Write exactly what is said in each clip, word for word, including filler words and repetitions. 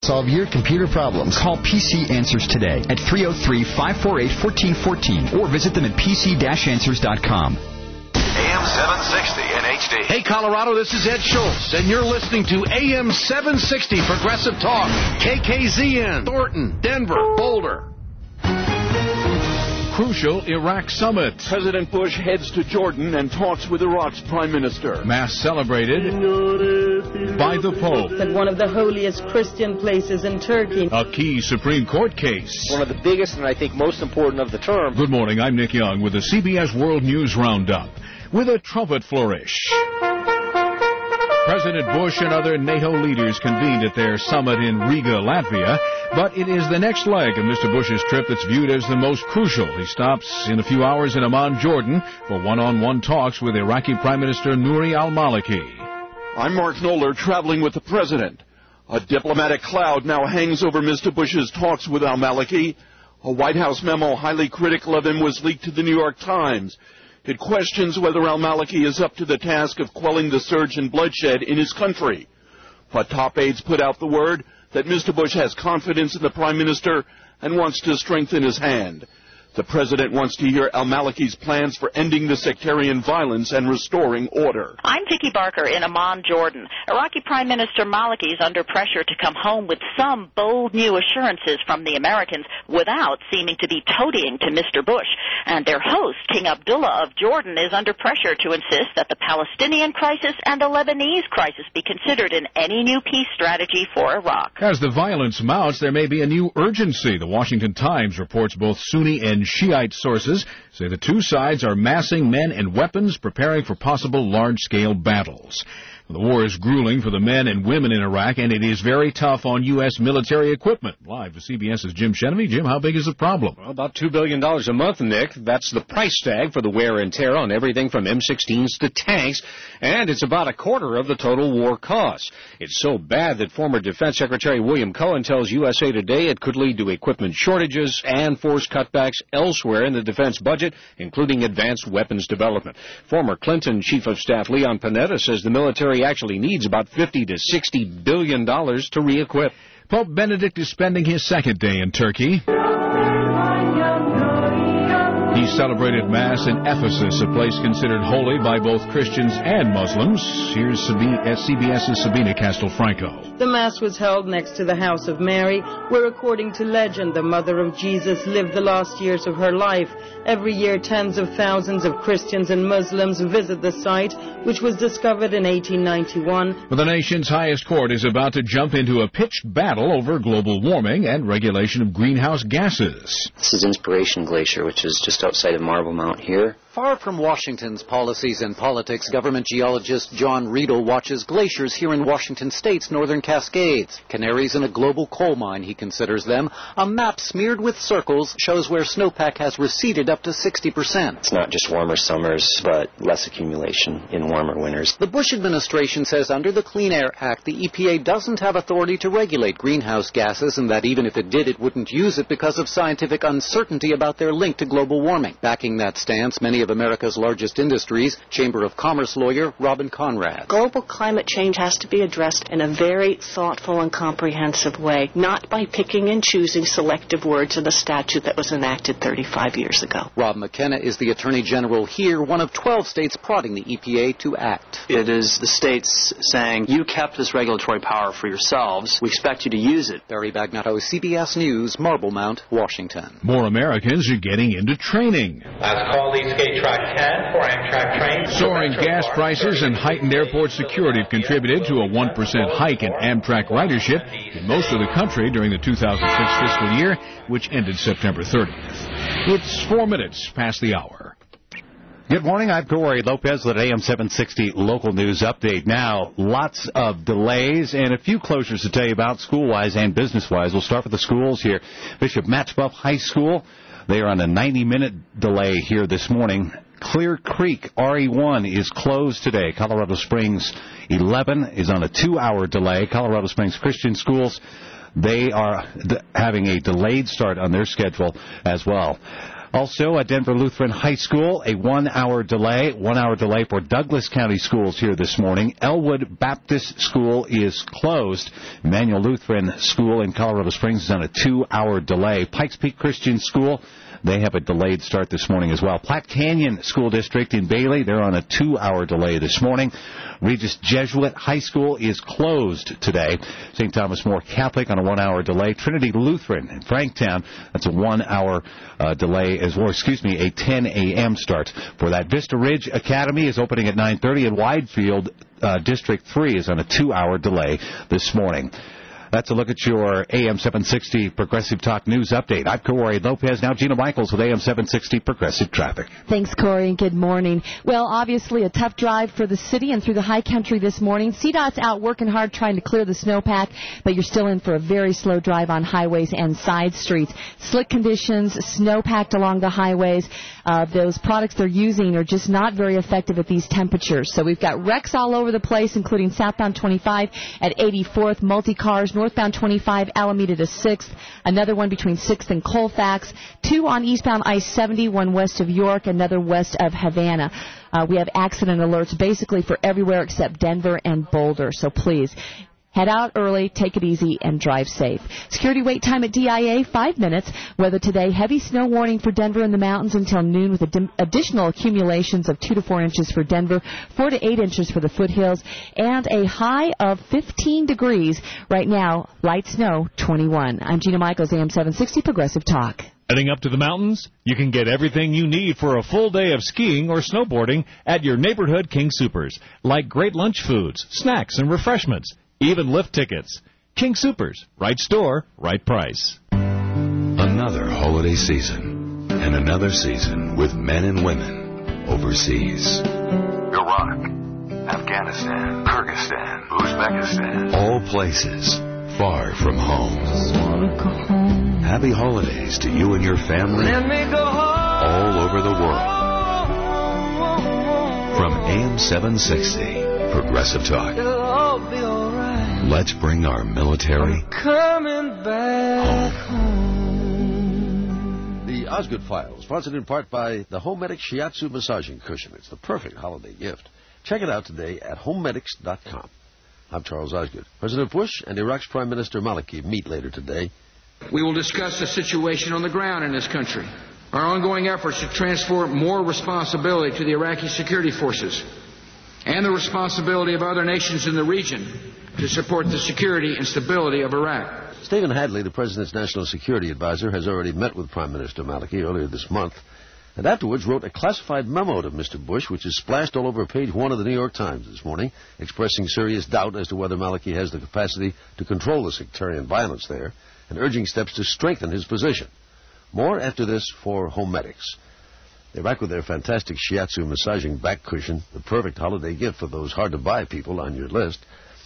solve your computer problems. Call P C Answers today at three oh three, five four eight, one four one four or visit them at p c dash answers dot com. A M seven sixty in H D. Hey, Colorado, this is Ed Schultz, and you're listening to A M seven sixty Progressive Talk. K K Z N, Thornton, Denver, Boulder. Crucial Iraq summit. President Bush heads to Jordan and talks with Iraq's prime minister. Mass celebrated by the Pope. At one of the holiest Christian places in Turkey. A key Supreme Court case. One of the biggest and I think most important of the term. Good morning, I'm Nick Young with the C B S World News Roundup. With a trumpet flourish, President Bush and other NATO leaders convened at their summit in Riga, Latvia. But it is the next leg of Mister Bush's trip that's viewed as the most crucial. He stops in a few hours in Amman, Jordan, for one-on-one talks with Iraqi Prime Minister Nouri al-Maliki. I'm Mark Knoller, traveling with the president. A diplomatic cloud now hangs over Mister Bush's talks with al-Maliki. A White House memo highly critical of him was leaked to the New York Times. It questions whether al-Maliki is up to the task of quelling the surge in bloodshed in his country. But top aides put out the word that Mister Bush has confidence in the prime minister and wants to strengthen his hand. The president wants to hear al-Maliki's plans for ending the sectarian violence and restoring order. I'm Vicki Barker in Amman, Jordan. Iraqi Prime Minister Maliki is under pressure to come home with some bold new assurances from the Americans without seeming to be toadying to Mister Bush. And their host, King Abdullah of Jordan, is under pressure to insist that the Palestinian crisis and the Lebanese crisis be considered in any new peace strategy for Iraq. As the violence mounts, there may be a new urgency. The Washington Times reports both Sunni and Shiite sources say the two sides are massing men and weapons, preparing for possible large-scale battles. The war is grueling for the men and women in Iraq, and it is very tough on U S military equipment. Live to CBS's Jim Shenemy. Jim, how big is the problem? Well, about two billion dollars a month, Nick. That's the price tag for the wear and tear on everything from M sixteens to tanks, and it's about a quarter of the total war cost. It's so bad that former Defense Secretary William Cohen tells U S A Today it could lead to equipment shortages and force cutbacks elsewhere in the defense budget, including advanced weapons development. Former Clinton Chief of Staff Leon Panetta says the military actually needs about fifty to sixty billion dollars to re-equip. Pope Benedict is spending his second day in Turkey. He celebrated Mass in Ephesus, a place considered holy by both Christians and Muslims. Here's CBS's Sabina Castelfranco. The Mass was held next to the House of Mary, where, according to legend, the mother of Jesus lived the last years of her life. Every year, tens of thousands of Christians and Muslims visit the site, which was discovered in eighteen ninety-one. But the nation's highest court is about to jump into a pitched battle over global warming and regulation of greenhouse gases. This is Inspiration Glacier, which is just outside of Marble Mount here. Far from Washington's policies and politics, government geologist John Riedel watches glaciers here in Washington State's northern Cascades. Canaries in a global coal mine, he considers them. A map smeared with circles shows where snowpack has receded up to sixty percent. It's not just warmer summers, but less accumulation in warmer winters. The Bush administration says under the Clean Air Act, the E P A doesn't have authority to regulate greenhouse gases, and that even if it did, it wouldn't use it because of scientific uncertainty about their link to global warming. Backing that stance, many of America's largest industries, Chamber of Commerce lawyer Robin Conrad. Global climate change has to be addressed in a very thoughtful and comprehensive way, not by picking and choosing selective words in a statute that was enacted thirty-five years ago. Rob McKenna is the Attorney General here, one of twelve states prodding the E P A to act. It is the states saying, you kept this regulatory power for yourselves. We expect you to use it. Barry Bagnotto, C B S News, Marble Mount, Washington. More Americans are getting into training. Last call, East Gate Track ten for Amtrak trains. Soaring gas prices and heightened airport security have contributed to a one percent hike in Amtrak ridership in most of the country during the two thousand six fiscal year, which ended September thirtieth. It's four minutes past the hour. Good morning, I'm Corey Lopez with A M seven sixty Local News Update. Now, lots of delays and a few closures to tell you about school-wise and business-wise. We'll start with the schools here. Bishop Matchbuff High School, they are on a ninety-minute delay here this morning. Clear Creek R E one is closed today. Colorado Springs eleven is on a two-hour delay. Colorado Springs Christian Schools, they are d- having a delayed start on their schedule as well. Also, at Denver Lutheran High School, a one-hour delay, one-hour delay for Douglas County schools here this morning. Elwood Baptist School is closed. Emmanuel Lutheran School in Colorado Springs is on a two-hour delay. Pikes Peak Christian School, they have a delayed start this morning as well. Platte Canyon School District in Bailey, they're on a two-hour delay this morning. Regis Jesuit High School is closed today. Saint Thomas More Catholic on a one-hour delay. Trinity Lutheran in Franktown, that's a one-hour uh, delay as well. Excuse me, a ten a.m. start for that. Vista Ridge Academy is opening at nine thirty, and Widefield uh, District three is on a two-hour delay this morning. That's a look at your A M seven sixty Progressive Talk News Update. I'm Corey Lopez. Now Gina Michaels with A M seven sixty Progressive Traffic. Thanks, Corey, and good morning. Well, obviously a tough drive for the city and through the high country this morning. C DOT's out working hard trying to clear the snowpack, but you're still in for a very slow drive on highways and side streets. Slick conditions, snow-packed along the highways. Uh, those products they're using are just not very effective at these temperatures. So we've got wrecks all over the place, including southbound twenty-five at eighty-fourth, multi-cars, northbound twenty-five, Alameda to sixth, another one between sixth and Colfax, two on eastbound I seventy, one west of York, another west of Havana. Uh, we have accident alerts basically for everywhere except Denver and Boulder, so please head out early, take it easy, and drive safe. Security wait time at D I A, five minutes. Weather today, heavy snow warning for Denver in the mountains until noon with ad- additional accumulations of two to four inches for Denver, four to eight inches for the foothills, and a high of fifteen degrees. Right now, light snow, twenty-one. I'm Gina Michaels, A M seven sixty Progressive Talk. Heading up to the mountains? You can get everything you need for a full day of skiing or snowboarding at your neighborhood King Soopers, like great lunch foods, snacks, and refreshments. Even lift tickets. King Soopers. Right store, right price. Another holiday season, and another season with men and women overseas. Iraq, Afghanistan, Kyrgyzstan, Uzbekistan. All places far from home. Happy holidays to you and your family all over the world. From A M seven sixty, Progressive Talk. Let's bring our military coming back home. The Osgood Files, sponsored in part by the Homedics Shiatsu Massaging Cushion. It's the perfect holiday gift. Check it out today at homedics dot com. I'm Charles Osgood. President Bush and Iraq's Prime Minister Maliki meet later today. We will discuss the situation on the ground in this country, our ongoing efforts to transfer more responsibility to the Iraqi security forces, and the responsibility of other nations in the region to support the security and stability of Iraq. Stephen Hadley, the President's National Security Advisor, has already met with Prime Minister Maliki earlier this month, and afterwards wrote a classified memo to Mister Bush, which is splashed all over page one of the New York Times this morning, expressing serious doubt as to whether Maliki has the capacity to control the sectarian violence there, and urging steps to strengthen his position. More after this for Homedics. They're back with their fantastic shiatsu massaging back cushion, the perfect holiday gift for those hard-to-buy people on your list.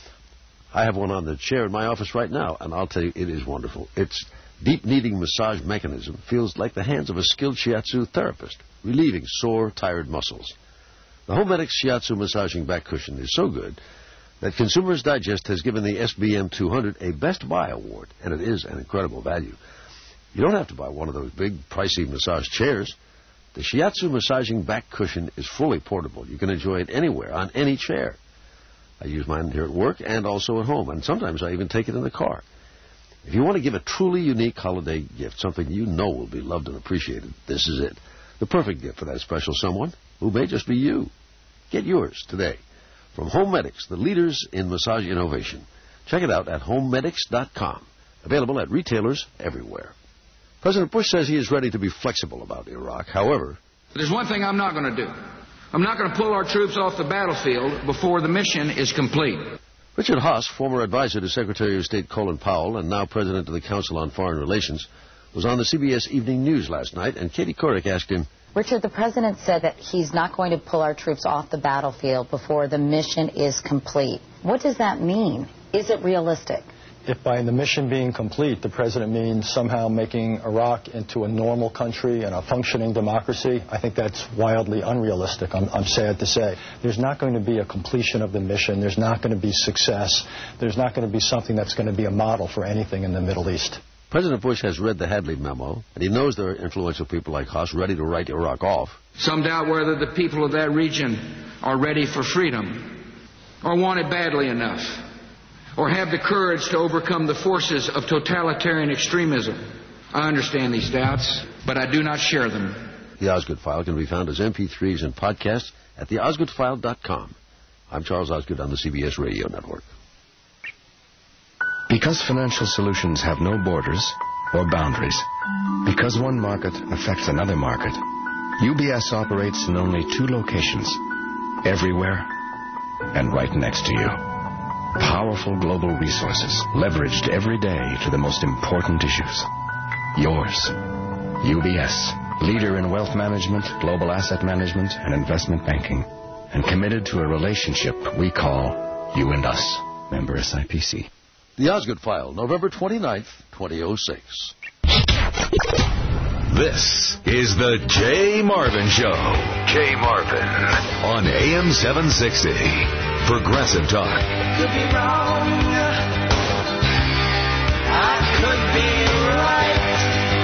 I have one on the chair in my office right now, and I'll tell you, it is wonderful. Its deep-kneading massage mechanism feels like the hands of a skilled shiatsu therapist, relieving sore, tired muscles. The Homedics shiatsu massaging back cushion is so good that Consumers Digest has given the S B M two hundred a Best Buy award, and it is an incredible value. You don't have to buy one of those big, pricey massage chairs. The shiatsu massaging back cushion is fully portable. You can enjoy it anywhere, on any chair. I use mine here at work and also at home, and sometimes I even take it in the car. If you want to give a truly unique holiday gift, something you know will be loved and appreciated, this is it. The perfect gift for that special someone who may just be you. Get yours today from Homedics, the leaders in massage innovation. Check it out at homedics dot com. Available at retailers everywhere. President Bush says he is ready to be flexible about Iraq. However, there's one thing I'm not going to do. I'm not going to pull our troops off the battlefield before the mission is complete. Richard Haass, former advisor to Secretary of State Colin Powell and now president of the Council on Foreign Relations, was on the C B S Evening News last night, and Katie Couric asked him, Richard, the president said that he's not going to pull our troops off the battlefield before the mission is complete. What does that mean? Is it realistic? If by the mission being complete, the president means somehow making Iraq into a normal country and a functioning democracy, I think that's wildly unrealistic, I'm, I'm sad to say. There's not going to be a completion of the mission. There's not going to be success. There's not going to be something that's going to be a model for anything in the Middle East. President Bush has read the Hadley memo, and he knows there are influential people like Haas ready to write Iraq off. Some doubt whether the people of that region are ready for freedom, or want it badly enough, or have the courage to overcome the forces of totalitarian extremism. I understand these doubts, but I do not share them. The Osgood File can be found as M P threes and podcasts at the osgood file dot com. I'm Charles Osgood on the C B S Radio Network. Because financial solutions have no borders or boundaries, because one market affects another market, U B S operates in only two locations, everywhere and right next to you. Powerful global resources leveraged every day to the most important issues. Yours, U B S, leader in wealth management, global asset management, and investment banking, and committed to a relationship we call You and Us. Member S I P C. The Osgood File, November twenty-ninth, twenty oh six. This is the Jay Marvin Show. Jay Marvin on A M seven sixty. Progressive Talk. Could be wrong. I could be right.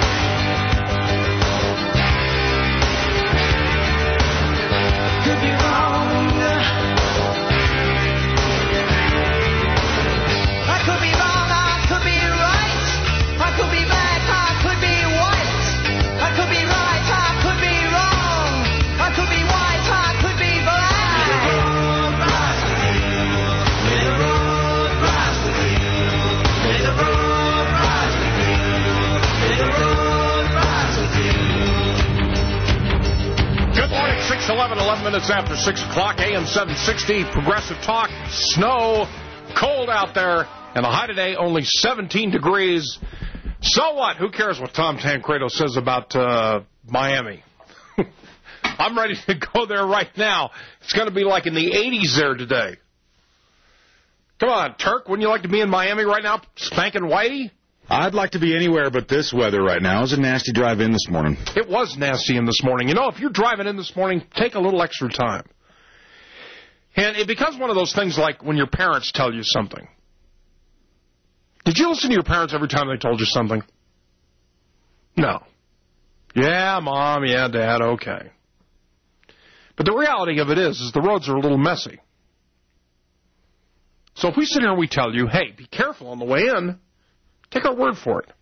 Could be wrong. I could be wrong. I could be right. I could be black. I could be white. I could be right. I could be wrong. I could be white. I could be black. May the road rise with you. May the road rise with you. May the road rise with you. Good morning, six eleven, eleven minutes after six o'clock, A M seven sixty, Progressive Talk. Snow, cold out there, and the high today only seventeen degrees. So what? Who cares what Tom Tancredo says about uh, Miami? I'm ready to go there right now. It's going to be like in the eighties there today. Come on, Turk, wouldn't you like to be in Miami right now, spanking Whitey? I'd like to be anywhere but this weather right now. It was a nasty drive in this morning. It was nasty in this morning. You know, if you're driving in this morning, take a little extra time. And it becomes one of those things like when your parents tell you something. Did you listen to your parents every time they told you something? No. Yeah, Mom, yeah, Dad, okay. But the reality of it is, is the roads are a little messy. So if we sit here and we tell you, hey, be careful on the way in, take our word for it.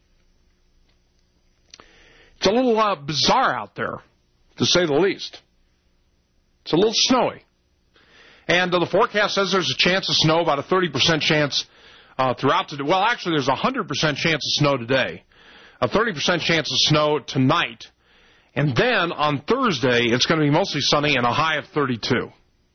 It's a little uh, bizarre out there, to say the least. It's a little snowy. And uh, the forecast says there's a chance of snow, about a thirty percent chance uh, throughout today. Well, actually, there's a one hundred percent chance of snow today, a thirty percent chance of snow tonight. And then on Thursday, it's going to be mostly sunny and a high of thirty-two.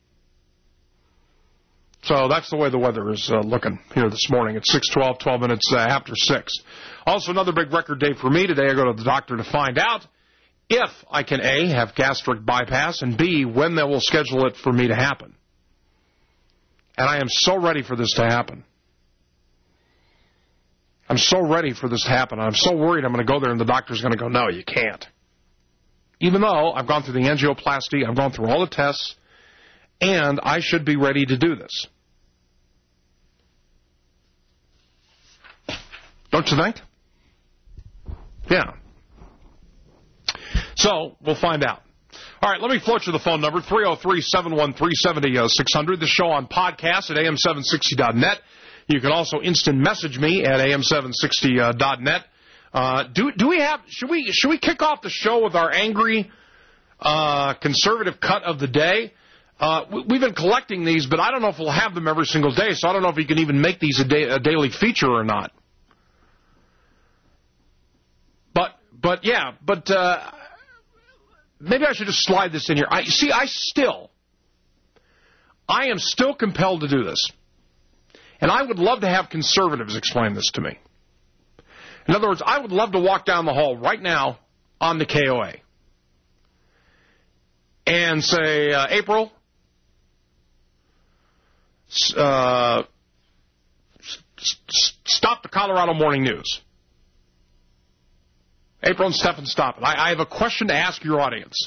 So that's the way the weather is uh, looking here this morning at six twelve, twelve minutes uh, after six. Also, another big record day for me today. I go to the doctor to find out if I can, A, have gastric bypass, and B, when they will schedule it for me to happen. And I am so ready for this to happen. I'm so ready for this to happen. I'm so worried I'm going to go there and the doctor's going to go, no, you can't. Even though I've gone through the angioplasty, I've gone through all the tests, and I should be ready to do this. Don't you think? Yeah. So, we'll find out. All right, let me float you the phone number, three oh three, seven one three, seven oh six hundred. The show on podcast at A M seven sixty dot net. You can also instant message me at A M seven sixty dot net. Uh, do do we have, should we should we kick off the show with our angry uh, conservative cut of the day? Uh, we've been collecting these, but I don't know if we'll have them every single day, so I don't know if we can even make these a, day, a daily feature or not. But, but yeah, but uh, maybe I should just slide this in here. I see, I still, I am still compelled to do this. And I would love to have conservatives explain this to me. In other words, I would love to walk down the hall right now on the K O A and say, uh, April, uh, s- s- stop the Colorado Morning News. April and Stephan, stop it. I, I have a question to ask your audience.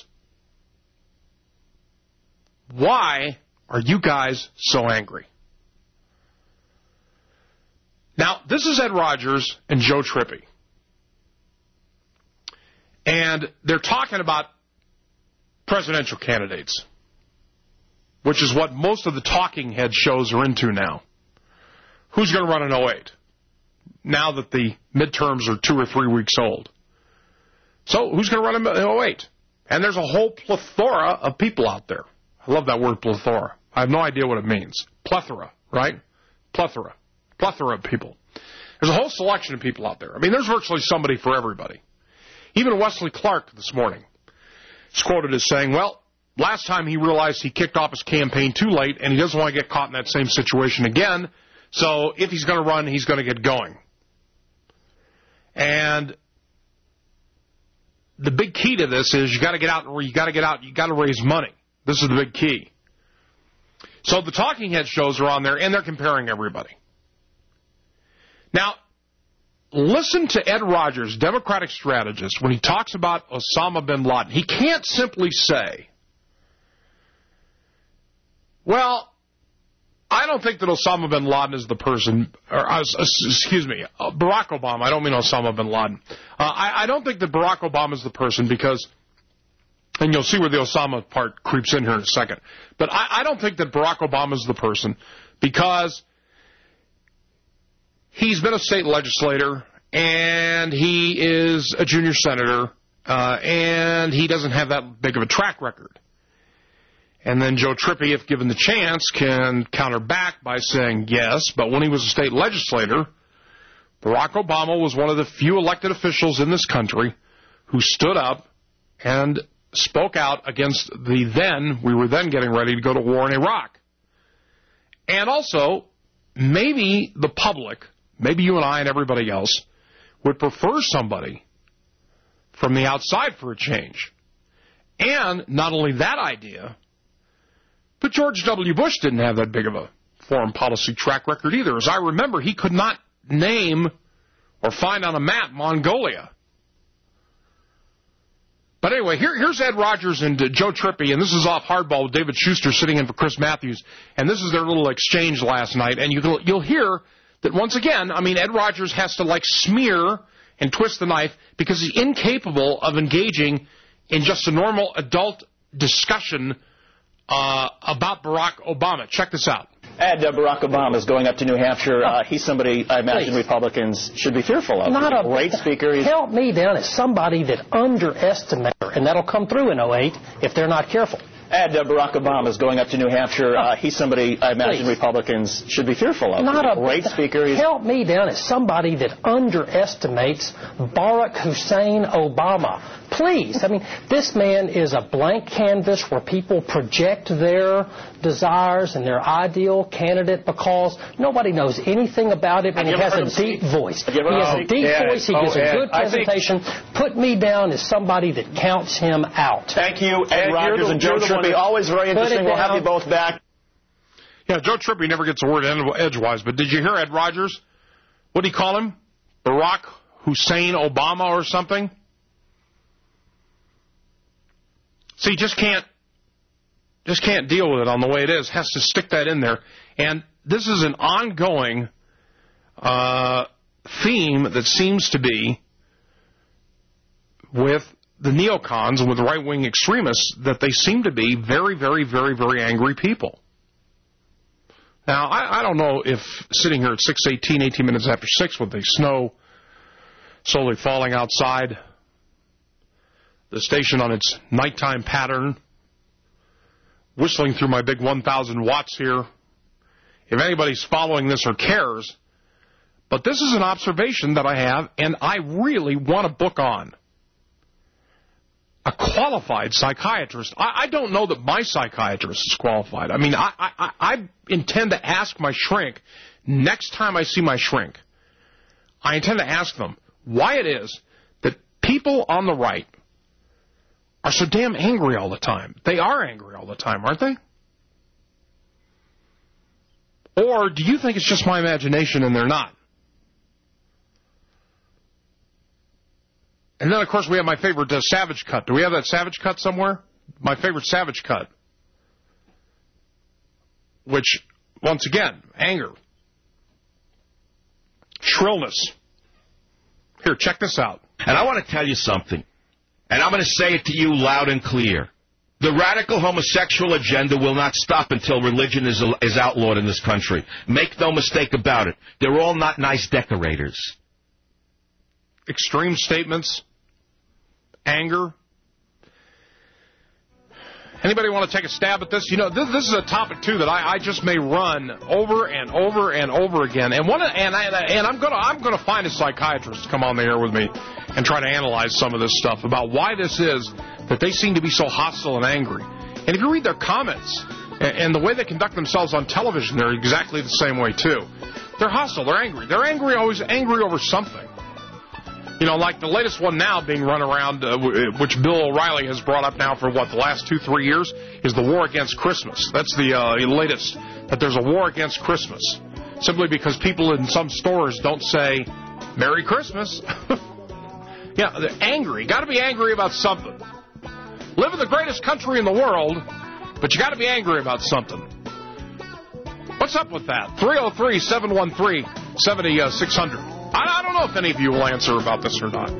Why are you guys so angry? Now, this is Ed Rogers and Joe Trippi. And they're talking about presidential candidates, which is what most of the talking head shows are into now. Who's going to run in oh eight, now that the midterms are two or three weeks old? So who's going to run in oh eight? And there's a whole plethora of people out there. I love that word, plethora. I have no idea what it means. Plethora, right? Plethora. Plethora of people. There's a whole selection of people out there. I mean, there's virtually somebody for everybody. Even Wesley Clark this morning is quoted as saying, well, last time he realized he kicked off his campaign too late, and he doesn't want to get caught in that same situation again, so if he's going to run, he's going to get going. And the big key to this is you got to get out, you got to get out, you got to raise money. This is the big key. So the talking head shows are on there, and they're comparing everybody. Now, listen to Ed Rogers, Democratic strategist, when he talks about Osama bin Laden. He can't simply say, well, I don't think that Osama bin Laden is the person, or uh, excuse me, uh, Barack Obama. I don't mean Osama bin Laden. Uh, I, I don't think that Barack Obama is the person because, and you'll see where the Osama part creeps in here in a second, but I, I don't think that Barack Obama is the person because he's been a state legislator and he is a junior senator uh, and he doesn't have that big of a track record. And then Joe Trippi, if given the chance, can counter back by saying, yes, but when he was a state legislator, Barack Obama was one of the few elected officials in this country who stood up and spoke out against the then, we were then getting ready to go to war in Iraq. And also, maybe the public, maybe you and I and everybody else, would prefer somebody from the outside for a change. And not only that idea, but George W. Bush didn't have that big of a foreign policy track record either. As I remember, he could not name or find on a map Mongolia. But anyway, here, here's Ed Rogers and uh, Joe Trippi, and this is off Hardball with David Schuster sitting in for Chris Matthews, and this is their little exchange last night. And you can, you'll hear that once again, I mean, Ed Rogers has to like smear and twist the knife because he's incapable of engaging in just a normal adult discussion Uh, about Barack Obama. Check this out. Ed, uh, Barack Obama is going up to New Hampshire. Uh, he's somebody I imagine Please. Republicans should be fearful of. Not he's a great speaker. He's Help me down as somebody that underestimates her, and that'll come through in oh eight if they're not careful. Ed, uh, Barack Obama is going up to New Hampshire. Uh, he's somebody I imagine Please. Republicans should be fearful of. Not he's a great speaker. He's Help me down as somebody that underestimates Barack Hussein Obama. Please. I mean, this man is a blank canvas where people project their desires and their ideal candidate because nobody knows anything about it, and he has a deep voice. He has a deep voice. He gives a good presentation. Put me down as somebody that counts him out. Thank you, Ed Rogers and Joe Trippi. Always very interesting. We'll have you both back. Yeah, Joe Trippi never gets a word edgewise, but did you hear Ed Rogers? What did he call him? Barack Hussein Obama or something? See, just can't, just can't deal with it on the way it is. Has to stick that in there. And this is an ongoing uh, theme that seems to be with the neocons and with right-wing extremists that they seem to be very, very, very, very angry people. Now, I, I don't know if sitting here at six eighteen, eighteen minutes after six with the snow slowly falling outside the station on its nighttime pattern, whistling through my big one thousand watts here, if anybody's following this or cares, but this is an observation that I have, and I really want to book on. A qualified psychiatrist. I, I don't know that my psychiatrist is qualified. I mean, I, I, I intend to ask my shrink, next time I see my shrink, I intend to ask them why it is that people on the right are so damn angry all the time. They are angry all the time, aren't they? Or do you think it's just my imagination and they're not? And then, of course, we have my favorite uh, Savage Cut. Do we have that Savage Cut somewhere? My favorite Savage Cut. Which, once again, anger. Shrillness. Here, check this out. And I want to tell you something. And I'm going to say it to you loud and clear. The radical homosexual agenda will not stop until religion is, is outlawed in this country. Make no mistake about it. They're all not nice decorators. Extreme statements, anger. Anybody want to take a stab at this? You know, this, this is a topic, too, that I, I just may run over and over and over again. And one, and, I, and I'm going to I'm gonna find a psychiatrist to come on the air with me and try to analyze some of this stuff about why this is that they seem to be so hostile and angry. And if you read their comments and, and the way they conduct themselves on television, they're exactly the same way, too. They're hostile. They're angry. They're angry, always angry over something. You know, like the latest one now being run around, uh, which Bill O'Reilly has brought up now for, what, the last two, three years, is the war against Christmas. That's the uh, latest, that there's a war against Christmas. Simply because people in some stores don't say, Merry Christmas. Yeah, they're angry. Got to be angry about something. Live in the greatest country in the world, but you got to be angry about something. What's up with that? three oh three, seven one three, seven oh six hundred. I don't know if any of you will answer about this or not.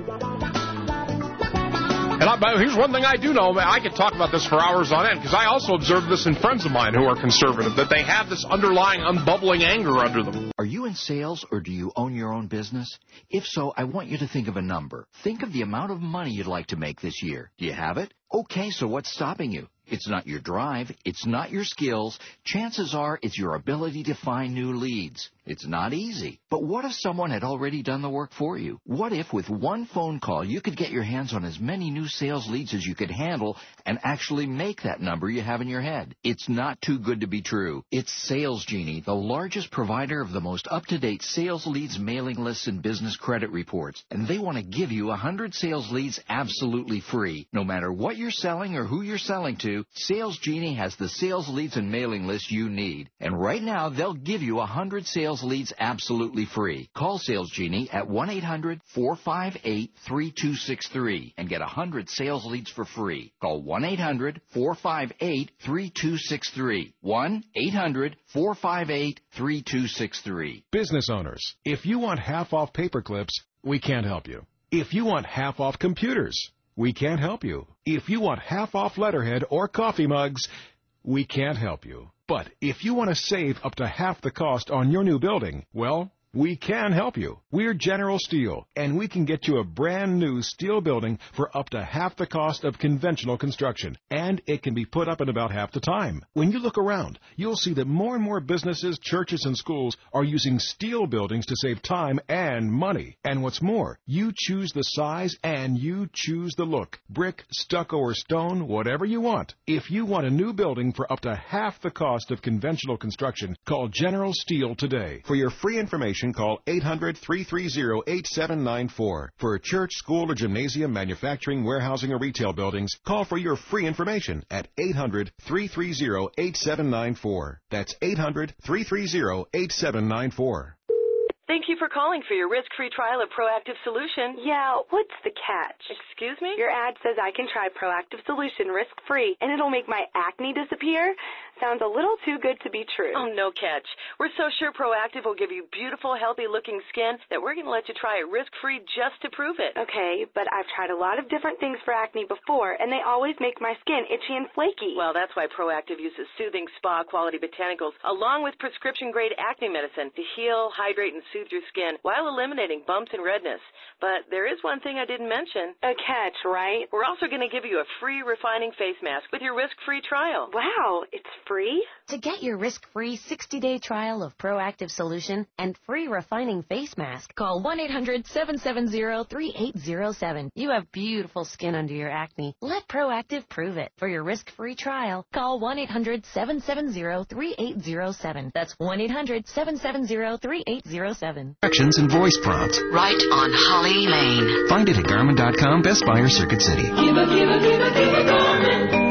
And I, here's one thing I do know. I could talk about this for hours on end, because I also observe this in friends of mine who are conservative, that they have this underlying, unbubbling anger under them. Are you in sales, or do you own your own business? If so, I want you to think of a number. Think of the amount of money you'd like to make this year. Do you have it? Okay, so what's stopping you? It's not your drive. It's not your skills. Chances are it's your ability to find new leads. It's not easy. But what if someone had already done the work for you? What if with one phone call you could get your hands on as many new sales leads as you could handle and actually make that number you have in your head? It's not too good to be true. It's Sales Genie, the largest provider of the most up-to-date sales leads, mailing lists, and business credit reports. And they want to give you one hundred sales leads absolutely free. No matter what you're selling or who you're selling to, Sales Genie has the sales leads and mailing list you need. And right now, they'll give you one hundred sales leads absolutely free. Call Sales Genie at one eight hundred, four five eight, three two six three and get one hundred sales leads for free. Call one eight hundred, four five eight, three two six three. one eight hundred, four five eight, three two six three. Business owners, if you want half off paper clips, we can't help you. If you want half off computers, we can't help you. If you want half off letterhead or coffee mugs, we can't help you. But if you want to save up to half the cost on your new building, well, we can help you. We're General Steel, and we can get you a brand new steel building for up to half the cost of conventional construction, and it can be put up in about half the time. When you look around, you'll see that more and more businesses, churches, and schools are using steel buildings to save time and money. And what's more, you choose the size and you choose the look. Brick, stucco, or stone, whatever you want. If you want a new building for up to half the cost of conventional construction, call General Steel today. For your free information, call eight hundred, three three zero, eight seven nine four. For a church, school, or gymnasium, manufacturing, warehousing, or retail buildings, call for your free information at eight hundred, three three zero, eight seven nine four. That's eight hundred, three three zero, eight seven nine four. Thank you for calling for your risk-free trial of Proactive Solution. Yeah, what's the catch? Excuse me? Your ad says I can try Proactive Solution risk-free, and it'll make my acne disappear? Sounds a little too good to be true. Oh, no catch. We're so sure Proactive will give you beautiful, healthy-looking skin that we're going to let you try it risk-free just to prove it. Okay, but I've tried a lot of different things for acne before, and they always make my skin itchy and flaky. Well, that's why Proactive uses soothing spa-quality botanicals along with prescription-grade acne medicine to heal, hydrate, and soothe your skin while eliminating bumps and redness. But there is one thing I didn't mention. A catch, right? We're also going to give you a free refining face mask with your risk-free trial. Wow, it's free? To get your risk-free sixty-day trial of Proactive Solution and free refining face mask, call one eight hundred, seven seven zero, three eight zero seven. You have beautiful skin under your acne. Let Proactive prove it. For your risk-free trial, call one eight hundred, seven seven zero, three eight zero seven. That's one eight hundred, seven seven zero, three eight zero seven. Directions and voice prompts. Right on Holly Lane. Find it at Garmin dot com, Best Buy, or Circuit City. Give a, give a, give a, give a Garmin.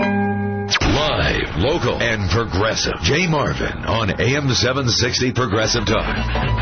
Live, local, and progressive. Jay Marvin on A M seven sixty Progressive Talk.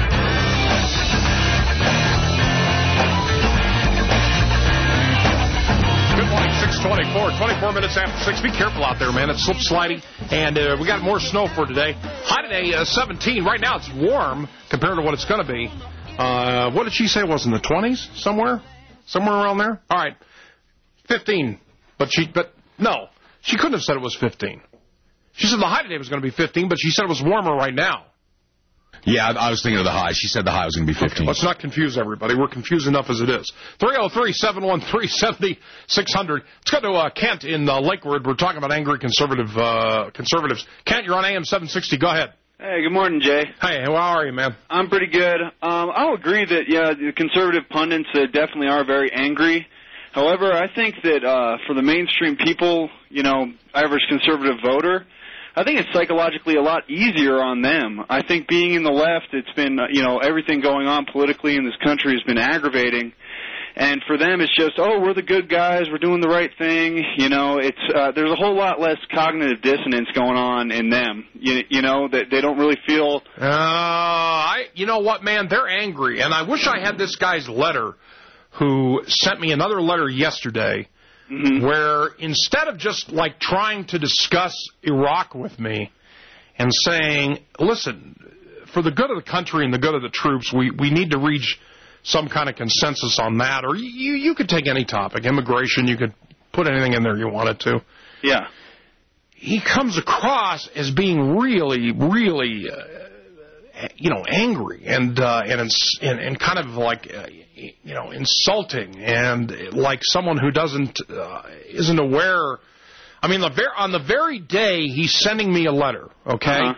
Good morning, six twenty-four, twenty-four minutes after six. Be careful out there, man. It's slip sliding, and uh, we got more snow for today. High today, uh, seventeen. Right now it's warm compared to what it's going to be. Uh, what did she say it was in the twenties somewhere? Somewhere around there? All right. fifteen. But she, but no, she couldn't have said it was fifteen. She said the high today was going to be fifteen, but she said it was warmer right now. Yeah, I, I was thinking of the high. She said the high was going to be fifteen. Okay, let's not confuse everybody. We're confused enough as it is. three oh three, seven one three, seven oh six hundred. Let's go to uh, Kent in uh, Lakewood. We're talking about angry conservative uh, conservatives. Kent, you're on A M seven sixty. Go ahead. Hey, good morning, Jay. Hey, how are you, man? I'm pretty good. Um, I'll agree that, yeah, the conservative pundits uh, definitely are very angry. However, I think that uh, for the mainstream people, you know, average conservative voter, I think it's psychologically a lot easier on them. I think being in the left, it's been, uh, you know, everything going on politically in this country has been aggravating. And for them, it's just, oh, we're the good guys, we're doing the right thing. You know, it's uh, there's a whole lot less cognitive dissonance going on in them. You, you know, that they don't really feel. Uh, I, you know what, man? They're angry, and I wish I had this guy's letter, who sent me another letter yesterday, mm-hmm. where instead of just like trying to discuss Iraq with me and saying, listen, for the good of the country and the good of the troops, we we need to reach some kind of consensus on that, or you you could take any topic, immigration, you could put anything in there you wanted to. Yeah. He comes across as being really, really, uh, you know, angry and uh, and, and and kind of like, uh, you know, insulting and like someone who doesn't uh, isn't aware. I mean, the ver- on the very day he's sending me a letter, okay. Uh-huh.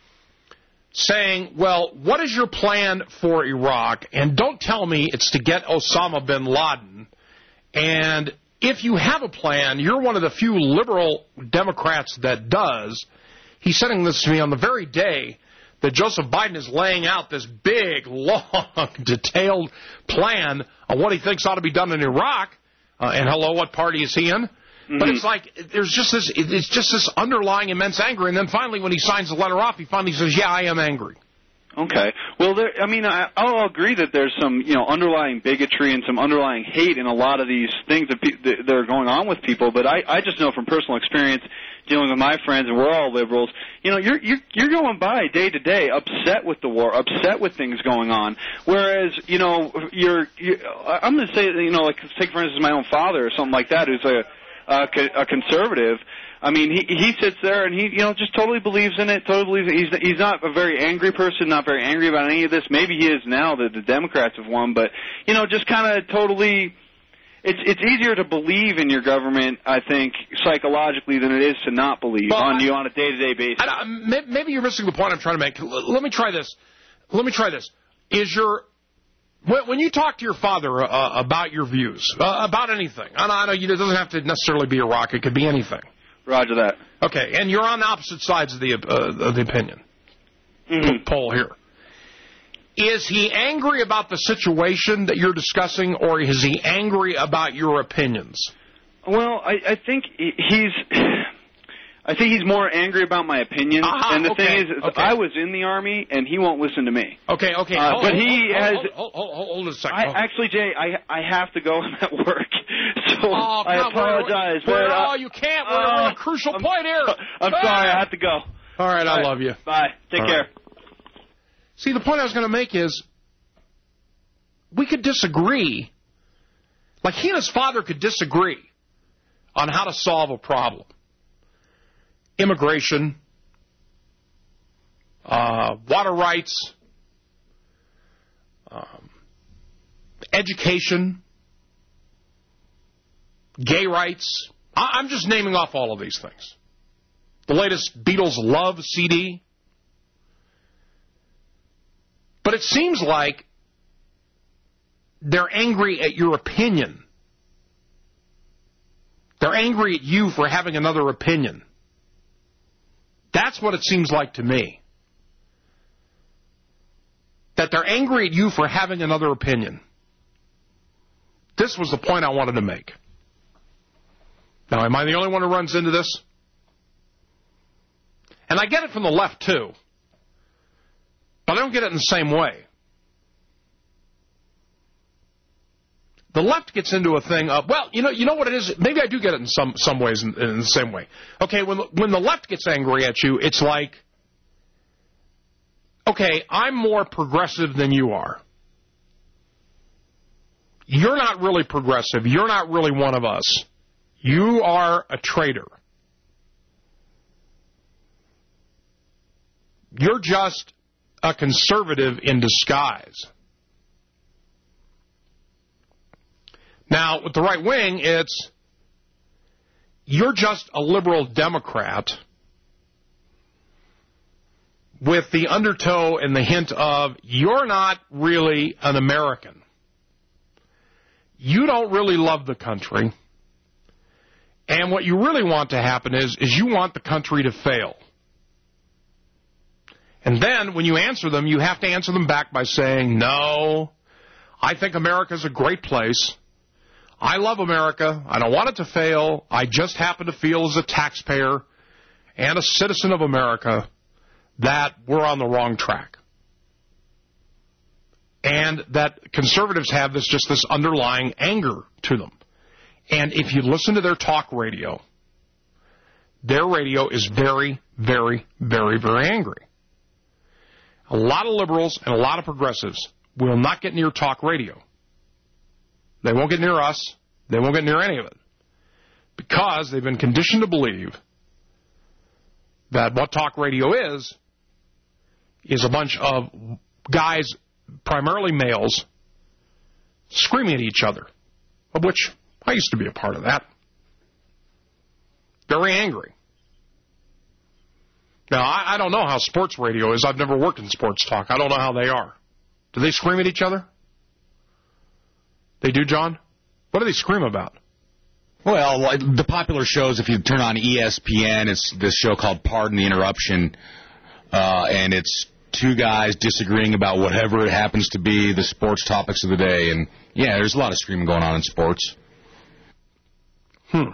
Saying, well, what is your plan for Iraq? And don't tell me it's to get Osama bin Laden. And if you have a plan, you're one of the few liberal Democrats that does. He's sending this to me on the very day that Joseph Biden is laying out this big, long, detailed plan on what he thinks ought to be done in Iraq. Uh, and hello, what party is he in? Mm-hmm. But it's like there's just this it's just this underlying immense anger, and then finally when he signs the letter off, he finally says, yeah, I am angry. Okay. Well, there, I mean, I, I'll agree that there's some, you know, underlying bigotry and some underlying hate in a lot of these things that, pe- that, that are going on with people, but I, I just know from personal experience dealing with my friends, and we're all liberals, you know, you're, you're, you're going by day to day upset with the war, upset with things going on, whereas, you know, you're, you're I'm going to say, you know, like, take for instance my own father or something like that, who's a Uh, a conservative. I mean, he he sits there and he, you know, just totally believes in it. Totally believes it. He's he's not a very angry person, not very angry about any of this. Maybe he is now that the Democrats have won, but you know, just kind of totally. It's it's easier to believe in your government, I think, psychologically than it is to not believe well, on I, you on a day to day basis. I, maybe you're missing the point I'm trying to make. Let me try this. Let me try this. Is your When you talk to your father uh, about your views, uh, about anything, and I know you, it doesn't have to necessarily be Iraq, it could be anything. Roger that. Okay, and you're on the opposite sides of the, uh, of the opinion mm-hmm. poll here. Is he angry about the situation that you're discussing, or is he angry about your opinions? Well, I, I think he's... I think he's more angry about my opinion. Uh-huh, and the okay, thing is, is okay. I was in the Army, and he won't listen to me. Okay, okay. Uh, hold, but hold, he hold, has... Hold, hold, hold, hold a second. I, actually, Jay, I I have to go. I'm at work. So oh, I God, apologize. We're, we're, but, uh, oh, you can't. We're, uh, we're at a crucial I'm, point here. I'm ah! sorry. I have to go. All right, All I right. love you. Bye. Take All care. Right. See, the point I was going to make is we could disagree. Like he and his father could disagree on how to solve a problem. Immigration, uh, water rights, um, education, gay rights. I- I'm just naming off all of these things. The latest Beatles Love C D. But it seems like they're angry at your opinion. They're angry at you for having another opinion. That's what it seems like to me. That they're angry at you for having another opinion. This was the point I wanted to make. Now, am I the only one who runs into this? And I get it from the left, too. But I don't get it in the same way. The left gets into a thing of, well, you know, you know what it is? Maybe I do get it in some some ways in, in the same way. Okay, when when the left gets angry at you, it's like, okay, I'm more progressive than you are. You're not really progressive. You're not really one of us. You are a traitor. You're just a conservative in disguise. Now, with the right wing, it's you're just a liberal Democrat with the undertow and the hint of you're not really an American. You don't really love the country. And what you really want to happen is, is you want the country to fail. And then when you answer them, you have to answer them back by saying, no, I think America's a great place. I love America. I don't want it to fail. I just happen to feel as a taxpayer and a citizen of America that we're on the wrong track. And that conservatives have this just this underlying anger to them. And if you listen to their talk radio, their radio is very, very, very, very angry. A lot of liberals and a lot of progressives will not get near talk radio. They won't get near us. They won't get near any of it. Because they've been conditioned to believe that what talk radio is, is a bunch of guys, primarily males, screaming at each other, of which I used to be a part of that. Very angry. Now, I, I don't know how sports radio is. I've never worked in sports talk. I don't know how they are. Do they scream at each other? They do, John? What do they scream about? Well, the popular shows, if you turn on E S P N, it's this show called Pardon the Interruption, uh, and it's two guys disagreeing about whatever it happens to be, the sports topics of the day. And, yeah, there's a lot of screaming going on in sports. Hmm.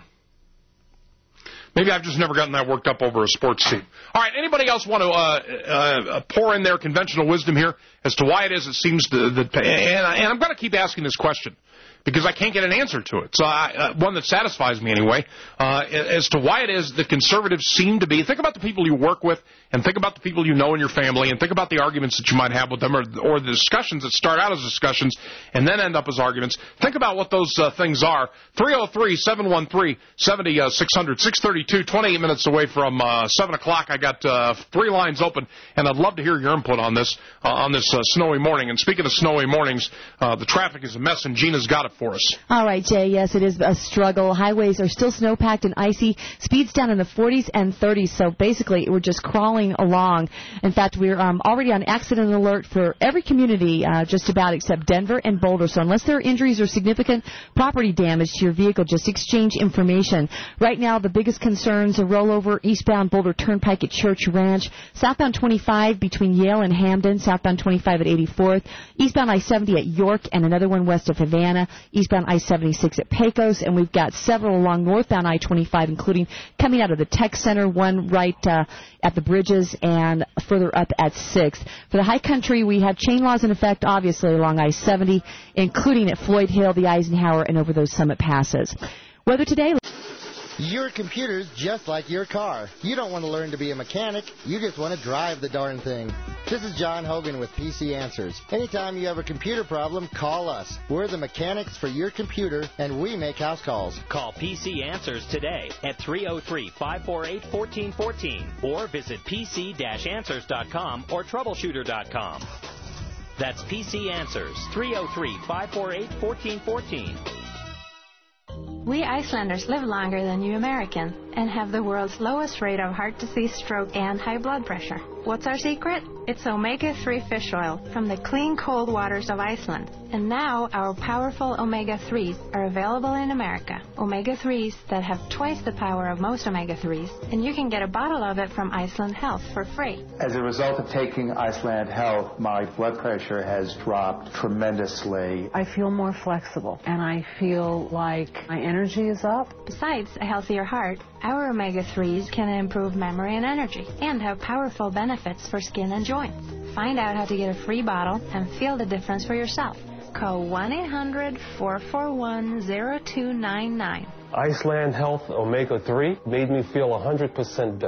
Maybe I've just never gotten that worked up over a sports team. All right, anybody else want to uh, uh, pour in their conventional wisdom here as to why it is it seems to, that, and, and I'm going to keep asking this question because I can't get an answer to it. So I, uh, one that satisfies me anyway, uh, as to why it is that conservatives seem to be. Think about the people you work with, and think about the people you know in your family, and think about the arguments that you might have with them, or, or the discussions that start out as discussions and then end up as arguments. Think about what those uh, things are. three oh three, seven one three, seven oh six hundred, six thirty-two, twenty-eight minutes away from uh, seven o'clock. I got uh, three lines open, and I'd love to hear your input on this uh, on this uh, snowy morning. And speaking of snowy mornings, uh, the traffic is a mess, and Gina's got it for us. All right, Jay, yes, it is a struggle. Highways are still snow-packed and icy. Speeds down in the forties and thirties, so basically we're just crawling along. In fact, we're um, already on accident alert for every community, uh, just about except Denver and Boulder. So unless there are injuries or significant property damage to your vehicle, just exchange information. Right now, the biggest concerns are rollover eastbound Boulder Turnpike at Church Ranch, southbound twenty-five between Yale and Hamden, southbound twenty-five at eighty-fourth, eastbound I seventy at York, and another one west of Havana, eastbound I seventy-six at Pecos, and we've got several along northbound I twenty-five, including coming out of the Tech Center, one right uh, at the bridges, and further up at sixth. For the high country, we have chain laws in effect, obviously, along I seventy, including at Floyd Hill, the Eisenhower, and over those summit passes. Weather today. Your computer's just like your car. You don't want to learn to be a mechanic. You just want to drive the darn thing. This is John Hogan with P C Answers. Anytime you have a computer problem, call us. We're the mechanics for your computer, and we make house calls. Call P C Answers today at three oh three, five four eight, one four one four or visit p c dash answers dot com or troubleshooter dot com. That's P C Answers, three oh three, five four eight, one four one four. We Icelanders live longer than you Americans and have the world's lowest rate of heart disease, stroke, and high blood pressure. What's our secret? It's omega three fish oil from the clean, cold waters of Iceland. And now our powerful omega threes are available in America. omega threes that have twice the power of most omega threes, and you can get a bottle of it from Iceland Health for free. As a result of taking Iceland Health, my blood pressure has dropped tremendously. I feel more flexible, and I feel like my energy is up. Besides a healthier heart, our omega threes can improve memory and energy and have powerful benefits for skin and joints. Find out how to get a free bottle and feel the difference for yourself. Call one eight hundred, four four one, zero two nine nine. Iceland Health Omega three made me feel one hundred percent better.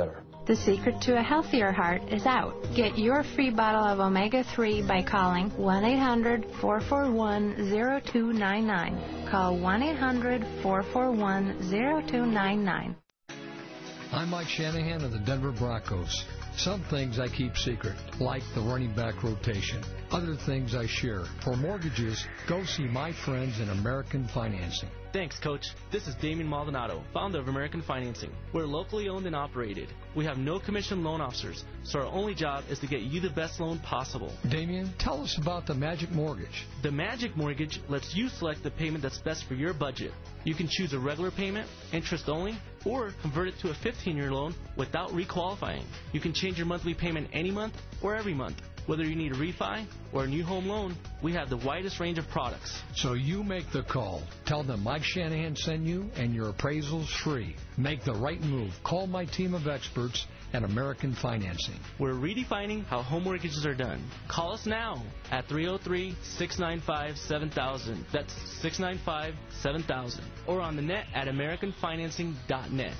The secret to a healthier heart is out. Get your free bottle of omega three by calling one eight hundred four four one zero two nine nine. Call one eight hundred four four one zero two nine nine. I'm Mike Shanahan of the Denver Broncos. Some things I keep secret, like the running back rotation. Other things I share. For mortgages, go see my friends in American Financing. Thanks, Coach. This is Damien Maldonado, founder of American Financing. We're locally owned and operated. We have no commission loan officers, so our only job is to get you the best loan possible. Damien, tell us about the Magic Mortgage. The Magic Mortgage lets you select the payment that's best for your budget. You can choose a regular payment, interest only, or convert it to a fifteen-year loan without requalifying. You can change your monthly payment any month or every month. Whether you need a refi or a new home loan, we have the widest range of products. So you make the call. Tell them Mike Shanahan sent you, and your appraisal's free. Make the right move. Call my team of experts at American Financing. We're redefining how home mortgages are done. Call us now at three oh three, six nine five, seven thousand. That's six nine five, seven thousand. Or on the net at american financing dot net.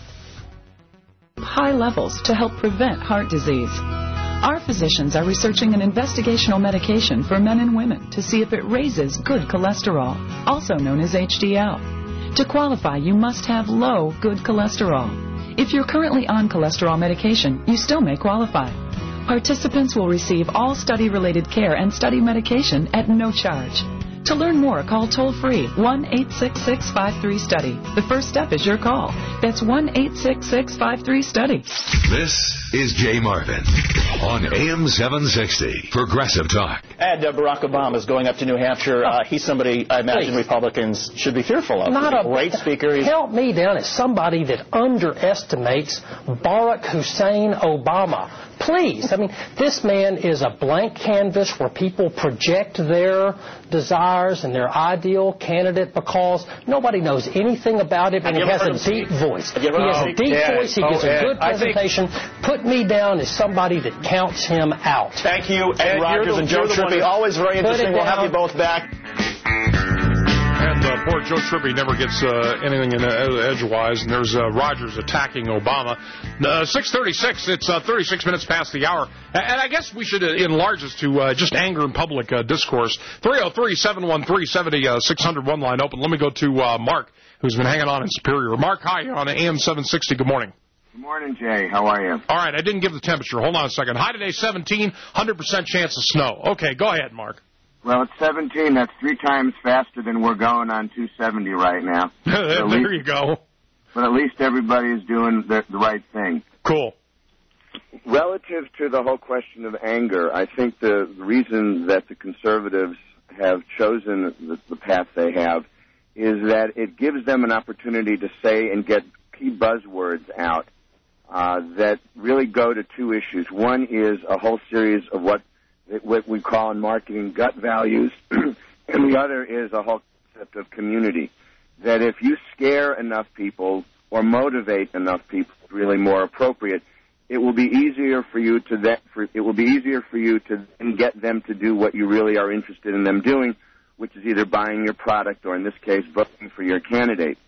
High levels to help prevent heart disease. Our physicians are researching an investigational medication for men and women to see if it raises good cholesterol, also known as H D L. To qualify, you must have low good cholesterol. If you're currently on cholesterol medication, you still may qualify. Participants will receive all study-related care and study medication at no charge. To learn more, call toll-free one eight six six, five three, study. The first step is your call. That's one eight six six, five three, study. This is Jay Marvin on A M seven sixty, Progressive Talk. And uh, Barack Obama is going up to New Hampshire. Uh, he's somebody I imagine Please. Republicans should be fearful of. Not He's a great speaker. He's Help me down as somebody that underestimates Barack Hussein Obama. Please. I mean, this man is a blank canvas where people project their desires and their ideal candidate because nobody knows anything about him, and he has a deep voice. He has a deep voice. He gives a good presentation. Put me down as somebody that counts him out. Thank you, Ed Rogers and Joe Trippi. Always very interesting. We'll have you both back. And uh, poor Joe Trippi never gets uh, anything in uh, edgewise, and there's uh, Rogers attacking Obama. Uh, six thirty-six, it's uh, thirty-six minutes past the hour. And I guess we should uh, enlarge this to uh, just anger in public uh, discourse. three oh three, seven one three, seven oh six oh one line open. Let me go to uh, Mark, who's been hanging on in Superior. Mark, hi, you're on A M seven sixty. Good morning. Good morning, Jay. How are you? All right, I didn't give the temperature. Hold on a second. High today, seventeen, one hundred percent chance of snow. Okay, go ahead, Mark. Well, it's seventeen. That's three times faster than we're going on two seventy right now. there least, you go. But at least everybody is doing the, the right thing. Cool. Relative to the whole question of anger, I think the reason that the conservatives have chosen the, the path they have is that it gives them an opportunity to say and get key buzzwords out uh, that really go to two issues. One is a whole series of what what we call in marketing gut values, and the other is a whole concept of community. That if you scare enough people or motivate enough people, really more appropriate, it will be easier for you to that. For, it will be easier for you to then get them to do what you really are interested in them doing, which is either buying your product or, in this case, voting for your candidate.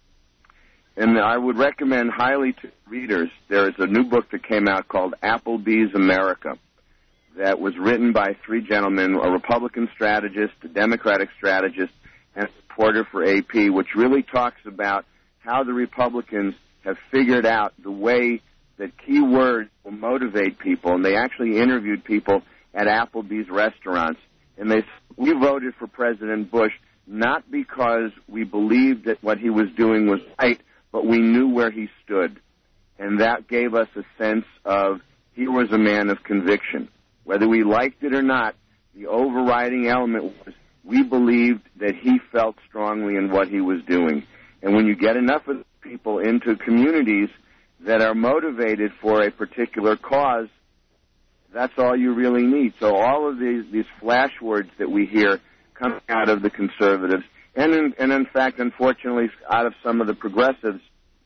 And I would recommend highly to readers. There is a new book that came out called Applebee's America, that was written by three gentlemen, a Republican strategist, a Democratic strategist, and a reporter for A P, which really talks about how the Republicans have figured out the way that key words will motivate people. And they actually interviewed people at Applebee's restaurants. And they we voted for President Bush not because we believed that what he was doing was right, but we knew where he stood. And that gave us a sense of he was a man of conviction. Whether we liked it or not, the overriding element was we believed that he felt strongly in what he was doing. And when you get enough of people into communities that are motivated for a particular cause, that's all you really need. So all of these, these flash words that we hear coming out of the conservatives, and in, and in fact, unfortunately, out of some of the progressives,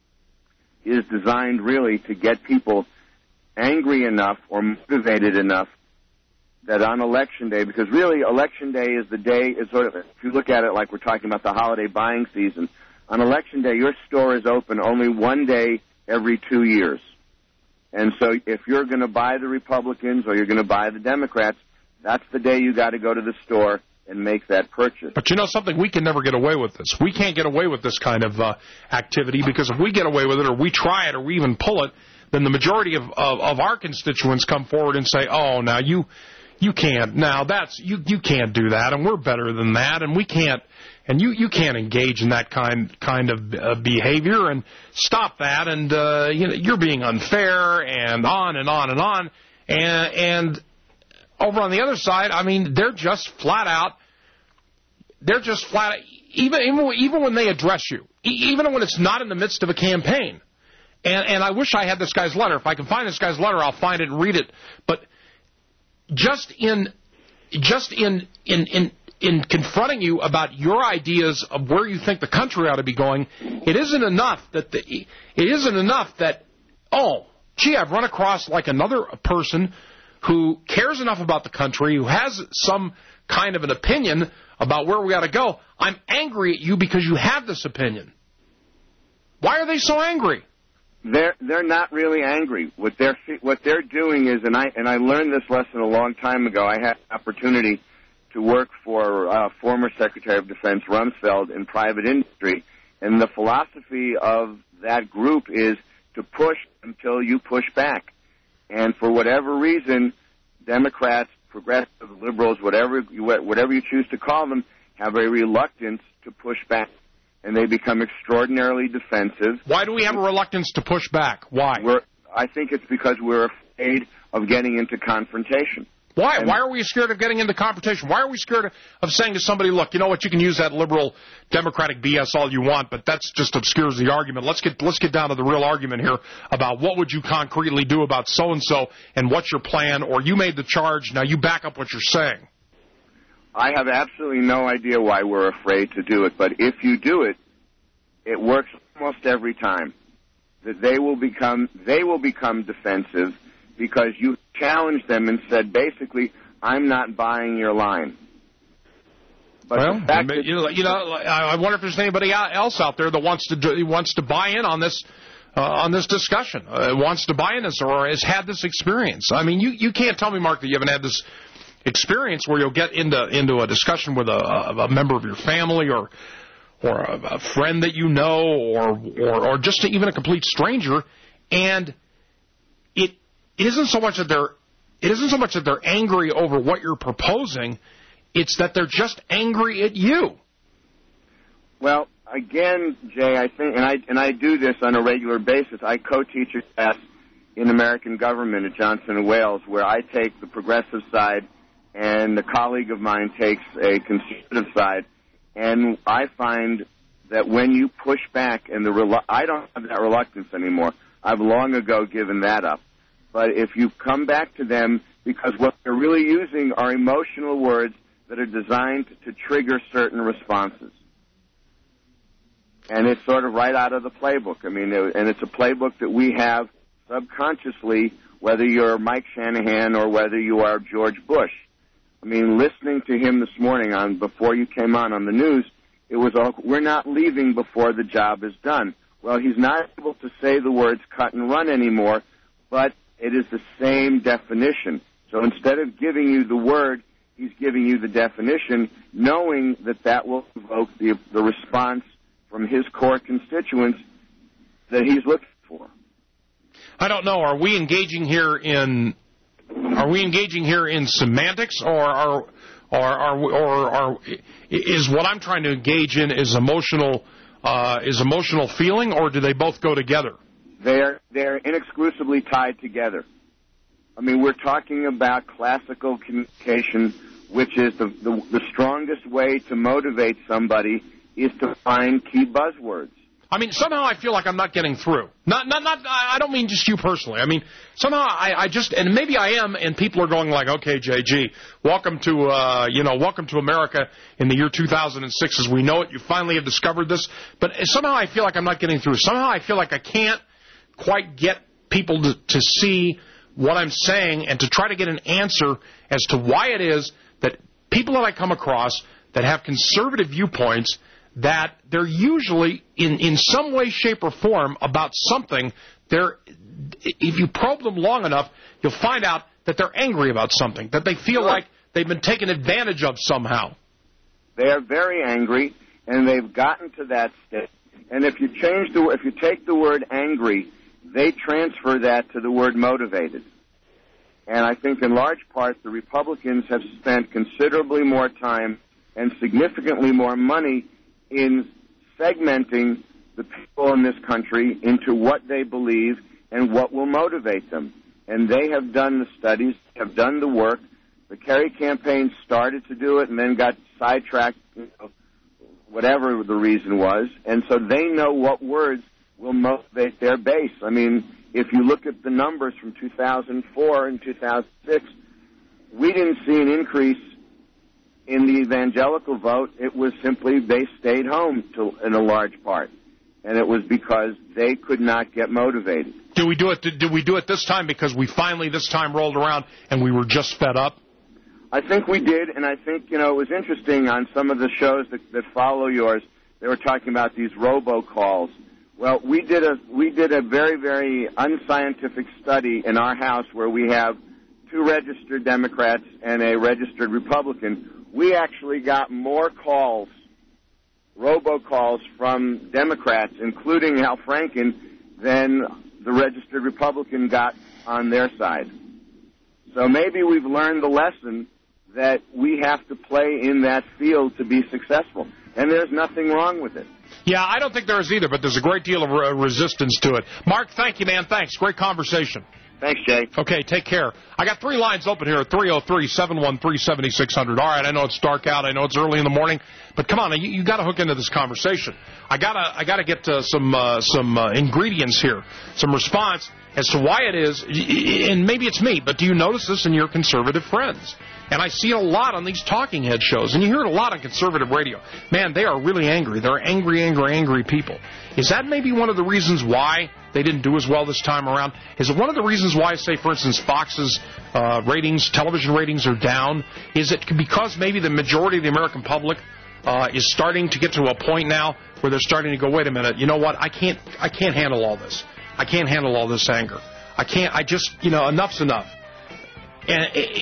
is designed really to get people angry enough or motivated enough that on Election Day, because really Election Day is the day, is sort of, if you look at it like we're talking about the holiday buying season, on Election Day your store is open only one day every two years. And so if you're going to buy the Republicans or you're going to buy the Democrats, that's the day you got to go to the store and make that purchase. But you know something? We can never get away with this. We can't get away with this kind of uh, activity, because if we get away with it or we try it or we even pull it, then the majority of, of, of our constituents come forward and say, oh, now you you can't. Now that's you, you can't do that, and we're better than that, and we can't. And you, you can't engage in that kind kind of uh, behavior, and stop that, and uh, you know, you're being unfair, and on and on and on. And, and over on the other side, I mean, they're just flat out, they're just flat out, even, even, even when they address you, even when it's not in the midst of a campaign. And, and I wish I had this guy's letter. If I can find this guy's letter, I'll find it and read it. But just in, just in, in, in, in confronting you about your ideas of where you think the country ought to be going, it isn't enough that the, it isn't enough that, oh, gee, I've run across like another person who cares enough about the country, who has some kind of an opinion about where we ought to go. I'm angry at you because you have this opinion. Why are they so angry? They're they're not really angry. What they're what they're doing is, and I and I learned this lesson a long time ago. I had an opportunity to work for uh, former Secretary of Defense Rumsfeld in private industry, and the philosophy of that group is to push until you push back. And for whatever reason, Democrats, progressive, liberals, whatever you, whatever you choose to call them, have a reluctance to push back, and they become extraordinarily defensive. Why do we have a reluctance to push back? Why? We're, I think it's because we're afraid of getting into confrontation. Why? And Why are we scared of getting into confrontation? Why are we scared of, of saying to somebody, look, you know what, you can use that liberal Democratic B S all you want, but that's just obscures the argument. Let's get let's get down to the real argument here about what would you concretely do about so-and-so and what's your plan, or you made the charge, now you back up what you're saying. I have absolutely no idea why we're afraid to do it, but if you do it, it works almost every time. That they will become they will become defensive because you challenged them and said, basically, I'm not buying your line. But well, the fact you know, you know, I wonder if there's anybody else out there that wants to do, wants to buy in on this uh, on this discussion, uh, wants to buy in this, or has had this experience. I mean, you, you can't tell me, Mark, that you haven't had this experience where you'll get into into a discussion with a, a member of your family or or a, a friend that you know, or or, or just even a complete stranger, and it. It isn't so much that they're it isn't so much that they're angry over what you're proposing, it's that they're just angry at you. Well, again, Jay, I think, and I and I do this on a regular basis. I co-teach a class in American government at Johnson and Wales, where I take the progressive side, and a colleague of mine takes a conservative side, and I find that when you push back, and the relu- I don't have that reluctance anymore. I've long ago given that up. But if you come back to them, because what they're really using are emotional words that are designed to trigger certain responses. And it's sort of right out of the playbook. I mean, and it's a playbook that we have subconsciously, whether you're Mike Shanahan or whether you are George Bush. I mean, listening to him this morning on before you came on on the news, it was all, we're not leaving before the job is done. Well, he's not able to say the words cut and run anymore, but it is the same definition. So instead of giving you the word, he's giving you the definition, knowing that that will evoke the, the response from his core constituents that he's looking for. I don't know. Are we engaging here in are we engaging here in semantics, or are or are or are is what I'm trying to engage in is emotional uh, is emotional feeling, or do they both go together? They're they're inexclusively tied together. I mean, we're talking about classical communication, which is the, the the strongest way to motivate somebody is to find key buzzwords. I mean, somehow I feel like I'm not getting through. Not, not, not. I don't mean just you personally. I mean, somehow I, I just, and maybe I am, and people are going like, okay, J G, welcome to, uh, you know, welcome to America in the year two thousand six as we know it. You finally have discovered this. But somehow I feel like I'm not getting through. Somehow I feel like I can't quite get people to, to see what I'm saying and to try to get an answer as to why it is that people that I come across that have conservative viewpoints, that they're usually in, in some way, shape, or form about something they're, if you probe them long enough, you'll find out that they're angry about something, that they feel like they've been taken advantage of somehow. They are very angry, and they've gotten to that state. And if you change the, if you take the word angry, they transfer that to the word motivated. And I think in large part the Republicans have spent considerably more time and significantly more money in segmenting the people in this country into what they believe and what will motivate them. And they have done the studies, have done the work. The Kerry campaign started to do it and then got sidetracked, you know, whatever the reason was. And so they know what words will motivate their base. I mean, if you look at the numbers from two thousand four and two thousand six, we didn't see an increase in the evangelical vote. It was simply they stayed home to, in a large part. And it was because they could not get motivated. Did we do it? Did, did we do it this time because we finally this time rolled around and we were just fed up? I think we did, and I think, you know, it was interesting on some of the shows that, that follow yours, they were talking about these robocalls. Well, we did a we did a very, very unscientific study in our house where we have two registered Democrats and a registered Republican. We actually got more calls, robocalls from Democrats, including Al Franken, than the registered Republican got on their side. So maybe we've learned the lesson that we have to play in that field to be successful. And there's nothing wrong with it. Yeah, I don't think there is either, but there's a great deal of re- resistance to it. Mark, thank you, man. Thanks. Great conversation. Thanks, Jay. Okay, take care. I got three lines open here at three oh three, seven one three, seven six zero zero. All right, I know it's dark out. I know it's early in the morning. But come on, you, you got to hook into this conversation. I got to I gotta get uh, some, uh, some uh, ingredients here, some response as to why it is, and maybe it's me, but do you notice this in your conservative friends? And I see it a lot on these talking head shows, and you hear it a lot on conservative radio. Man, they are really angry. They're angry, angry, angry people. Is that maybe one of the reasons why they didn't do as well this time around? Is it one of the reasons why, say, for instance, Fox's uh, ratings, television ratings are down? Is it because maybe the majority of the American public uh, is starting to get to a point now where they're starting to go, wait a minute, you know what, I can't, I can't handle all this. I can't handle all this anger. I can't, I just, you know, enough's enough. And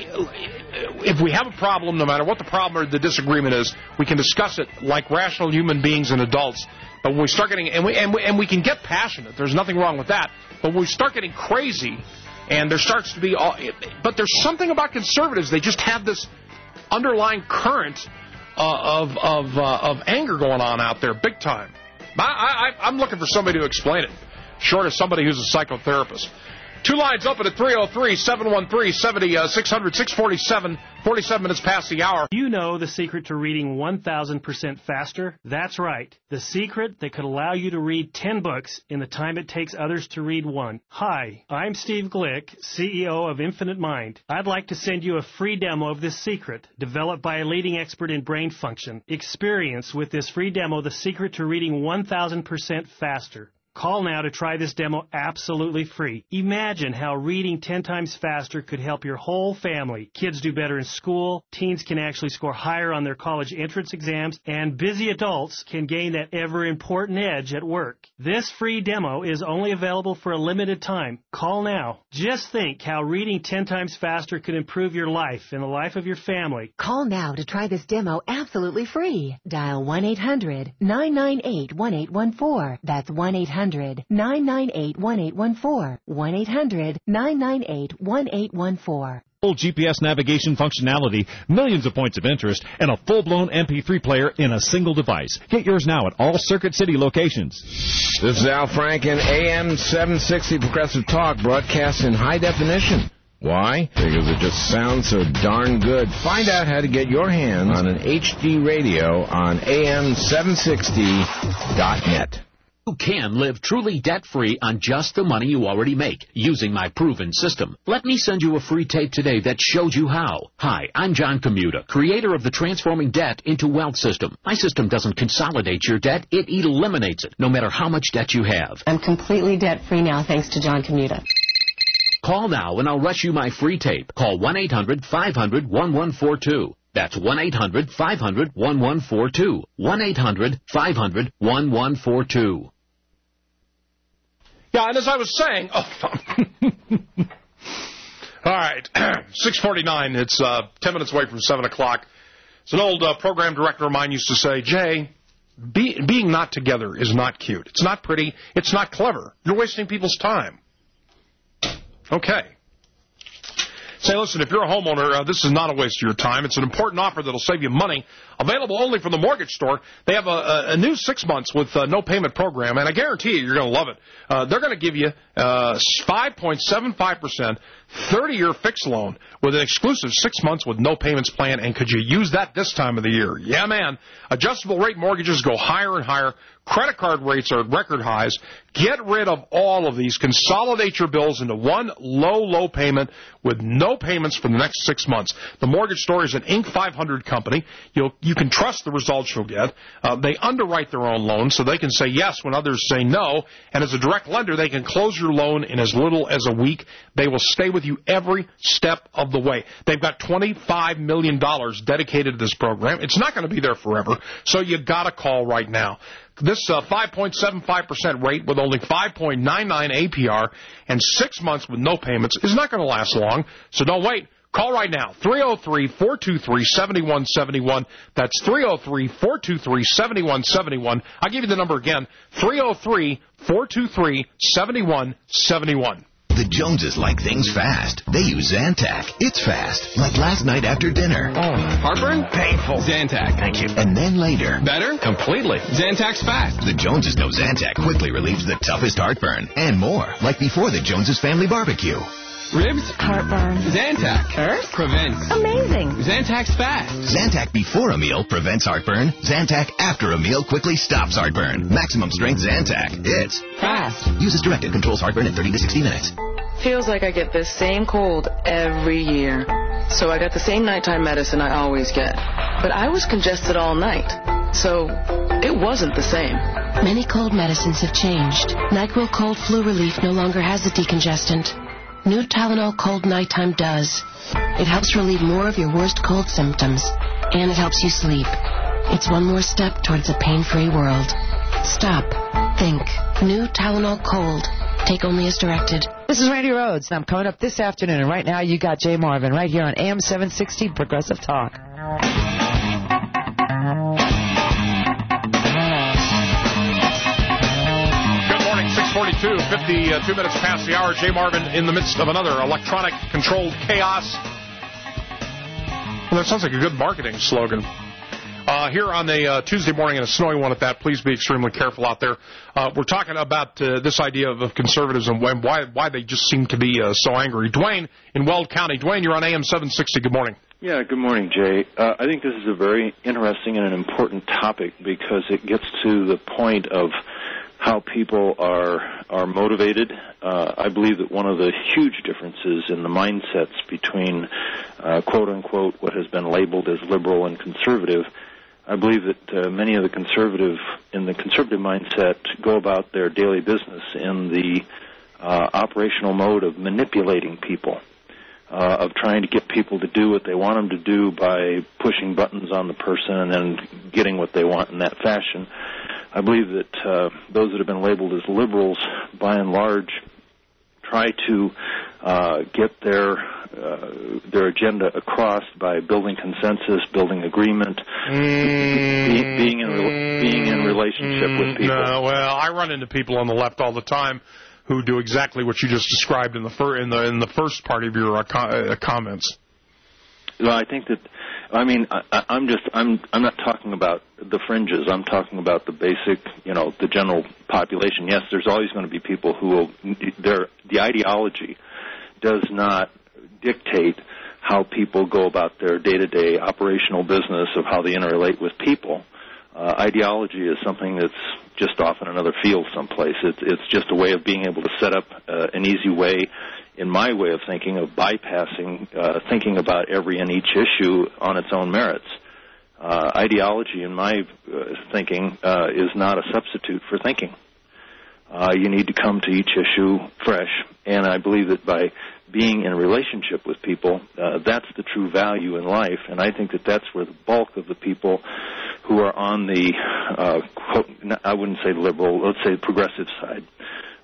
if we have a problem, no matter what the problem or the disagreement is, we can discuss it like rational human beings and adults. But when we start getting, and we, and we, and we can get passionate, there's nothing wrong with that. But when we start getting crazy, and there starts to be, all, but there's something about conservatives, they just have this underlying current uh, of of uh, of anger going on out there, big time. I, I, I'm looking for somebody to explain it, short of somebody who's a psychotherapist. Two lines open at three oh three, seven one three, seven six zero zero, six forty-seven, forty-seven minutes past the hour. You know the secret to reading one thousand percent faster? That's right. The secret that could allow you to read ten books in the time it takes others to read one. Hi, I'm Steve Glick, C E O of Infinite Mind. I'd like to send you a free demo of this secret, developed by a leading expert in brain function. Experience with this free demo the secret to reading one thousand percent faster. Call now to try this demo absolutely free. Imagine how reading ten times faster could help your whole family. Kids do better in school, teens can actually score higher on their college entrance exams, and busy adults can gain that ever-important edge at work. This free demo is only available for a limited time. Call now. Just think how reading ten times faster could improve your life and the life of your family. Call now to try this demo absolutely free. Dial one eight hundred, nine nine eight, one eight one four. That's one eight hundred, nine nine eight, one eight one four. one eight hundred, nine nine eight, one eight one four. Full G P S navigation functionality, millions of points of interest, and a full-blown M P three player in a single device. Get yours now at all Circuit City locations. This is Al Franken, A M seven sixty Progressive Talk, broadcast in high definition. Why? Because it just sounds so darn good. Find out how to get your hands on an H D radio on A M seven sixty dot net. You can live truly debt-free on just the money you already make using my proven system. Let me send you a free tape today that shows you how. Hi, I'm John Commuta, creator of the Transforming Debt into Wealth system. My system doesn't consolidate your debt, it eliminates it, no matter how much debt you have. I'm completely debt-free now thanks to John Commuta. Call now and I'll rush you my free tape. Call one eight hundred, five hundred, one one four two. That's one eight hundred, five hundred, one one four two. one eight hundred, five hundred, one one four two. Yeah, and as I was saying, oh, all right, six forty-nine. It's uh, ten minutes away from seven o'clock. As an old uh, program director of mine used to say, Jay, be, being not together is not cute. It's not pretty. It's not clever. You're wasting people's time. Okay. Say, listen, if you're a homeowner, uh, this is not a waste of your time. It's an important offer that will save you money. Available only from the Mortgage Store. They have a, a, a new six months with uh, no payment program, and I guarantee you you're going to love it. Uh, they're going to give you uh, five point seven five percent thirty-year fixed loan with an exclusive six months with no payments plan, and could you use that this time of the year? Yeah, man. Adjustable rate mortgages go higher and higher. Credit card rates are at record highs. Get rid of all of these. Consolidate your bills into one low, low payment with no payments for the next six months. The Mortgage Store is an Inc five hundred company. You'll, you can trust the results you'll get. Uh, they underwrite their own loans, so they can say yes when others say no. And as a direct lender, they can close your loan in as little as a week. They will stay with you every step of the way. They've got twenty-five million dollars dedicated to this program. It's not going to be there forever, so you got to call right now. This uh, five point seven five percent rate with only five point nine nine A P R and six months with no payments is not going to last long, so don't wait. Call right now, three oh three, four two three, seven one seven one. That's three oh three, four two three, seven one seven one. I'll give you the number again, three oh three, four two three, seven one seven one. The Joneses like things fast. They use Zantac. It's fast, like last night after dinner. Oh, heartburn? Painful. Zantac. Thank you. And then later. Better? Completely. Zantac's fast. The Joneses know Zantac quickly relieves the toughest heartburn. And more, like before the Joneses family barbecue. Ribs? Heartburn. Zantac. Earth? Prevents. Amazing. Zantac's fast. Zantac before a meal prevents heartburn. Zantac after a meal quickly stops heartburn. Maximum strength Zantac. It's fast. Use as directed. Controls heartburn in thirty to sixty minutes. Feels like I get this same cold every year. So I got the same nighttime medicine I always get. But I was congested all night. So it wasn't the same. Many cold medicines have changed. NyQuil Cold Flu Relief no longer has a decongestant. New Tylenol Cold Nighttime does. It helps relieve more of your worst cold symptoms, and it helps you sleep. It's one more step towards a pain-free world. Stop. Think. New Tylenol Cold. Take only as directed. This is Randy Rhodes. I'm coming up this afternoon, and right now you got Jay Marvin right here on A M seven sixty Progressive Talk. forty-two, fifty-two minutes past the hour. Jay Marvin in the midst of another electronic-controlled chaos. Well, that sounds like a good marketing slogan. Uh, here on a uh, Tuesday morning and a snowy one at that, please be extremely careful out there. Uh, we're talking about uh, this idea of, of conservatives and why why they just seem to be uh, so angry. Dwayne in Weld County. Dwayne, you're on A M seven sixty. Good morning. Yeah, good morning, Jay. Uh, I think this is a very interesting and an important topic because it gets to the point of how people are are motivated. Uh, I believe that one of the huge differences in the mindsets between uh, quote-unquote what has been labeled as liberal and conservative, I believe that uh, many of the conservative, in the conservative mindset, go about their daily business in the uh, operational mode of manipulating people, uh, of trying to get people to do what they want them to do by pushing buttons on the person and then getting what they want in that fashion. I believe that uh, those that have been labeled as liberals, by and large, try to uh, get their uh, their agenda across by building consensus, building agreement, mm, be, being in re- being in relationship mm, with people. No, well, I run into people on the left all the time who do exactly what you just described in the fir- in the in the first part of your uh, co- uh, comments. Well, I think that, I mean, I, I'm just, I'm, I'm not talking about the fringes. I'm talking about the basic, you know, the general population. Yes, there's always going to be people who will, their, the ideology does not dictate how people go about their day-to-day operational business of how they interrelate with people. Uh, ideology is something that's just off in another field someplace. It's, it's just a way of being able to set up uh, an easy way, in my way of thinking, of bypassing uh, thinking about every and each issue on its own merits. Uh, ideology, in my uh, thinking, uh, is not a substitute for thinking. Uh, you need to come to each issue fresh, and I believe that by being in a relationship with people, uh, that's the true value in life, and I think that that's where the bulk of the people who are on the, uh, quote, I wouldn't say liberal, let's say progressive side,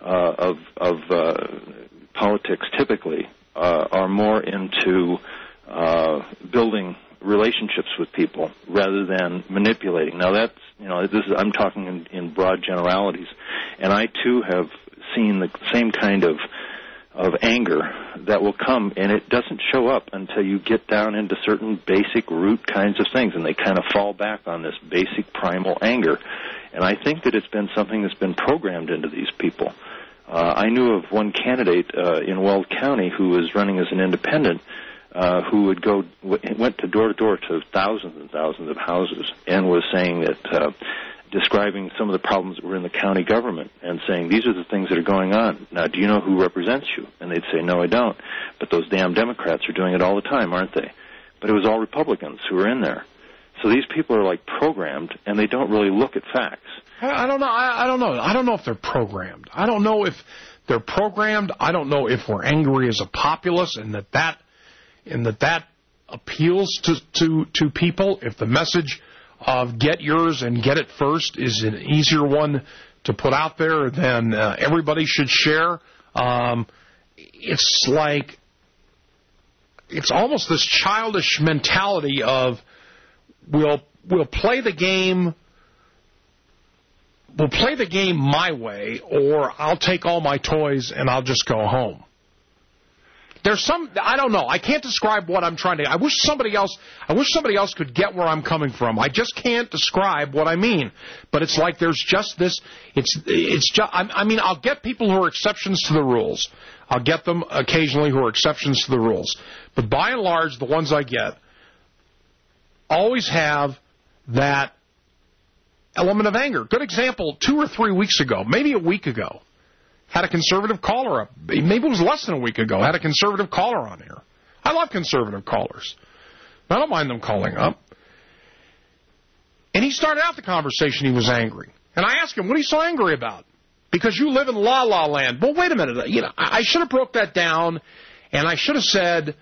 uh, of, of uh, politics typically uh, are more into uh, building relationships with people rather than manipulating. Now that's, you know, this is, I'm talking in, in broad generalities, and I too have seen the same kind of of anger that will come, and it doesn't show up until you get down into certain basic root kinds of things, and they kind of fall back on this basic primal anger. And I think that it's been something that's been programmed into these people. Uh, I knew of one candidate uh, in Weld County who was running as an independent, uh, who would go went to door to door to thousands and thousands of houses and was saying that, uh, describing some of the problems that were in the county government and saying, these are the things that are going on. Now, do you know who represents you? And they'd say, no, I don't. But those damn Democrats are doing it all the time, aren't they? But it was all Republicans who were in there. So these people are like programmed, and they don't really look at facts. I don't know. I, I don't know. I don't know if they're programmed. I don't know if they're programmed. I don't know if we're angry as a populace, and that that, and that, that appeals to, to, to people. If the message of get yours and get it first is an easier one to put out there than uh, everybody should share. Um, it's like, it's almost this childish mentality of we'll, we'll play the game, we'll play the game my way, or I'll take all my toys and I'll just go home. There's some, I don't know, I can't describe what I'm trying to, I wish somebody else, I wish somebody else could get where I'm coming from. I just can't describe what I mean. But it's like there's just this, it's, it's just, I, I mean, I'll get people who are exceptions to the rules. I'll get them occasionally who are exceptions to the rules. But by and large, the ones I get always have that element of anger. Good example, two or three weeks ago, maybe a week ago, had a conservative caller up. Maybe it was less than a week ago. Had a conservative caller on here. I love conservative callers. I don't mind them calling up. And he started out the conversation, he was angry. And I asked him, what are you so angry about? Because you live in la-la land. Well, wait a minute. You know, I should have broke that down, and I should have said,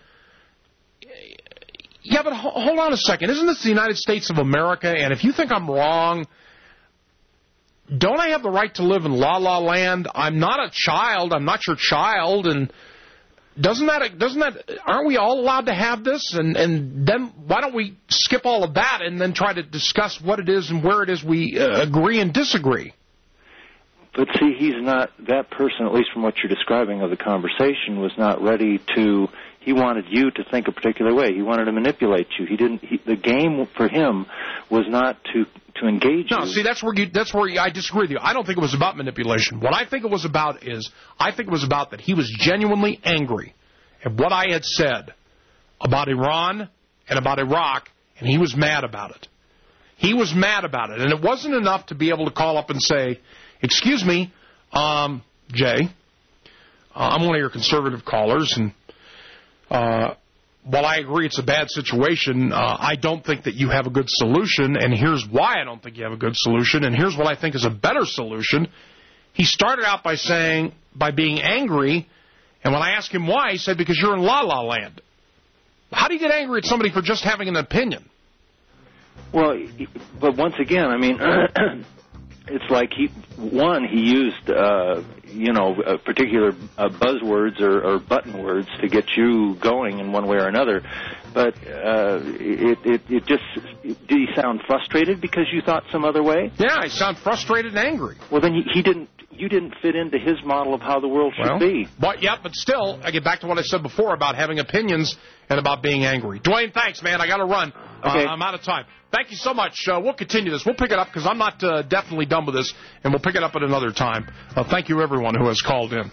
yeah, but hold on a second. Isn't this the United States of America? And if you think I'm wrong, don't I have the right to live in la-la land? I'm not a child. I'm not your child. And doesn't that, doesn't that, aren't we all allowed to have this? And, and then why don't we skip all of that and then try to discuss what it is and where it is we uh, agree and disagree? But see, he's not, that person, at least from what you're describing of the conversation, was not ready to, he wanted you to think a particular way. He wanted to manipulate you. He didn't, he, the game for him was not to to engage no, you. No, see, that's where you, that's where I disagree with you. I don't think it was about manipulation. What I think it was about is, I think it was about that he was genuinely angry at what I had said about Iran and about Iraq, and he was mad about it. He was mad about it, and it wasn't enough to be able to call up and say, excuse me, um, Jay, uh, I'm one of your conservative callers, and uh, while I agree it's a bad situation, uh, I don't think that you have a good solution, and here's why I don't think you have a good solution, and here's what I think is a better solution. He started out by saying, by being angry, and when I asked him why, he said, because you're in la-la land. How do you get angry at somebody for just having an opinion? Well, but once again, I mean, it's like he, one, he used, uh, you know, uh, particular uh, buzzwords or, or button words to get you going in one way or another. But uh, it, it, it just, did he sound frustrated because you thought some other way? Yeah, I sound frustrated and angry. Well, then he, he didn't, you didn't fit into his model of how the world should well, be. But, yeah, but still, I get back to what I said before about having opinions and about being angry. Dwayne, thanks, man. I got to run. Okay. Uh, I'm out of time. Thank you so much. Uh, we'll continue this. We'll pick it up because I'm not uh, definitely done with this, and we'll pick it up at another time. Uh, thank you, everyone who has called in.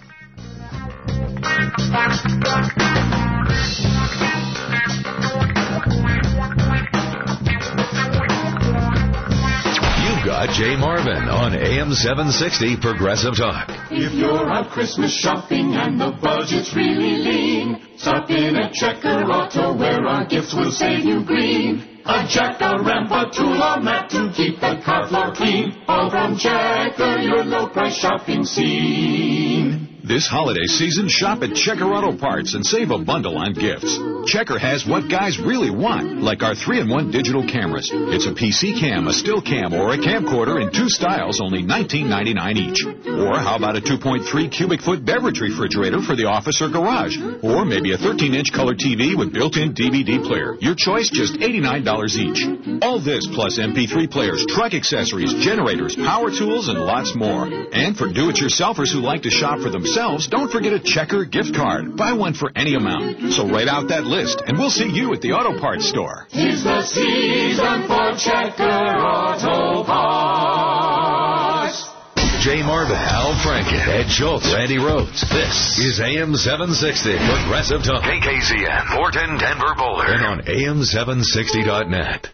You've got Jay Marvin on A M seven sixty Progressive Talk. If you're out Christmas shopping and the budget's really lean, stop in at Checker Auto where our gifts will save you green. A jack, a ramp, a tool or mat to keep the car floor clean. All from Checker, your low price shopping scene. This holiday season, shop at Checker Auto Parts and save a bundle on gifts. Checker has what guys really want, like our three in one digital cameras. It's a P C cam, a still cam, or a camcorder in two styles, only nineteen ninety-nine each. Or how about a two point three cubic foot beverage refrigerator for the office or garage? Or maybe a thirteen inch color T V with built-in D V D player. Your choice, just eighty-nine dollars each. All this plus M P three players, truck accessories, generators, power tools, and lots more. And for do-it-yourselfers who like to shop for themselves, don't forget a Checker gift card. Buy one for any amount. So write out that list, and we'll see you at the Auto Parts store. Tis the season for Checker Auto Parts. Jay Marvin, Al Franken, Ed Schultz, Randy Rhodes. This is A M seven sixty, Progressive Talk. K K Z N, Morton, Denver, Boulder. And on A M seven sixty dot net.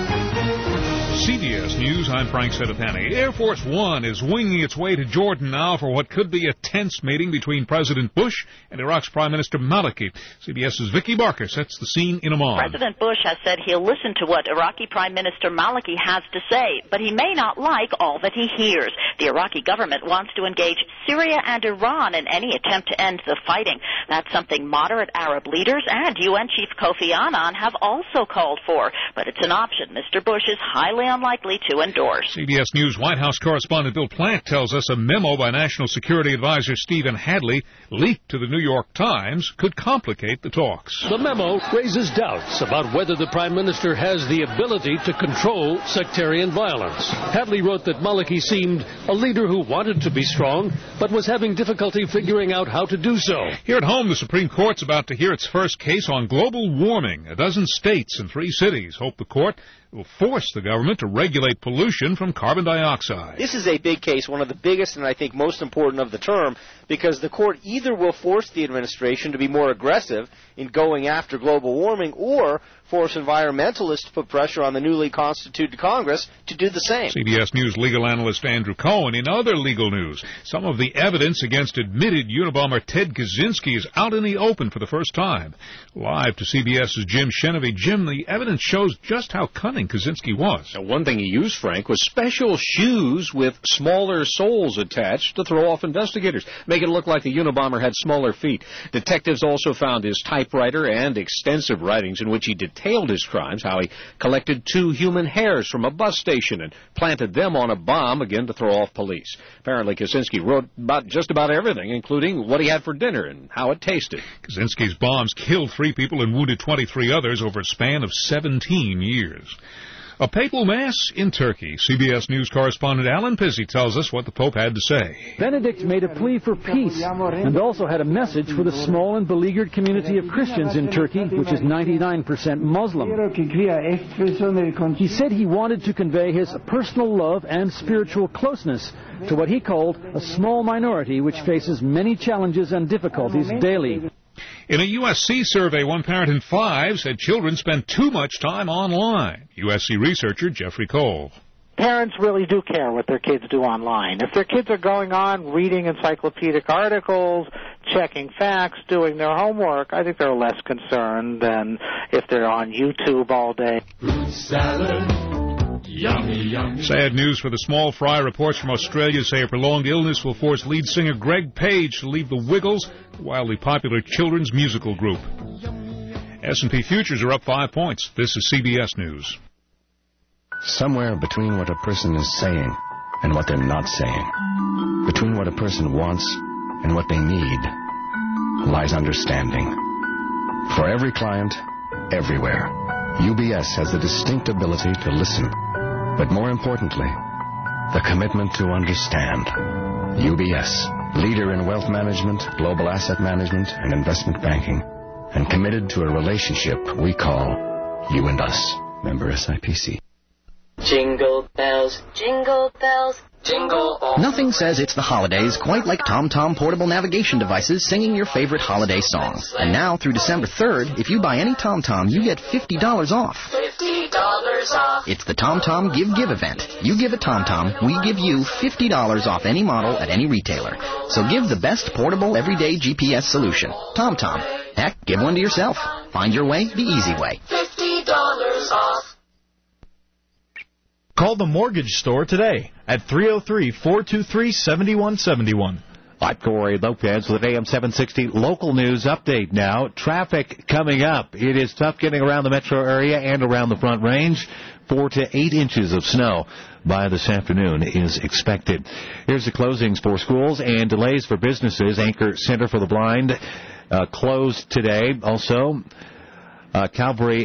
C B S News, I'm Frank Sedapani. Air Force One is winging its way to Jordan now for what could be a tense meeting between President Bush and Iraq's Prime Minister Maliki. CBS's Vicky Barker sets the scene in Amman. President Bush has said he'll listen to what Iraqi Prime Minister Maliki has to say, but he may not like all that he hears. The Iraqi government wants to engage Syria and Iran in any attempt to end the fighting. That's something moderate Arab leaders and U N Chief Kofi Annan have also called for, but it's an option Mister Bush is highly unlikely to endorse. C B S News White House correspondent Bill Plant tells us a memo by National Security Advisor Stephen Hadley, leaked to the New York Times, could complicate the talks. The memo raises doubts about whether the Prime Minister has the ability to control sectarian violence. Hadley wrote that Maliki seemed a leader who wanted to be strong, but was having difficulty figuring out how to do so. Here at home, the Supreme Court's about to hear its first case on global warming. A dozen states and three cities hope the court will force the government to regulate pollution from carbon dioxide. This is a big case, one of the biggest and I think most important of the term, because the court either will force the administration to be more aggressive in going after global warming or force environmentalists to put pressure on the newly constituted Congress to do the same. C B S News legal analyst Andrew Cohen. In other legal news, some of the evidence against admitted Unabomber Ted Kaczynski is out in the open for the first time. Live to CBS's Jim Shenovy. Jim, the evidence shows just how cunning Kaczynski was. Now, one thing he used, Frank, was special shoes with smaller soles attached to throw off investigators, make it look like the Unabomber had smaller feet. Detectives also found his typewriter and extensive writings in which he detailed his crimes, how he collected two human hairs from a bus station and planted them on a bomb, again, to throw off police. Apparently, Kaczynski wrote about just about everything, including what he had for dinner and how it tasted. Kaczynski's bombs killed three people and wounded twenty-three others over a span of seventeen years. A papal mass in Turkey. C B S News correspondent Alan Pizzi tells us what the Pope had to say. Benedict made a plea for peace and also had a message for the small and beleaguered community of Christians in Turkey, which is ninety-nine percent Muslim. He said he wanted to convey his personal love and spiritual closeness to what he called a small minority which faces many challenges and difficulties daily. In a U S C survey, one parent in five said children spend too much time online. U S C researcher Jeffrey Cole. Parents really do care what their kids do online. If their kids are going on reading encyclopedic articles, checking facts, doing their homework, I think they're less concerned than if they're on YouTube all day. Fruit salad. Yummy, yummy. Sad news for the small fry. Reports from Australia say a prolonged illness will force lead singer Greg Page to leave the Wiggles, the wildly popular children's musical group. S and P futures are up five points. This is C B S News. Somewhere between what a person is saying and what they're not saying, between what a person wants and what they need, lies understanding. For every client, everywhere, U B S has the distinct ability to listen. But more importantly, the commitment to understand. U B S, leader in wealth management, global asset management, and investment banking, and committed to a relationship we call you and us. Member S I P C. Jingle bells, jingle bells, jingle all. Nothing says it's the holidays quite like TomTom portable navigation devices singing your favorite holiday songs. And now, through December third, if you buy any TomTom, you get fifty dollars off. fifty dollars off. It's the TomTom Give Give event. You give a TomTom, we give you fifty dollars off any model at any retailer. So give the best portable everyday G P S solution. TomTom. Heck, give one to yourself. Find your way the easy way. fifty dollars off. Call the Mortgage Store today at three oh three, four two three, seven one seven one. I'm Corey Lopez with an A M seven sixty local news update now. Traffic coming up. It is tough getting around the metro area and around the Front Range. Four to eight inches of snow by this afternoon is expected. Here's the closings for schools and delays for businesses. Anchor Center for the Blind uh, closed today. Also, uh, Calvary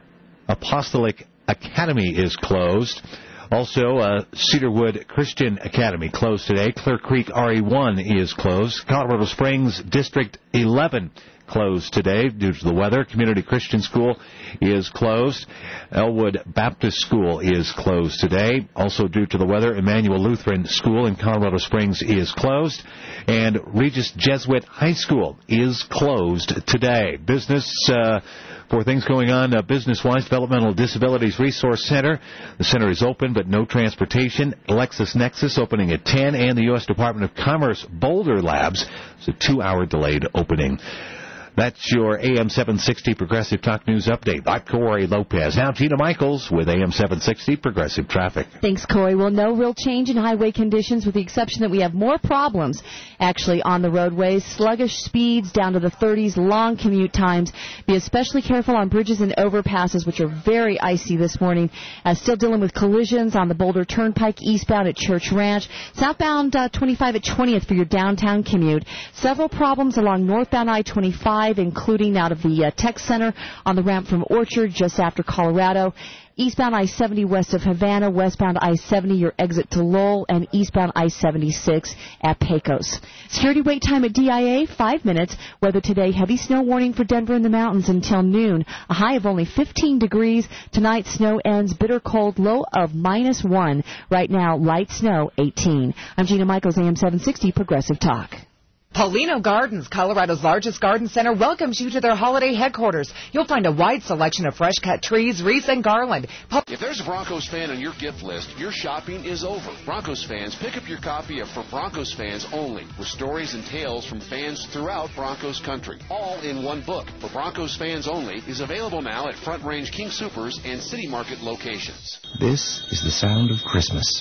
Apostolic Academy is closed. Also, uh, Cedarwood Christian Academy closed today. Clear Creek R E one is closed. Colorado Springs District eleven closed today due to the weather. Community Christian School is closed. Elwood Baptist School is closed today. Also due to the weather, Emmanuel Lutheran School in Colorado Springs is closed. And Regis Jesuit High School is closed today. Business uh, for things going on uh, business-wise, Developmental Disabilities Resource Center. The center is open, but no transportation. LexisNexis opening at ten, and the U S Department of Commerce Boulder Labs. It's a two-hour delayed opening. That's your A M seven sixty Progressive Talk News Update. I'm Corey Lopez. Now Gina Michaels with A M seven sixty Progressive Traffic. Thanks, Corey. Well, no real change in highway conditions with the exception that we have more problems actually on the roadways. Sluggish speeds down to the thirties, long commute times. Be especially careful on bridges and overpasses, which are very icy this morning. Uh, still dealing with collisions on the Boulder Turnpike eastbound at Church Ranch. Southbound uh, twenty-five at twentieth for your downtown commute. Several problems along northbound I twenty-five, including out of the uh, Tech Center on the ramp from Orchard just after Colorado. Eastbound I seventy west of Havana, westbound I seventy your exit to Lowell, and eastbound I seventy-six at Pecos. Security wait time at D I A, five minutes. Weather today, heavy snow warning for Denver and the mountains until noon. A high of only fifteen degrees. Tonight, snow ends bitter cold, low of minus one. Right now, light snow, eighteen. I'm Gina Michaels, A M seven sixty Progressive Talk. Paulino Gardens, Colorado's largest garden center, welcomes you to their holiday headquarters. You'll find a wide selection of fresh-cut trees, wreaths, and garland. If there's a Broncos fan on your gift list, your shopping is over. Broncos fans, pick up your copy of For Broncos Fans Only, with stories and tales from fans throughout Broncos country, all in one book. For Broncos Fans Only is available now at Front Range King Soopers and City Market locations. This is the sound of Christmas.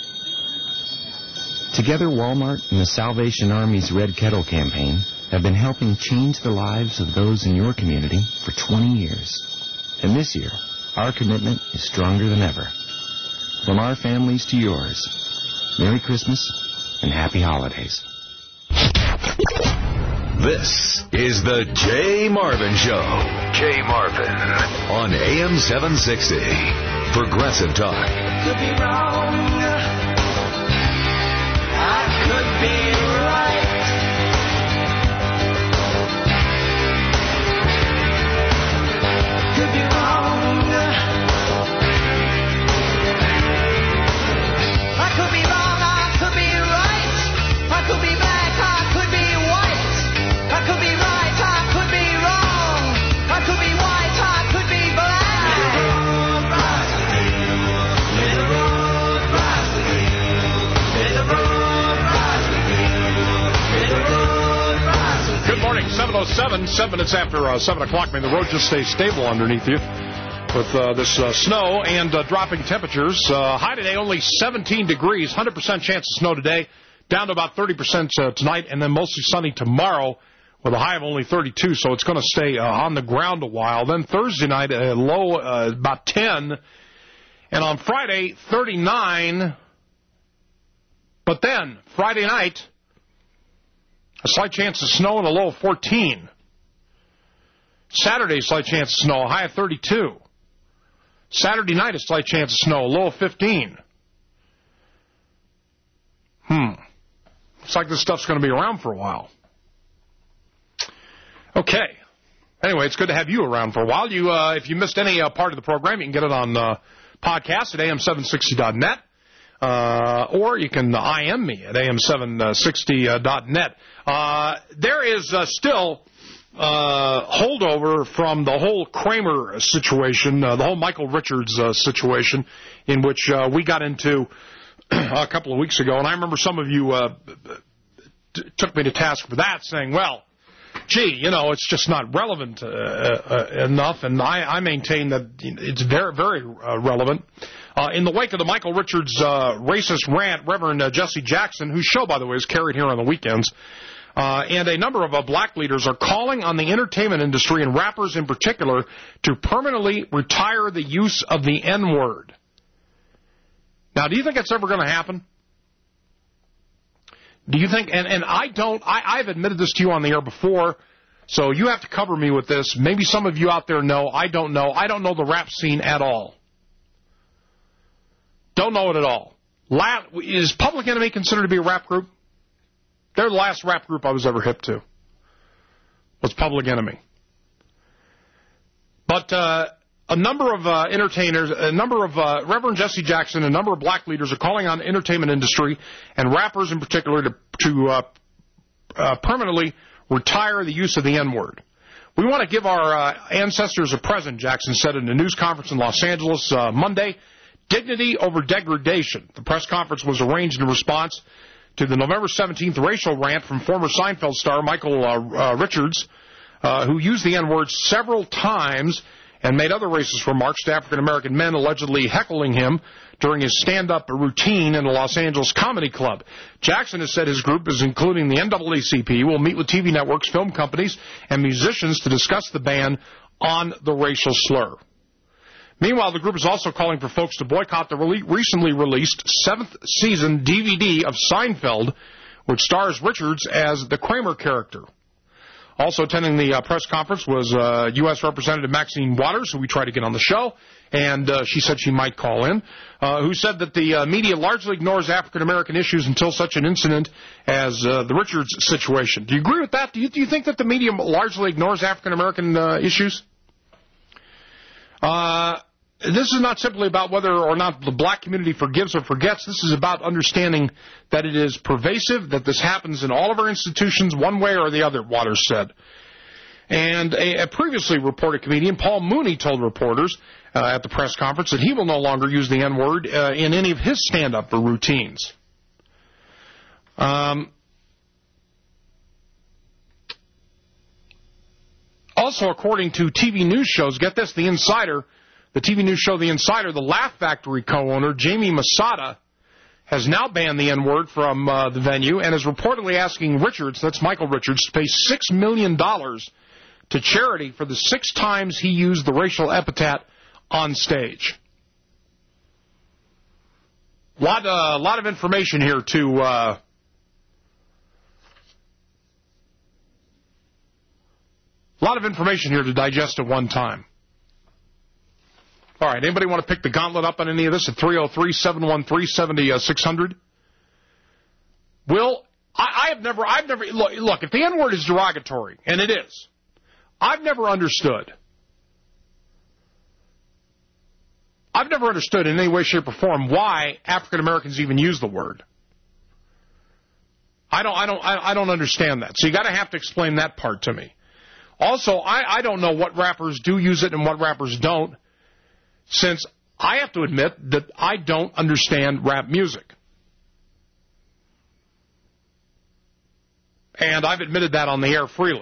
Together, Walmart and the Salvation Army's Red Kettle campaign have been helping change the lives of those in your community for twenty years. And this year, our commitment is stronger than ever. From our families to yours, Merry Christmas and Happy Holidays. This is the Jay Marvin Show. Jay Marvin on A M seven sixty. Progressive Talk. Could be wrong. I could be right. Could be wrong. I could be wrong. I could be right. I could be black. I could be white. I could be right. I could be wrong. I could be white. I could be black. May the road rise with you. May the road rise with you. May the road. Good morning, seven oh seven, seven minutes after uh, seven o'clock. May the road just stay stable underneath you with uh, this uh, snow and uh, dropping temperatures. Uh, high today, only seventeen degrees, one hundred percent chance of snow today, down to about thirty percent uh, tonight, and then mostly sunny tomorrow with a high of only thirty-two, so it's going to stay uh, on the ground a while. Then Thursday night, a low uh, about ten, and on Friday, thirty-nine. But then, Friday night, a slight chance of snow and a low of fourteen. Saturday, a slight chance of snow, a high of thirty-two. Saturday night, a slight chance of snow, a low of fifteen. Hmm. Looks like this stuff's going to be around for a while. Okay. Anyway, it's good to have you around for a while. You, uh, if you missed any uh, part of the program, you can get it on uh, podcast at A M seven sixty dot net. Uh, or you can I M me at A M seven sixty dot net. Uh, there is uh, still uh, holdover from the whole Kramer situation, uh, the whole Michael Richards uh, situation, in which uh, we got into a couple of weeks ago. And I remember some of you uh, t- took me to task for that, saying, well, gee, you know, it's just not relevant uh, uh, enough. And I, I maintain that it's very, very uh, relevant. Uh, in the wake of the Michael Richards uh, racist rant, Reverend uh, Jesse Jackson, whose show, by the way, is carried here on the weekends, uh, and a number of uh, black leaders are calling on the entertainment industry, and rappers in particular, to permanently retire the use of the N-word. Now, do you think it's ever going to happen? Do you think, and, and I don't, I, I've admitted this to you on the air before, so you have to cover me with this. Maybe some of you out there know. I don't know. I don't know the rap scene at all. Don't know it at all. La- is Public Enemy considered to be a rap group? They're the last rap group I was ever hip to. Was Public Enemy. But uh, a number of uh, entertainers, a number of uh, Reverend Jesse Jackson, a number of black leaders are calling on the entertainment industry and rappers in particular to, to uh, uh, permanently retire the use of the N-word. We want to give our uh, ancestors a present, Jackson said in a news conference in Los Angeles uh, Monday. Dignity over degradation. The press conference was arranged in response to the November seventeenth racial rant from former Seinfeld star Michael uh, uh, Richards, uh, who used the N-word several times and made other racist remarks to African-American men allegedly heckling him during his stand-up routine in the Los Angeles Comedy Club. Jackson has said his group is including the N double A C P, will meet with T V networks, film companies, and musicians to discuss the ban on the racial slur. Meanwhile, the group is also calling for folks to boycott the re- recently released seventh season D V D of Seinfeld, which stars Richards as the Kramer character. Also attending the uh, press conference was uh, U S Representative Maxine Waters, who we tried to get on the show, and uh, she said she might call in, uh, who said that the uh, media largely ignores African-American issues until such an incident as uh, the Richards situation. Do you agree with that? Do you, do you think that the media largely ignores African-American uh, issues? Uh... This is not simply about whether or not the black community forgives or forgets. This is about understanding that it is pervasive, that this happens in all of our institutions one way or the other, Waters said. And a, a previously reported comedian, Paul Mooney, told reporters uh, at the press conference that he will no longer use the N-word uh, in any of his stand-up routines. Um, also, according to T V news shows, get this, The Insider, the T V news show The Insider, the Laugh Factory co-owner, Jamie Masada, has now banned the N-word from uh, the venue and is reportedly asking Richards, that's Michael Richards, to pay six million dollars to charity for the six times he used the racial epithet on stage. A lot, uh, lot of information here to... Uh, a lot of information here to digest at one time. All right, anybody want to pick the gauntlet up on any of this at three oh three, seven one three, seven six zero zero? Will, I, I have never, I've never, look, look, if the N-word is derogatory, and it is, I've never understood, I've never understood in any way, shape, or form why African Americans even use the word. I don't, I don't, I, I don't understand that. So you got to have to explain that part to me. Also, I, I don't know what rappers do use it and what rappers don't, since I have to admit that I don't understand rap music. And I've admitted that on the air freely.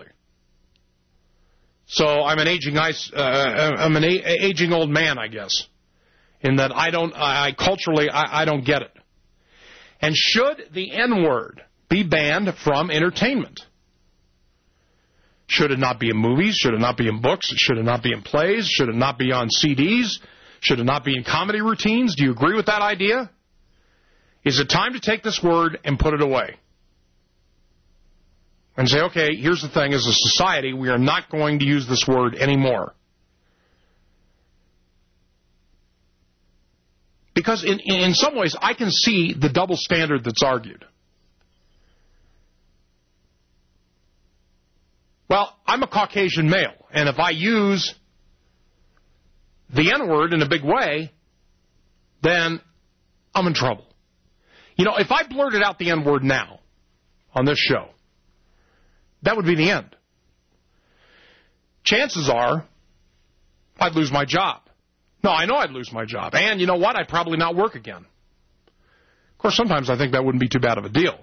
So I'm an aging ice, uh, I'm an a- aging old man, I guess, in that I don't, I culturally, I, I don't get it. And should the N-word be banned from entertainment? Should it not be in movies? Should it not be in books? Should it not be in plays? Should it not be on C Ds? Should it not be in comedy routines? Do you agree with that idea? Is it time to take this word and put it away? And say, okay, here's the thing, as a society, we are not going to use this word anymore. Because in, in some ways, I can see the double standard that's argued. Well, I'm a Caucasian male, and if I use the N-word in a big way, then I'm in trouble. You know, if I blurted out the N-word now on this show, that would be the end. Chances are I'd lose my job. No, I know I'd lose my job. And you know what? I'd probably not work again. Of course, sometimes I think that wouldn't be too bad of a deal.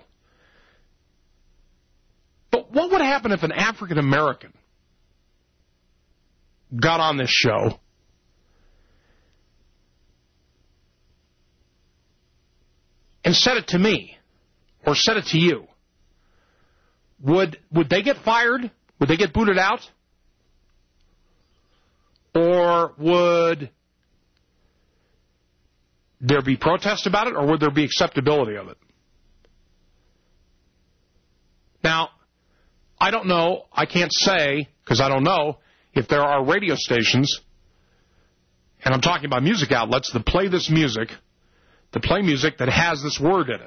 But what would happen if an African American got on this show and said it to me or said it to you, would would they get fired? Would they get booted out? Or would there be protest about it, or would there be acceptability of it? Now, I don't know, I can't say, because I don't know, if there are radio stations, and I'm talking about music outlets, that play this music, that play music that has this word in it.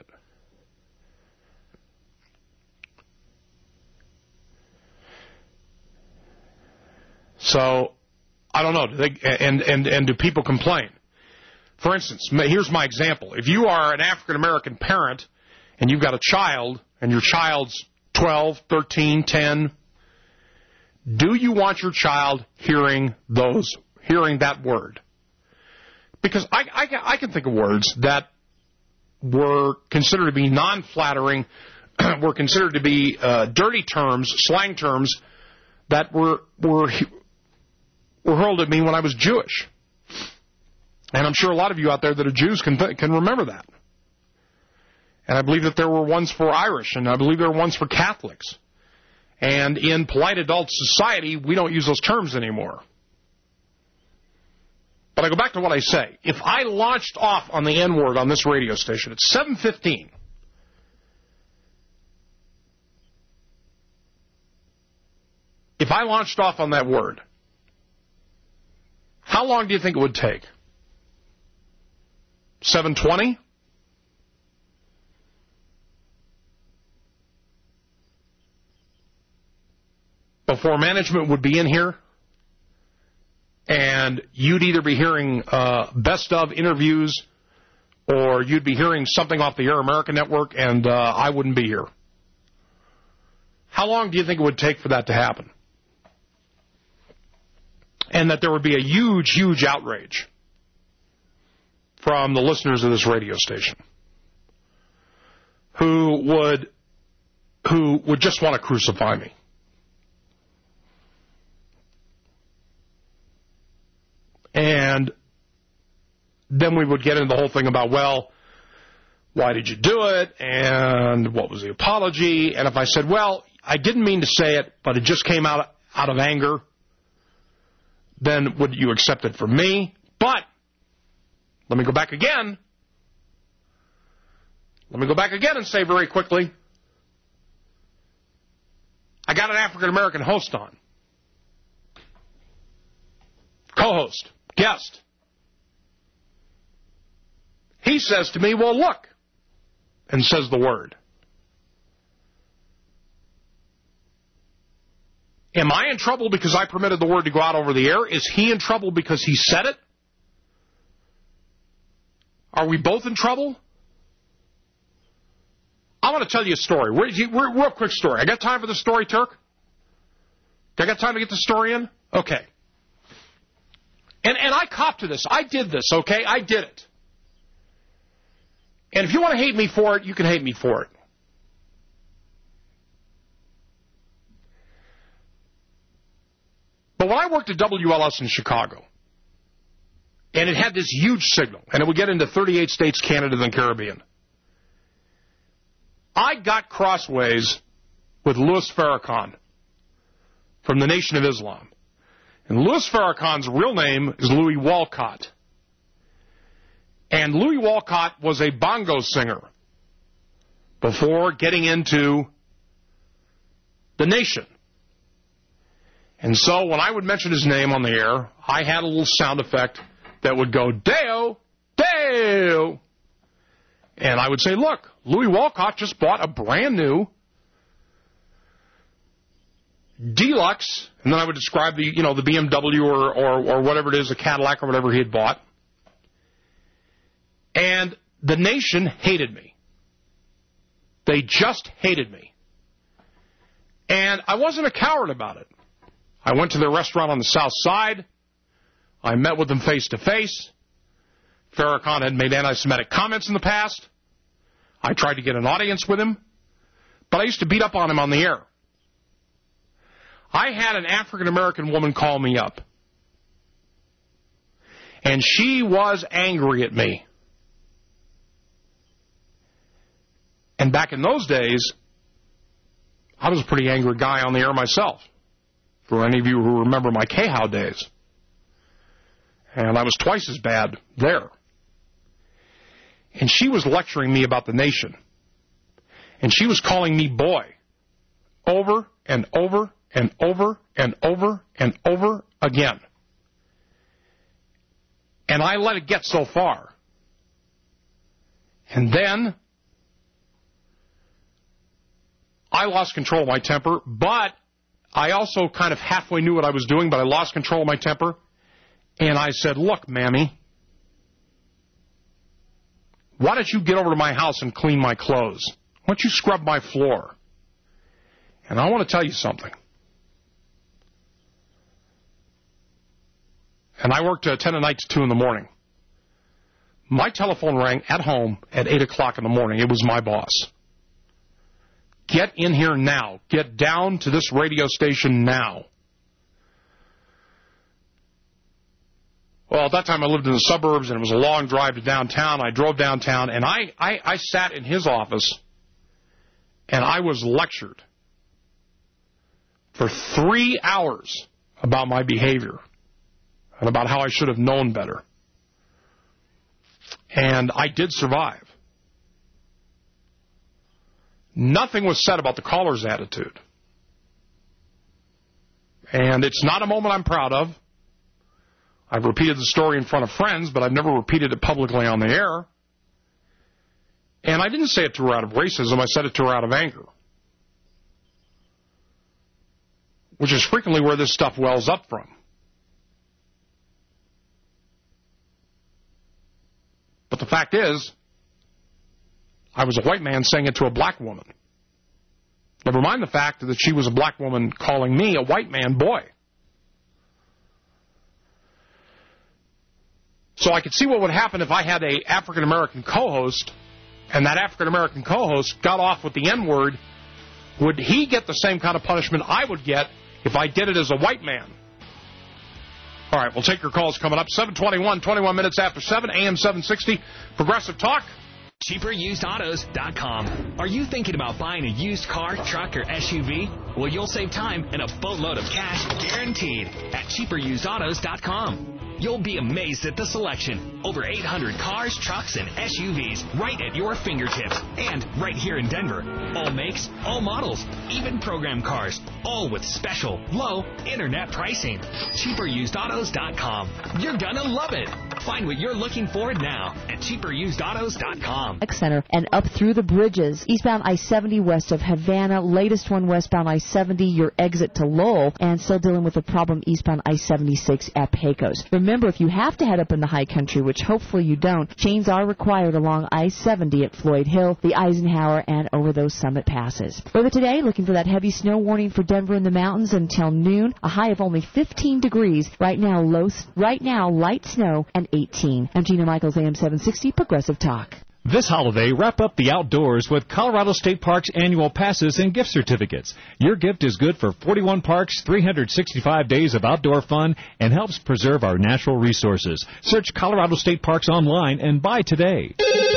So, I don't know, do they, and, and, and do people complain? For instance, here's my example. If you are an African-American parent, and you've got a child, and your child's twelve, thirteen, ten, do you want your child hearing those, hearing that word? Because I, I, I can think of words that were considered to be non-flattering, were considered to be uh, dirty terms, slang terms, that were were were hurled at me when I was Jewish. And I'm sure a lot of you out there that are Jews can can remember that. And I believe that there were ones for Irish, and I believe there were ones for Catholics. And in polite adult society, we don't use those terms anymore. But I go back to what I say. If I launched off on the N-word on this radio station at seven fifteen, if I launched off on that word, how long do you think it would take? seven twenty? Before management would be in here, and you'd either be hearing uh, best of interviews, or you'd be hearing something off the Air America Network, and uh, I wouldn't be here. How long do you think it would take for that to happen? And that there would be a huge, huge outrage from the listeners of this radio station who would who would just want to crucify me. And then we would get into the whole thing about, well, why did you do it? And what was the apology? And if I said, well, I didn't mean to say it, but it just came out, out of anger, then would you accept it from me? But let me go back again. Let me go back again and say very quickly, I got an African-American host on. Co-host. Guest. He says to me, well, look, and says the word. Am I in trouble because I permitted the word to go out over the air? Is he in trouble because he said it? Are we both in trouble? I want to tell you a story. Real, real quick story. I got time for the story, Turk? I got time to get the story in? Okay. And, and I copped to this. I did this, okay? I did it. And if you want to hate me for it, you can hate me for it. But when I worked at W L S in Chicago, and it had this huge signal, and it would get into thirty-eight states, Canada, and the Caribbean, I got crossways with Louis Farrakhan from the Nation of Islam. And Louis Farrakhan's real name is Louis Walcott. And Louis Walcott was a bongo singer before getting into the Nation. And so when I would mention his name on the air, I had a little sound effect that would go, Deo, Deo. And I would say, look, Louis Walcott just bought a brand new Deluxe, and then I would describe the, you know, the B M W or, or, or whatever it is, a Cadillac or whatever he had bought. And the Nation hated me. They just hated me. And I wasn't a coward about it. I went to their restaurant on the South Side. I met with them face to face. Farrakhan had made anti-Semitic comments in the past. I tried to get an audience with him. But I used to beat up on him on the air. I had an African-American woman call me up. And she was angry at me. And back in those days, I was a pretty angry guy on the air myself, for any of you who remember my K-How days. And I was twice as bad there. And she was lecturing me about the nation. And she was calling me boy over and over and over and over and over again. And I let it get so far. And then I lost control of my temper, but I also kind of halfway knew what I was doing, but I lost control of my temper. And I said, look, Mammy, why don't you get over to my house and clean my clothes? Why don't you scrub my floor? And I want to tell you something. And I worked uh, ten at night to two in the morning. My telephone rang at home at eight o'clock in the morning. It was my boss. Get in here now. Get down to this radio station now. Well, at that time I lived in the suburbs, and it was a long drive to downtown. I drove downtown, and I, I, I sat in his office, and I was lectured for three hours about my behavior and about how I should have known better. And I did survive. Nothing was said about the caller's attitude. And it's not a moment I'm proud of. I've repeated the story in front of friends, but I've never repeated it publicly on the air. And I didn't say it to her out of racism. I said it to her out of anger, which is frequently where this stuff wells up from. But the fact is, I was a white man saying it to a black woman. Never mind the fact that she was a black woman calling me a white man boy. So I could see what would happen if I had a African-American co-host, and that African-American co-host got off with the N-word. Would he get the same kind of punishment I would get if I did it as a white man? All right, we'll take your calls coming up. seven twenty-one, twenty-one minutes after seven, A M seven sixty, Progressive Talk. cheaper used autos dot com. Are you thinking about buying a used car, truck, or S U V? Well, you'll save time and a boatload of cash guaranteed at cheaper used autos dot com. You'll be amazed at the selection. Over eight hundred cars, trucks, and S U Vs right at your fingertips. And right here in Denver. All makes, all models, even program cars. All with special, low internet pricing. cheaper used autos dot com. You're gonna love it. Find what you're looking for now at cheaper used autos dot com. Center and up through the bridges. Eastbound I seventy west of Havana. Latest one westbound I seventy, your exit to Lowell. And still dealing with a problem eastbound I seventy-six at Pecos. Remember, if you have to head up in the high country, which hopefully you don't, chains are required along I seventy at Floyd Hill, the Eisenhower, and over those summit passes. Weather today, looking for that heavy snow warning for Denver in the mountains until noon. A high of only fifteen degrees. Right now, low, right now, light snow and eighteen. I'm Gina Michaels, A M seven sixty, Progressive Talk. This holiday, wrap up the outdoors with Colorado State Parks annual passes and gift certificates. Your gift is good for forty-one parks, three hundred sixty-five days of outdoor fun, and helps preserve our natural resources. Search Colorado State Parks online and buy today.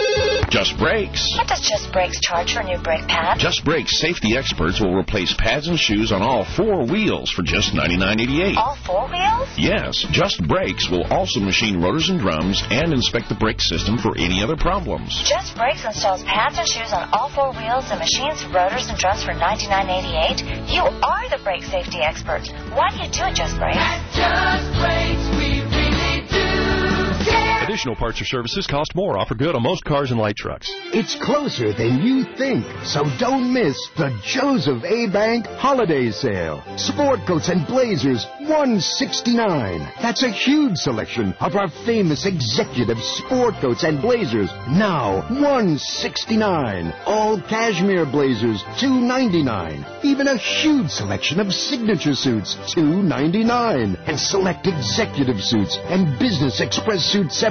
Just Brakes. What does Just Brakes charge for new brake pads? Just Brakes safety experts will replace pads and shoes on all four wheels for just ninety-nine eighty-eight. All four wheels? Yes. Just Brakes will also machine rotors and drums and inspect the brake system for any other problems. Just Brakes installs pads and shoes on all four wheels and machines rotors and drums for ninety-nine eighty-eight. You are the brake safety expert. Why do you do it, Just Brakes? At Just Brakes, we really do care. Additional parts or services cost more. Offer good on most cars and light trucks. It's closer than you think, so don't miss the Joseph A. Bank Holiday Sale. Sport coats and blazers, one sixty-nine. That's a huge selection of our famous executive sport coats and blazers. Now, one sixty-nine. All cashmere blazers, two ninety-nine. Even a huge selection of signature suits, two ninety-nine. And select executive suits and business express suits separate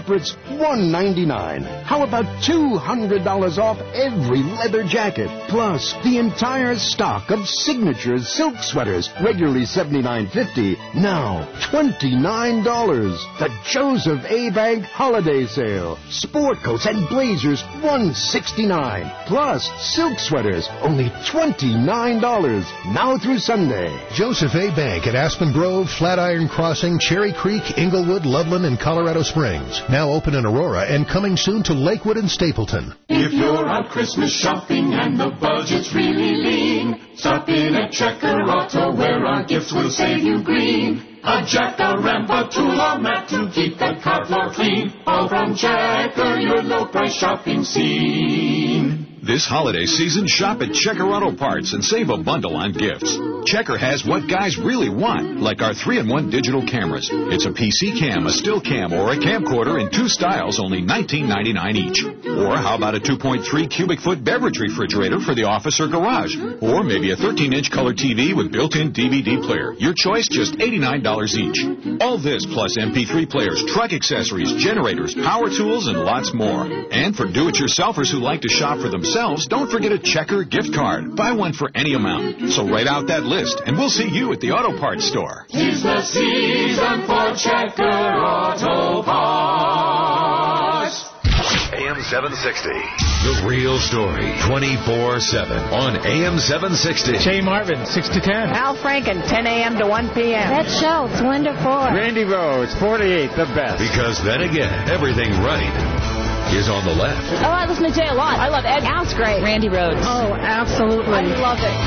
separates one ninety-nine. How about two hundred dollars off every leather jacket? Plus, the entire stock of Signature's silk sweaters, regularly seventy-nine fifty, now twenty-nine dollars. The Joseph A. Bank Holiday Sale. Sport coats and blazers, one sixty-nine. Plus, silk sweaters, only twenty-nine dollars. Now through Sunday. Joseph A. Bank at Aspen Grove, Flatiron Crossing, Cherry Creek, Inglewood, Loveland, and Colorado Springs. Now open in Aurora and coming soon to Lakewood and Stapleton. If you're out Christmas shopping and the budget's really lean, stop in at Checker Auto where our gifts will save you green. A jack, a ramp, a tool, or mat to keep that car floor clean. All from Checker, your low price shopping scene. This holiday season, shop at Checker Auto Parts and save a bundle on gifts. Checker has what guys really want, like our three in one digital cameras. It's a P C cam, a still cam, or a camcorder in two styles, only nineteen ninety-nine each. Or how about a two point three cubic foot beverage refrigerator for the office or garage? Or maybe a thirteen inch color T V with built-in D V D player. Your choice, just eighty-nine dollars each. All this plus M P three players, truck accessories, generators, power tools, and lots more. And for do-it-yourselfers who like to shop for themselves, don't forget a Checker gift card. Buy one for any amount. So write out that list, and we'll see you at the Auto Parts store. Tis the season for Checker Auto Parts. A M seven sixty. The real story, twenty-four seven on A M seven sixty. Jay Marvin, six to ten. Al Franken, ten a.m. to one p.m. That Schultz, one to four. Randy Rhodes, forty-eight, the best. Because then again, everything right is on the left. Oh, I listen to Jay a lot. I love Ed. Al's great. Randy Rhodes. Oh, absolutely. I love it.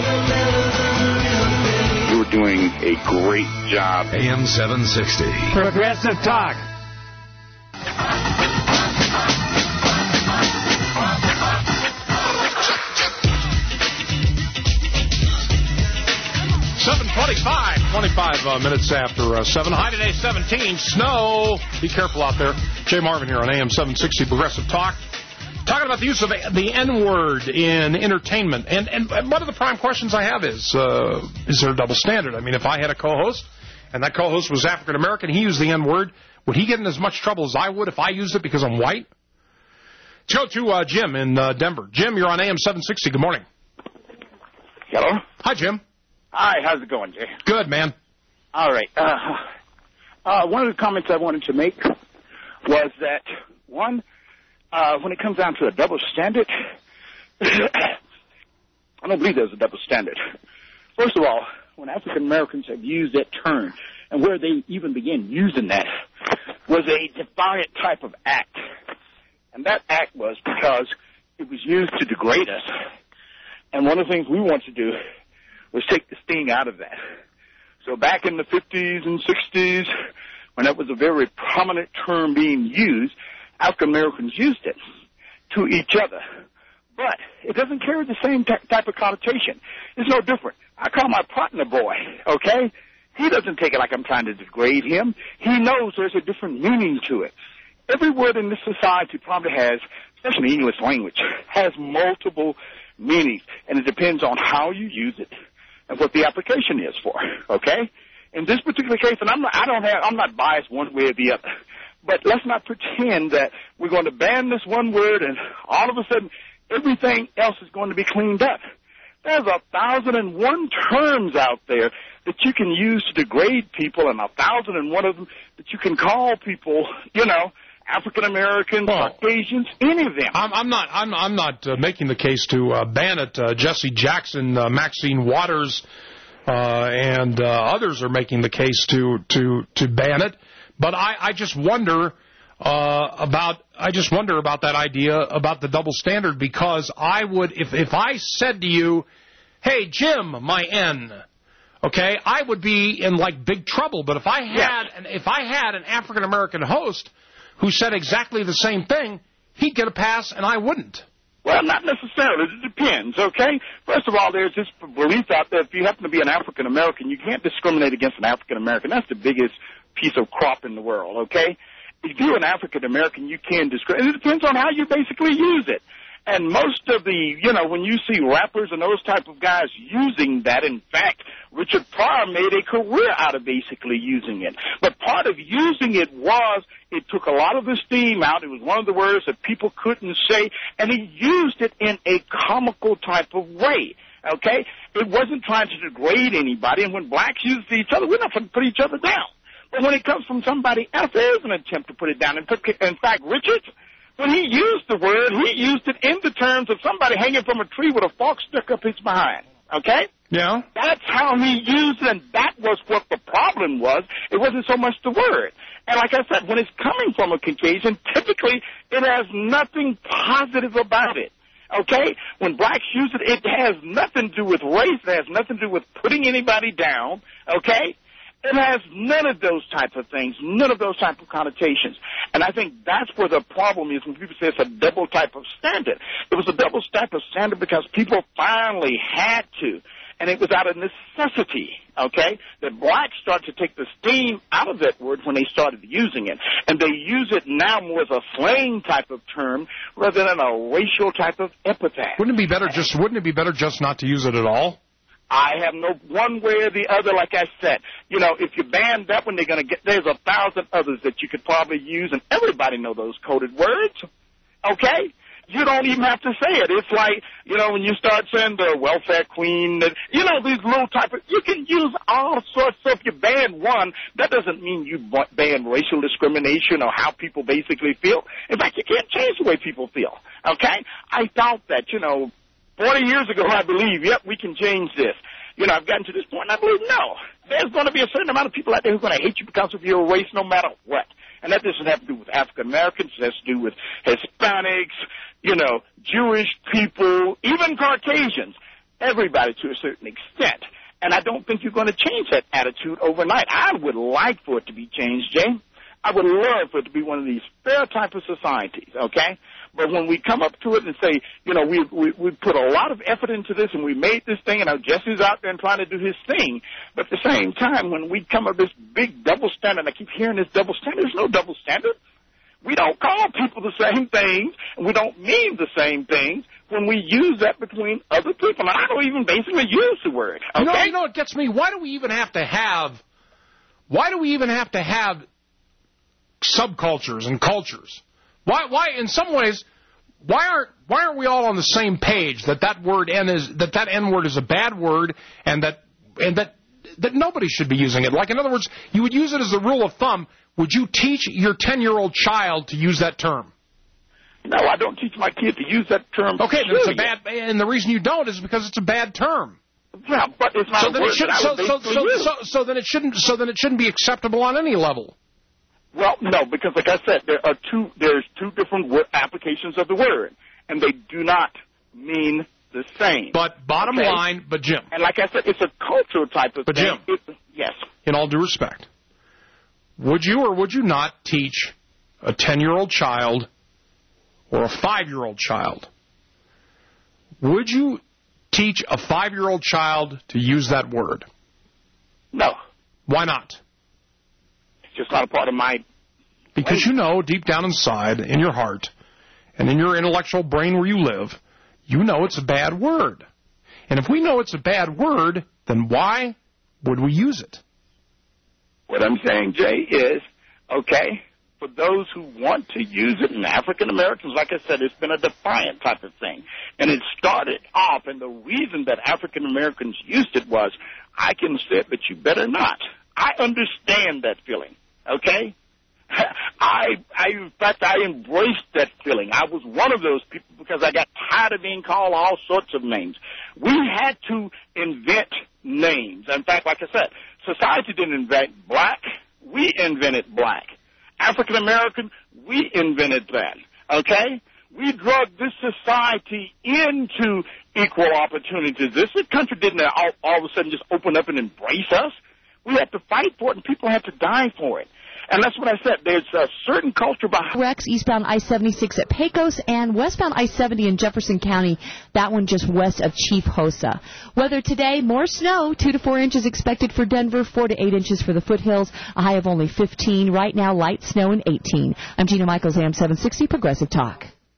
You're doing a great job. A M seven sixty. Progressive Talk. seven twenty-five, twenty-five uh, minutes after uh, seven. High today, seventeen. Snow. Be careful out there. Jay Marvin here on A M seven sixty Progressive Talk. Talking about the use of the N-word in entertainment. And, and one of the prime questions I have is, uh, is there a double standard? I mean, if I had a co-host, and that co-host was African-American, he used the N-word, would he get in as much trouble as I would if I used it because I'm white? Let's go to uh, Jim in uh, Denver. Jim, you're on A M seven sixty. Good morning. Hello? Hi, Jim. Hi, how's it going, Jay? Good, man. All right. Uh, uh, one of the comments I wanted to make was that, one, uh, when it comes down to a double standard, I don't believe there's a double standard. First of all, when African Americans have used that term, and where they even began using that, was a defiant type of act. And that act was because it was used to degrade us. And one of the things we want to do was take the sting out of that. So back in the fifties and sixties, when that was a very prominent term being used, African Americans used it to each other. But it doesn't carry the same t- type of connotation. It's no different. I call my partner boy, okay? He doesn't take it like I'm trying to degrade him. He knows there's a different meaning to it. Every word in this society probably has, especially the English language, has multiple meanings, and it depends on how you use it and what the application is for, okay? In this particular case, and I'm not, I don't have, I'm not biased one way or the other, but let's not pretend that we're going to ban this one word and all of a sudden everything else is going to be cleaned up. There's a thousand and one terms out there that you can use to degrade people, and a thousand and one of them that you can call people, you know, African Americans, well, Caucasians, any of them. I'm, I'm not. I'm, I'm not uh, making the case to uh, ban it. Uh, Jesse Jackson, uh, Maxine Waters, uh, and uh, others are making the case to to to ban it. But I, I just wonder uh, about. I just wonder about that idea about the double standard, because I would, if if I said to you, "Hey, Jim, my N," okay, I would be in like big trouble. But if I had, yes. an, if I had an African American host who said exactly the same thing, he'd get a pass and I wouldn't. Well, not necessarily. It depends, okay? First of all, there's this belief out there, if you happen to be an African American, you can't discriminate against an African American. That's the biggest piece of crop in the world, okay? If you're an African American, you can discriminate. It depends on how you basically use it. And most of the, you know, when you see rappers and those type of guys using that, in fact, Richard Pryor made a career out of basically using it. But part of using it was it took a lot of the steam out. It was one of the words that people couldn't say, and he used it in a comical type of way. Okay? It wasn't trying to degrade anybody, and when blacks use each other, we're not trying to put each other down. But when it comes from somebody else, there is an attempt to put it down. In fact, Richard, when he used the word, he used it in the terms of somebody hanging from a tree with a fork stuck up his behind. Okay? Yeah. That's how he used it, and that was what the problem was. It wasn't so much the word. And like I said, when it's coming from a Caucasian, typically it has nothing positive about it. Okay? When blacks use it, it has nothing to do with race. It has nothing to do with putting anybody down. Okay? It has none of those type of things, none of those type of connotations. And I think that's where the problem is when people say it's a double type of standard. It was a double type of standard because people finally had to, and it was out of necessity, okay, that blacks started to take the steam out of that word when they started using it. And they use it now more as a slang type of term rather than a racial type of epithet. Wouldn't it be better just, wouldn't it be better just not to use it at all? I have no one way or the other, like I said. You know, if you ban that one, they're going to get, there's a thousand others that you could probably use, and everybody know those coded words, okay? You don't even have to say it. It's like, you know, when you start saying the welfare queen, the, you know, these little type of, you can use all sorts. So if you ban one, that doesn't mean you ban racial discrimination or how people basically feel. In fact, you can't change the way people feel, okay? I doubt that, you know, forty years ago, I believe, yep, we can change this. You know, I've gotten to this point, and I believe, no. There's going to be a certain amount of people out there who are going to hate you because of your race no matter what. And that doesn't have to do with African Americans. It has to do with Hispanics, you know, Jewish people, even Caucasians, everybody to a certain extent. And I don't think you're going to change that attitude overnight. I would like for it to be changed, Jay. I would love for it to be one of these fair type of societies, okay? But when we come up to it and say, you know, we, we we put a lot of effort into this and we made this thing, and now Jesse's out there and trying to do his thing. But at the same time, when we come up with this big double standard, I keep hearing this double standard. There's no double standard. We don't call people the same things, and we don't mean the same things when we use that between other people. And I don't even basically use the word. Okay? You know, you know what gets me? Why do we even have to have, why do we even have to have subcultures and cultures? Why, why, in some ways, why aren't why aren't we all on the same page that that word N is that that N word is a bad word and that and that that nobody should be using it? Like, in other words, you would use it as a rule of thumb. Would you teach your ten-year-old child to use that term? No, I don't teach my kid to use that term. Okay, then it's a bad, and the reason you don't is because it's a bad term. Yeah, but it's not so a then word it should, that I so, would so, basically so, use. so, so then it shouldn't so then it shouldn't be acceptable on any level. Well, no, because like I said, there are two. There's two different word applications of the word, and they do not mean the same. But bottom okay? line, but Jim. And like I said, it's a cultural type of but thing. Jim, it, yes. In all due respect, would you or would you not teach a ten-year-old child or a five-year-old child? Would you teach a five-year-old child to use that word? No. Why not? Just not a part of my... Because you know, deep down inside, in your heart, and in your intellectual brain where you live, you know it's a bad word. And if we know it's a bad word, then why would we use it? What I'm saying, Jay, is, okay, for those who want to use it, and African Americans, like I said, it's been a defiant type of thing. And it started off, and the reason that African Americans used it was, I can say it, but you better not. I understand that feeling. Okay? I, I, in fact, I embraced that feeling. I was one of those people because I got tired of being called all sorts of names. We had to invent names. In fact, like I said, society didn't invent black. We invented black. African American, we invented that. Okay? We drugged this society into equal opportunities. This country didn't all, all of a sudden just open up and embrace us. We had to fight for it, and people had to die for it. And that's what I said. There's a certain culture behind... Rex, eastbound I seventy-six at Pecos, and westbound I seventy in Jefferson County, that one just west of Chief Hosa. Weather today, more snow, two to four inches expected for Denver, four to eight inches for the foothills, a high of only fifteen. Right now, light snow and eighteen. I'm Gina Michaels, A M seven sixty, Progressive Talk.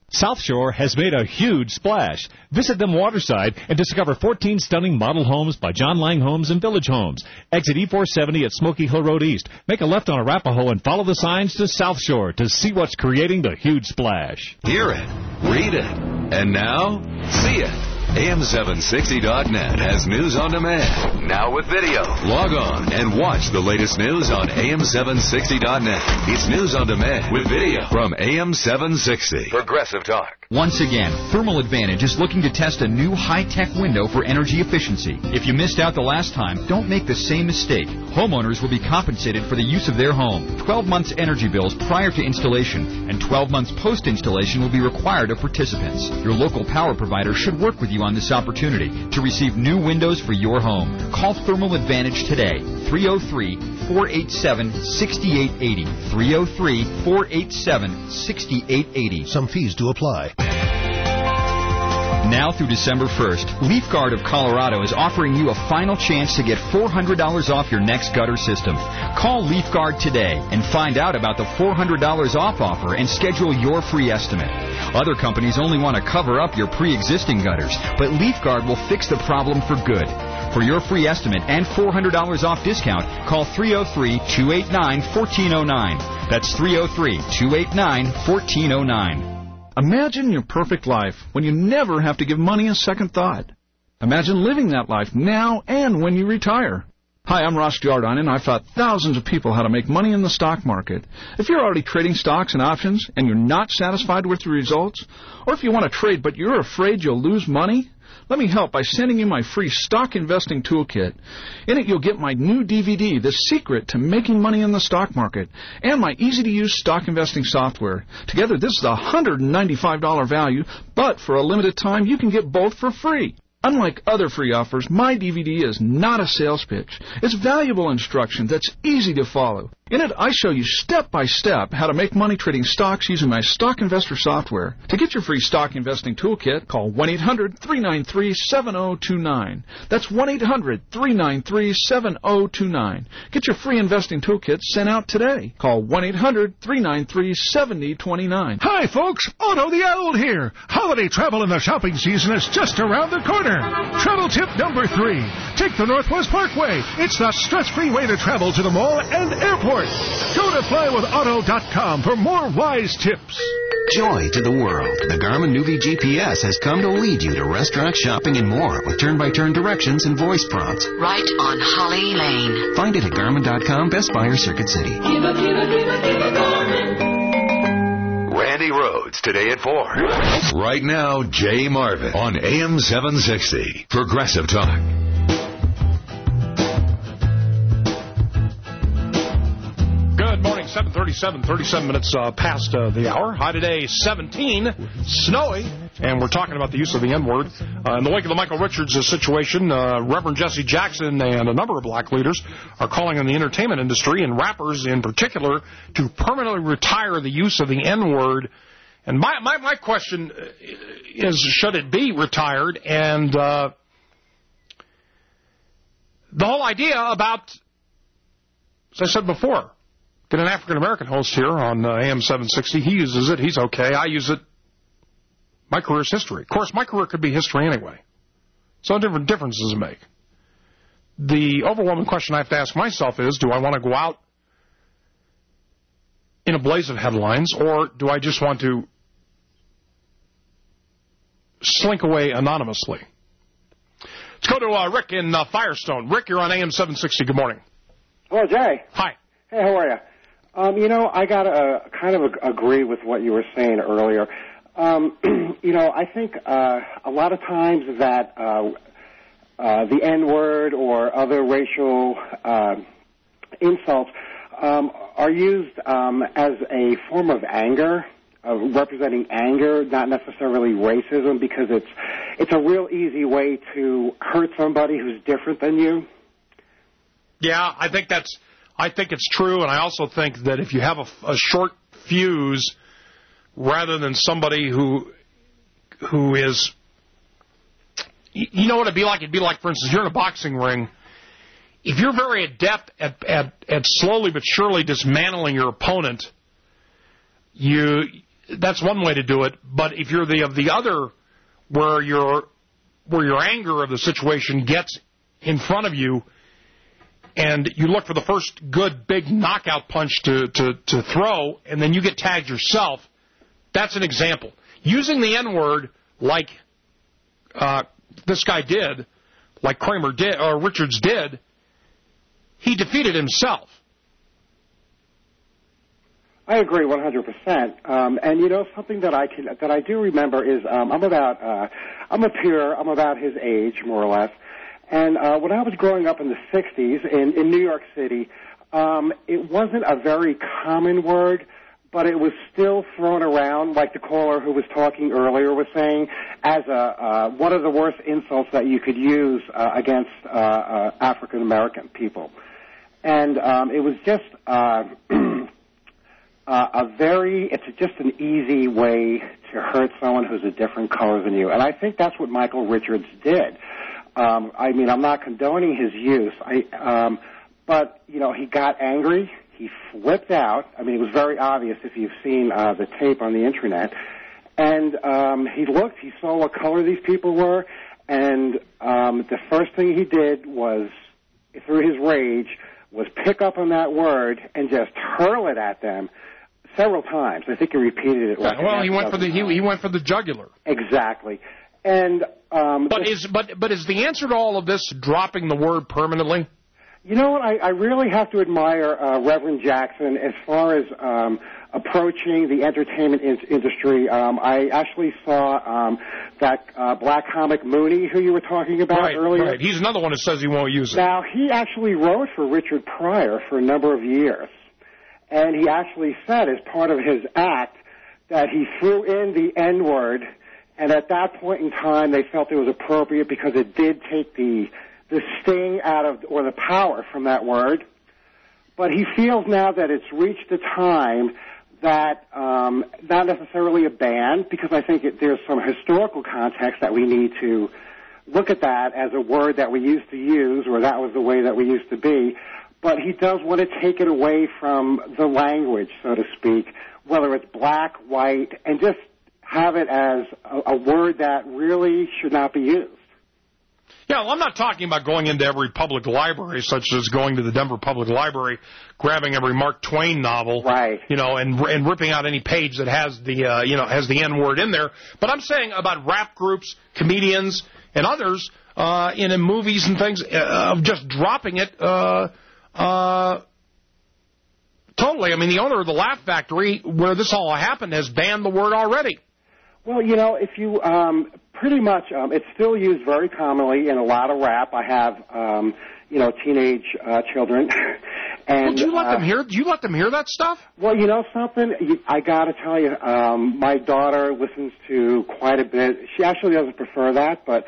South Shore has made a huge splash. Visit them waterside and discover fourteen stunning model homes by John Lang Homes and Village Homes. Exit E four seventy at Smoky Hill Road East. Make a left on Arapahoe and follow the signs to South Shore to see what's creating the huge splash. Hear it, read it, and now see it. A M seven sixty dot net has news on demand, now with video. Log on and watch the latest news on A M seven sixty dot net. It's news on demand with video from A M seven sixty. Progressive Talk. Once again, Thermal Advantage is looking to test a new high-tech window for energy efficiency. If you missed out the last time, don't make the same mistake. Homeowners will be compensated for the use of their home. twelve months energy bills prior to installation and twelve months post-installation will be required of participants. Your local power provider should work with you on this opportunity to receive new windows for your home. Call Thermal Advantage today. three oh three, four eight seven, six eight eight oh. three oh three, four eight seven, six eight eight oh. Some fees do apply. Now through December first, Leaf Guard of Colorado is offering you a final chance to get four hundred dollars off your next gutter system. Call Leaf Guard today and find out about the four hundred dollars off offer and schedule your free estimate. Other companies only want to cover up your pre-existing gutters, but Leaf Guard will fix the problem for good. For your free estimate and four hundred dollars off discount, call three oh three, two eight nine, one four oh nine. That's three oh three, two eight nine, one four oh nine. Imagine your perfect life when you never have to give money a second thought. Imagine living that life now and when you retire. Hi, I'm Ross Jordan, and I've taught thousands of people how to make money in the stock market. If you're already trading stocks and options and you're not satisfied with your results, or if you want to trade but you're afraid you'll lose money, let me help by sending you my free Stock Investing Toolkit. In it, you'll get my new D V D, The Secret to Making Money in the Stock Market, and my easy-to-use stock investing software. Together, this is a one hundred ninety-five dollars value, but for a limited time, you can get both for free. Unlike other free offers, my D V D is not a sales pitch. It's valuable instruction that's easy to follow. In it, I show you step-by-step how to make money trading stocks using my Stock Investor software. To get your free Stock Investing Toolkit, call one eight hundred, three nine three, seven oh two nine. That's one eight hundred, three nine three, seven oh two nine. Get your free investing toolkit sent out today. Call one eight hundred, three nine three, seven oh two nine. Hi, folks. Otto the Owl here. Holiday travel in the shopping season is just around the corner. Travel tip number three. Take the Northwest Parkway. It's the stress-free way to travel to the mall and airport. Go to fly with auto dot com for more wise tips. Joy to the world. The Garmin Nuvi G P S has come to lead you to restaurants, shopping, and more with turn-by-turn directions and voice prompts. Right on Holly Lane. Find it at Garmin dot com, Best Buy, or Circuit City. Give a, give a, give a, give a Garmin. Randy Rhodes today at four. Right now, Jay Marvin on A M seven sixty. Progressive Talk. Good morning, seven thirty-seven, thirty-seven minutes uh, past uh, the hour. High today, seventeen, snowy, and we're talking about the use of the N-word. Uh, in the wake of the Michael Richards uh, situation, uh, Reverend Jesse Jackson and a number of black leaders are calling on the entertainment industry, and rappers in particular, to permanently retire the use of the N-word. And my, my, my question is, should it be retired? And uh, the whole idea about, as I said before, get an African-American host here on uh, A M seven sixty. He uses it. He's okay. I use it. My career's history. Of course, my career could be history anyway. So different differences to make. The overwhelming question I have to ask myself is, do I want to go out in a blaze of headlines, or do I just want to slink away anonymously? Let's go to uh, Rick in uh, Firestone. Rick, you're on A M seven sixty. Good morning. Hello, Jay. Hi. Hey, how are you? Um, you know, I got to uh, kind of agree with what you were saying earlier. Um, you know, I think uh, a lot of times that uh, uh, the N-word or other racial uh, insults um, are used um, as a form of anger, of representing anger, not necessarily racism, because it's it's a real easy way to hurt somebody who's different than you. Yeah, I think that's. I think it's true, and I also think that if you have a, a short fuse, rather than somebody who who is, you know what it'd be like? It'd be like, for instance, you're in a boxing ring. If you're very adept at, at, at slowly but surely dismantling your opponent, you that's one way to do it. But if you're the of the other, where your where your anger of the situation gets in front of you, and you look for the first good big knockout punch to, to, to throw, and then you get tagged yourself, that's an example. Using the N-word like uh, this guy did, like Kramer did, or Richards did, he defeated himself. I agree one hundred percent. Um, and you know something that I can that I do remember is um, I'm about uh, I'm a peer. I'm about his age, more or less. And uh, when I was growing up in the sixties in, in New York City, um, it wasn't a very common word, but it was still thrown around, like the caller who was talking earlier was saying, as a uh, one of the worst insults that you could use uh, against uh, uh, African American people. And um, it was just uh, uh, a very, it's just an easy way to hurt someone who's a different color than you. And I think that's what Michael Richards did. Um, I mean, I'm not condoning his use, I, um, but, you know, he got angry, he flipped out. I mean, it was very obvious if you've seen uh, the tape on the Internet. And um, he looked, he saw what color these people were, and um, the first thing he did was, through his rage, was pick up on that word and just hurl it at them several times. I think he repeated it. Like well, he went for the he, he went for the jugular. Exactly. And um, but is but but is the answer to all of this dropping the word permanently? You know what? I, I really have to admire uh, Reverend Jackson as far as um, approaching the entertainment in- industry. Um, I actually saw um, that uh, black comic Mooney, who you were talking about right, earlier. Right. He's another one that says he won't use it. Now, he actually wrote for Richard Pryor for a number of years, and he actually said as part of his act that he threw in the N-word. And at that point in time, they felt it was appropriate because it did take the the sting out of, or the power from that word. But he feels now that it's reached a time that, um, not necessarily a ban, because I think it, there's some historical context that we need to look at that as a word that we used to use, or that was the way that we used to be. But he does want to take it away from the language, so to speak, whether it's black, white, and just have it as a, a word that really should not be used. Yeah, well, I'm not talking about going into every public library, such as going to the Denver Public Library, grabbing every Mark Twain novel, right? You know, and and ripping out any page that has the uh, you know has the N word in there. But I'm saying about rap groups, comedians, and others uh, in, in movies and things uh, of just dropping it. Uh, uh, totally. I mean, the owner of the Laugh Factory, where this all happened, has banned the word already. Well, you know, if you um, pretty much, um, it's still used very commonly in a lot of rap. I have, um, you know, teenage uh, children, and well, do you let uh, them hear? Do you let them hear that stuff? Well, you know something, you, I got to tell you, um, my daughter listens to quite a bit. She actually doesn't prefer that, but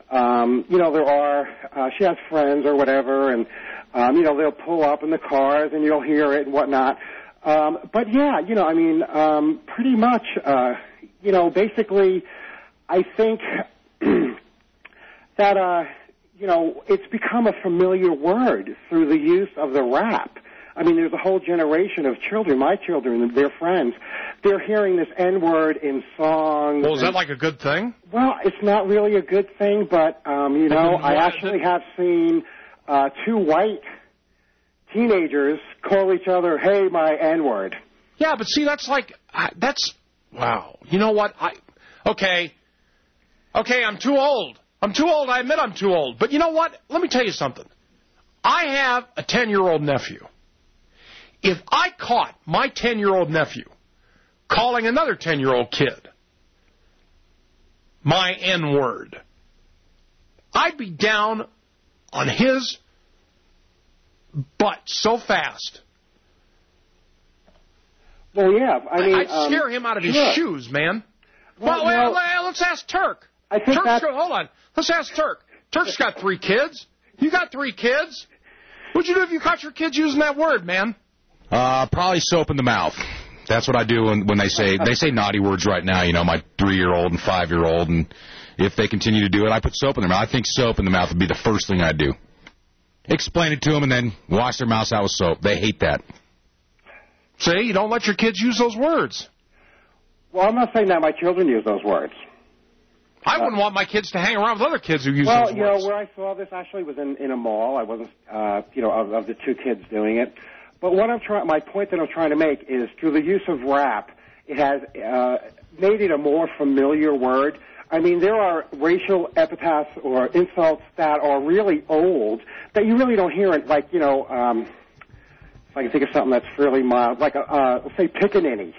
um, you know, there are. Uh, she has friends or whatever, and um, you know, they'll pull up in the cars, and you'll hear it and whatnot. Um, but yeah, you know, I mean, um, pretty much. Uh, You know, basically, I think that, uh, you know, it's become a familiar word through the use of the rap. I mean, there's a whole generation of children, my children, their friends, they're hearing this N-word in songs. Well, is that like a good thing? Well, it's not really a good thing, but, um, you know, I actually have seen uh, two white teenagers call each other, hey, my N-word. Yeah, but see, that's like, that's... Wow. You know what? I Okay. Okay, I'm too old. I'm too old. I admit I'm too old. But you know what? Let me tell you something. I have a ten-year-old nephew. If I caught my ten-year-old nephew calling another ten-year-old kid my N-word, I'd be down on his butt so fast. Well, yeah, I mean... I'd scare um, him out of his sure. shoes, man. Well, Well, well, no. well, let's ask Turk. I think Turk's that's... got, hold on. Let's ask Turk. Turk's got three kids. You got three kids. What'd you do if you caught your kids using that word, man? Uh, probably soap in the mouth. That's what I do when, when they say they say naughty words right now, you know, my three-year-old and five-year-old, and if they continue to do it, I put soap in their mouth. I think soap in the mouth would be the first thing I'd do. Explain it to them and then wash their mouths out with soap. They hate that. See, you don't let your kids use those words. Well, I'm not saying that my children use those words. I wouldn't want my kids to hang around with other kids who use well, those you words. know, where I saw this actually was in, in a mall. I wasn't, uh, you know, of, of the two kids doing it. But what I'm trying, my point that I'm trying to make is through the use of rap, it has uh, made it a more familiar word. I mean, there are racial epithets or insults that are really old that you really don't hear it. Like, you know, um, if I can think of something that's fairly mild, like a, uh, say, pickaninny.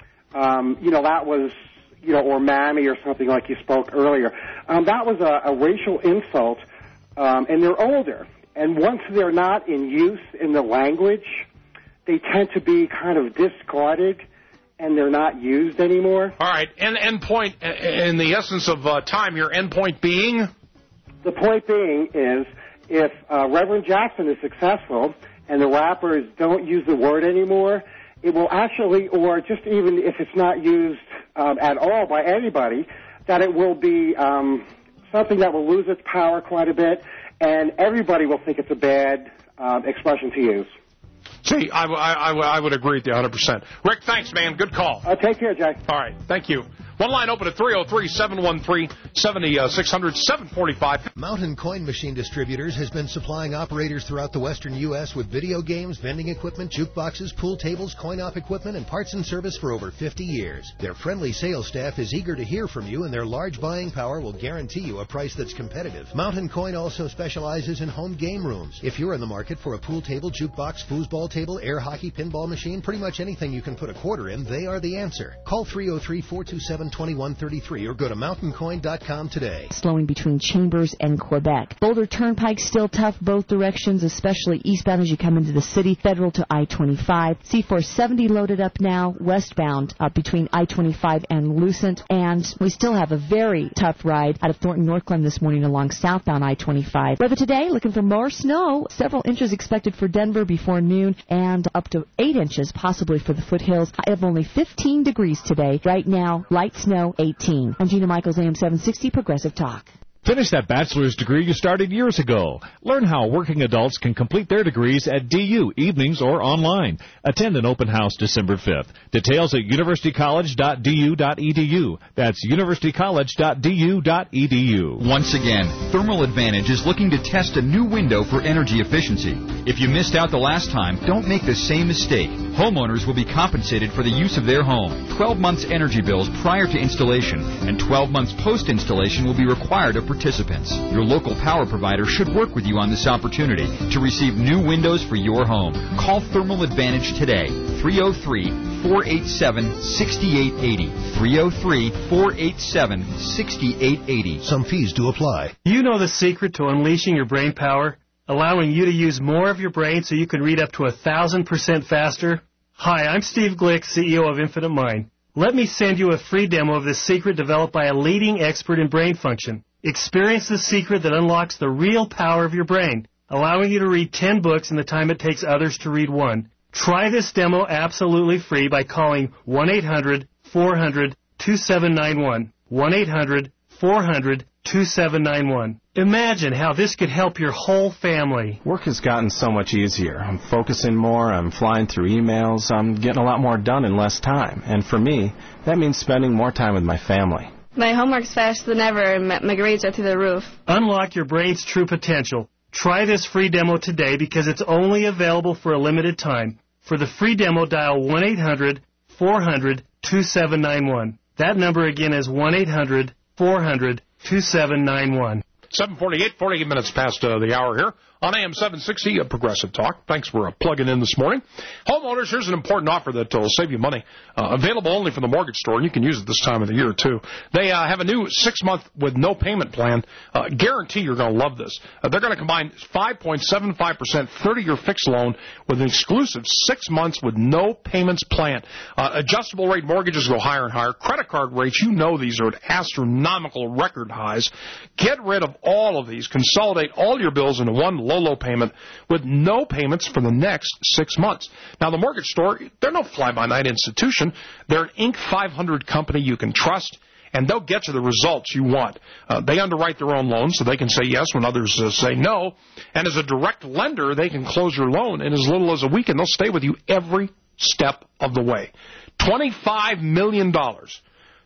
Um, you know, that was, you know, or mammy or something like you spoke earlier. Um, that was a, a racial insult, um, and they're older. And once they're not in use in the language, they tend to be kind of discarded, and they're not used anymore. All right, and end point, in the essence of uh, time, your end point being? The point being is if uh, Reverend Jackson is successful and the rappers don't use the word anymore, it will actually, or just even if it's not used um, at all by anybody, that it will be um, something that will lose its power quite a bit, and everybody will think it's a bad um, expression to use. See, I, I, I would agree with you one hundred percent. Rick, thanks, man. Good call. Uh, take care, Jack. All right. Thank you. One line open at three oh three, seven one three, seven six zero zero, seven forty-five. Mountain Coin Machine Distributors has been supplying operators throughout the western U S with video games, vending equipment, jukeboxes, pool tables, coin-op equipment, and parts and service for over fifty years. Their friendly sales staff is eager to hear from you, and their large buying power will guarantee you a price that's competitive. Mountain Coin also specializes in home game rooms. If you're in the market for a pool table, jukebox, foosball table, air hockey, pinball machine, pretty much anything you can put a quarter in, they are the answer. Call three oh three, four two seven, two one three three or go to mountain coin dot com today. Slowing between Chambers and Quebec. Boulder Turnpike still tough both directions, especially eastbound as you come into the city. Federal to I twenty-five. C four seventy loaded up now, westbound uh, between I twenty-five and Lucent. And we still have a very tough ride out of Thornton North Glen this morning along southbound I twenty-five. Weather today, looking for more snow. Several inches expected for Denver before noon and up to eight inches possibly for the foothills. I have only fifteen degrees today. Right now, light snow, eighteen. I'm Gina Michaels, A M seven sixty, Progressive Talk. Finish that bachelor's degree you started years ago. Learn how working adults can complete their degrees at D U, evenings or online. Attend an open house December fifth. Details at university college dot d u dot e d u. That's university college dot d u dot e d u. Once again, Thermal Advantage is looking to test a new window for energy efficiency. If you missed out the last time, don't make the same mistake. Homeowners will be compensated for the use of their home. twelve months energy bills prior to installation and twelve months post-installation will be required of participants. Your local power provider should work with you on this opportunity to receive new windows for your home. Call Thermal Advantage today, three oh three, four eight seven, six eight eight oh, three oh three, four eight seven, six eight eight oh. Some fees do apply. You know the secret to unleashing your brain power? Allowing you to use more of your brain so you can read up to a thousand percent faster? Hi, I'm Steve Glick, C E O of Infinite Mind. Let me send you a free demo of this secret developed by a leading expert in brain function. Experience the secret that unlocks the real power of your brain, allowing you to read ten books in the time it takes others to read one. Try this demo absolutely free by calling one eight hundred, four hundred, two seven nine one. one eight hundred, four hundred, two seven nine one. Imagine how this could help your whole family. Work has gotten so much easier. I'm focusing more, I'm flying through emails, I'm getting a lot more done in less time. And for me, that means spending more time with my family. My homework's faster than ever, and my grades are through the roof. Unlock your brain's true potential. Try this free demo today because it's only available for a limited time. For the free demo, dial one eight hundred, four hundred, two seven nine one. That number again is one eight hundred, four hundred, two seven nine one. seven forty-eight, forty-eight minutes past uh, the hour here on A M seven sixty, uh, Progressive Talk. Thanks for uh, plugging in this morning. Homeowners, here's an important offer that will save you money. Uh, available only from the mortgage store, and you can use it this time of the year, too. They uh, have a new six-month with no payment plan. Uh, guarantee you're going to love this. Uh, they're going to combine five point seven five percent thirty-year fixed loan with an exclusive six months with no payments plan. Uh, adjustable rate mortgages go higher and higher. Credit card rates, you know these are at astronomical record highs. Get rid of all of these. Consolidate all your bills into one low, low payment with no payments for the next six months. Now, the mortgage store, they're no fly-by-night institution. They're an Inc five hundred company you can trust, and they'll get you the results you want. Uh, they underwrite their own loans, so they can say yes when others uh, say no. And as a direct lender, they can close your loan in as little as a week, and they'll stay with you every step of the way. twenty-five million dollars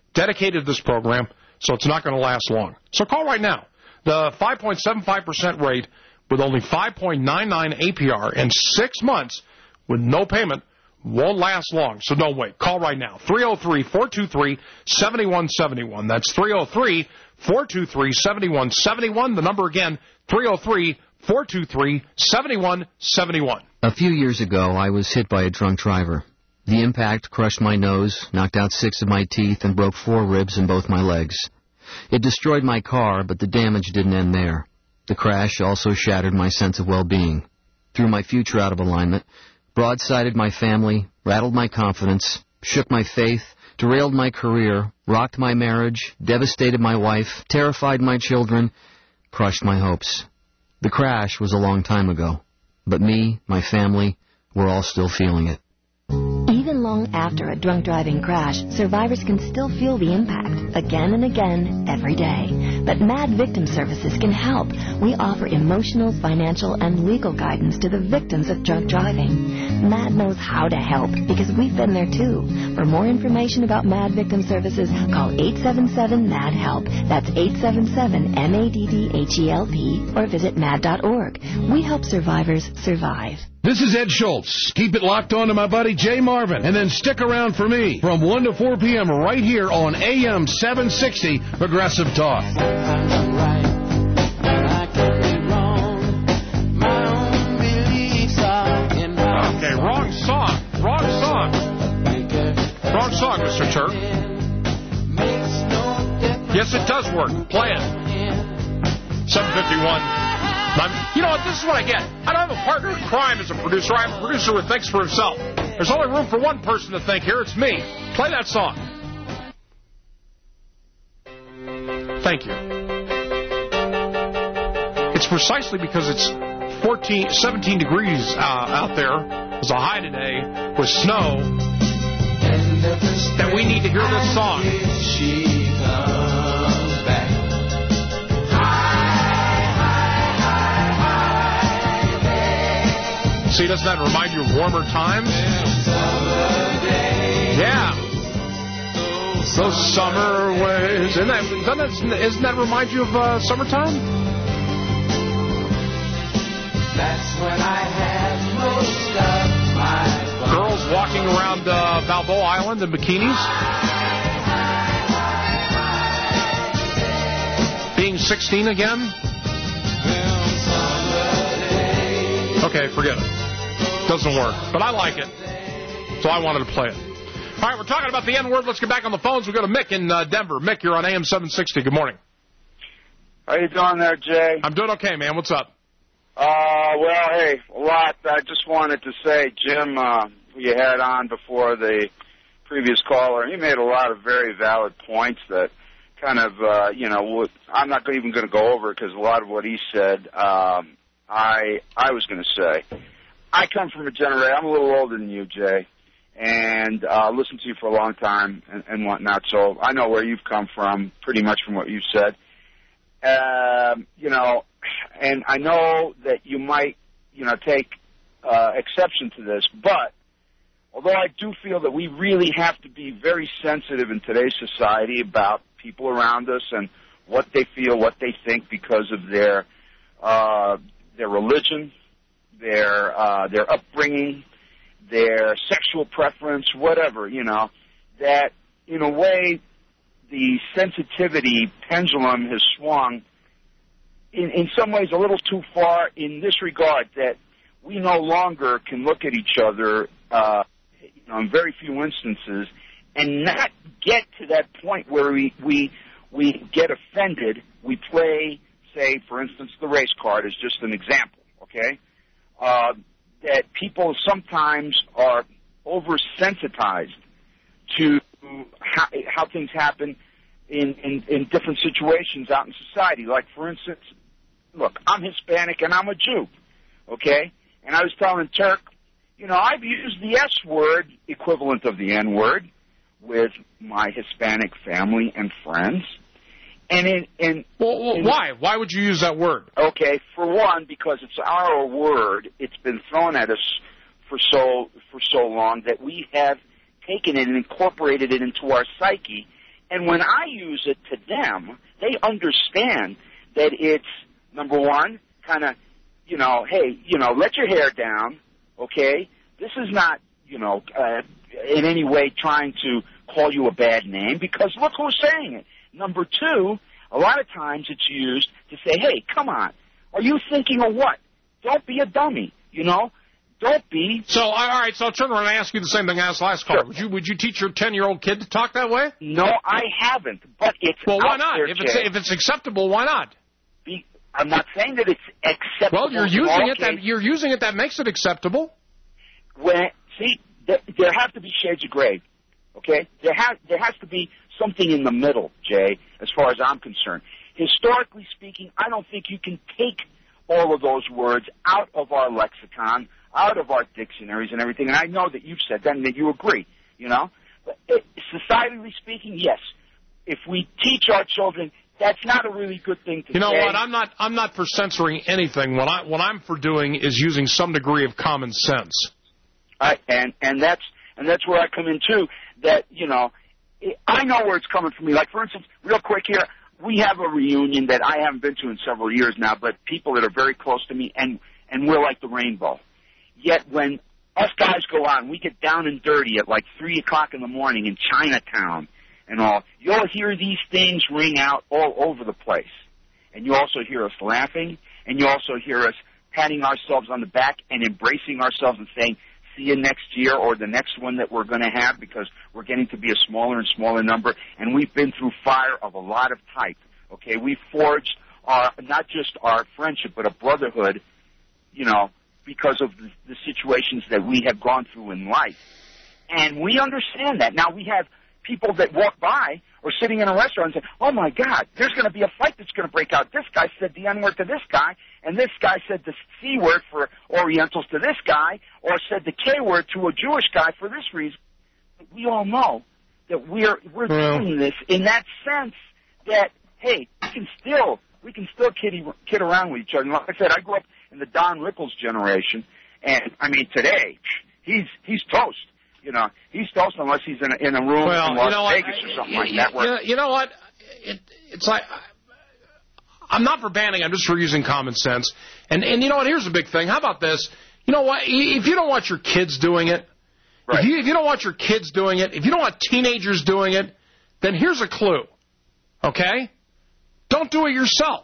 dedicated to this program, so it's not going to last long. So call right now. The five point seven five percent rate with only five point nine nine A P R and six months with no payment won't last long, so don't wait. Call right now. three oh three, four two three, seven one seven one. That's three oh three, four two three, seven one seven one. The number again, three oh three, four two three, seven one seven one. A few years ago, I was hit by a drunk driver. The impact crushed my nose, knocked out six of my teeth, and broke four ribs in both my legs. It destroyed my car, but the damage didn't end there. The crash also shattered my sense of well-being, threw my future out of alignment, broadsided my family, rattled my confidence, shook my faith, derailed my career, rocked my marriage, devastated my wife, terrified my children, crushed my hopes. The crash was a long time ago, but me, my family, we're all still feeling it. Even long after a drunk driving crash, survivors can still feel the impact, again and again, every day. But MAD Victim Services can help. We offer emotional, financial, and legal guidance to the victims of drunk driving. MAD knows how to help, because we've been there too. For more information about MAD Victim Services, call eight seven seven, M A D, HELP. That's eight seven seven, M A D D H E L P, or visit mad dot org. We help survivors survive. This is Ed Schultz. Keep it locked on to my buddy Jay Marvin, and then stick around for me from one to four p.m. right here on A M seven sixty Progressive Talk. Okay, wrong song. Wrong song. Wrong song, Mister Turk. Yes, it does work. Play it. seven fifty-one. I'm, you know what? This is what I get. I don't have a partner in crime as a producer. I have a producer who thinks for himself. There's only room for one person to think here. It's me. Play that song. Thank you. It's precisely because it's fourteen, seventeen degrees uh, out there. There's a high today with snow that we need to hear this song. She comes back. See, doesn't that remind you of warmer times? Yeah. Those summer ways. Isn't that, doesn't that, isn't that remind you of uh, summertime? That's when I had most of my fun. Girls walking around uh, Balboa Island in bikinis. Being sixteen again. Okay, forget it. Doesn't work. But I like it. So I wanted to play it. All right, we're talking about the N-word. Let's get back on the phones. We'll go to Mick in uh, Denver. Mick, you're on A M seven sixty. Good morning. How you doing there, Jay? I'm doing okay, man. What's up? Uh, well, hey, a lot. I just wanted to say, Jim, uh, who you had on before the previous caller, he made a lot of very valid points that kind of, uh, you know, would, I'm not even going to go over because a lot of what he said, um, I I was going to say. I come from a generation, I'm a little older than you, Jay, and uh, listened to you for a long time and, and whatnot, so I know where you've come from, pretty much from what you said. Um, you know, and I know that you might, you know, take uh, exception to this, but although I do feel that we really have to be very sensitive in today's society about people around us and what they feel, what they think because of their uh, their religion, their uh, their upbringing, their sexual preference, whatever, you know, that in a way the sensitivity pendulum has swung in, in some ways a little too far in this regard, that we no longer can look at each other uh, you know, in very few instances and not get to that point where we, we, we get offended. We play, say, for instance, the race card is just an example, okay? Uh, that people sometimes are oversensitized to how, how things happen in, in, in different situations out in society. Like, for instance, look, I'm Hispanic and I'm a Jew, okay? And I was telling Turk, you know, I've used the S word, equivalent of the N word, with my Hispanic family and friends. And in, in, well, well, in why? Why would you use that word? Okay, for one, because it's our word. It's been thrown at us for so for so long that we have taken it and incorporated it into our psyche, And when I use it to them, they understand that it's, number one, kind of, you know, hey, you know, let your hair down, okay? This is not, you know, uh, in any way trying to call you a bad name, because look who's saying it. Number two, a lot of times it's used to say, hey, come on, are you thinking of what? Don't be a dummy, you know? Don't be. So, all right, so I'll turn around and ask you the same thing I asked last caller. Sure. Would you would you teach your ten-year-old kid to talk that way? No, I haven't, but it's Well, why out not? there, If it's, Jay. if it's acceptable, why not? Be, I'm not saying that it's acceptable. Well, you're in using all it. That, cases. you're using it. That makes it acceptable. When, see, th- there have to be shades of gray, okay? There, ha- there has to be something in the middle, Jay, as far as I'm concerned. Historically speaking, I don't think you can take all of those words out of our lexicon, out of our dictionaries and everything. And I know that you've said that and that you agree, you know? But it, societally speaking, yes. If we teach our children, that's not a really good thing to You know say. what? I'm not. I'm not for censoring anything. What I what I'm for doing is using some degree of common sense. I, and and that's and that's where I come in too. That you know, I know where it's coming from me. Like for instance, real quick here, we have a reunion that I haven't been to in several years now, but people that are very close to me, and and we're like the rainbow. Yet when us guys go out and we get down and dirty at like three o'clock in the morning in Chinatown and all, you'll hear these things ring out all over the place. And you also hear us laughing, and you also hear us patting ourselves on the back and embracing ourselves and saying, see you next year or the next one that we're going to have, because we're getting to be a smaller and smaller number. And we've been through fire of a lot of type. Okay, we forged our, not just our friendship, but a brotherhood, you know, because of the, the situations that we have gone through in life. And we understand that. Now we have people that walk by or sitting in a restaurant and say, oh, my God, there's going to be a fight that's going to break out. This guy said the N-word to this guy, and this guy said the C-word for Orientals to this guy, or said the K-word to a Jewish guy for this reason. We all know that we're we're well, doing this in that sense that, hey, we can still we can still kid, kid around with each other. And like I said, I grew up in the Don Rickles generation, and, I mean, today, he's he's toast. You know, he's toast unless he's in a, in a room well, in Las you know Vegas what, or something you, like you, that. Where, you know what? It, it's like, I'm not for banning, I'm just for using common sense. And, and you know what? Here's the big thing. How about this? You know what? If you don't want your kids doing it, right. if, you, if you don't want your kids doing it, if you don't want teenagers doing it, then here's a clue. Okay? Don't do it yourself.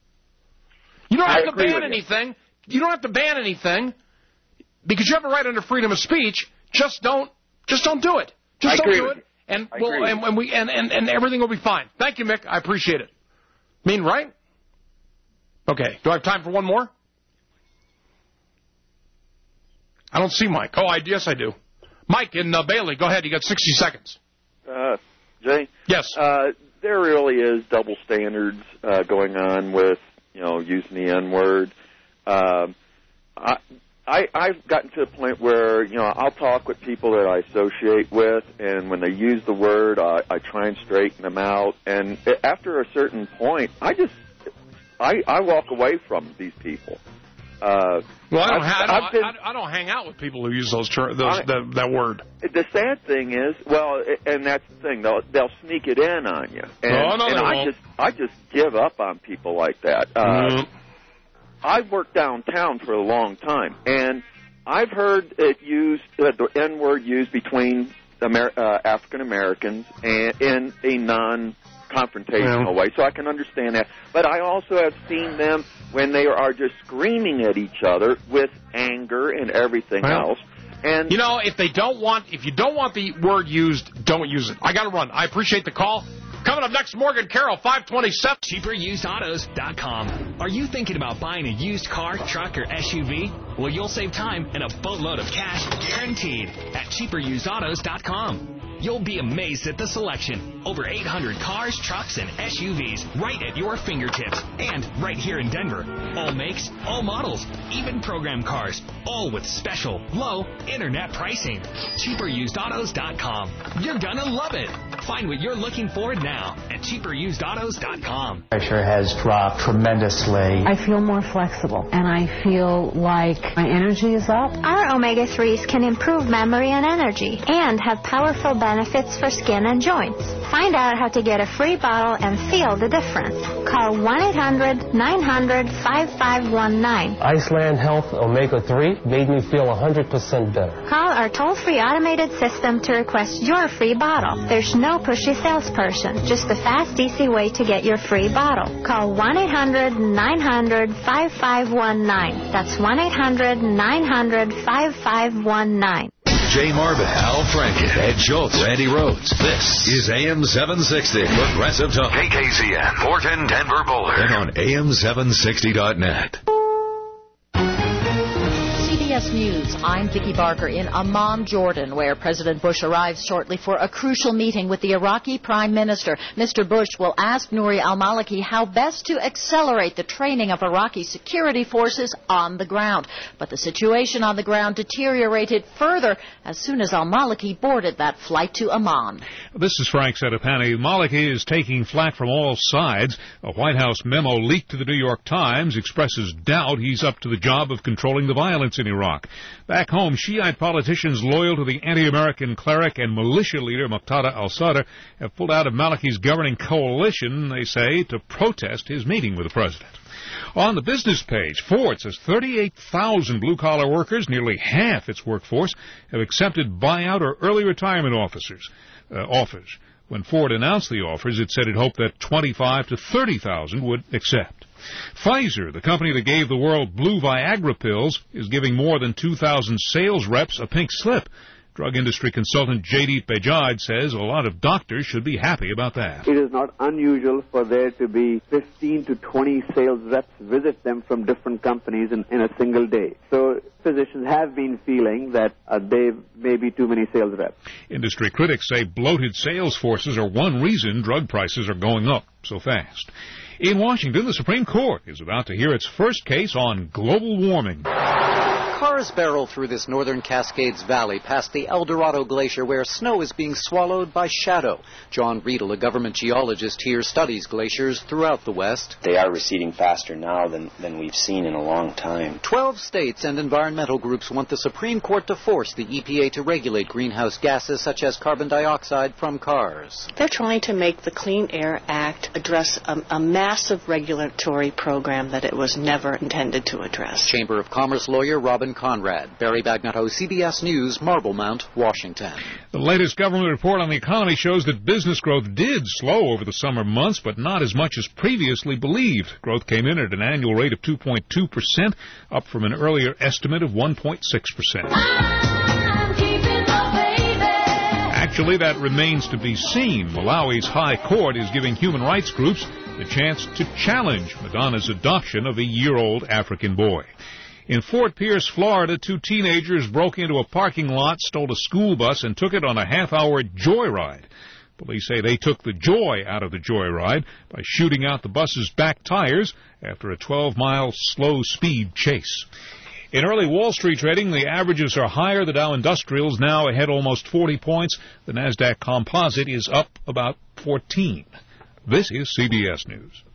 You don't have I to ban with you. anything. You don't have to ban anything because you have a right under freedom of speech. Just don't, just don't do it. Just I don't agree do with it, you. and I we'll, agree and, with and we and, and and everything will be fine. Thank you, Mick. I appreciate it. Mean right? Okay. Do I have time for one more? I don't see Mike. Oh, I yes, I do. Mike in uh, Bailey. Go ahead. You got sixty seconds. Uh, Jay? Yes. Uh, there really is double standards uh, going on with, you know, using the N-word. Um, I, I, I've gotten to a point where, you know, I'll talk with people that I associate with, and when they use the word, I, I try and straighten them out. And after a certain point, I just, I, I walk away from these people. Uh, well, I don't, I've, ha- I, don't, I've been, I, I don't hang out with people who use those ter- those I, that, that word. The sad thing is, well, and that's the thing, they'll they'll sneak it in on you, and, oh, no, and they I won't. just I just give up on people like that. Uh, mm. I've worked downtown for a long time, and I've heard it used, uh, the N word used between Amer- uh, African Americans and in a non-confrontational well. way, so I can understand that. But I also have seen them when they are just screaming at each other with anger and everything well. else. And you know, if they don't want, if you don't want the word used, don't use it. I got to run. I appreciate the call. Coming up next, Morgan Carroll, five twenty-seven. cheaper used autos dot com. Are you thinking about buying a used car, truck, or S U V? Well, you'll save time and a boatload of cash guaranteed at cheaper used autos dot com. You'll be amazed at the selection. Over eight hundred cars, trucks, and S U Vs right at your fingertips. And right here in Denver. All makes, all models, even program cars. All with special, low, internet pricing. cheaper used autos dot com. You're gonna love it. Find what you're looking for now at cheaper used autos dot com. Pressure has dropped tremendously. I feel more flexible, and I feel like my energy is up. Our omega threes can improve memory and energy and have powerful benefits for skin and joints. Find out how to get a free bottle and feel the difference. Call one eight hundred nine hundred five five one nine. Iceland Health Omega three made me feel one hundred percent better. Call our toll-free automated system to request your free bottle. There's no pushy salesperson, just a fast, easy way to get your free bottle. Call one eight hundred nine hundred five five one nine. That's one eight hundred nine hundred five five one nine. Jay Marvin, Al Franken, Ed Schultz, Randy Rhodes. This is A M seven sixty, Progressive Talk. K K Z N, Morton, Denver, Boulder. And on A M seven sixty dot net. C B S News, I'm Vicki Barker in Amman, Jordan, where President Bush arrives shortly for a crucial meeting with the Iraqi Prime Minister. Mister Bush will ask Nouri al-Maliki how best to accelerate the training of Iraqi security forces on the ground. But the situation on the ground deteriorated further as soon as al-Maliki boarded that flight to Amman. This is Frank Sedapani. Maliki is taking flack from all sides. A White House memo leaked to the New York Times expresses doubt he's up to the job of controlling the violence in Iraq. Back home, Shiite politicians loyal to the anti-American cleric and militia leader Muqtada al-Sadr have pulled out of Maliki's governing coalition, they say, to protest his meeting with the president. On the business page, Ford says thirty-eight thousand blue-collar workers, nearly half its workforce, have accepted buyout or early retirement officers, uh, offers. When Ford announced the offers, it said it hoped that twenty-five to thirty thousand would accept. Pfizer, the company that gave the world blue Viagra pills, is giving more than two thousand sales reps a pink slip. Drug industry consultant Jaideep Bajaj says a lot of doctors should be happy about that. It is not unusual for there to be fifteen to twenty sales reps visit them from different companies in, in a single day. So physicians have been feeling that uh, they may be too many sales reps. Industry critics say bloated sales forces are one reason drug prices are going up so fast. In Washington, the Supreme Court is about to hear its first case on global warming. Cars barrel through this northern Cascades Valley past the El Dorado Glacier where snow is being swallowed by shadow. John Riedel, a government geologist here, studies glaciers throughout the West. They are receding faster now than, than we've seen in a long time. Twelve states and environmental groups want the Supreme Court to force the E P A to regulate greenhouse gases such as carbon dioxide from cars. They're trying to make the Clean Air Act address a, a massive regulatory program that it was never intended to address. Chamber of Commerce lawyer Robin Conrad. Barry Bagnotto, C B S News, Marble Mount, Washington. The latest government report on the economy shows that business growth did slow over the summer months, but not as much as previously believed. Growth came in at an annual rate of two point two percent, up from an earlier estimate of one point six percent. Actually, that remains to be seen. Malawi's High Court is giving human rights groups the chance to challenge Madonna's adoption of a year-old African boy. In Fort Pierce, Florida, two teenagers broke into a parking lot, stole a school bus, and took it on a half-hour joyride. Police say they took the joy out of the joyride by shooting out the bus's back tires after a twelve-mile slow-speed chase. In early Wall Street trading, the averages are higher. The Dow Industrials now ahead almost forty points. The NASDAQ Composite is up about fourteen. This is C B S News.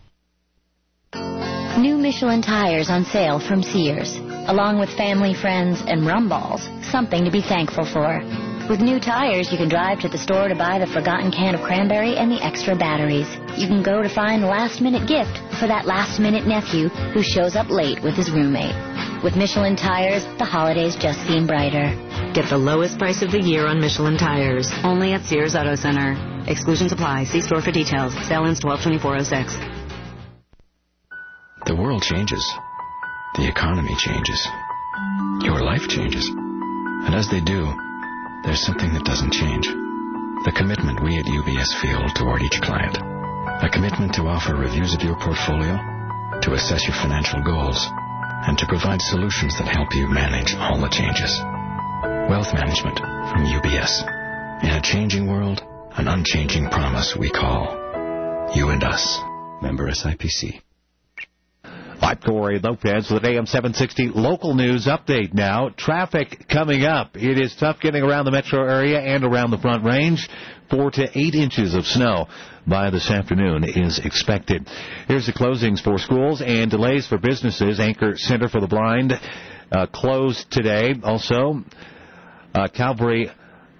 New Michelin tires on sale from Sears, along with family, friends, and rum balls, something to be thankful for. With new tires, you can drive to the store to buy the forgotten can of cranberry and the extra batteries. You can go to find the last-minute gift for that last-minute nephew who shows up late with his roommate. With Michelin tires, the holidays just seem brighter. Get the lowest price of the year on Michelin tires, only at Sears Auto Center. Exclusions apply. See store for details. Sale ends twelve twenty-four oh six. The world changes. The economy changes. Your life changes. And as they do, there's something that doesn't change. The commitment we at U B S feel toward each client. A commitment to offer reviews of your portfolio, to assess your financial goals, and to provide solutions that help you manage all the changes. Wealth management from U B S. In a changing world, an unchanging promise we call you and us. Member S I P C. I'm Corey Lopez with an A M seven sixty local news update now. Traffic coming up. It is tough getting around the metro area and around the Front Range. Four to eight inches of snow by this afternoon is expected. Here's the closings for schools and delays for businesses. Anchor Center for the Blind uh, closed today. Also, uh, Calvary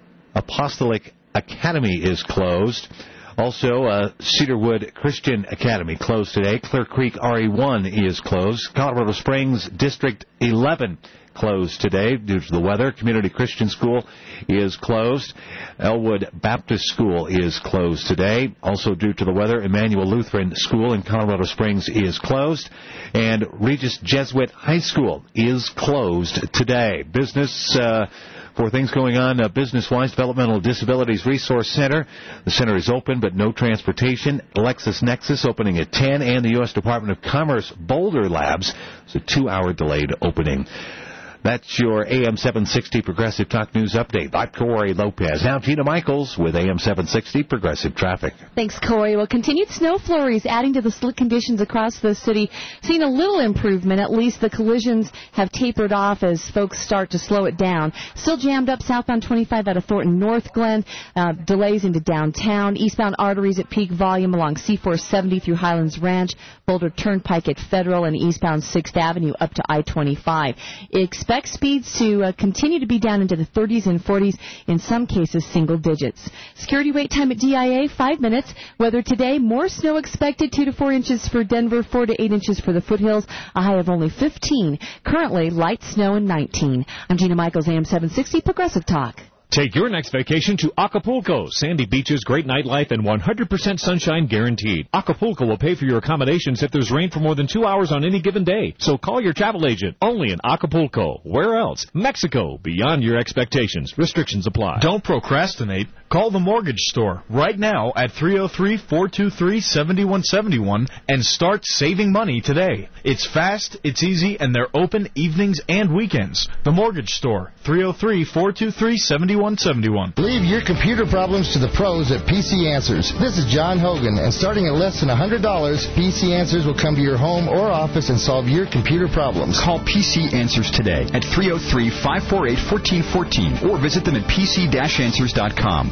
Apostolic Academy is closed. Also, uh, Cedarwood Christian Academy closed today. Clear Creek R E one is closed. Colorado Springs District eleven closed today due to the weather. Community Christian School is closed. Elwood Baptist School is closed today. Also due to the weather, Emmanuel Lutheran School in Colorado Springs is closed. And Regis Jesuit High School is closed today. Business... Uh, For things going on uh, business-wise, Developmental Disabilities Resource Center. The center is open, but no transportation. LexisNexis opening at ten, and the U S Department of Commerce Boulder Labs. It's a two-hour delayed opening. That's your A M seven sixty Progressive Talk News Update. I'm Corey Lopez. Now Tina Michaels with A M seven sixty Progressive Traffic. Thanks, Corey. Well, continued snow flurries adding to the slick conditions across the city. Seeing a little improvement. At least the collisions have tapered off as folks start to slow it down. Still jammed up southbound twenty-five out of Thornton North Glen. Uh, delays into downtown. Eastbound arteries at peak volume along C four seventy through Highlands Ranch, Boulder Turnpike at Federal, and eastbound sixth Avenue up to I twenty-five. Expect speeds to uh, continue to be down into the thirties and forties, in some cases single digits. Security wait time at D I A, five minutes. Weather today, more snow expected, two to four inches for Denver, four to eight inches for the foothills, a high of only fifteen. Currently, light snow and nineteen. I'm Gina Michaels, A M seven sixty Progressive Talk. Take your next vacation to Acapulco. Sandy beaches, great nightlife, and one hundred percent sunshine guaranteed. Acapulco will pay for your accommodations if there's rain for more than two hours on any given day. So call your travel agent. Only in Acapulco. Where else? Mexico. Beyond your expectations. Restrictions apply. Don't procrastinate. Call the mortgage store right now at three oh three, four two three, seven one seven one and start saving money today. It's fast, it's easy, and they're open evenings and weekends. The mortgage store, three oh three, four two three, seven one seven one. Leave your computer problems to the pros at P C Answers. This is John Hogan, and starting at less than one hundred dollars, P C Answers will come to your home or office and solve your computer problems. Call P C Answers today at three oh three, five four eight, one four one four or visit them at p c dash answers dot com.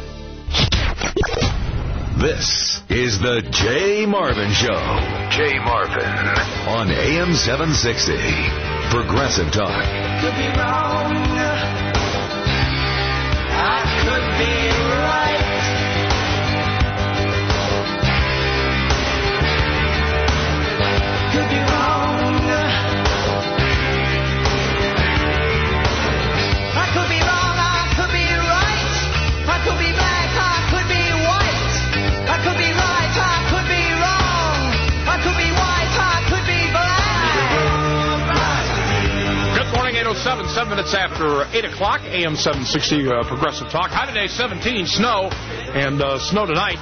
This is the Jay Marvin Show. Jay Marvin on A M seven sixty. Progressive Talk. Could be wrong. I could be right. Could be wrong. I could be wrong. I could be right. I could be black. I could be white. I could be right. I could be wrong. I could be white. I could be black. Good morning, eight oh seven, seven minutes after eight o'clock, A M seven sixty uh, Progressive Talk. High today, seventeen, snow, and uh, snow tonight.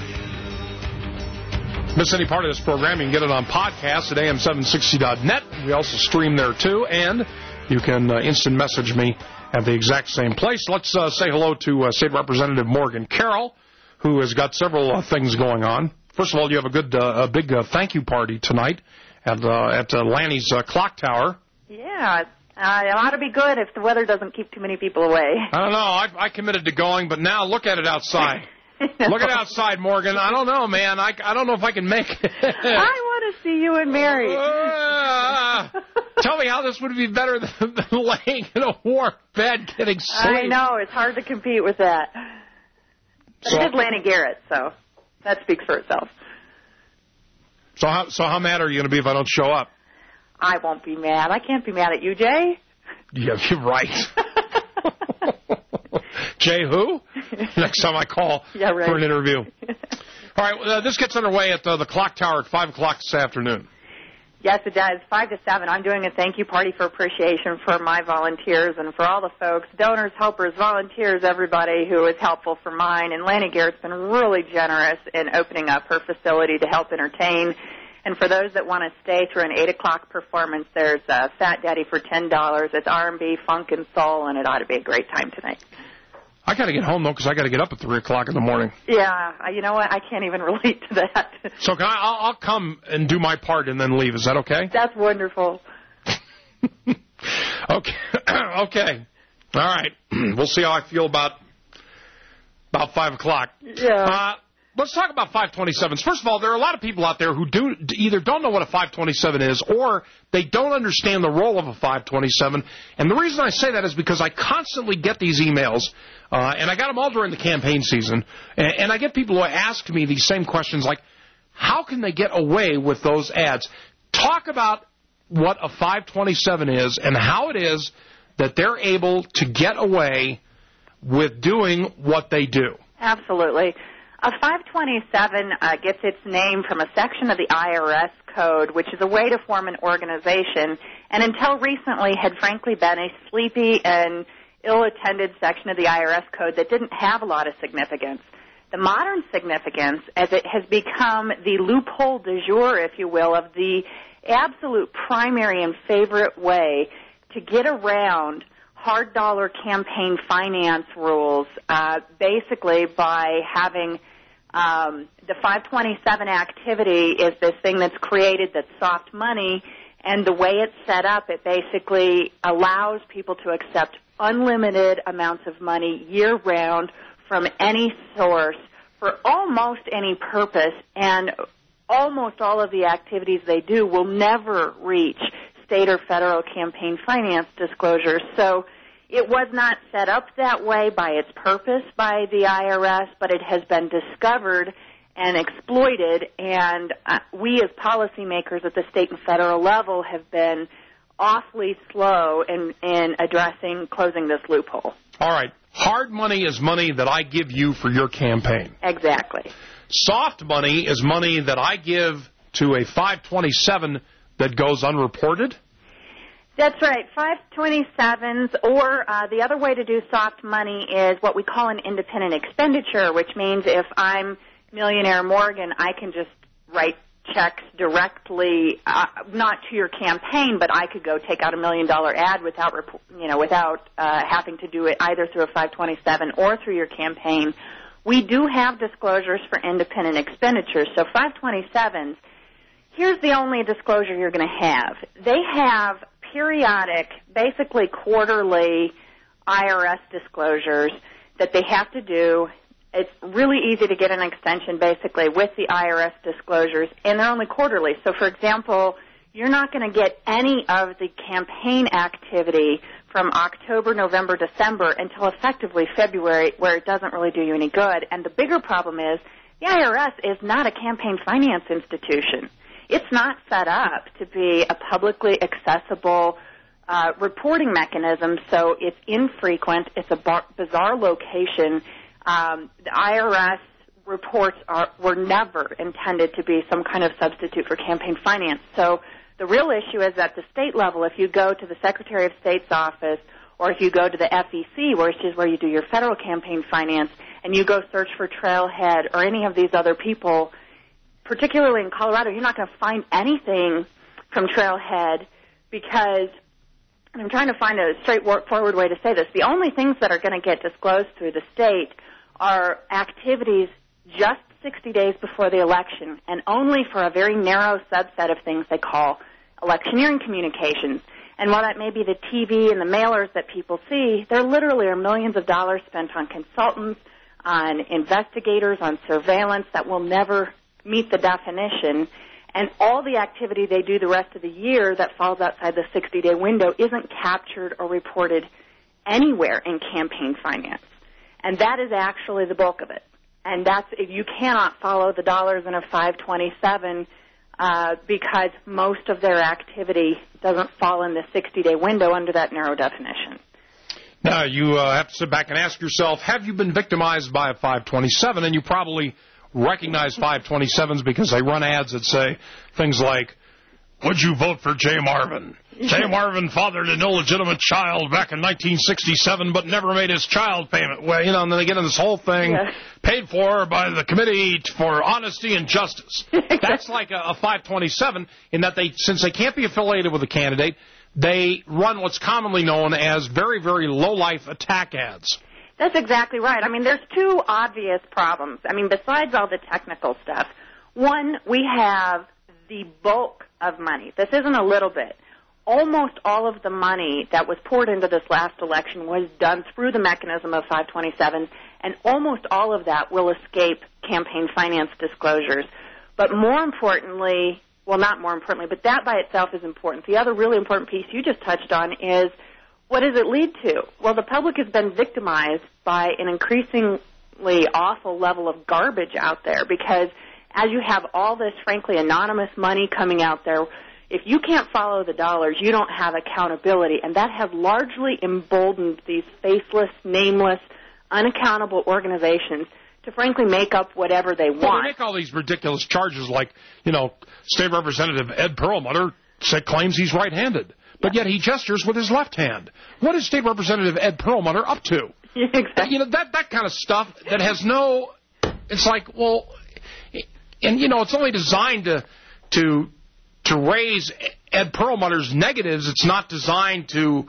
Miss any part of this program, you can get it on podcast at A M seven sixty dot net. We also stream there, too, and you can uh, instant message me at the exact same place. Let's uh, say hello to uh, State Representative Morgan Carroll, who has got several uh, things going on. First of all, you have a good, uh, a big uh, thank you party tonight at, uh, at uh, Lanny's uh, Clock Tower. Yeah, uh, it ought to be good if the weather doesn't keep too many people away. I don't know. I, I committed to going, but now look at it outside. Look at it outside, Morgan. I don't know, man. I, I don't know if I can make it. I want to see you and Mary. Uh, tell me how this would be better than, than laying in a warm bed getting sleep. I know. It's hard to compete with that. But so, it is Lanny Garrett, so that speaks for itself. So how, so how mad are you going to be if I don't show up? I won't be mad. I can't be mad at you, Jay. Yeah, you're right. Jay who? Next time I call yeah, right. for an interview. All right, uh, this gets underway at uh, the Clock Tower at five o'clock this afternoon. Yes, it does. five to seven. I'm doing a thank you party for appreciation for my volunteers and for all the folks, donors, helpers, volunteers, everybody who is helpful for mine. And Lanny Garrett's been really generous in opening up her facility to help entertain. And for those that want to stay through an eight o'clock performance, there's uh, Fat Daddy for ten dollars. It's R and B, funk, and soul, and it ought to be a great time tonight. I got to get home, though, because I got to get up at three o'clock in the morning. Yeah, I- you know what? I can't even relate to that. So can I, I'll, I'll come and do my part and then leave. Is that okay? That's wonderful. Okay. Okay. All right. We'll see how I feel about about five o'clock. Yeah. Uh, let's talk about five twenty-sevens. First of all, there are a lot of people out there who do either don't know what a five twenty-seven is or they don't understand the role of a five twenty-seven. And the reason I say that is because I constantly get these emails, uh, and I got them all during the campaign season, and, and I get people who ask me these same questions like, how can they get away with those ads? Talk about what a five twenty-seven is and how it is that they're able to get away with doing what they do. Absolutely. A five twenty-seven uh, gets its name from a section of the I R S code, which is a way to form an organization, and until recently had frankly been a sleepy and ill-attended section of the I R S code that didn't have a lot of significance. The modern significance, as it has become the loophole du jour, if you will, of the absolute primary and favorite way to get around hard dollar campaign finance rules, uh, basically by having um, the five twenty-seven activity is this thing that's created that's soft money, and the way it's set up, it basically allows people to accept unlimited amounts of money year-round from any source for almost any purpose, and almost all of the activities they do will never reach state or federal campaign finance disclosures. So it was not set up that way by its purpose by the I R S, but it has been discovered and exploited, and uh, we as policymakers at the state and federal level have been awfully slow in, in addressing closing this loophole. All right. Hard money is money that I give you for your campaign. Exactly. Soft money is money that I give to a five twenty-seven that goes unreported? That's right. five twenty-sevens, or uh, the other way to do soft money is what we call an independent expenditure, which means if I'm Millionaire Morgan, I can just write checks directly, uh, not to your campaign, but I could go take out a million dollar ad without, you know, without uh, having to do it either through a five twenty-seven or through your campaign. We do have disclosures for independent expenditures. So five twenty-sevens, here's the only disclosure you're going to have. They have periodic, basically quarterly I R S disclosures that they have to do. It's really easy to get an extension, basically, with the I R S disclosures, and they're only quarterly. So, for example, you're not going to get any of the campaign activity from October, November, December until effectively February, where it doesn't really do you any good. And the bigger problem is the I R S is not a campaign finance institution. It's not set up to be a publicly accessible uh, reporting mechanism, so it's infrequent. It's a bar- bizarre location. Um, the I R S reports are, were never intended to be some kind of substitute for campaign finance. So the real issue is at the state level, if you go to the Secretary of State's office or if you go to the F E C, which is where you do your federal campaign finance, and you go search for Trailhead or any of these other people, particularly in Colorado, you're not going to find anything from Trailhead because, and I'm trying to find a straightforward way to say this, the only things that are going to get disclosed through the state are activities just sixty days before the election, and only for a very narrow subset of things they call electioneering communications. And while that may be the T V and the mailers that people see, there literally are millions of dollars spent on consultants, on investigators, on surveillance that will never meet the definition. And all the activity they do the rest of the year that falls outside the sixty-day window isn't captured or reported anywhere in campaign finance. And that is actually the bulk of it. And that's, you cannot follow the dollars in a five twenty-seven uh, because most of their activity doesn't fall in the sixty-day window under that narrow definition. Now, you uh, have to sit back and ask yourself, have you been victimized by a five twenty-seven? And you probably recognize five twenty-sevens because they run ads that say things like, would you vote for Jay Marvin? Jay Marvin fathered an illegitimate child back in nineteen sixty-seven but never made his child payment. Well, you know, and then they get in this whole thing yeah. paid for by the Committee for Honesty and Justice. That's like a, a five twenty-seven in that they, since they can't be affiliated with a candidate, they run what's commonly known as very, very low-life attack ads. That's exactly right. I mean, there's two obvious problems. I mean, besides all the technical stuff, one, we have the bulk of money. This isn't a little bit. Almost all of the money that was poured into this last election was done through the mechanism of five twenty-seven, and almost all of that will escape campaign finance disclosures. But more importantly, well, not more importantly, but that by itself is important. The other really important piece you just touched on is, what does it lead to? Well, the public has been victimized by an increasingly awful level of garbage out there, because as you have all this, frankly, anonymous money coming out there, if you can't follow the dollars, you don't have accountability, and that has largely emboldened these faceless, nameless, unaccountable organizations to, frankly, make up whatever they want. Well, they make all these ridiculous charges like, you know, State Representative Ed Perlmutter said, claims he's right-handed, but yet he gestures with his left hand. What is State Representative Ed Perlmutter up to? Yeah, exactly. You know, that, that kind of stuff that has no, it's like, well, and, you know, it's only designed to, to, to raise Ed Perlmutter's negatives. It's not designed to,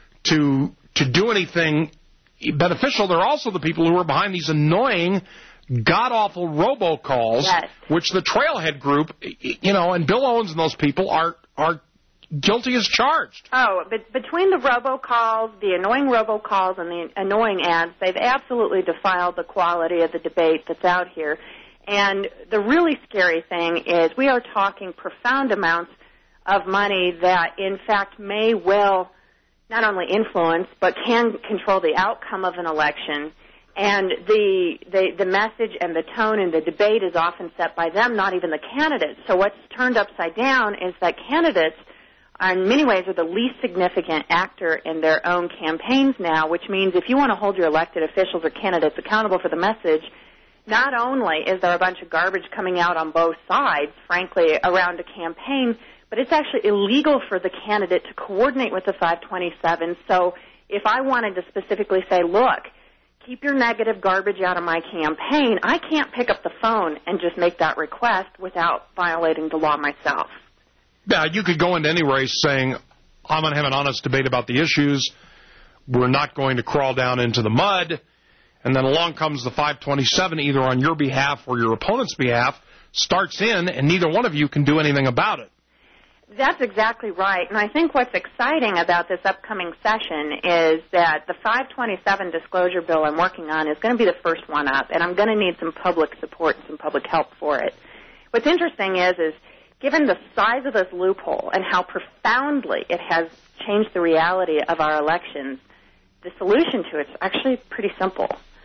to, to do anything beneficial. There are also the people who are behind these annoying, god-awful robocalls, yes. which the Trailhead Group, you know, and Bill Owens and those people are are guilty as charged. Oh, but between the robocalls, the annoying robocalls, and the annoying ads, they've absolutely defiled the quality of the debate that's out here. And the really scary thing is we are talking profound amounts of money that, in fact, may well not only influence but can control the outcome of an election. And the, the the message and the tone in the debate is often set by them, not even the candidates. So what's turned upside down is that candidates, in many ways, are the least significant actor in their own campaigns now, which means if you want to hold your elected officials or candidates accountable for the message, not only is there a bunch of garbage coming out on both sides, frankly, around a campaign, but it's actually illegal for the candidate to coordinate with the five twenty-seven. So if I wanted to specifically say, look, keep your negative garbage out of my campaign, I can't pick up the phone and just make that request without violating the law myself. Yeah, you could go into any race saying, I'm going to have an honest debate about the issues. We're not going to crawl down into the mud. And then along comes the five twenty-seven, either on your behalf or your opponent's behalf, starts in, and neither one of you can do anything about it. That's exactly right. And I think what's exciting about this upcoming session is that the five twenty-seven disclosure bill I'm working on is going to be the first one up, and I'm going to need some public support and some public help for it. What's interesting is, is given the size of this loophole and how profoundly it has changed the reality of our elections, the solution to it is actually pretty simple.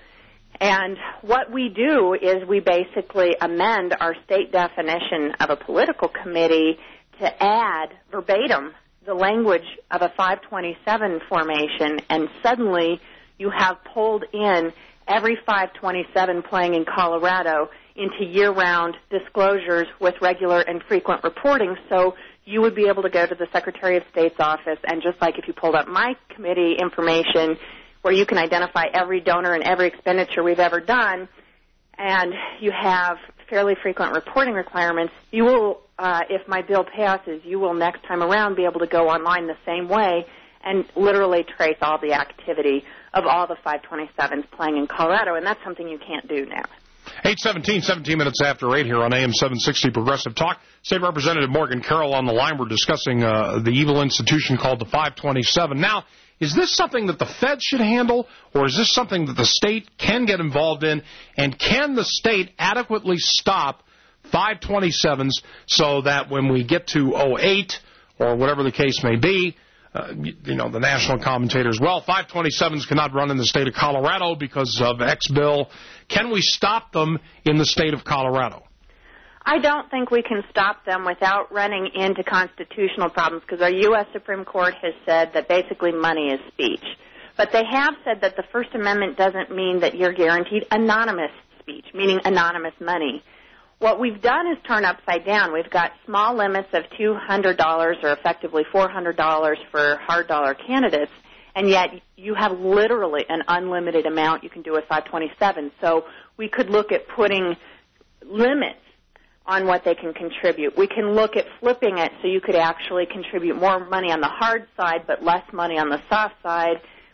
And what we do is we basically amend our state definition of a political committee to add verbatim the language of a five twenty-seven formation, and suddenly you have pulled in every five twenty-seven playing in Colorado into year-round disclosures with regular and frequent reporting. So you would be able to go to the Secretary of State's office, and just like if you pulled up my committee information, where you can identify every donor and every expenditure we've ever done, and you have fairly frequent reporting requirements, you will, uh, if my bill passes, you will next time around be able to go online the same way and literally trace all the activity of all the five twenty-sevens playing in Colorado, and that's something you can't do now. eight seventeen, seventeen minutes after eight here on A M seven sixty Progressive Talk. State Representative Morgan Carroll on the line. We're discussing uh, the evil institution called the five twenty-seven. Now, is this something that the Fed should handle, or is this something that the state can get involved in? And can the state adequately stop five twenty-sevens so that when we get to oh eight or whatever the case may be, uh, you know, the national commentators, well, five twenty-sevens cannot run in the state of Colorado because of X bill. Can we stop them in the state of Colorado? I don't think we can stop them without running into constitutional problems, because our U S Supreme Court has said that basically money is speech. But they have said that the First Amendment doesn't mean that you're guaranteed anonymous speech, meaning anonymous money. What we've done is turn upside down. We've got small limits of two hundred dollars or effectively four hundred dollars for hard dollar candidates, and yet you have literally an unlimited amount you can do with five twenty-seven. So we could look at putting limits on what they can contribute. We can look at flipping it so you could actually contribute more money on the hard side but less money on the soft side.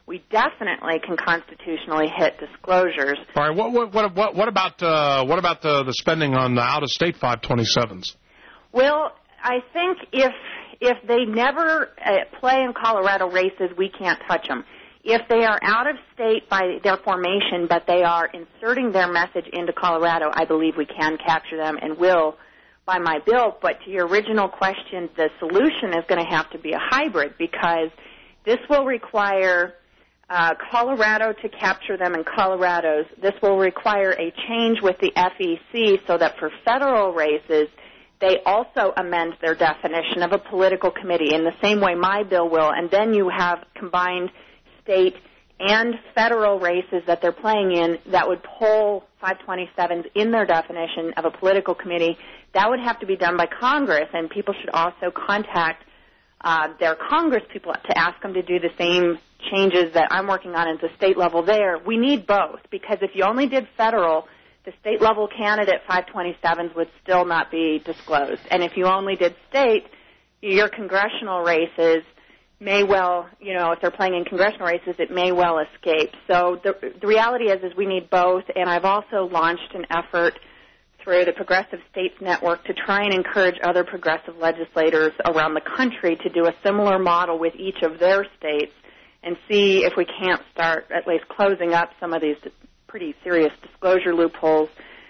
we definitely can constitutionally hit disclosures. All right. What what what what, what about uh, what about the, the spending on the out-of-state five twenty-sevens? Well, I think if if they never uh, play in Colorado races, we can't touch them. If they are out of state by their formation, but they are inserting their message into Colorado, I believe we can capture them and will by my bill. But to your original question, the solution is going to have to be a hybrid, because this will require uh, Colorado to capture them in Colorado's. This will require a change with the F E C so that for federal races, they also amend their definition of a political committee in the same way my bill will, and then you have combined state and federal races that they're playing in that would pull five twenty-sevens in their definition of a political committee. That would have to be done by Congress, and people should also contact uh, their Congress people to ask them to do the same changes that I'm working on at the state level there. We need both, because if you only did federal, the state-level candidate five twenty-sevens would still not be disclosed. And if you only did state, your congressional races may well, you know, if they're playing in congressional races, it may well escape. So the, the reality is, is we need both, and I've also launched an effort through the Progressive States Network to try and encourage other progressive legislators around the country to do a similar model with each of their states and see if we can't start at least closing up some of these pretty serious disclosure loopholes.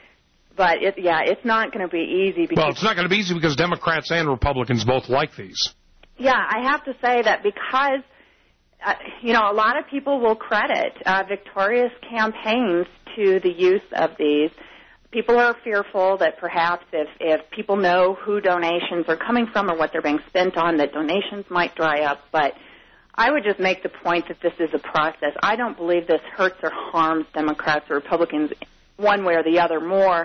But, it, yeah, it's not going to be easy. Because well, it's not going to be easy because Democrats and Republicans both like these. Yeah, I have to say that because, uh, you know, a lot of people will credit uh, victorious campaigns to the use of these. People are fearful that perhaps if, if people know who donations are coming from or what they're being spent on, that donations might dry up. But I would just make the point that this is a process. I don't believe this hurts or harms Democrats or Republicans one way or the other more.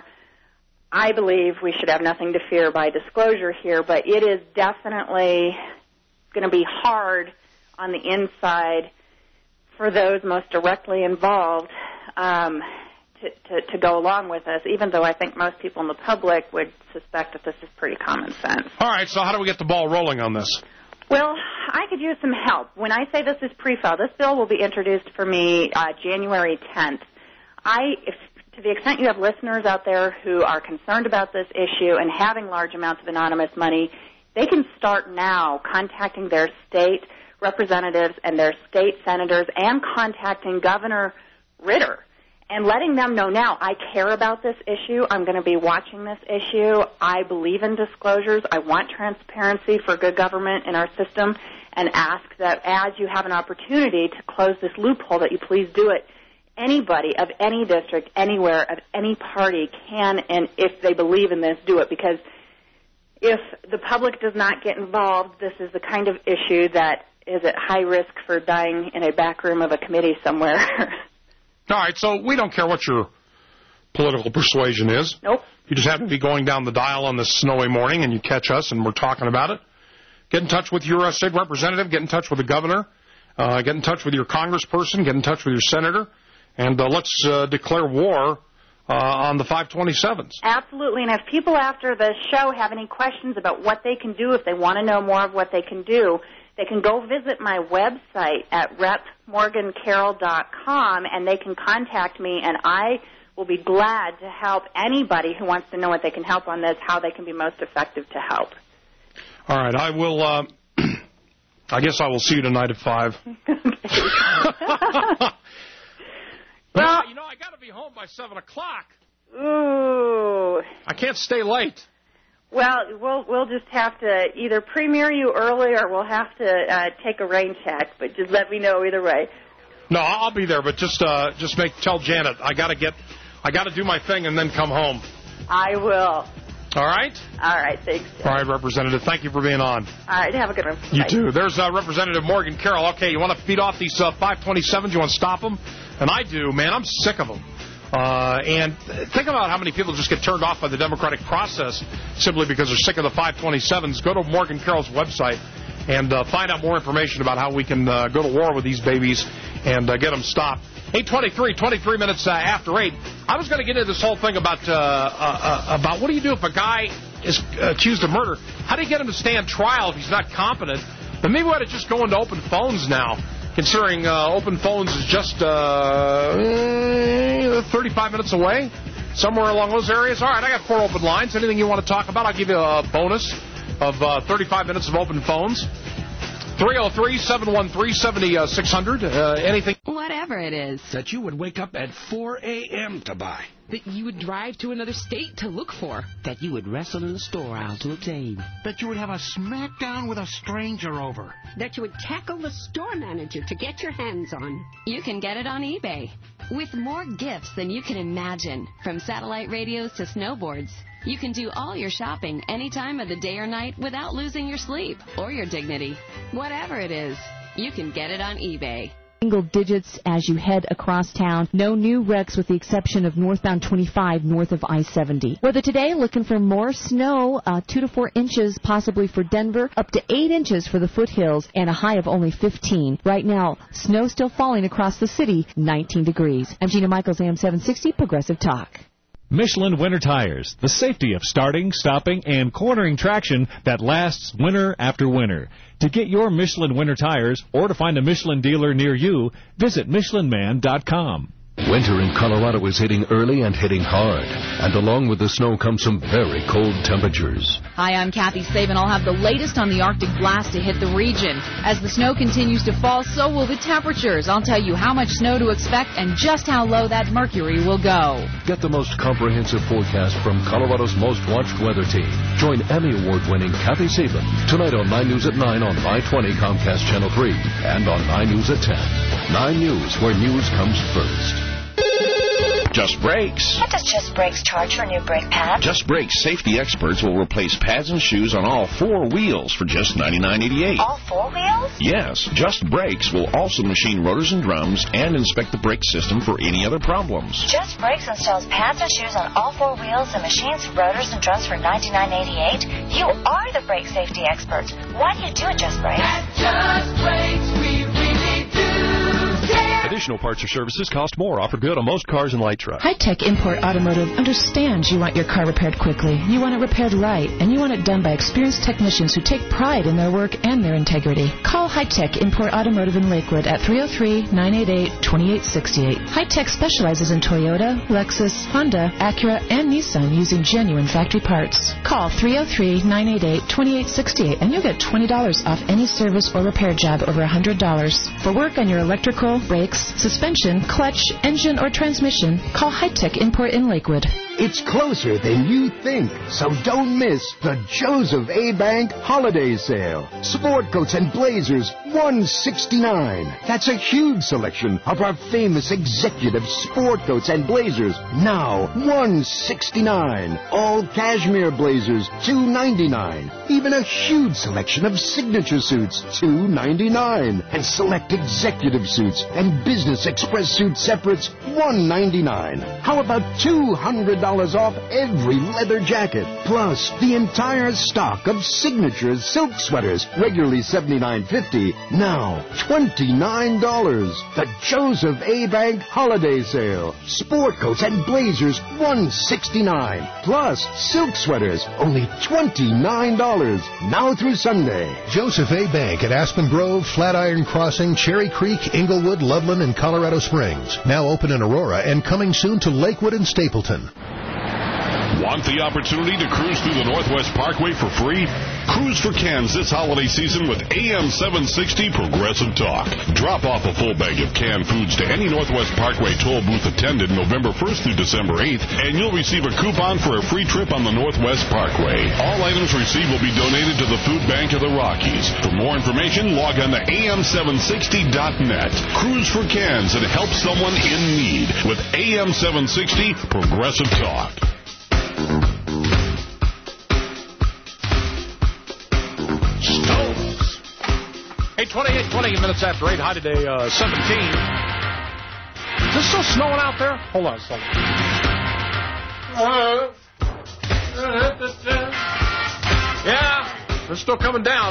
I believe we should have nothing to fear by disclosure here, but it is definitely going to be hard on the inside for those most directly involved um, to, to, to go along with us, even though I think most people in the public would suspect that this is pretty common sense. All right, so how do we get the ball rolling on this? Well, I could use some help. When I say this is pre-file, this bill will be introduced for me uh, January tenth. I, if, to the extent you have listeners out there who are concerned about this issue and having large amounts of anonymous money, they can start now contacting their state representatives and their state senators and contacting Governor Ritter and letting them know now, I care about this issue. I'm going to be watching this issue. I believe in disclosures. I want transparency for good government in our system, and ask that as you have an opportunity to close this loophole, that you please do it. Anybody of any district, anywhere, of any party can, and if they believe in this, do it, because if the public does not get involved, this is the kind of issue that is at high risk for dying in a back room of a committee somewhere. All right, so we don't care what your political persuasion is. Nope. You just happen to be going down the dial on this snowy morning, and you catch us, and we're talking about it. Get in touch with your uh, state representative. Get in touch with the governor. Uh, get in touch with your congressperson. Get in touch with your senator. And uh, let's uh, declare war uh, on the five twenty-sevens. Absolutely. And if people after the show have any questions about what they can do, if they want to know more of what they can do, they can go visit my website at rep morgan carroll dot com, and they can contact me, and I will be glad to help anybody who wants to know what they can help on this, how they can be most effective to help. All right. I will, uh, I guess I will see you tonight at five. Well, you know, I got to be home by seven o'clock. Ooh. I can't stay late. Well, we'll we'll just have to either premiere you early, or we'll have to uh, take a rain check. But just let me know either way. No, I'll be there, but just uh, just make tell Janet I got to get I got to do my thing and then come home. I will. All right. All right. Thanks. All right, Representative. Thank you for being on. All right. Have a good one. You Bye. too. There's uh, Representative Morgan Carroll. Okay, you want to feed off these uh, five twenty-sevens? You want to stop them? And I do, man. I'm sick of them. Uh, and think about how many people just get turned off by the democratic process simply because they're sick of the five twenty-sevens. Go to Morgan Carroll's website and uh, find out more information about how we can uh, go to war with these babies and uh, get them stopped. eight twenty-three, twenty-three minutes uh, after eight. I was going to get into this whole thing about uh, uh, about what do you do if a guy is accused of murder? How do you get him to stand trial if he's not competent? But maybe we ought to just go into open phones now. considering uh, open phones is just uh, thirty-five minutes away, somewhere along those areas. All right, I got four open lines. Anything you want to talk about, I'll give you a bonus of uh, thirty-five minutes of open phones. three oh three, seven one three, seven six hundred. Uh, anything? Whatever it is. That you would wake up at four a.m. to buy. That you would drive to another state to look for. That you would wrestle in the store aisle to obtain. That you would have a smackdown with a stranger over. That you would tackle the store manager to get your hands on. You can get it on eBay. With more gifts than you can imagine, from satellite radios to snowboards, you can do all your shopping any time of the day or night without losing your sleep or your dignity. Whatever it is, you can get it on eBay. Single digits as you head across town. No new wrecks with the exception of northbound twenty-five north of I seventy. Weather today, looking for more snow, uh, two to four inches possibly for Denver, up to eight inches for the foothills, and a high of only fifteen. Right now, snow still falling across the city, nineteen degrees. I'm Gina Michaels, A M seven sixty, Progressive Talk. Michelin Winter Tires, the safety of starting, stopping, and cornering traction that lasts winter after winter. To get your Michelin Winter Tires or to find a Michelin dealer near you, visit Michelin Man dot com. Winter in Colorado is hitting early and hitting hard, and along with the snow comes some very cold temperatures. Hi, I'm Kathy Saban. I'll have the latest on the Arctic blast to hit the region. As the snow continues to fall, so will the temperatures. I'll tell you how much snow to expect and just how low that mercury will go. Get the most comprehensive forecast from Colorado's most watched weather team. Join Emmy Award-winning Kathy Saban tonight on nine News at nine on I twenty Comcast Channel three and on nine News at ten. nine News, where news comes first. Just Brakes. What does Just Brakes charge for a new brake pad? Just Brakes safety experts will replace pads and shoes on all four wheels for just ninety-nine eighty-eight. All four wheels? Yes. Just Brakes will also machine rotors and drums and inspect the brake system for any other problems. Just Brakes installs pads and shoes on all four wheels and machines rotors and drums for ninety-nine eighty-eight. You are the brake safety experts. Why do you do it, Just Brakes? At Just Brakes, we really do care. Additional parts or services cost more. Offer good on most cars and light trucks. High-Tech Import Automotive understands you want your car repaired quickly. You want it repaired right, and you want it done by experienced technicians who take pride in their work and their integrity. Call High-Tech Import Automotive in Lakewood at three oh three, nine eight eight, two eight six eight. High-Tech specializes in Toyota, Lexus, Honda, Acura, and Nissan using genuine factory parts. Call three oh three, nine eight eight, two eight six eight and you'll get twenty dollars off any service or repair job over one hundred dollars. For work on your electrical, brakes, suspension, clutch, engine, or transmission, call High-Tech Import in Lakewood. It's closer than you think, so don't miss the Joseph A. Bank Holiday Sale. Sport coats and blazers, one sixty-nine. That's a huge selection of our famous executive sport coats and blazers. Now, one sixty-nine. All cashmere blazers, two ninety-nine. Even a huge selection of signature suits, two ninety-nine. And select executive suits and business express suit separates, one ninety-nine. How about two hundred dollars off every leather jacket? Plus, the entire stock of signature silk sweaters, regularly seventy-nine fifty, now twenty-nine dollars. The Joseph A. Bank Holiday Sale. Sport coats and blazers, one sixty-nine. Plus, silk sweaters, only twenty-nine dollars. Now through Sunday. Joseph A. Bank at Aspen Grove, Flatiron Crossing, Cherry Creek, Inglewood, Loveland, and Colorado Springs. Now open in Aurora and coming soon to Lakewood and Stapleton. Want the opportunity to cruise through the Northwest Parkway for free? Cruise for cans this holiday season with A M seven sixty Progressive Talk. Drop off a full bag of canned foods to any Northwest Parkway toll booth attended November first through December eighth, and you'll receive a coupon for a free trip on the Northwest Parkway. All items received will be donated to the Food Bank of the Rockies. For more information, log on to A M seven sixty dot net. Cruise for cans and help someone in need with A M seven sixty Progressive Talk. Stones. Hey, twenty-eight, twenty minutes after eight, high today, uh, seventeen. Is this still snowing out there? Hold on a second. Yeah, it's still coming down.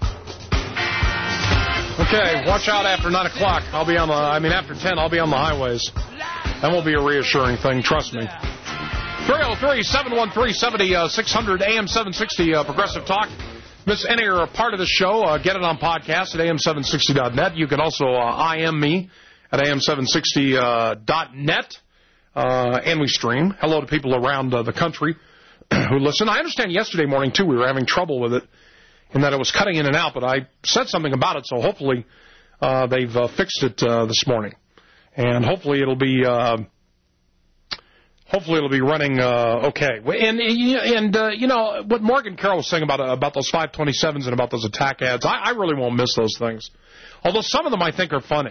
Okay, watch out after nine o'clock. I'll be on the, I mean, after ten, I'll be on the highways. That won't be a reassuring thing, trust me. three oh three, seven one three, seven six hundred, A M seven sixty, uh, Progressive Talk. Miss any or a part of the show, uh, get it on podcast at A M seven sixty dot net. You can also uh, I M me at A M seven sixty dot net, uh, and we stream. Hello to people around uh, the country who listen. I understand yesterday morning, too, we were having trouble with it in that it was cutting in and out, but I said something about it, so hopefully uh, they've uh, fixed it uh, this morning. And hopefully it'll be... Uh, Hopefully it'll be running uh, okay. And, and uh, you know, what Morgan Carroll was saying about uh, about those five twenty-sevens and about those attack ads, I, I really won't miss those things. Although some of them I think are funny.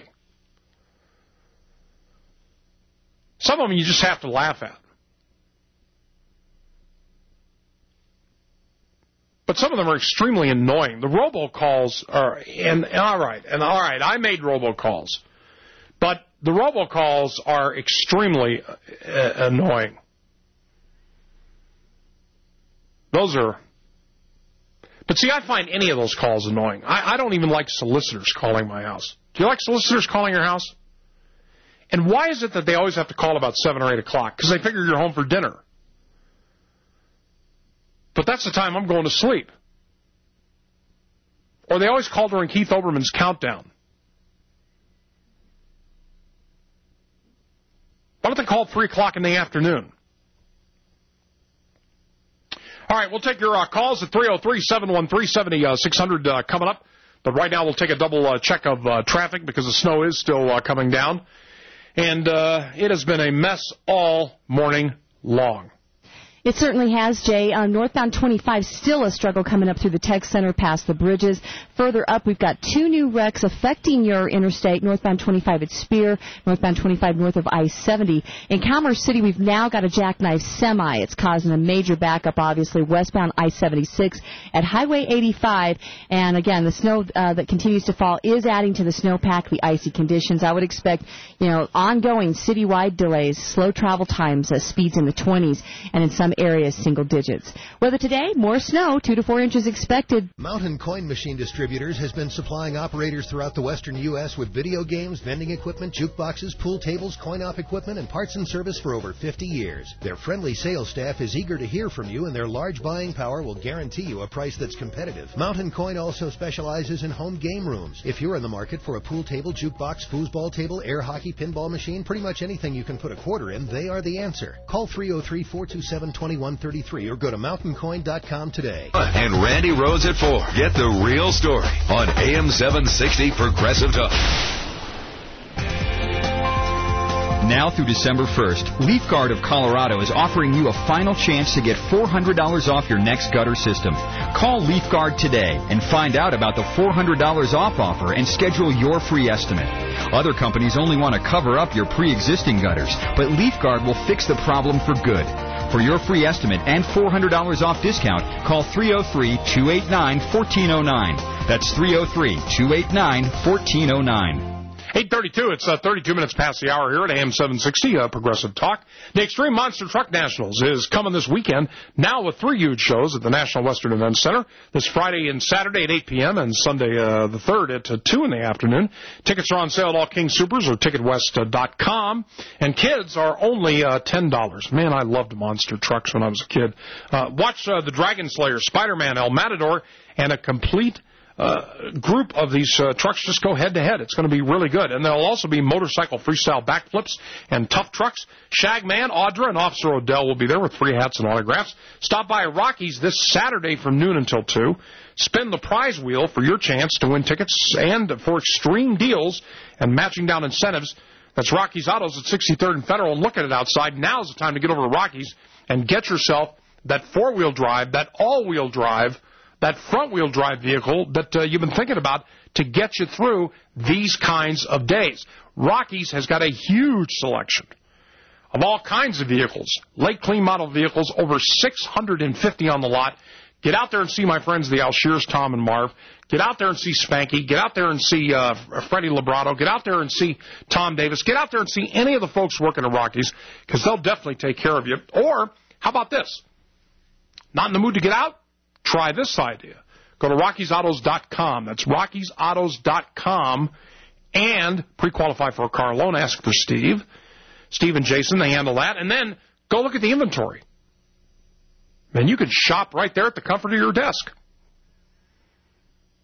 Some of them you just have to laugh at. But some of them are extremely annoying. The robocalls are, and, and all right, and all right, I made robocalls. But the robocalls are extremely uh, annoying. Those are... But see, I find any of those calls annoying. I, I don't even like solicitors calling my house. Do you like solicitors calling your house? And why is it that they always have to call about seven or eight o'clock? Because they figure you're home for dinner. But that's the time I'm going to sleep. Or they always call during Keith Olbermann's countdown. Why don't they call at three o'clock in the afternoon? All right, we'll take your uh, calls at three oh three, seven one three, seven six hundred uh, coming up. But right now we'll take a double uh, check of uh, traffic because the snow is still uh, coming down. And uh, it has been a mess all morning long. It certainly has, Jay. Uh, northbound twenty-five, still a struggle coming up through the Tech Center past the bridges. Further up, we've got two new wrecks affecting your interstate. Northbound twenty-five at Spear, northbound twenty-five north of I seventy. In Commerce City, we've now got a jackknife semi. It's causing a major backup, obviously, westbound I seventy-six at Highway eighty-five. And, again, the snow uh, that continues to fall is adding to the snowpack, the icy conditions. I would expect, you know, ongoing citywide delays, slow travel times, uh, speeds in the twenties, and in some areas single digits. Weather today, more snow, two to four inches expected. Mountain Coin Machine Distributors has been supplying operators throughout the western U S with video games, vending equipment, jukeboxes, pool tables, coin-op equipment, and parts and service for over fifty years. Their friendly sales staff is eager to hear from you, and their large buying power will guarantee you a price that's competitive. Mountain Coin also specializes in home game rooms. If you're in the market for a pool table, jukebox, foosball table, air hockey, pinball machine, pretty much anything you can put a quarter in, they are the answer. Call three oh three, four two seven, two one three three or go to mountain coin dot com today. And Randy Rhodes at four. Get the real story on A M seven sixty Progressive Talk. Now through December first, LeafGuard of Colorado is offering you a final chance to get four hundred dollars off your next gutter system. Call LeafGuard today and find out about the four hundred dollars off offer and schedule your free estimate. Other companies only want to cover up your pre-existing gutters, but LeafGuard will fix the problem for good. For your free estimate and four hundred dollars off discount, call three oh three, two eight nine, one four oh nine. That's three oh three, two eight nine, one four oh nine. eight thirty-two, it's uh, thirty-two minutes past the hour here at A M seven sixty, uh, Progressive Talk. The Extreme Monster Truck Nationals is coming this weekend, now with three huge shows at the National Western Events Center, this Friday and Saturday at eight p.m. and Sunday uh, the third at uh, two in the afternoon. Tickets are on sale at all King Supers or ticket west dot com, and kids are only uh, ten dollars. Man, I loved monster trucks when I was a kid. Uh, watch uh, the Dragon Slayer, Spider-Man, El Matador, and a complete Uh, group of these uh, trucks just go head-to-head. It's going to be really good. And there'll also be motorcycle freestyle backflips and tough trucks. Shagman, Audra, and Officer Odell will be there with free hats and autographs. Stop by Rocky's this Saturday from noon until two. Spin the prize wheel for your chance to win tickets and for extreme deals and matching down incentives. That's Rocky's Autos at sixty-third and Federal. And look at it outside. Now's the time to get over to Rocky's and get yourself that four-wheel drive, that all-wheel drive, that front-wheel drive vehicle that uh, you've been thinking about to get you through these kinds of days. Rocky's has got a huge selection of all kinds of vehicles, late clean model vehicles, over six hundred fifty on the lot. Get out there and see my friends, the Alshears, Tom and Marv. Get out there and see Spanky. Get out there and see uh, Freddie Librato. Get out there and see Tom Davis. Get out there and see any of the folks working at Rocky's, because they'll definitely take care of you. Or, how about this? Not in the mood to get out? Try this idea. Go to Rockies Autos dot com. That's Rockies Autos dot com. And pre-qualify for a car loan. Ask for Steve. Steve and Jason, they handle that. And then go look at the inventory. And you can shop right there at the comfort of your desk.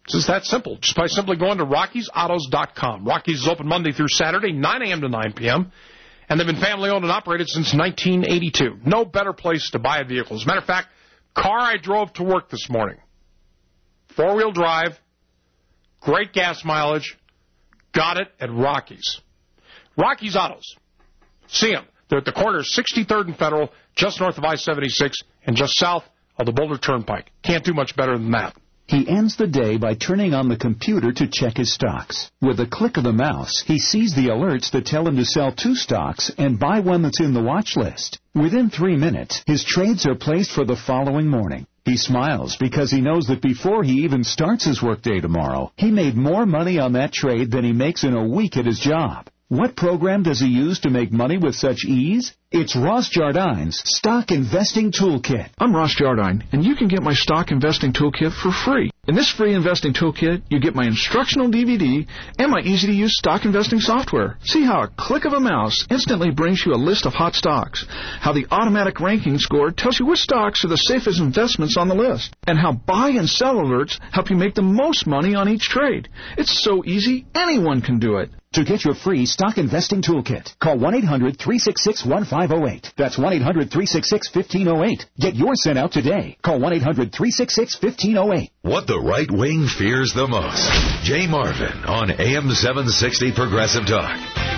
It's just that simple. Just by simply going to Rockies Autos dot com. Rockies is open Monday through Saturday, nine a.m. to nine p.m., and they've been family-owned and operated since nineteen eighty-two. No better place to buy a vehicle. As a matter of fact, car I drove to work this morning, four-wheel drive, great gas mileage, got it at Rockies. Rockies Autos. See them. They're at the corner of sixty-third and Federal, just north of I seventy-six, and just south of the Boulder Turnpike. Can't do much better than that. He ends the day by turning on the computer to check his stocks. With a click of the mouse, he sees the alerts that tell him to sell two stocks and buy one that's in the watch list. Within three minutes, his trades are placed for the following morning. He smiles because he knows that before he even starts his workday tomorrow, he made more money on that trade than he makes in a week at his job. What program does he use to make money with such ease? It's Ross Jardine's Stock Investing Toolkit. I'm Ross Jardine, and you can get my Stock Investing Toolkit for free. In this free investing toolkit, you get my instructional D V D and my easy-to-use stock investing software. See how a click of a mouse instantly brings you a list of hot stocks, how the automatic ranking score tells you which stocks are the safest investments on the list, and how buy and sell alerts help you make the most money on each trade. It's so easy, anyone can do it. To get your free Stock Investing Toolkit, call one eight hundred three six six one five zero eight. That's one eight hundred three six six one five zero eight. Get yours sent out today. Call one eight hundred three six six one five zero eight. What the right wing fears the most. Jay Marvin on A M seven sixty Progressive Talk.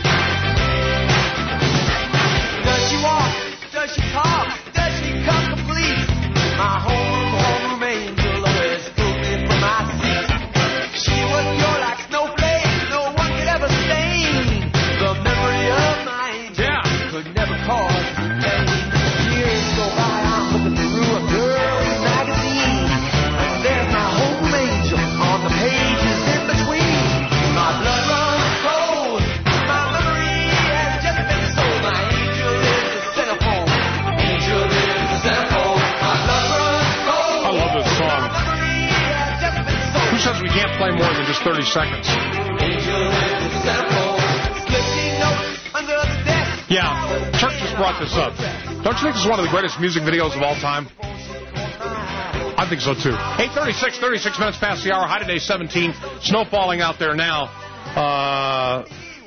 Does she walk? Does she talk? Does she come complete? My home, home angel always pulled me from my seat. She was pure like snowflake. No one could ever stain the memory of my angel. Yeah. Could never cause pain. Years go by, I'm looking through a girl's magazine. And there's my home angel on the pages in between. My blood runs cold. My memory has just been sold. My angel is the centerfold. Angel is the centerfold. My blood runs cold. I love this song. Who says we can't play more than just thirty seconds? Angel is the centerfold. Slipping notes under the desk. Yeah, Church just brought this up. Don't you think this is one of the greatest music videos of all time? I think so, too. eight thirty-six, thirty-six minutes past the hour. High today, seventeen. Snow falling out there now. Uh,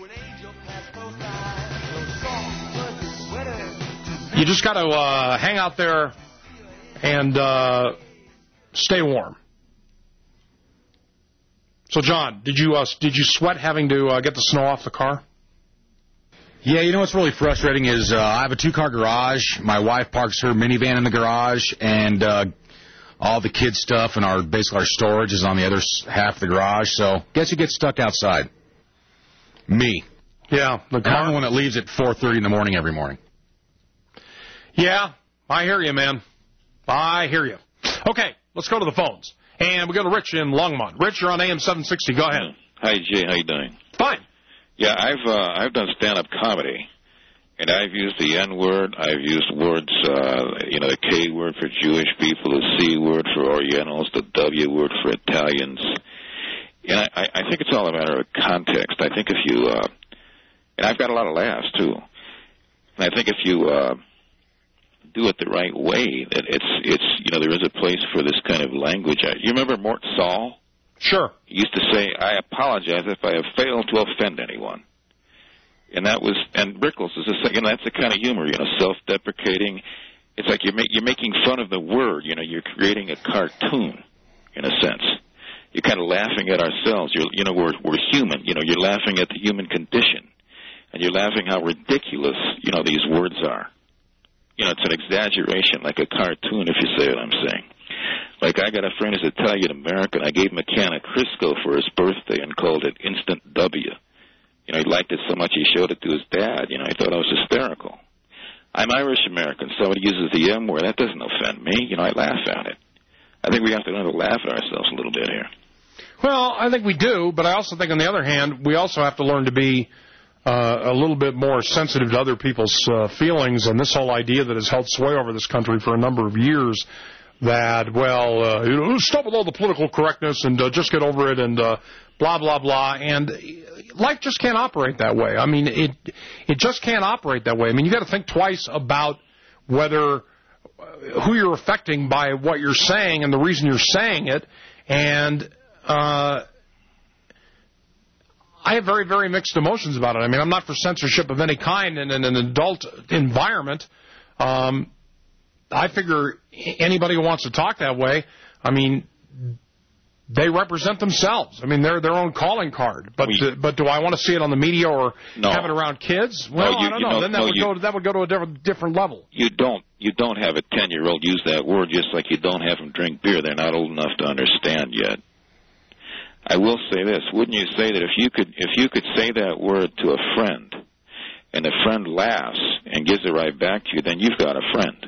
you just got to uh, hang out there and uh, stay warm. So, John, did you uh, did you sweat having to uh, get the snow off the car? Yeah, you know what's really frustrating is uh, I have a two-car garage. My wife parks her minivan in the garage, and uh, all the kids' stuff and our basically our storage is on the other half of the garage. So, guess who gets stuck outside? Me. Yeah, the car. I'm the one that leaves at four thirty in the morning every morning. Yeah, I hear you, man. I hear you. Okay, let's go to the phones. And we go to Rich in Longmont. Rich, you're on A M seven sixty. Go ahead. Hi, Jay. How you doing? Fine. Yeah, I've uh, I've done stand-up comedy, and I've used the N-word. I've used words, uh, you know, the K word for Jewish people, the C word for Orientals, the W word for Italians. And I, I think it's all a matter of context. I think if you, uh, and I've got a lot of laughs too. And I think if you uh, do it the right way, that it's it's you know there is a place for this kind of language. You remember Mort Saul? Sure. He used to say, "I apologize if I have failed to offend anyone," and that was and Rickles is a you know that's the kind of humor, you know, self-deprecating. It's like you're ma- you're making fun of the word, you know, you're creating a cartoon, in a sense. You're kind of laughing at ourselves. You're you know we're we're human. You know, you're laughing at the human condition, and you're laughing how ridiculous you know these words are. You know, it's an exaggeration, like a cartoon, if you say what I'm saying. Like, I got a friend who's Italian-American. I gave him a can of Crisco for his birthday and called it Instant W. You know, he liked it so much he showed it to his dad. You know, he thought I was hysterical. I'm Irish-American. Somebody uses the M word. That doesn't offend me. You know, I laugh at it. I think we have to learn to laugh at ourselves a little bit here. Well, I think we do, but I also think, on the other hand, we also have to learn to be uh, a little bit more sensitive to other people's uh, feelings, and this whole idea that has held sway over this country for a number of years that, well, uh, you know, stop with all the political correctness and uh, just get over it and uh, blah, blah, blah. And life just can't operate that way. I mean, it it just can't operate that way. I mean, you got to think twice about whether who you're affecting by what you're saying and the reason you're saying it. And uh, I have very, very mixed emotions about it. I mean, I'm not for censorship of any kind in, in an adult environment. Um, I figure anybody who wants to talk that way, I mean, they represent themselves. I mean, they're their own calling card. But We, uh, but do I want to see it on the media or no. have it around kids? Well, no, you, I don't you know. know. Then that no, would you, go to, that would go to a different different level. You don't you don't have a ten-year-old use that word just like you don't have them drink beer. They're not old enough to understand yet. I will say this: wouldn't you say that if you could if you could say that word to a friend, and the friend laughs and gives it right back to you, then you've got a friend.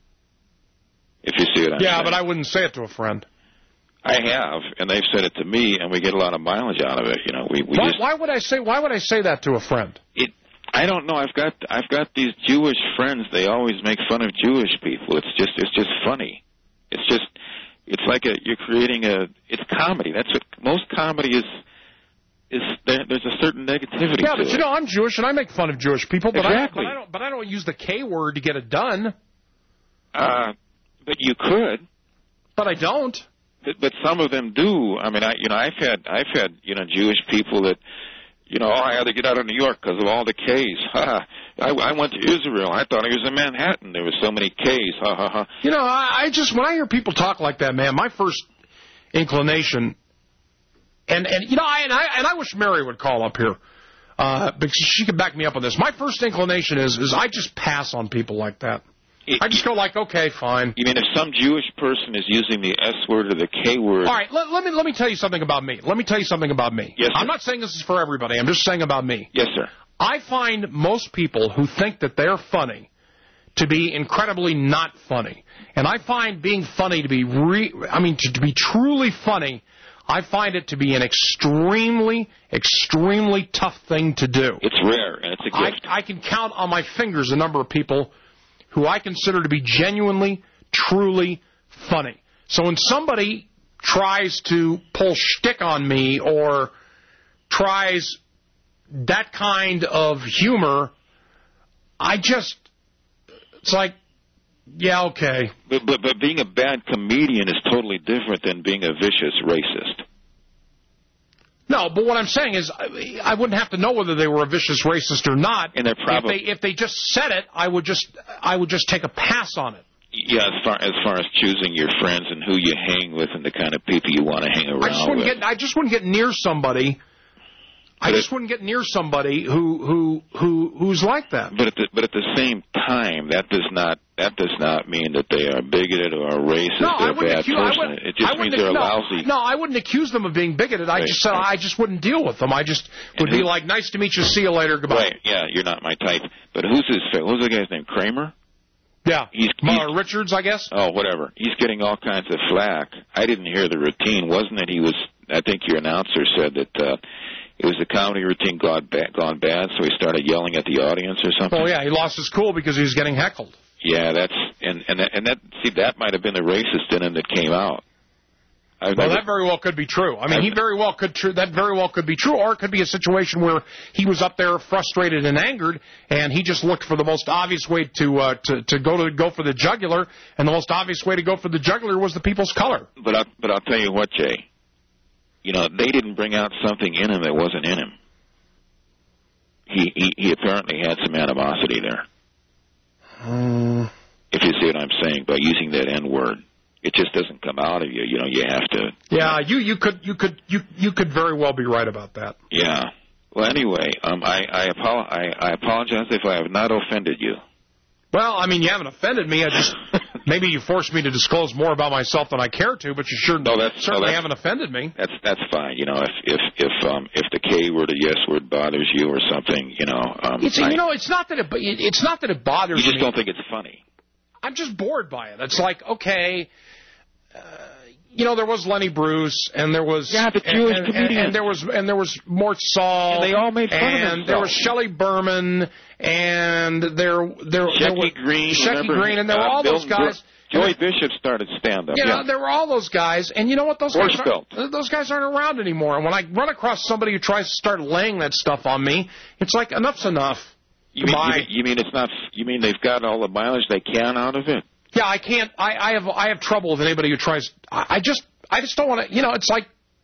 If you see what I'm yeah, saying. but I wouldn't say it to a friend. I have, and they've said it to me, and we get a lot of mileage out of it. You know, we, we why, just. Why would I say? Why would I say that to a friend? It. I don't know. I've got I've got these Jewish friends. They always make fun of Jewish people. It's just it's just funny. It's just it's like a you're creating a it's comedy. That's what most comedy is. Is there, there's a certain negativity. Yeah, to but it. you know I'm Jewish and I make fun of Jewish people. But Exactly. I, but I don't. But I don't use the K word to get it done. Uh, but you could. But I don't. But, but some of them do. I mean, I you know I've had I've had you know Jewish people that. You know, oh, I had to get out of New York because of all the K's. Ha ha. I, I went to Israel. I thought I was in Manhattan. There were so many K's. Ha ha ha. You know, I, I just when I hear people talk like that, man, my first inclination, and and you know, I and I and I wish Mary would call up here uh, because she could back me up on this. My first inclination is is I just pass on people like that. I just go like, okay, fine. You mean if some Jewish person is using the S word or the K word? All right, let, let me let me tell you something about me. Let me tell you something about me. Yes, sir. I'm not saying this is for everybody. I'm just saying about me. Yes, sir. I find most people who think that they're funny to be incredibly not funny. And I find being funny to be, re- I mean, to, to be truly funny, I find it to be an extremely, extremely tough thing to do. It's rare, and it's a gift. I, I can count on my fingers the number of people who I consider to be genuinely, truly funny. So when somebody tries to pull shtick on me or tries that kind of humor, I just, it's like, yeah, okay. But, but, but being a bad comedian is totally different than being a vicious racist. No, but what I'm saying is I, I wouldn't have to know whether they were a vicious racist or not. And they're probably if they if they just said it, I would just I would just take a pass on it. Yeah, as far as far as choosing your friends and who you hang with and the kind of people you want to hang around I just wouldn't with. get I just wouldn't get near somebody. I But just it, wouldn't get near somebody who who who who's like that. But at the but at the same time, that does not that does not mean that they are bigoted or a racist No, or I a wouldn't bad accuse. I person. wouldn't, It just I wouldn't means they're no, lousy. No, I wouldn't accuse them of being bigoted. I Right, just said right. I just wouldn't deal with them. I just would And be who- like, nice to meet you. See you later. Goodbye. Right? Yeah, you're not my type. But who's his? Who's the guy's name? Kramer? Yeah, he's, uh, he's Richards, I guess. Oh, whatever. He's getting all kinds of flack. I didn't hear the routine. Wasn't it? He was. I think your announcer said that. Uh, It was the comedy routine gone bad, gone bad, so he started yelling at the audience or something. Oh yeah, he lost his cool because he was getting heckled. Yeah, that's and and that, and that see that might have been the racist in him that came out. I've Well, never, that very well could be true. I mean, I've, he very well could. Tr- that very well could be true, or it could be a situation where he was up there frustrated and angered, and he just looked for the most obvious way to uh, to to go to go for the jugular, and the most obvious way to go for the jugular was the people's color. But I, but I'll tell you what, Jay. You know, they didn't bring out something in him that wasn't in him. He he, he apparently had some animosity there. Um, if you see what I'm saying, by using that N word, it just doesn't come out of you. You know, you have to. Yeah, you you could you could you you could very well be right about that. Yeah. Well, anyway, um, I I, apo- I I apologize if I have not offended you. Well, I mean, you haven't offended me. I just maybe you forced me to disclose more about myself than I care to, but you sure no, that's, certainly no, that's, haven't offended me. That's that's fine. You know, if if if um if the K word or yes word bothers you or something, you know, um, It's, I, you know, it's not that it it's not that it bothers you just me. don't think it's funny. I'm just bored by it. It's like, okay, uh, you know, there was Lenny Bruce, and there was yeah, the Jewish and, and, comedians. and there was and there was Mort Saul, And they all made fun of and themselves. there was Shelley Berman, and there there there Shecky was Green, Shecky remember, Green, and there were uh, all Bill those guys. Br- Joey Bishop started stand up. You know, yeah. there were all those guys, and you know what? Those guys, Horsfeld. aren't, those guys aren't around anymore. And when I run across somebody who tries to start laying that stuff on me, it's like enough's enough. You mean, you Goodbye. mean you mean it's not? You mean they've got all the mileage they can out of it? Yeah, I can't. I, I have I have trouble with anybody who tries. I, I just I just don't want to. You know, it's like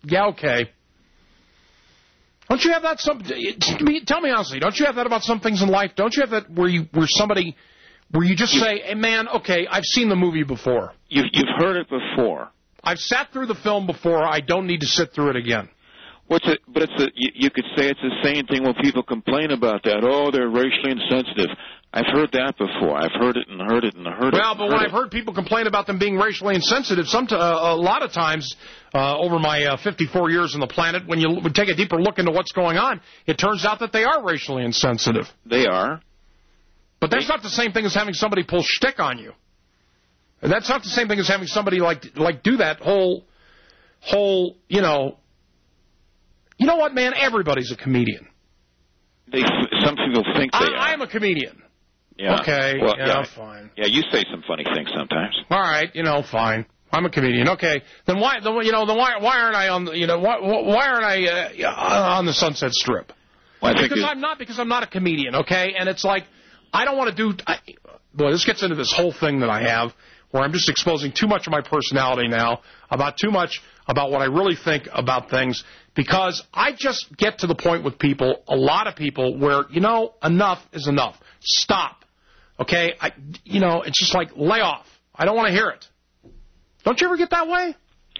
Yeah, okay. Don't you have that some? Tell me honestly. Don't you have that about some things in life? Don't you have that where you where somebody where you just you, say, "Hey, man, okay, I've seen the movie before. You've you've heard it before. I've sat through the film before. I don't need to sit through it again." What's it? But it's a, you, you could say it's the same thing when people complain about that. Oh, they're racially insensitive. I've heard that before. I've heard it and heard it and heard it. Well, but when I've heard people complain about them being racially insensitive, some uh, a lot of times uh, over my uh, fifty-four years on the planet, when you would take a deeper look into what's going on, it turns out that they are racially insensitive. They are. But that's not the same thing as having somebody pull shtick on you. And that's not the same thing as having somebody like like do that whole whole you know. You know what, man? Everybody's a comedian. They some people think they I, are. I'm a comedian. Yeah. Okay. Well, yeah, yeah, fine. Yeah, you say some funny things sometimes. All right. You know, fine. I'm a comedian. Okay. Then why? Then, you know, then why? Why aren't I on? The, you know, why? Why aren't I uh, on the Sunset Strip? Well, I because I'm not. Because I'm not a comedian. Okay. And it's like I don't want to do. I, boy, this gets into this whole thing that I have where I'm just exposing too much of my personality now about too much about what I really think about things. Because I just get to the point with people, a lot of people, where, you know, enough is enough. Stop. Okay? I, you know, it's just like, lay off. I don't want to hear it. Don't you ever get that way?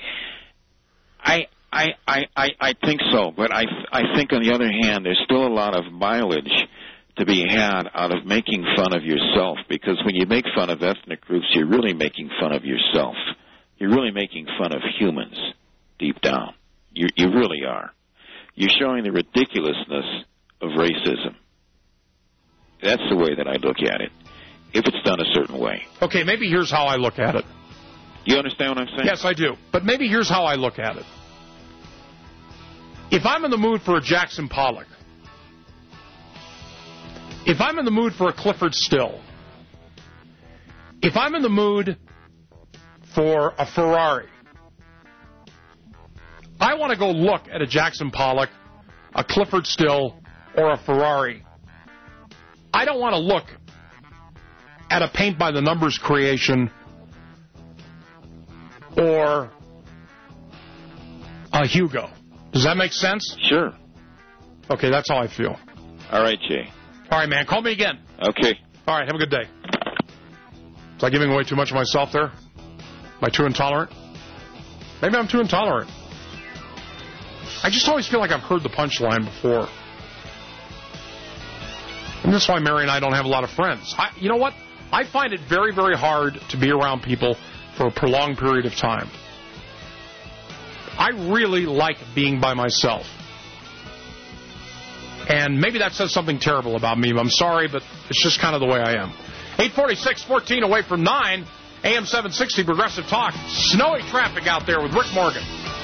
I I, I, I, I think so. But I, I think, on the other hand, there's still a lot of mileage to be had out of making fun of yourself. Because when you make fun of ethnic groups, you're really making fun of yourself. You're really making fun of humans deep down. You, you really are. You're showing the ridiculousness of racism. That's the way that I look at it, if it's done a certain way. Okay, maybe here's how I look at it. You understand what I'm saying? Yes, I do. But maybe here's how I look at it. If I'm in the mood for a Jackson Pollock, if I'm in the mood for a Clifford Still, if I'm in the mood for a Ferrari, I want to go look at a Jackson Pollock, a Clifford Still, or a Ferrari. I don't want to look at a paint-by-the-numbers creation or a Hugo. Does that make sense? Sure. Okay, that's how I feel. All right, Jay. All right, man. Call me again. Okay. All right, have a good day. Was I giving away too much of myself there? Am I too intolerant? Maybe I'm too intolerant. I just always feel like I've heard the punchline before. And that's why Mary and I don't have a lot of friends. I, you know what? I find it very, very hard to be around people for a prolonged period of time. I really like being by myself. And maybe that says something terrible about me. I'm sorry, but it's just kind of the way I am. eight forty-six, fourteen away from nine, A M seven sixty Progressive Talk. Snowy traffic out there with Rick Morgan.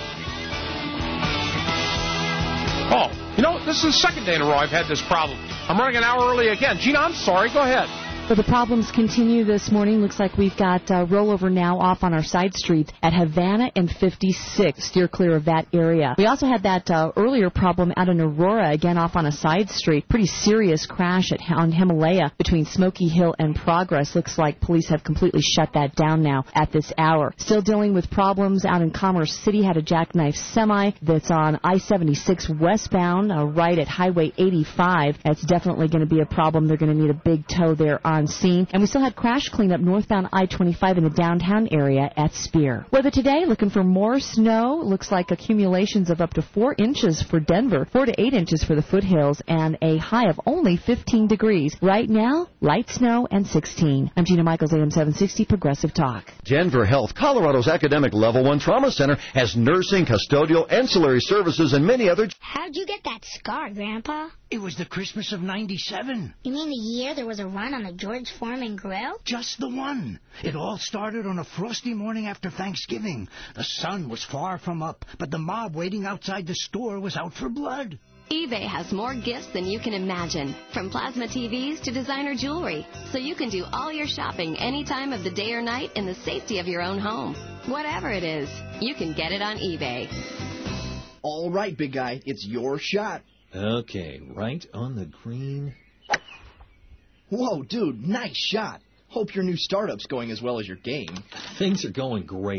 Oh, you know, this is the second day in a row I've had this problem. I'm running an hour early again. Gina, I'm sorry. Go ahead. So the problems continue this morning. Looks like we've got uh, rollover now off on our side streets at Havana and fifty-six. Steer clear of that area. We also had that uh, earlier problem out in Aurora, again off on a side street. Pretty serious crash at on Himalaya between Smoky Hill and Progress. Looks like police have completely shut that down now at this hour. Still dealing with problems out in Commerce City. Had a jackknife semi that's on I seventy-six westbound, uh, right at Highway eighty-five. That's definitely going to be a problem. They're going to need a big tow there on scene. And we still had crash cleanup northbound I twenty-five in the downtown area at Spear. Weather today, looking for more snow. Looks like accumulations of up to four inches for Denver, four to eight inches for the foothills, and a high of only fifteen degrees. Right now, light snow and sixteen. I'm Gina Michaels, A M seven sixty Progressive Talk. Denver Health, Colorado's academic level one trauma center, has nursing, custodial, ancillary services, and many other... How'd you get that scar, Grandpa? It was the Christmas of ninety-seven. You mean the year there was a run on the George Foreman Grill? Just the one. It all started on a frosty morning after Thanksgiving. The sun was far from up, but the mob waiting outside the store was out for blood. eBay has more gifts than you can imagine, from plasma T Vs to designer jewelry, so you can do all your shopping any time of the day or night in the safety of your own home. Whatever it is, you can get it on eBay. All right, big guy, it's your shot. Okay, right on the green. Whoa, dude, nice shot. Hope your new startup's going as well as your game. Things are going great.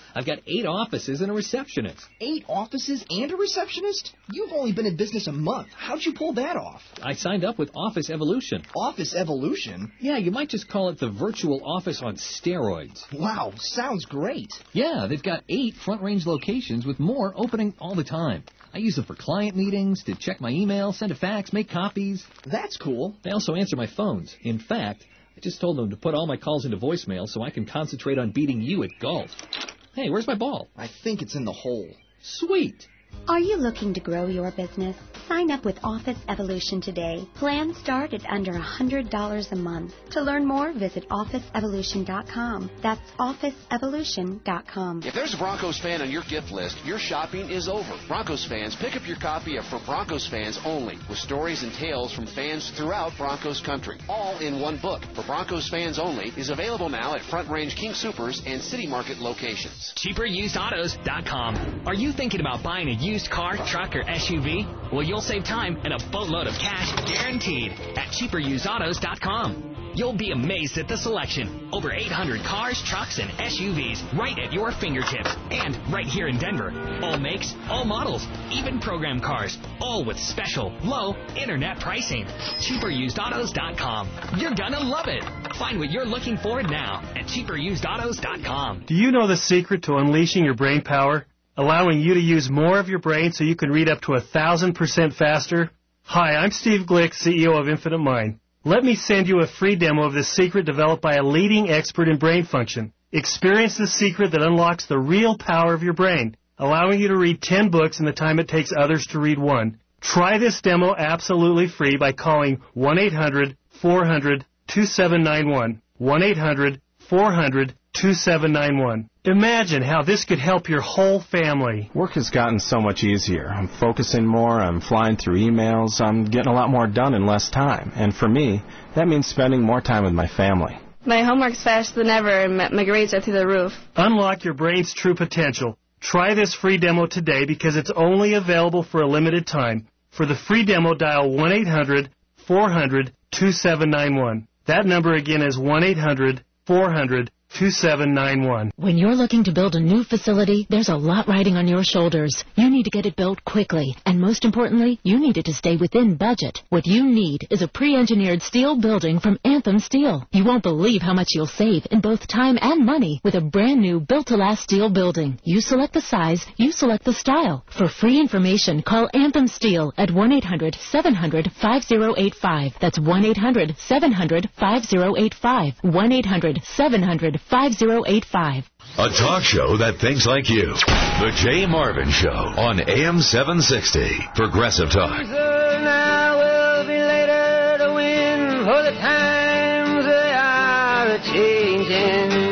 I've got eight offices and a receptionist. Eight offices and a receptionist? You've only been in business a month. How'd you pull that off? I signed up with Office Evolution. Office Evolution? Yeah, you might just call it the virtual office on steroids. Wow, sounds great. Yeah, they've got eight front-range locations with more opening all the time. I use them for client meetings, to check my email, send a fax, make copies. That's cool. They also answer my phones. In fact, I just told them to put all my calls into voicemail so I can concentrate on beating you at golf. Hey, where's my ball? I think it's in the hole. Sweet. Are you looking to grow your business? Sign up with Office Evolution today. Plans start at under one hundred dollars a month. To learn more, visit office evolution dot com. That's office evolution dot com. If there's a Broncos fan on your gift list, your shopping is over. Broncos fans, pick up your copy of For Broncos Fans Only, with stories and tales from fans throughout Broncos country, all in one book. For Broncos Fans Only is available now at Front Range King Soopers and City Market locations. cheaper used autos dot com. Are you thinking about buying a used car, truck, or S U V? Well, you'll save time and a boatload of cash guaranteed at cheaper used autos dot com. You'll be amazed at the selection. Over eight hundred cars, trucks, and S U Vs right at your fingertips. And right here in Denver. All makes, all models, even program cars. All with special, low internet pricing. cheaper used autos dot com. You're gonna love it. Find what you're looking for now at cheaper used autos dot com. Do you know the secret to unleashing your brain power? Allowing you to use more of your brain so you can read up to a thousand percent faster? Hi, I'm Steve Glick, C E O of Infinite Mind. Let me send you a free demo of this secret developed by a leading expert in brain function. Experience the secret that unlocks the real power of your brain, allowing you to read ten books in the time it takes others to read one. Try this demo absolutely free by calling one eight hundred four hundred two seven nine one. one eight hundred four hundred two seven nine one. Imagine how this could help your whole family. Work has gotten so much easier. I'm focusing more, I'm flying through emails, I'm getting a lot more done in less time. And for me, that means spending more time with my family. My homework's faster than ever, and my grades are through the roof. Unlock your brain's true potential. Try this free demo today because it's only available for a limited time. For the free demo, dial one eight hundred four hundred two seven nine one. That number again is one eight hundred four hundred two seven nine one. When you're looking to build a new facility, there's a lot riding on your shoulders. You need to get it built quickly. And most importantly, you need it to stay within budget. What you need is a pre-engineered steel building from Anthem Steel. You won't believe how much you'll save in both time and money with a brand new built-to-last steel building. You select the size, you select the style. For free information, call Anthem Steel at one eight hundred seven hundred five oh eight five. That's one eight hundred seven hundred five oh eight five. one eight hundred seven hundred five oh eight five. A talk show that thinks like you. The Jay Marvin Show on A M seven sixty. Progressive Talk. Now will be later to win, for the times they are a-changing.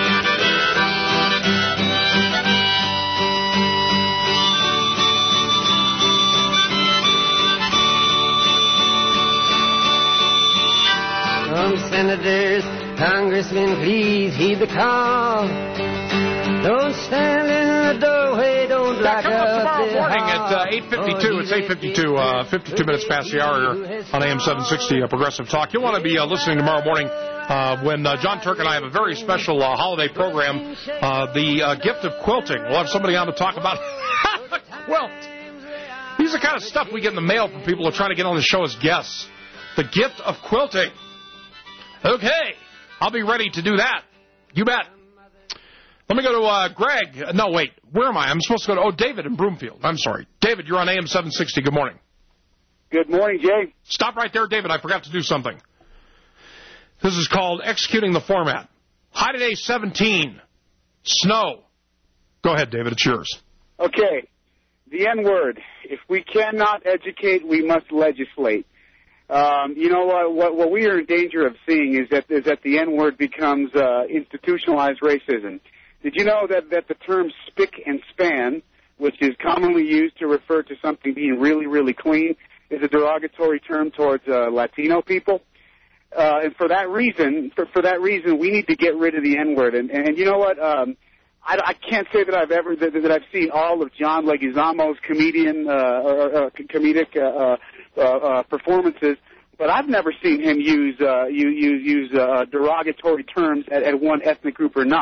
Some senators, congressmen, please heed the call. Don't stand in the doorway, don't block yeah, up tomorrow morning at uh, eight fifty-two. It's eight fifty-two, uh, fifty-two minutes past the hour here on A M seven sixty uh, Progressive Talk. You'll want to be uh, listening tomorrow morning uh, when uh, John Turk and I have a very special uh, holiday program, uh, the uh, gift of quilting. We'll have somebody on to talk about quilt. These are the kind of stuff we get in the mail from people who are trying to get on the show as guests. The gift of quilting. Okay, I'll be ready to do that. You bet. Let me go to uh, Greg. No, wait. Where am I? I'm supposed to go to, oh, David in Broomfield. I'm sorry. David, you're on A M seven sixty. Good morning. Good morning, Jay. Stop right there, David. I forgot to do something. This is called executing the format. High today, seventeen. Snow. Go ahead, David. It's yours. Okay. The N-word. If we cannot educate, we must legislate. Um, you know uh, what? What we are in danger of seeing is that is that the N-word becomes uh, institutionalized racism. Did you know that that the term spick and span, which is commonly used to refer to something being really, really clean, is a derogatory term towards uh, Latino people? Uh, and for that reason, for, for that reason, we need to get rid of the N-word. And, and you know what? Um, I, I can't say that I've ever that, that I've seen all of John Leguizamo's comedian uh, or, uh, comedic uh, uh, uh, performances, but I've never seen him use uh, use use uh, derogatory terms at, at one ethnic group or not.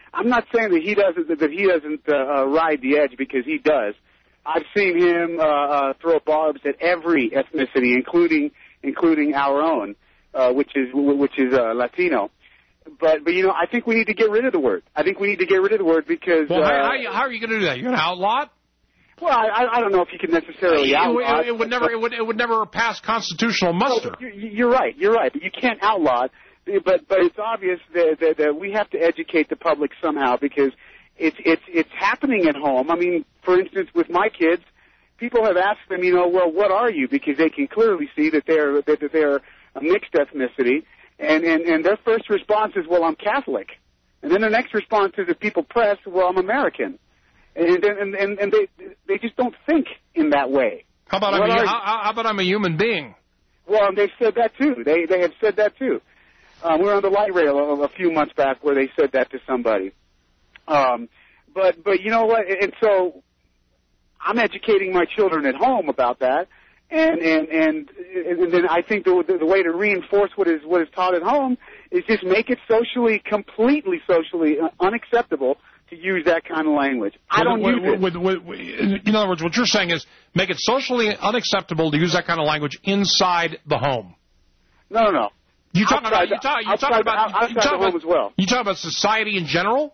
I'm not saying that he doesn't that he doesn't uh, uh, ride the edge, because he does. I've seen him uh, uh, throw barbs at every ethnicity, including including our own, uh, which is which is uh, Latino. But but you know, I think we need to get rid of the word. I think we need to get rid of the word because. Well, uh, how, how, how are you going to do that? You're going to outlaw it? Well, I, I don't know if you can necessarily it, outlaw it. It would never. It would. It would never pass constitutional muster. No, you're, you're right. You're right. But you can't outlaw it. But but it's obvious that, that, that we have to educate the public somehow, because it's it's it's happening at home. I mean, for instance, with my kids, people have asked them, you know, well, what are you? Because they can clearly see that they're that they're a mixed ethnicity, and and and their first response is, well, I'm Catholic, and then their next response is, if people press, well, I'm American, and and and, and they they just don't think in that way. How about I'm a, how, how about I'm a human being? Well, they've said that too. They they have said that too. Um, we were on the light rail a, a few months back where they said that to somebody. Um, but but you know what? And so I'm educating my children at home about that, and and and, and then I think the, the the way to reinforce what is what is taught at home is just make it socially, completely socially unacceptable to use that kind of language. I don't with, use with, it. With, with, in other words, what you're saying is make it socially unacceptable to use that kind of language inside the home. No, no, no. You talking outside about? You talk, you outside talking about? outside you talking the home about, as well. You talking about society in general?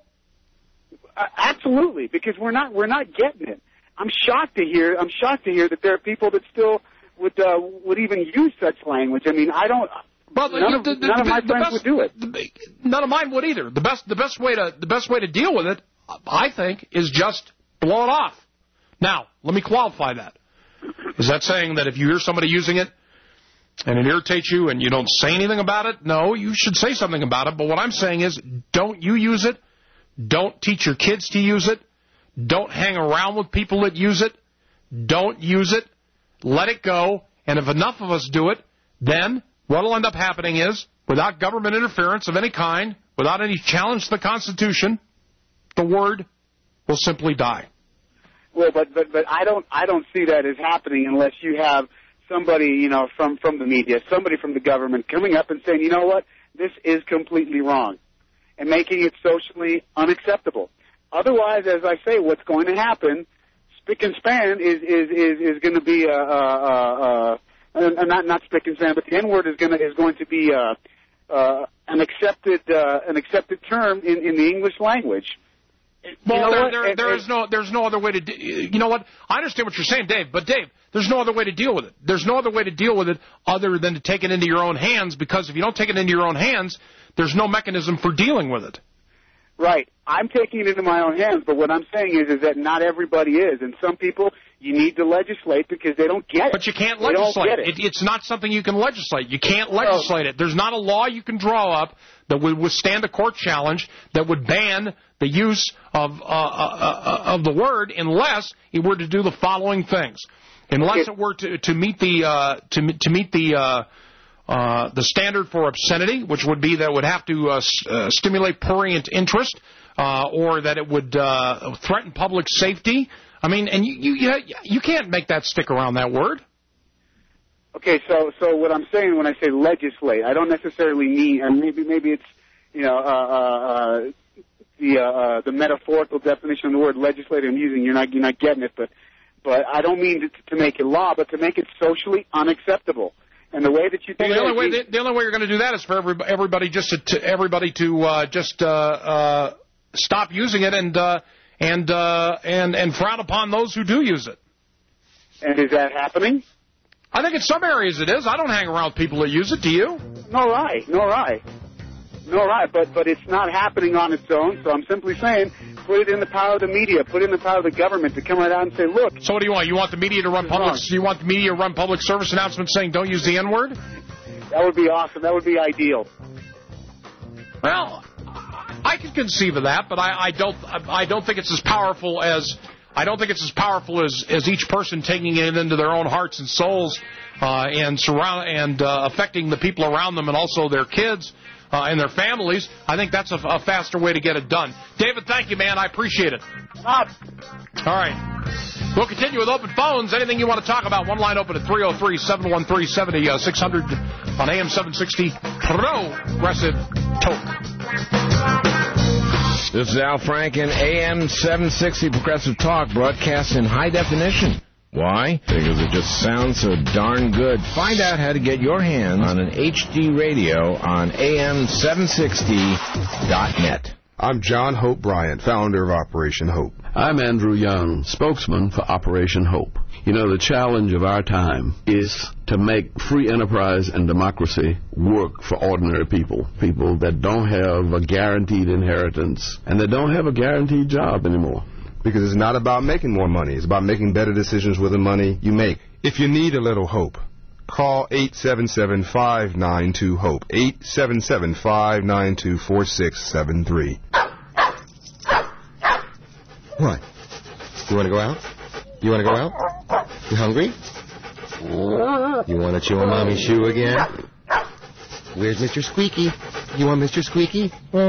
Uh, absolutely, because we're not we're not getting it. I'm shocked to hear I'm shocked to hear that there are people that still would uh, would even use such language. I mean, I don't. Well, none you, of, the, the, none the, of my the friends best, would do it. The, none of mine would either. The best the best way to the best way to deal with it, I think, is just blow it off. Now, let me qualify that. Is that saying that if you hear somebody using it and it irritates you and you don't say anything about it? No, you should say something about it. But what I'm saying is, don't you use it. Don't teach your kids to use it. Don't hang around with people that use it. Don't use it. Let it go. And if enough of us do it, then what will end up happening is, without government interference of any kind, without any challenge to the Constitution, the word will simply die. Well, but but but I don't I don't see that as happening unless you have somebody, you know, from from the media, somebody from the government coming up and saying, you know what, this is completely wrong, and making it socially unacceptable. Otherwise, as I say, what's going to happen, spick and span is is is, is going to be a, a, a, a not not spick and span, but the N word is going to is going to be a, a, an accepted uh, an accepted term in, in the English language. Well, you know there, what? there, And- there and- is no, there's no other way to. De- you know what? I understand what you're saying, Dave. But Dave, there's no other way to deal with it. There's no other way to deal with it other than to take it into your own hands. Because if you don't take it into your own hands, there's no mechanism for dealing with it. Right. I'm taking it into my own hands, but what I'm saying is, is that not everybody is, and some people you need to legislate because they don't get it. But you can't They don't legislate get it. it. It, It's not something you can legislate. You can't legislate it. There's not a law you can draw up that would withstand a court challenge that would ban the use of uh, uh, uh, of the word unless it were to do the following things. Unless it were to, to meet the uh, to to meet the uh, uh, the standard for obscenity, which would be that it would have to uh, s- uh, stimulate prurient interest, uh, or that it would uh, threaten public safety. I mean, and you, you you you can't make that stick around that word. Okay, so so what I'm saying when I say legislate, I don't necessarily mean, and maybe maybe it's you know uh, uh, uh, the uh, uh, the metaphorical definition of the word legislate I'm using. You're not you're not getting it, but but I don't mean to, to make it law, but to make it socially unacceptable. And the way that you do Well, the that, only way is- the, the only way you're going to do that is for everybody, everybody just to, to everybody to uh, just uh, uh, stop using it and uh, and uh, and and frown upon those who do use it. And is that happening? I think in some areas it is. I don't hang around with people that use it. Do you? Nor I, nor I, nor I. But but it's not happening on its own. So I'm simply saying, put it in the power of the media, put it in the power of the government to come right out and say, look. So what do you want? You want the media to run public? You want the media to run public service announcements saying don't use the N word? That would be awesome. That would be ideal. Well, I can conceive of that, but I, I don't. I don't think it's as powerful as. I don't think it's as powerful as, as each person taking it into their own hearts and souls, uh, and surround and uh, affecting the people around them and also their kids uh, and their families. I think that's a, a faster way to get it done. David, thank you, man. I appreciate it. Up. All right. We'll continue with open phones. Anything you want to talk about, one line open at three oh three, seven one three, seven oh six hundred on A M seven sixty Progressive Talk. This is Al Franken, A M seven sixty Progressive Talk, broadcast in high definition. Why? Because it just sounds so darn good. Find out how to get your hands on an H D radio on A M seven sixty dot net. I'm John Hope Bryant, founder of Operation Hope. I'm Andrew Young, spokesman for Operation Hope. You know, the challenge of our time is to make free enterprise and democracy work for ordinary people, people that don't have a guaranteed inheritance and that don't have a guaranteed job anymore. Because it's not about making more money. It's about making better decisions with the money you make. If you need a little hope, call eight seven seven, five nine two, HOPE, eight seven seven, five nine two, four six seven three. What? You want to go out? You want to go out? You hungry? You want to chew on Mommy's shoe again? Where's Mister Squeaky? You want Mister Squeaky?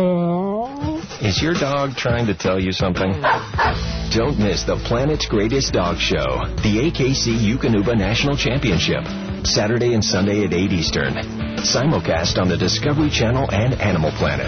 Is your dog trying to tell you something? Don't miss the Planet's Greatest Dog Show, the A K C Eukanuba National Championship, Saturday and Sunday at eight Eastern. Simulcast on the Discovery Channel and Animal Planet.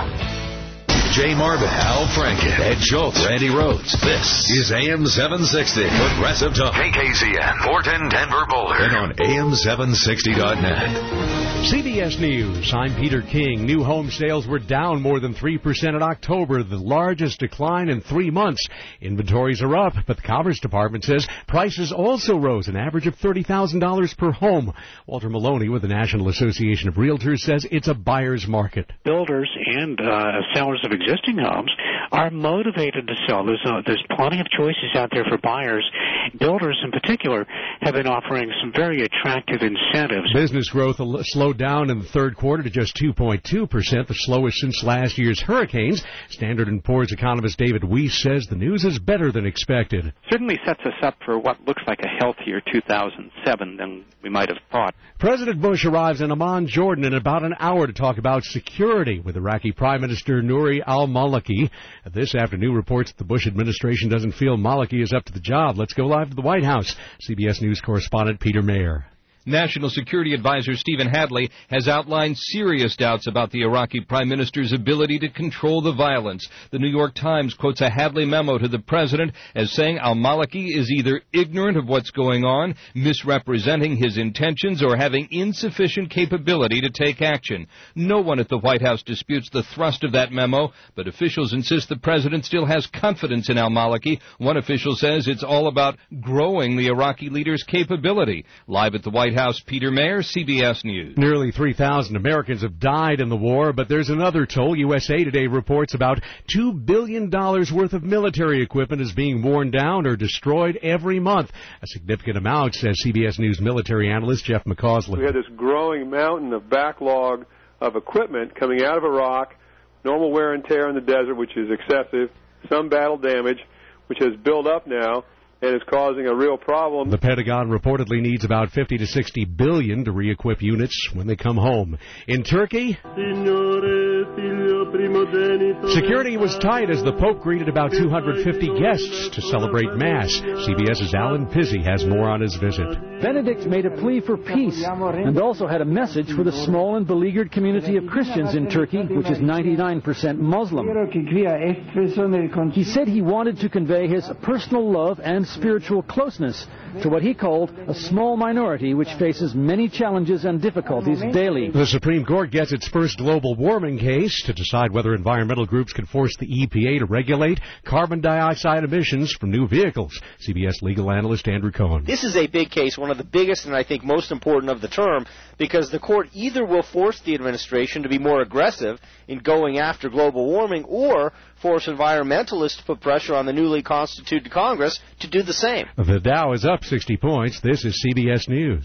Jay Marvin, Al Franken, Ed Schultz, Randy Rhodes. This is A M seven sixty Progressive Talk. K K Z N, Morton, Denver, Boulder. And on A M seven sixty dot net. C B S News, I'm Peter King. New home sales were down more than three percent in October, the largest decline in three months. Inventories are up, but the Commerce Department says prices also rose, an average of thirty thousand dollars per home. Walter Maloney with the National Association of Realtors says it's a buyer's market. Builders and uh, sellers of existing homes are motivated to sell. There's, uh, there's plenty of choices out there for buyers. Builders in particular have been offering some very attractive incentives. Business growth slowed down in the third quarter to just two point two percent, the slowest since last year's hurricanes. Standard and Poor's economist David Weiss says the news is better than expected. Certainly sets us up for what looks like a healthier two thousand seven than we might have thought. President Bush arrives in Amman, Jordan in about an hour to talk about security with Iraqi Prime Minister Nouri al-Maliki. This afternoon reports that the Bush administration doesn't feel Maliki is up to the job. Let's go live to the White House. C B S News correspondent Peter Mayer. National Security Advisor Stephen Hadley has outlined serious doubts about the Iraqi Prime Minister's ability to control the violence. The New York Times quotes a Hadley memo to the president as saying al-Maliki is either ignorant of what's going on, misrepresenting his intentions, or having insufficient capability to take action. No one at the White House disputes the thrust of that memo, but officials insist the president still has confidence in al-Maliki. One official says it's all about growing the Iraqi leader's capability. Live at the White House, Peter Mayer, C B S News. Nearly three thousand Americans have died in the war, but there's another toll. U S A Today reports about two billion dollars worth of military equipment is being worn down or destroyed every month. A significant amount, says C B S News military analyst Jeff McCausland. We had this growing mountain of backlog of equipment coming out of Iraq, normal wear and tear in the desert, which is excessive, some battle damage, which has built up now and is causing a real problem. The Pentagon reportedly needs about fifty to sixty billion to re-equip units when they come home. In Turkey, security was tight as the Pope greeted about two hundred fifty guests to celebrate Mass. CBS's Alan Pizzi has more on his visit. Benedict made a plea for peace and also had a message for the small and beleaguered community of Christians in Turkey, which is ninety-nine percent Muslim. He said he wanted to convey his personal love and spiritual closeness to what he called a small minority which faces many challenges and difficulties daily. The Supreme Court gets its first global warming case to decide whether environmental groups can force the E P A to regulate carbon dioxide emissions from new vehicles. C B S legal analyst Andrew Cohen. This is a big case, one of the biggest and I think most important of the term, because the court either will force the administration to be more aggressive in going after global warming or force environmentalists to put pressure on the newly constituted Congress to do the same. The Dow is up sixty points. This is C B S News.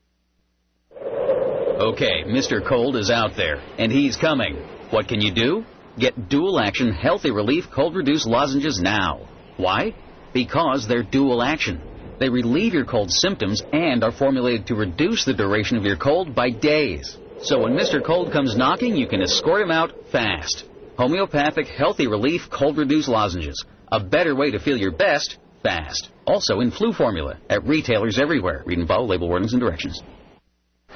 Okay, Mister Cold is out there, and he's coming. What can you do? Get dual action healthy relief cold reduced lozenges now. Why? Because they're dual action. They relieve your cold symptoms and are formulated to reduce the duration of your cold by days. So when Mister Cold comes knocking, you can escort him out fast. Homeopathic healthy relief cold reduced lozenges. A better way to feel your best fast. Also in flu formula at retailers everywhere. Read and follow label warnings and directions.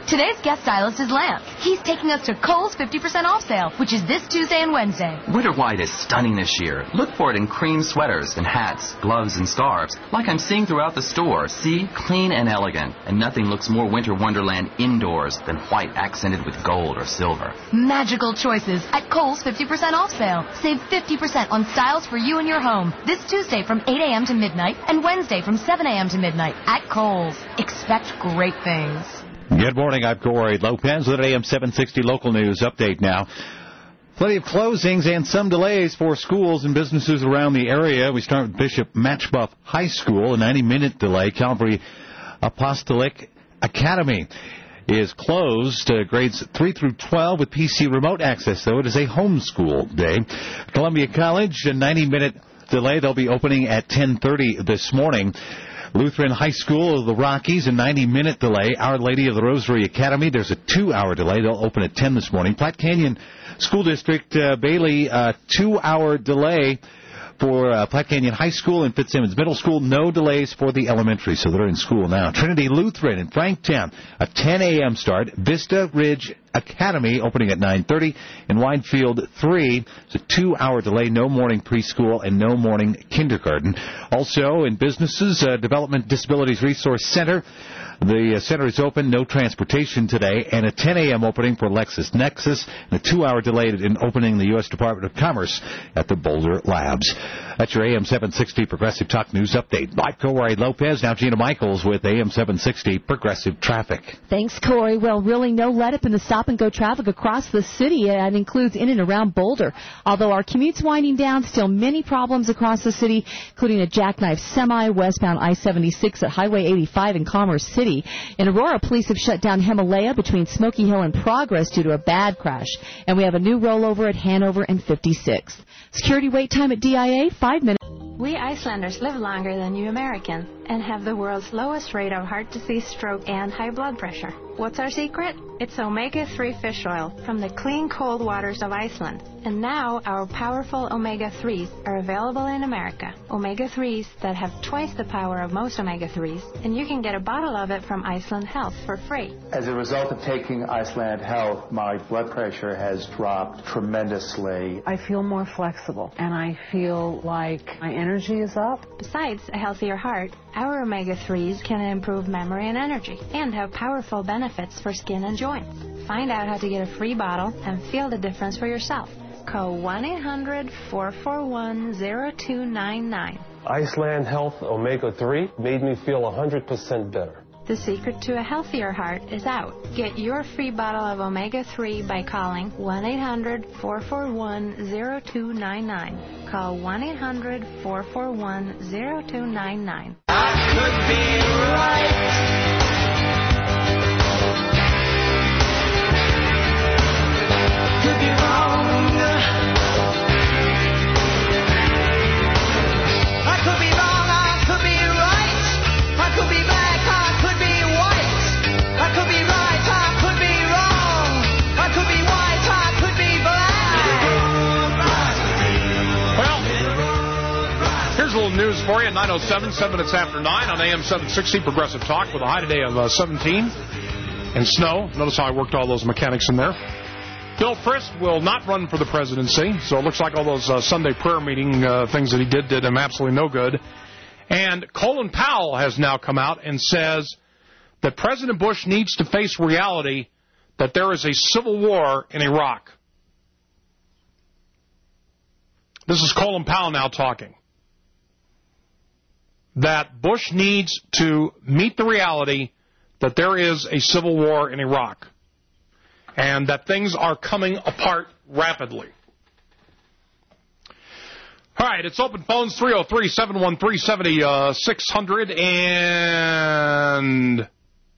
Today's guest stylist is Lance. He's taking us to Kohl's fifty percent off sale, which is this Tuesday and Wednesday. Winter white is stunning this year. Look for it in cream sweaters and hats, gloves and scarves, like I'm seeing throughout the store. See? Clean and elegant. And nothing looks more winter wonderland indoors than white accented with gold or silver. Magical choices at Kohl's fifty percent off sale. Save fifty percent on styles for you and your home. This Tuesday from eight a.m. to midnight and Wednesday from seven a.m. to midnight at Kohl's. Expect great things. Good morning. I'm Corey Lopez with an A M seven sixty local news update now. Plenty of closings and some delays for schools and businesses around the area. We start with Bishop Matchbuff High School, a ninety-minute delay. Calvary Apostolic Academy is closed, uh, grades three through twelve with P C remote access, though. It is a homeschool day. Columbia College, a ninety-minute delay. They'll be opening at ten thirty this morning. Lutheran High School of the Rockies, a ninety-minute delay. Our Lady of the Rosary Academy, there's a two-hour delay. They'll open at ten this morning. Platte Canyon School District, uh, Bailey, a two-hour delay for uh, Platte Canyon High School and Fitzsimmons Middle School. No delays for the elementary, so they're in school now. Trinity Lutheran in Franktown, a ten a.m. start. Vista Ridge Academy opening at nine thirty. In Winefield three, it's a two-hour delay, no morning preschool and no morning kindergarten. Also in businesses, uh, Development Disabilities Resource Center. The uh, center is open, no transportation today, and a ten a.m. opening for LexisNexis, and a two-hour delay in opening the U S Department of Commerce at the Boulder Labs. That's your A M seven sixty Progressive Talk News Update. Live Corey Lopez, now Gina Michaels with A M seven sixty Progressive Traffic. Thanks, Corey. Well, really no let-up in the stop-and-go traffic across the city. That includes in and around Boulder. Although our commute's winding down, still many problems across the city, including a jackknife semi westbound I seventy-six at Highway eighty-five in Commerce City. In Aurora, police have shut down Himalaya between Smoky Hill and Progress due to a bad crash. And we have a new rollover at Hanover and fifty-sixth. Security wait time at D I A, five minutes. We Icelanders live longer than you Americans and have the world's lowest rate of heart disease, stroke, and high blood pressure. What's our secret? It's omega three fish oil from the clean, cold waters of Iceland. And now our powerful omega threes are available in America. omega threes that have twice the power of most omega threes, and you can get a bottle of it from Iceland Health for free. As a result of taking Iceland Health, my blood pressure has dropped tremendously. I feel more flexible, and I feel like my energy is up. Besides a healthier heart, our omega threes can improve memory and energy and have powerful benefits for skin and joints. Find out how to get a free bottle and feel the difference for yourself. Call one eight hundred, four four one, zero two nine nine. Iceland Health omega three made me feel one hundred percent better. The secret to a healthier heart is out. Get your free bottle of omega three by calling one eight hundred, four four one, zero two nine nine. Call one eight hundred, four four one, zero two nine nine. I could be right. Could be wrong. I could be wrong, I could be right. I could be black, I could be white. I could be right, I could be wrong. I could be white, I could be black. Well, here's a little news for you. nine oh seven, seven minutes after nine on A M seven sixty Progressive Talk with a high today of uh, seventeen and snow. Notice how I worked all those mechanics in there. Bill Frist will not run for the presidency, so it looks like all those uh, Sunday prayer meeting uh, things that he did did him absolutely no good. And Colin Powell has now come out and says that President Bush needs to face reality that there is a civil war in Iraq. This is Colin Powell now talking. That Bush needs to meet the reality that there is a civil war in Iraq. And that things are coming apart rapidly. All right, it's open phones, three oh three, seven one three, seven six zero zero, and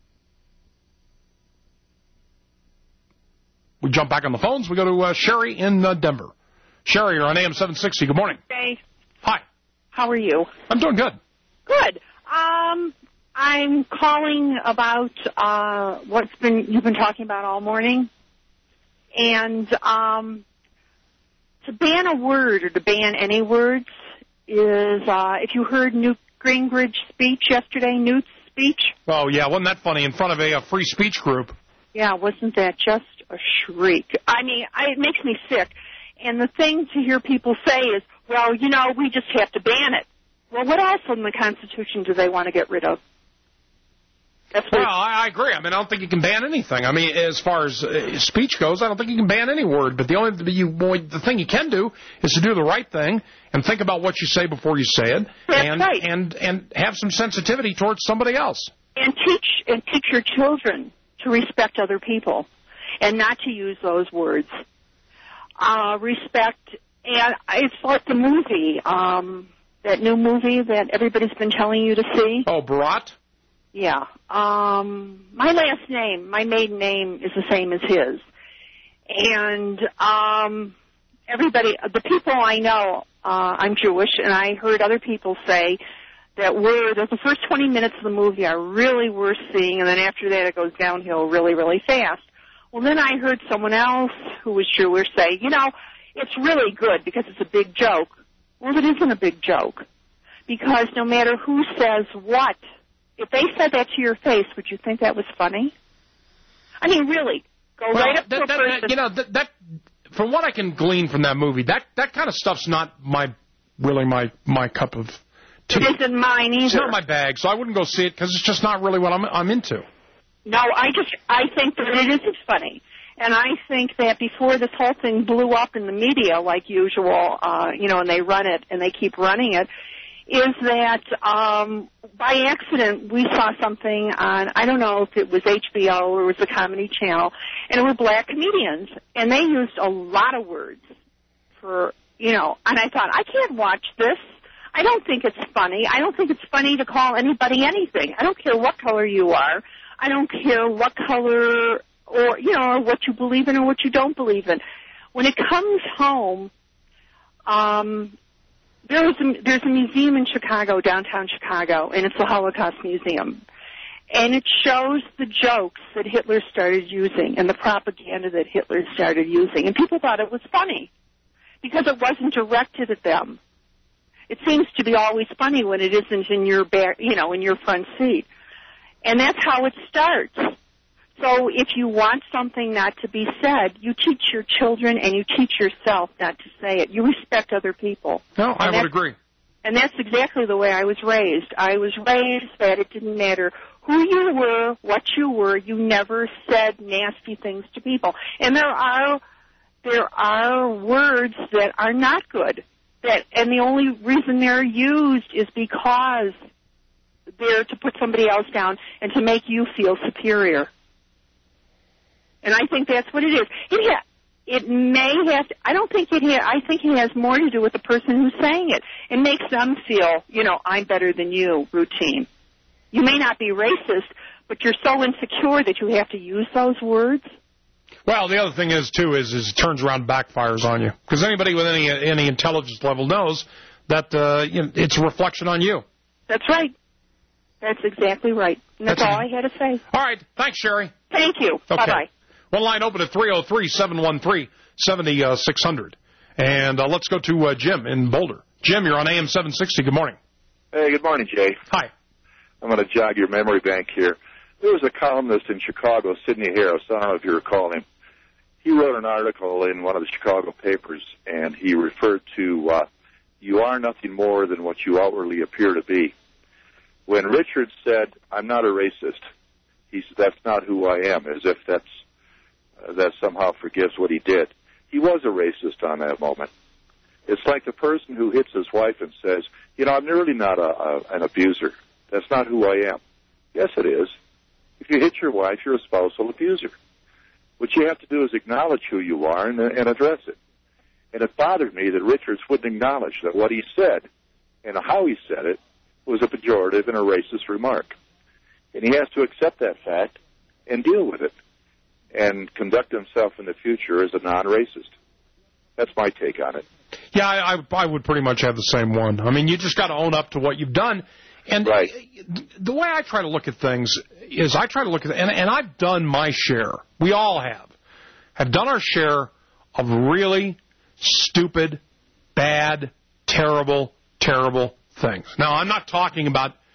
we jump back on the phones. We go to uh, Sherry in uh, Denver. Sherry, you're on A M seven sixty. Good morning. Hey. Hi. How are you? I'm doing good. Good. Um... I'm calling about uh, what's been you've been talking about all morning, and um, to ban a word or to ban any words is uh, if you heard Newt Gingrich's speech yesterday, Newt's speech. Oh yeah, wasn't that funny? In front of a, a free speech group. Yeah, wasn't that just a shriek? I mean, I, it makes me sick. And the thing to hear people say is, well, you know, we just have to ban it. Well, what else in the Constitution do they want to get rid of? That's well, I, I agree. I mean, I don't think you can ban anything. I mean, as far as uh, speech goes, I don't think you can ban any word. But the only you, the thing you can do is to do the right thing and think about what you say before you say it, That's and right. and and have some sensitivity towards somebody else. And teach and teach your children to respect other people and not to use those words. Uh, respect, and it's like the movie, um, that new movie that everybody's been telling you to see. Oh, Bharat? Yeah. Um, my last name, my maiden name is the same as his. And um, everybody, the people I know, uh, I'm Jewish, and I heard other people say that we're, that the first twenty minutes of the movie are really worth seeing, and then after that it goes downhill really, really fast. Well, then I heard someone else who was Jewish say, you know, it's really good because it's a big joke. Well, it isn't a big joke, because no matter who says what, if they said that to your face, would you think that was funny? I mean, really, go well, right up that, to a that, person. That, you know, that, that, from what I can glean from that movie, that, that kind of stuff's not my really my, my cup of tea. It isn't mine either. It's not my bag, so I wouldn't go see it because it's just not really what I'm, I'm into. No, I just, I think that it isn't funny. And I think that before this whole thing blew up in the media like usual, uh, you know, and they run it and they keep running it, is that um, by accident we saw something on, I don't know if it was H B O or it was the Comedy Channel, and it were black comedians, and they used a lot of words for, you know, and I thought, I can't watch this. I don't think it's funny. I don't think it's funny to call anybody anything. I don't care what color you are. I don't care what color or, you know, what you believe in or what you don't believe in. When it comes home, um, there's a, there's a museum in Chicago, downtown Chicago, and it's the Holocaust Museum. And it shows the jokes that Hitler started using and the propaganda that Hitler started using. And people thought it was funny because it wasn't directed at them. It seems to be always funny when it isn't in your back, you know, in your front seat. And that's how it starts. So if you want something not to be said, you teach your children and you teach yourself not to say it. You respect other people. No, I would agree. And that's exactly the way I was raised. I was raised that it didn't matter who you were, what you were. You never said nasty things to people. And there are there are words that are not good. That and the only reason they're used is because they're to put somebody else down and to make you feel superior. And I think that's what it is. It ha- it may have to, I don't think it ha- I think it has more to do with the person who's saying it. It makes them feel, you know, I'm better than you routine. You may not be racist, but you're so insecure that you have to use those words. Well, the other thing is, too, is, is it turns around and backfires on you. Because anybody with any any intelligence level knows that uh, you know, it's a reflection on you. That's right. That's exactly right. And that's, that's all I had to say. All right. Thanks, Sherry. Thank you. Okay. Bye-bye. One line open at three oh three, seven one three, seven six zero zero. And uh, let's go to uh, Jim in Boulder. Jim, you're on A M seven sixty. Good morning. Hey, good morning, Jay. Hi. I'm going to jog your memory bank here. There was a columnist in Chicago, Sidney Harris. I don't know if you recall him. He wrote an article in one of the Chicago papers, and he referred to, uh, you are nothing more than what you outwardly appear to be. When Richard said, I'm not a racist, he said, that's not who I am, as if that's, uh, that somehow forgives what he did. He was a racist on that moment. It's like the person who hits his wife and says, you know, I'm really not a, a, an abuser. That's not who I am. Yes, it is. If you hit your wife, you're a spousal abuser. What you have to do is acknowledge who you are and, and address it. And it bothered me that Richards wouldn't acknowledge that what he said and how he said it was a pejorative and a racist remark. And he has to accept that fact and deal with it and conduct himself in the future as a non-racist. That's my take on it. Yeah, I, I would pretty much have the same one. I mean, you just got to own up to what you've done. And right. the way I try to look at things is I try to look at, and, and I've done my share. We all have. Have done our share of really stupid, bad, terrible, terrible things. Now, I'm not talking about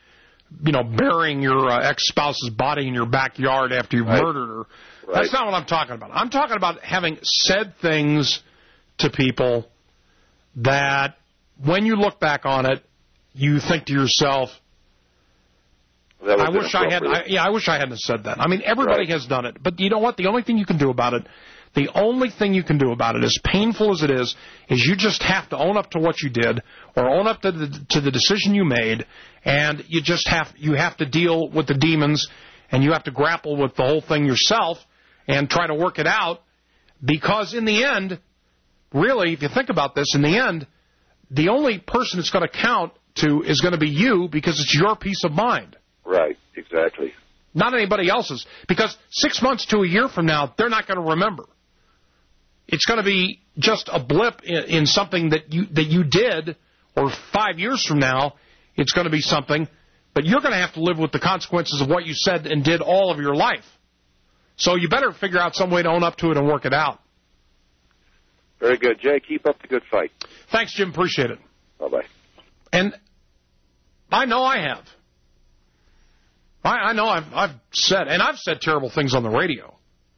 you know, burying your uh, ex-spouse's body in your backyard after you've Right. murdered her. Right. That's not what I'm talking about. I'm talking about having said things to people that when you look back on it, you think to yourself, That was I wish I had, I, yeah, I wish I hadn't said that. I mean, everybody Right. has done it. But you know what? The only thing you can do about it, the only thing you can do about it, as painful as it is, is you just have to own up to what you did or own up to the, to the decision you made, and you just have, you have to deal with the demons, and you have to grapple with the whole thing yourself and try to work it out, because in the end, really, if you think about this, in the end, the only person it's going to count to is going to be you, because it's your peace of mind. Right, exactly. Not anybody else's. Because six months to a year from now, they're not going to remember. It's going to be just a blip in, in something that you that you did, or five years from now, it's going to be something, but you're going to have to live with the consequences of what you said and did all of your life. So you better figure out some way to own up to it and work it out. Very good. Jay, keep up the good fight. Thanks, Jim. Appreciate it. Bye-bye. And I know I have. I, I know I've, I've said, and I've said terrible things on the radio.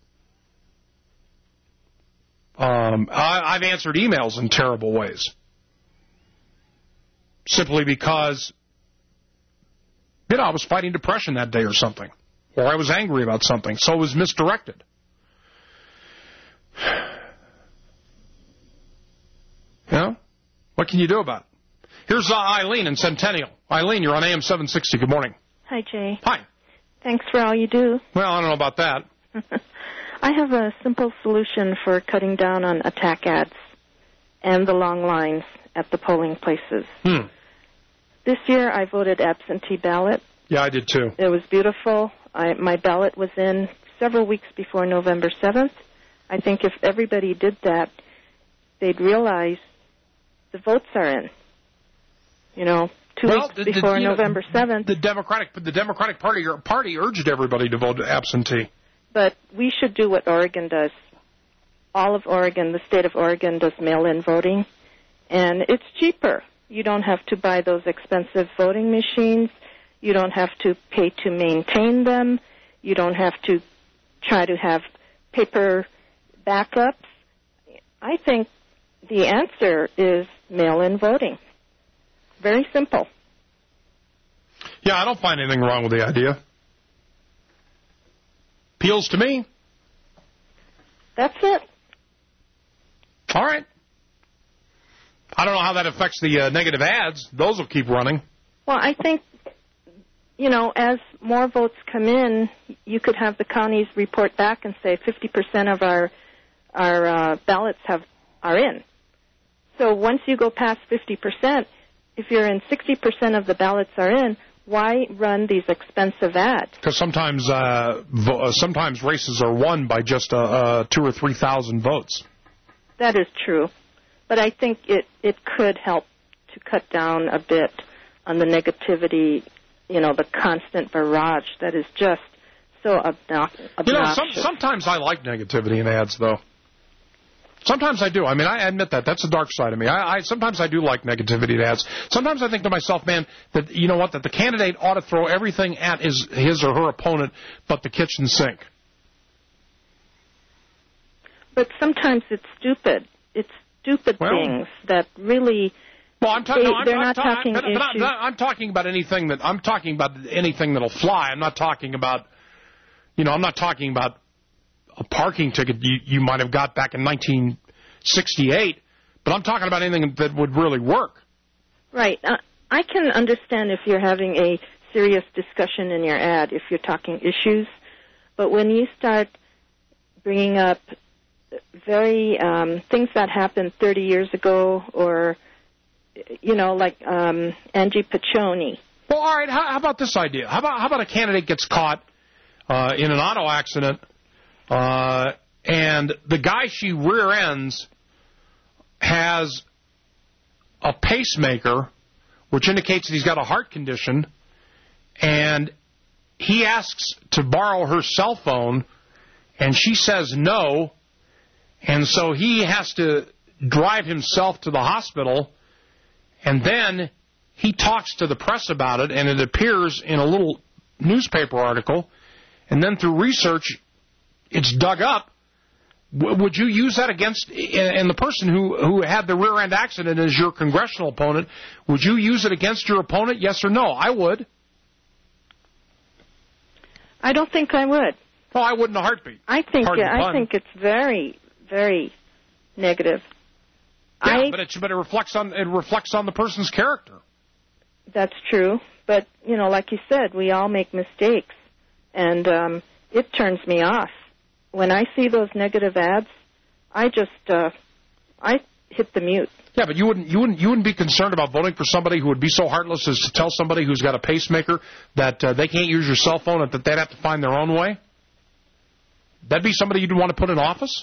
Um, I, I've answered emails in terrible ways. Simply because, you know, I was fighting depression that day or something. Or I was angry about something, so it was misdirected. You know? What can you do about it? Here's uh, Eileen in Centennial. Eileen, you're on A M seven sixty. Good morning. Hi, Jay. Hi. Thanks for all you do. Well, I don't know about that. I have a simple solution for cutting down on attack ads and the long lines at the polling places. Hmm. This year I voted absentee ballot. Yeah, I did too. It was beautiful. I, my ballot was in several weeks before November seventh. I think if everybody did that, they'd realize the votes are in. You know, two well, weeks the, before the, November seventh. The Democratic, the Democratic Party, party urged everybody to vote absentee. But we should do what Oregon does. All of Oregon, the state of Oregon, does mail-in voting, and it's cheaper. You don't have to buy those expensive voting machines. You don't have to pay to maintain them. You don't have to try to have paper backups. I think the answer is mail-in voting. Very simple. Yeah, I don't find anything wrong with the idea. Appeals to me. That's it. All right. I don't know how that affects the uh, negative ads. Those will keep running. Well, I think, you know, as more votes come in, you could have the counties report back and say fifty percent of our our uh, ballots have are in. So once you go past fifty percent, if you're in sixty percent of the ballots are in, why run these expensive ads? Because sometimes, uh, vo- uh, sometimes races are won by just uh, uh, two or three thousand votes. That is true, but I think it it could help to cut down a bit on the negativity. You know, the constant barrage that is just so obnoxious. You know, some, sometimes I like negativity in ads, though. Sometimes I do. I mean, I admit that. That's the dark side of me. I, I Sometimes I do like negativity in ads. Sometimes I think to myself, man, that, you know what, that the candidate ought to throw everything at his, his or her opponent but the kitchen sink. But sometimes it's stupid. It's stupid well, things that really... Well, I'm, ta- they, no, I'm, they're I'm not ta- talking but, but issues. I'm, I'm talking about anything that I'm talking about anything that'll fly. I'm not talking about, you know, I'm not talking about a parking ticket you, you might have got back in nineteen sixty-eight, but I'm talking about anything that would really work. Right. Uh, I can understand if you're having a serious discussion in your ad, if you're talking issues, but when you start bringing up very um, things that happened thirty years ago, or you know, like um, Angie Piccioni. Well, all right. How, how about this idea? How about how about a candidate gets caught uh, in an auto accident, uh, and the guy she rear ends has a pacemaker, which indicates that he's got a heart condition, and he asks to borrow her cell phone, and she says no, and so he has to drive himself to the hospital. And then he talks to the press about it, and it appears in a little newspaper article, and then through research, it's dug up. W- would you use that against, and the person who, who had the rear-end accident is your congressional opponent, would you use it against your opponent, yes or no? I would. I don't think I would. Well, I would in a heartbeat. I think Pardon yeah, the I pun. think it's very, very negative. Yeah, I, but it but it reflects on it reflects on the person's character. That's true, but you know, like you said, we all make mistakes, and um, it turns me off when I see those negative ads. I just uh, I hit the mute. Yeah, but you wouldn't you wouldn't you wouldn't be concerned about voting for somebody who would be so heartless as to tell somebody who's got a pacemaker that uh, they can't use your cell phone and that they'd have to find their own way? That'd be somebody you'd want to put in office?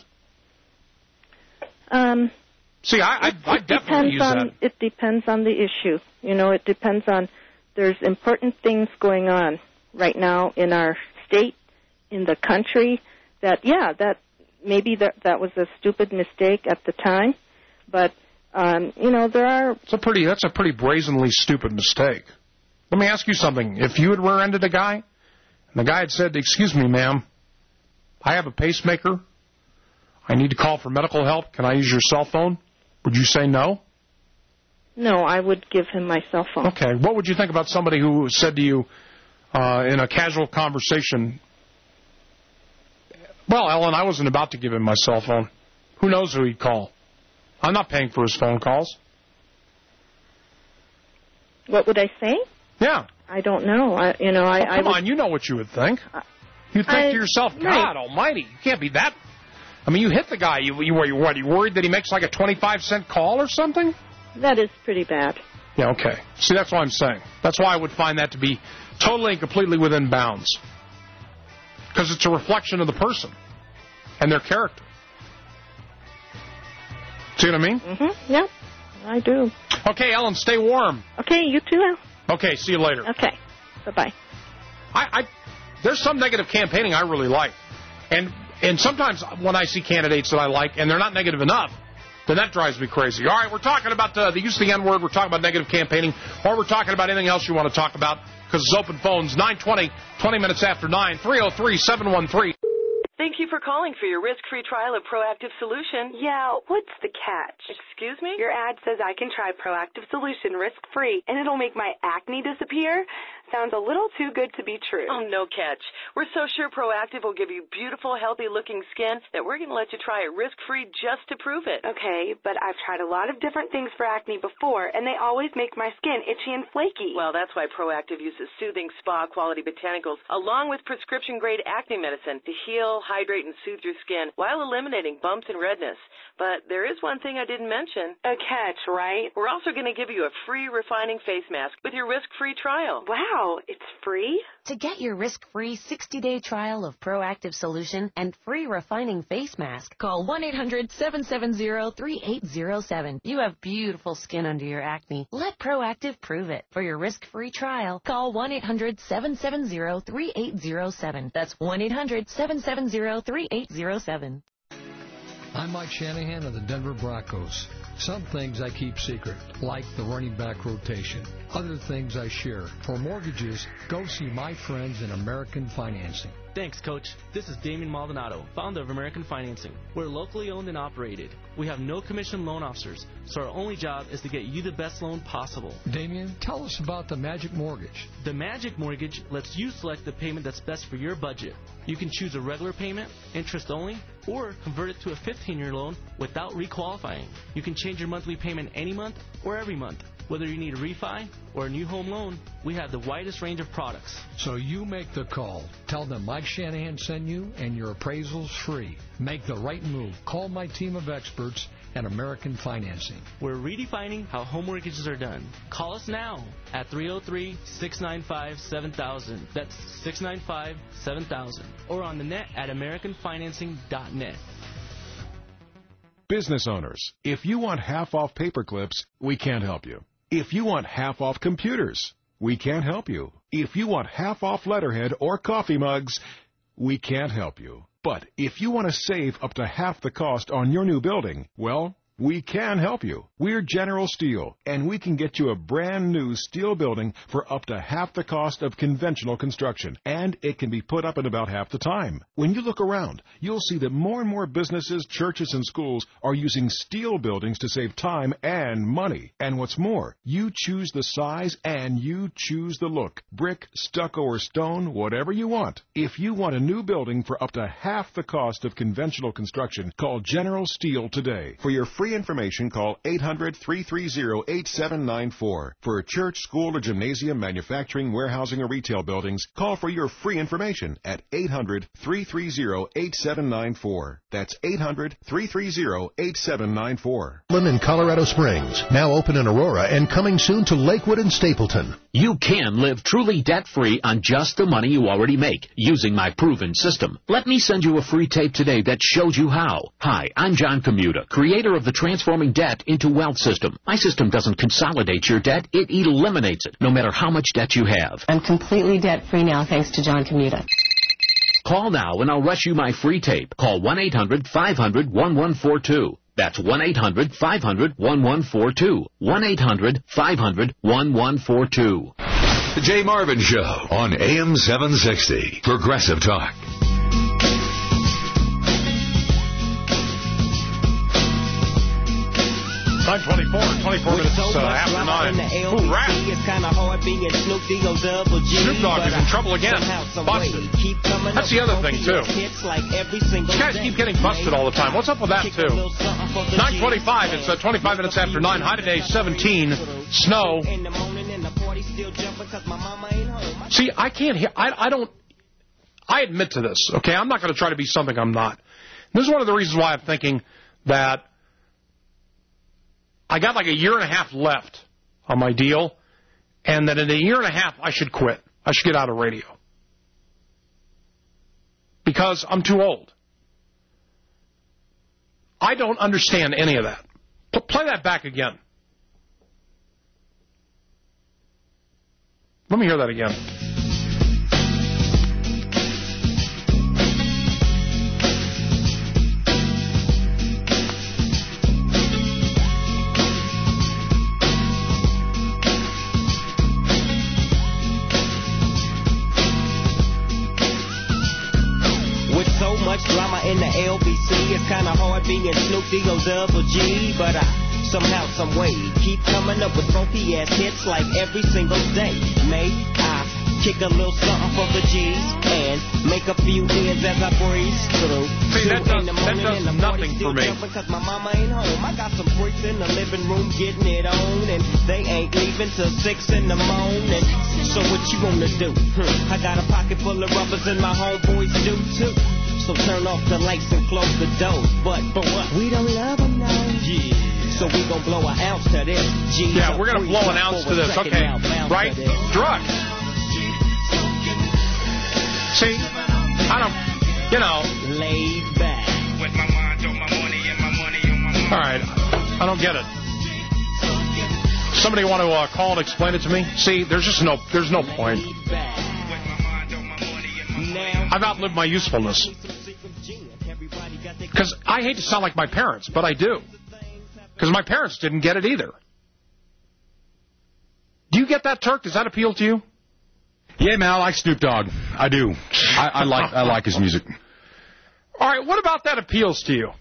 Um, See, I, I, it, I it definitely depends use on, that. It depends on the issue. You know, it depends on, there's important things going on right now in our state, in the country, that, yeah, that maybe that, that was a stupid mistake at the time, but, um, you know, there are... It's a pretty, that's a pretty brazenly stupid mistake. Let me ask you something. If you had rear-ended a guy, and the guy had said, excuse me, ma'am, I have a pacemaker, I need to call for medical help, can I use your cell phone? Would you say no? No, I would give him my cell phone. Okay. What would you think about somebody who said to you uh, in a casual conversation, well, Ellen, I wasn't about to give him my cell phone. Who knows who he'd call? I'm not paying for his phone calls. What would I say? Yeah. I don't know. I, you know, I. Oh, come I would, on, you know what you would think. You'd think I, to yourself, God right. almighty, you can't be that... I mean, you hit the guy. You, you, were, you, what, you worried that he makes like a twenty-five cent call or something? That is pretty bad. Yeah, okay. See, that's what I'm saying. That's why I would find that to be totally and completely within bounds. Because it's a reflection of the person and their character. See what I mean? Mm-hmm. Yeah, I do. Okay, Ellen, stay warm. Okay, you too, Al. Okay, see you later. Okay, bye-bye. I, I, there's some negative campaigning I really like. And and sometimes when I see candidates that I like and they're not negative enough, then that drives me crazy. All right, we're talking about the, the use of the N-word, we're talking about negative campaigning, or we're talking about anything else you want to talk about, because it's open phones, nine twenty, twenty minutes after nine, three oh three, seven one three. Thank you for calling for your risk-free trial of Proactive Solution. Yeah, what's the catch? Excuse me? Your ad says I can try Proactive Solution risk-free, and it'll make my acne disappear? Sounds a little too good to be true. Oh, no catch. We're so sure Proactive will give you beautiful, healthy-looking skin that we're going to let you try it risk-free just to prove it. Okay, but I've tried a lot of different things for acne before, and they always make my skin itchy and flaky. Well, that's why Proactive uses soothing spa-quality botanicals along with prescription-grade acne medicine to heal, hydrate, and soothe your skin while eliminating bumps and redness. But there is one thing I didn't mention. A catch, right? We're also going to give you a free refining face mask with your risk-free trial. Wow, it's free? To get your risk-free sixty-day trial of Proactive Solution and free refining face mask, call one eight hundred, seven seven zero, three eight zero seven. You have beautiful skin under your acne. Let Proactive prove it. For your risk-free trial, call one eight hundred, seven seven zero, three eight zero seven. That's one eight hundred, seven seven zero, three eight zero seven. I'm Mike Shanahan of the Denver Broncos. Some things I keep secret, like the running back rotation. Other things I share. For mortgages, go see my friends in American Financing. Thanks, Coach. This is Damien Maldonado, founder of American Financing. We're locally owned and operated. We have no commission loan officers, so our only job is to get you the best loan possible. Damien, tell us about the Magic Mortgage. The Magic Mortgage lets you select the payment that's best for your budget. You can choose a regular payment, interest only, or convert it to a fifteen-year loan without requalifying. You can change your monthly payment any month or every month. Whether you need a refi or a new home loan, we have the widest range of products. So you make the call. Tell them Mike Shanahan sent you and your appraisal's free. Make the right move. Call my team of experts at American Financing. We're redefining how home mortgages are done. Call us now at three oh three, six nine five, seven thousand. That's six nine five, seven thousand. Or on the net at american financing dot net. Business owners, if you want half off paper clips, we can't help you. If you want half off computers, we can't help you. If you want half off letterhead or coffee mugs, we can't help you. But if you want to save up to half the cost on your new building, well, We can help you. We're General Steel, and we can get you a brand new steel building for up to half the cost of conventional construction, and it can be put up in about half the time. When you look around, you'll see that more and more businesses, churches, and schools are using steel buildings to save time and money. And what's more, you choose the size and you choose the look. Brick, stucco, or stone, whatever you want. If you want a new building for up to half the cost of conventional construction, call General Steel today. For your free information, call eight hundred, three three zero, eight seven nine four. For a church, school, or gymnasium, manufacturing, warehousing, or retail buildings, call for your free information at eight hundred, three three zero, eight seven nine four. That's eight hundred, three three zero, eight seven nine four. In Colorado Springs, now open in Aurora and coming soon to Lakewood and Stapleton. You can live truly debt-free on just the money you already make using my proven system. Let me send you a free tape today that shows you how. Hi, I'm John Commuta, creator of the Transforming Debt into Wealth system. My system doesn't consolidate your debt, it eliminates it, no matter how much debt you have. I'm completely debt-free now thanks to John Commuta. Call now and I'll rush you my free tape. Call one eight hundred, five hundred, one one four two. That's one eight hundred, five hundred, one one four two. one eight hundred, five hundred, one one four two. The Jay Marvin Show on A M seven sixty. Progressive Talk. nine twenty-four, twenty-four minutes uh, after nine. Ooh, rap. Snoop Dogg is in trouble again. Busted. That's the other thing, too. These guys keep getting busted all the time. What's up with that, too? nine twenty-five, it's uh, twenty-five minutes after nine. High today, seventeen. Snow. See, I can't hear. I, I don't. I admit to this, okay? I'm not going to try to be something I'm not. This is one of the reasons why I'm thinking that I got like a year and a half left on my deal, and that in a year and a half, I should quit. I should get out of radio. Because I'm too old. I don't understand any of that. P- play that back again. Let me hear that again. Drama in the L B C, it's kinda hard being Snoop D-O double G, but I somehow, someway keep coming up with funky ass hits like every single day. May I kick a little something for the G's and make a few ends as I breeze through. See, that does, that does nothing for me. Because my mama ain't home. I got some freaks in the living room getting it on, and they ain't leaving till six in the morning. So what you gonna do? Hmm. I got a pocket full of rubbers and my homeboys do too. So turn off the lights and close the doors. But for what? We don't love them now. Yeah. So we gon' blow an ounce to this. G's yeah, we're gonna blow an ounce to this. Okay, right? Drugs. See, I don't, you know. Laid back. With my mind on my money and my money on my money. All right, I don't get it. Somebody want to uh, call and explain it to me? See, there's just no, there's no point. I've outlived my usefulness. Because I hate to sound like my parents, but I do. Because my parents didn't get it either. Do you get that, Turk? Does that appeal to you? Yeah, man, I like Snoop Dogg. I do. I, I like I like his music. All right, what about that appeals to you?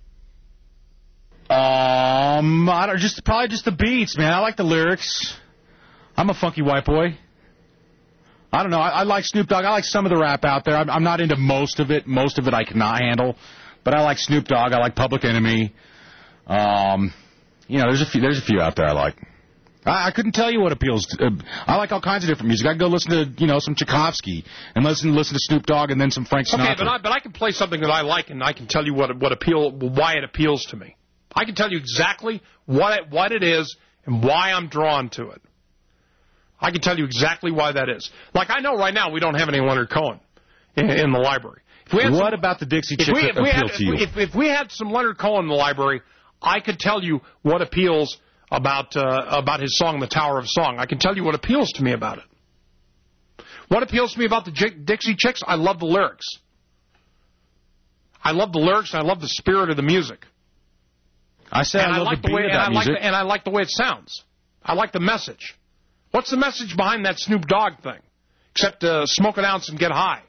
Um, I don't just probably just the beats, man. I like the lyrics. I'm a funky white boy. I don't know. I, I like Snoop Dogg. I like some of the rap out there. I'm, I'm not into most of it. Most of it I cannot handle. But I like Snoop Dogg. I like Public Enemy. Um, you know, there's a few. There's a few out there I like. I, I couldn't tell you what appeals to. Uh, I like all kinds of different music. I can go listen to, you know, some Tchaikovsky and listen listen to Snoop Dogg and then some Frank Sinatra. Okay, but I, but I can play something that I like and I can tell you what what appeal why it appeals to me. I can tell you exactly what it, what it is and why I'm drawn to it. I can tell you exactly why that is. Like, I know right now we don't have any Leonard Cohen in, in the library. If we had what some, about the Dixie Chicks we, appeal had, to you? If, if we had some Leonard Cohen in the library, I could tell you what appeals about uh, about his song, The Tower of Song. I can tell you what appeals to me about it. What appeals to me about the J- Dixie Chicks? I love the lyrics. I love the lyrics and I love the spirit of the music. I said and I love like the the way, beat of and that I like music. the, and I like the way it sounds. I like the message. What's the message behind that Snoop Dogg thing? Except uh, smoke an ounce and get high.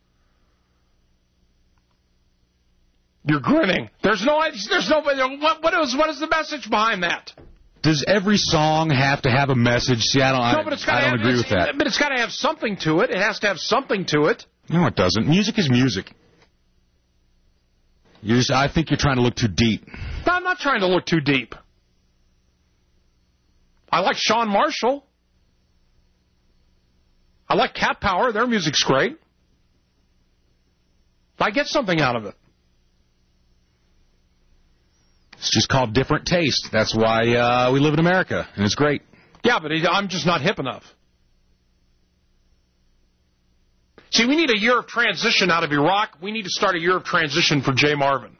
You're grinning. There's no, there's no, what, what is, what is the message behind that? Does every song have to have a message? See, I don't, No, I, but it's I gotta don't have, agree it's- with that. But it's got to have something to it. It has to have something to it. No, it doesn't. Music is music. You just, I think you're trying to look too deep. No, I'm not trying to look too deep. I like Shawn Marshall. I like Cat Power. Their music's great. I get something out of it. It's just called different taste. That's why uh, we live in America, and it's great. Yeah, but I'm just not hip enough. See, we need a year of transition out of Iraq. We need to start a year of transition for Jay Marvin.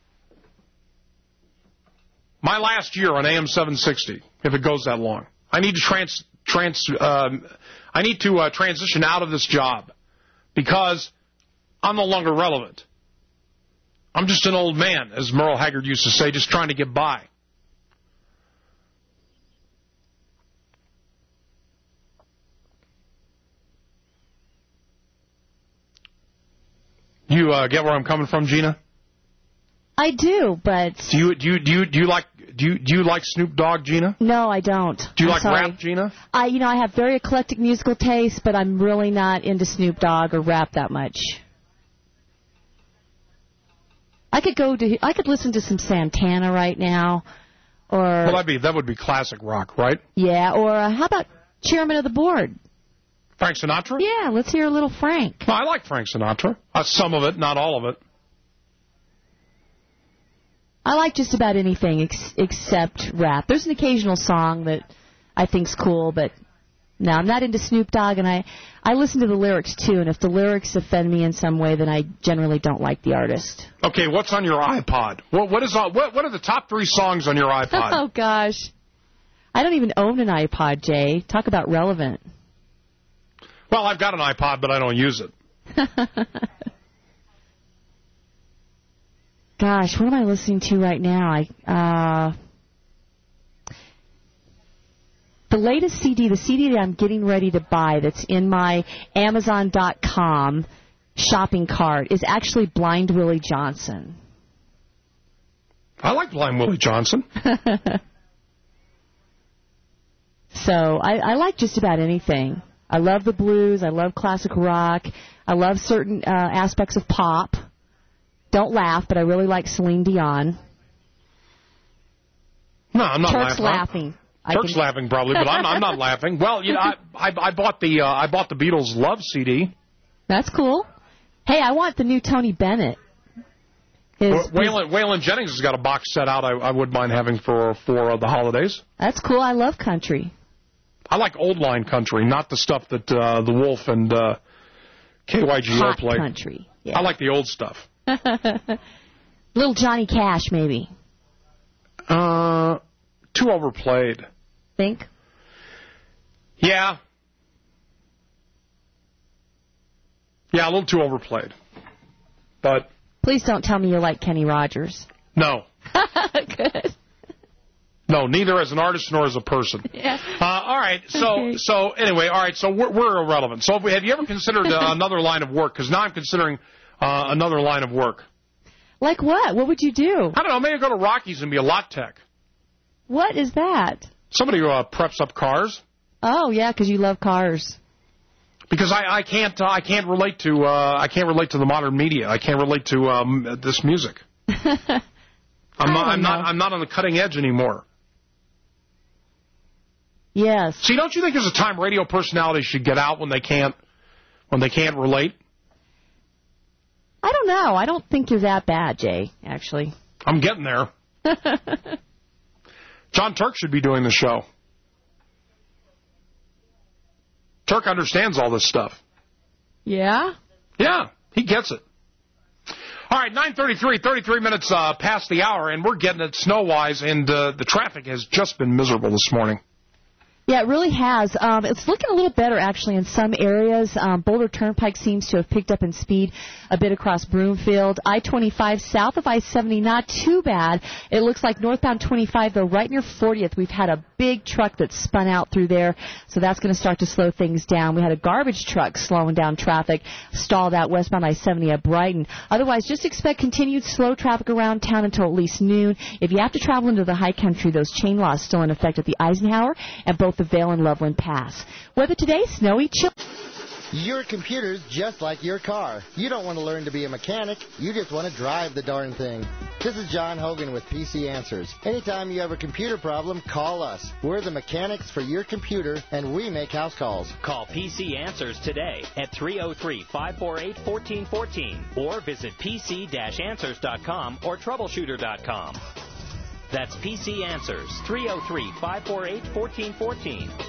My last year on A M seven sixty, if it goes that long. I need to trans, trans, um, I need to uh, transition out of this job because I'm no longer relevant. I'm just an old man, as Merle Haggard used to say, just trying to get by. You uh, get where I'm coming from, Gina? I do, but Do you do you do you, do you like do you do you like Snoop Dogg, Gina? no, I don't. Do you I'm like sorry. rap, Gina? I, you know, I have very eclectic musical taste, but I'm really not into Snoop Dogg or rap that much. I could go to, I could listen to some Santana right now, or Well, that'd be that would be classic rock, right? yeah, or uh, how about Chairman of the Board? Frank Sinatra? Yeah, let's hear a little Frank. No, I like Frank Sinatra. Uh, some of it, not all of it. I like just about anything ex- except rap. There's an occasional song that I think's cool, but no, I'm not into Snoop Dogg, and I, I listen to the lyrics, too, and if the lyrics offend me in some way, then I generally don't like the artist. Okay, what's on your iPod? What what is on, what what are the top three songs on your iPod? Oh, gosh. I don't even own an iPod, Jay. Talk about relevant. Well, I've got an iPod, but I don't use it. Gosh, what am I listening to right now? I uh, the latest C D, the C D that I'm getting ready to buy that's in my Amazon dot com shopping cart is actually Blind Willie Johnson. I like Blind Willie Johnson. So I, I like just about anything. I love the blues. I love classic rock. I love certain uh, aspects of pop. Don't laugh, but I really like Celine Dion. No, I'm not Turk's laughing. laughing. I Turk's can- laughing probably, but I'm, I'm not laughing. Well, you know, I I, I bought the uh, I bought the Beatles Love C D. That's cool. Hey, I want the new Tony Bennett. His, Wa- Waylon, Waylon Jennings has got a box set out I, I wouldn't mind having for for uh, the holidays. That's cool. I love country. I like old line country, not the stuff that uh, the Wolf and uh, K Y G O Hot play. country. Yeah. I like the old stuff. Little Johnny Cash, maybe. Uh, too overplayed. Think? Yeah. Yeah, a little too overplayed. But Please don't tell me you like Kenny Rogers. no. Good. No, neither as an artist nor as a person. Yeah. Uh, all right. So, Okay. so anyway, all right. So we're, we're irrelevant. So have you ever considered uh, another line of work? Because now I'm considering uh, another line of work. Like what? What would you do? I don't know. Maybe go to Rockies and be a lot tech. What is that? Somebody who uh, preps up cars. Oh, yeah, because you love cars. Because I, I can't uh, I can't relate to uh, I can't relate to the modern media. I can't relate to um, this music. I'm not I'm not I'm not on the cutting edge anymore. Yes. See, don't you think there's a time radio personalities should get out when they can't when they can't relate? I don't know. I don't think you're that bad, Jay, actually. I'm getting there. John Turk should be doing the show. Turk understands all this stuff. Yeah? Yeah, he gets it. All right, nine thirty-three, thirty-three minutes uh, past the hour, and we're getting it snow-wise, and uh, the traffic has just been miserable this morning. Yeah, it really has. Um, it's looking a little better, actually, in some areas. Um, Boulder Turnpike seems to have picked up in speed a bit across Broomfield. I twenty-five south of I seventy, not too bad. It looks like northbound twenty-five, though, right near fortieth, we've had a big truck that spun out through there, so that's going to start to slow things down. We had a garbage truck slowing down traffic, stalled out westbound I seventy at Brighton. Otherwise, just expect continued slow traffic around town until at least noon. If you have to travel into the high country, those chain laws still in effect at the Eisenhower and both the Vail and Loveland Pass. Weather today, snowy, chill. Your computer's just like your car. You don't want to learn to be a mechanic. You just want to drive the darn thing. This is John Hogan with P C Answers. Anytime you have a computer problem, call us. We're the mechanics for your computer, and we make house calls. Call P C Answers today at three oh three, five four eight, one four one four or visit p c dash answers dot com or troubleshooter dot com. That's P C Answers, three oh three, five four eight, one four one four.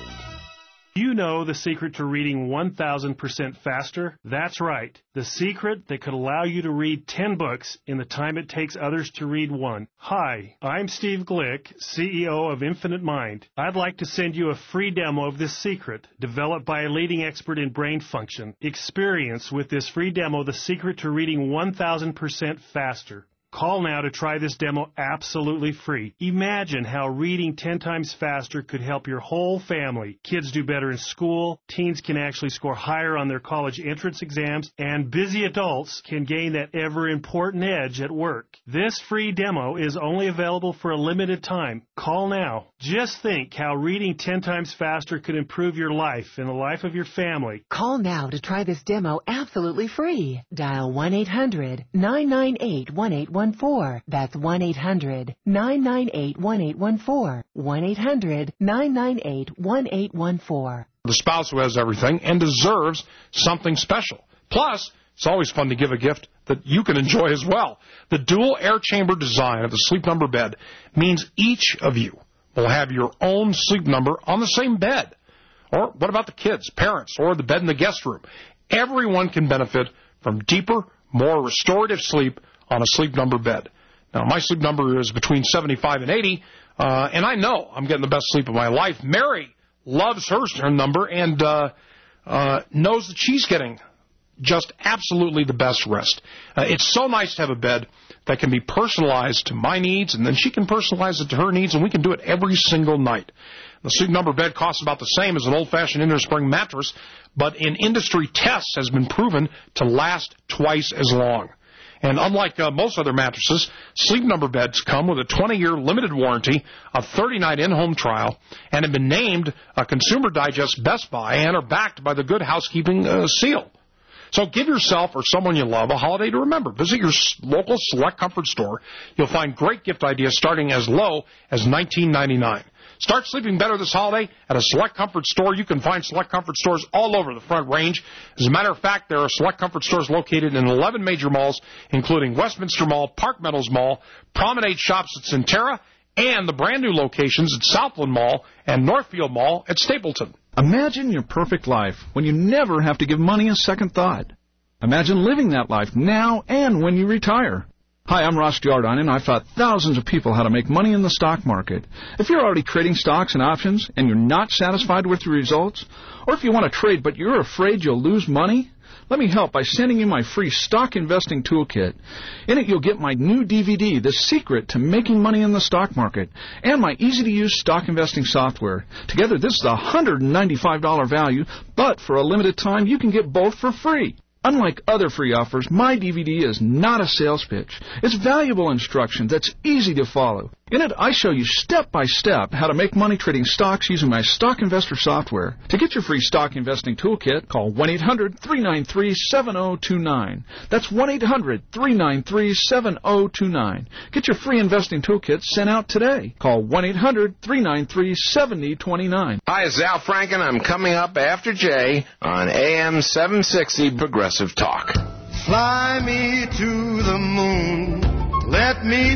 You know the secret to reading one thousand percent faster? That's right. The secret that could allow you to read ten books in the time it takes others to read one. Hi, I'm Steve Glick, C E O of Infinite Mind. I'd like to send you a free demo of this secret, developed by a leading expert in brain function. Experience with this free demo the secret to reading one thousand percent faster. Call now to try this demo absolutely free. Imagine how reading ten times faster could help your whole family. Kids do better in school, teens can actually score higher on their college entrance exams, and busy adults can gain that ever-important edge at work. This free demo is only available for a limited time. Call now. Just think how reading ten times faster could improve your life and the life of your family. Call now to try this demo absolutely free. Dial one eight hundred, nine nine eight, one eight one four. That's one eight hundred, nine nine eight, one eight one four. one eight hundred, nine nine eight, one eight one four. The spouse who has everything and deserves something special. Plus, it's always fun to give a gift that you can enjoy as well. The dual air chamber design of the Sleep Number bed means each of you will have your own sleep number on the same bed. Or what about the kids, parents, or the bed in the guest room? Everyone can benefit from deeper, more restorative sleep on a Sleep Number bed. Now, my sleep number is between seventy-five and eighty, uh, and I know I'm getting the best sleep of my life. Mary loves her, her number and uh, uh, knows that she's getting just absolutely the best rest. Uh, it's so nice to have a bed that can be personalized to my needs, and then she can personalize it to her needs, and we can do it every single night. The Sleep Number bed costs about the same as an old-fashioned inner-spring mattress, but in industry tests has been proven to last twice as long. And unlike uh, most other mattresses, Sleep Number beds come with a twenty-year limited warranty, a thirty-night in-home trial, and have been named a Consumer Digest Best Buy and are backed by the Good Housekeeping uh, seal. So give yourself or someone you love a holiday to remember. Visit your local Select Comfort store. You'll find great gift ideas starting as low as nineteen ninety-nine. Start sleeping better this holiday at a Select Comfort store. You can find Select Comfort stores all over the Front Range. As a matter of fact, there are Select Comfort stores located in eleven major malls, including Westminster Mall, Park Meadows Mall, Promenade Shops at Centerra, and the brand-new locations at Southland Mall and Northfield Mall at Stapleton. Imagine your perfect life when you never have to give money a second thought. Imagine living that life now and when you retire. Hi, I'm Ross Jordan, and I've taught thousands of people how to make money in the stock market. If you're already trading stocks and options and you're not satisfied with the results, or if you want to trade but you're afraid you'll lose money, let me help by sending you my free Stock Investing Toolkit. In it, you'll get my new D V D, The Secret to Making Money in the Stock Market, and my easy-to-use stock investing software. Together, this is a one hundred ninety-five dollars value, but for a limited time, you can get both for free. Unlike other free offers, my D V D is not a sales pitch. It's valuable instruction that's easy to follow. In it, I show you step-by-step how to make money trading stocks using my Stock Investor software. To get your free Stock Investing Toolkit, call one eight hundred, three nine three, seven zero two nine. That's one eight hundred, three nine three, seven zero two nine. Get your free investing toolkit sent out today. Call one eight hundred, three nine three, seven zero two nine. Hi, it's Al Franken. I'm coming up after Jay on A M seven sixty Progressive Talk. Fly me to the moon, let me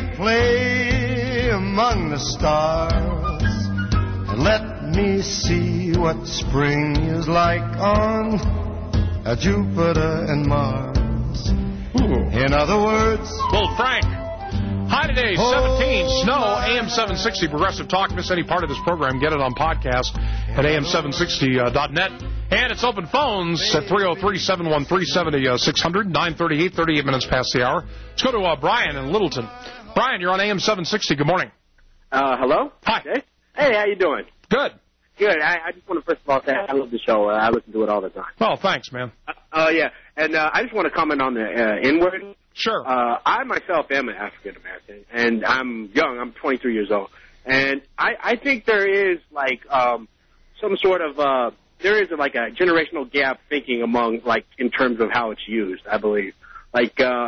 play among the stars, and let me see what spring is like on uh, Jupiter and Mars. Ooh. In other words, well, Frank, High today, seventeen. Snow, A M seven sixty, Progressive Talk. Miss any part of this program, get it on podcast at A M seven sixty dot net. And it's open phones at three oh three, seven one three, seven six zero zero, nine thirty-eight, thirty-eight minutes past the hour. Let's go to uh, Brian in Littleton. Brian, you're on A M seven sixty. Good morning. Uh, hello? Hi. Hey, hey how you doing? Good. Good. I, I just want to first of all say I love the show. Uh, I listen to it all the time. Oh, thanks, man. Uh, uh yeah. And uh, I just want to comment on the uh, N-word. Sure. Uh, I myself am an African-American, and I'm young. I'm twenty-three years old. And I, I think there is, like, um, some sort of, uh, there is, like, a generational gap thinking among, like, in terms of how it's used, I believe. Like, uh,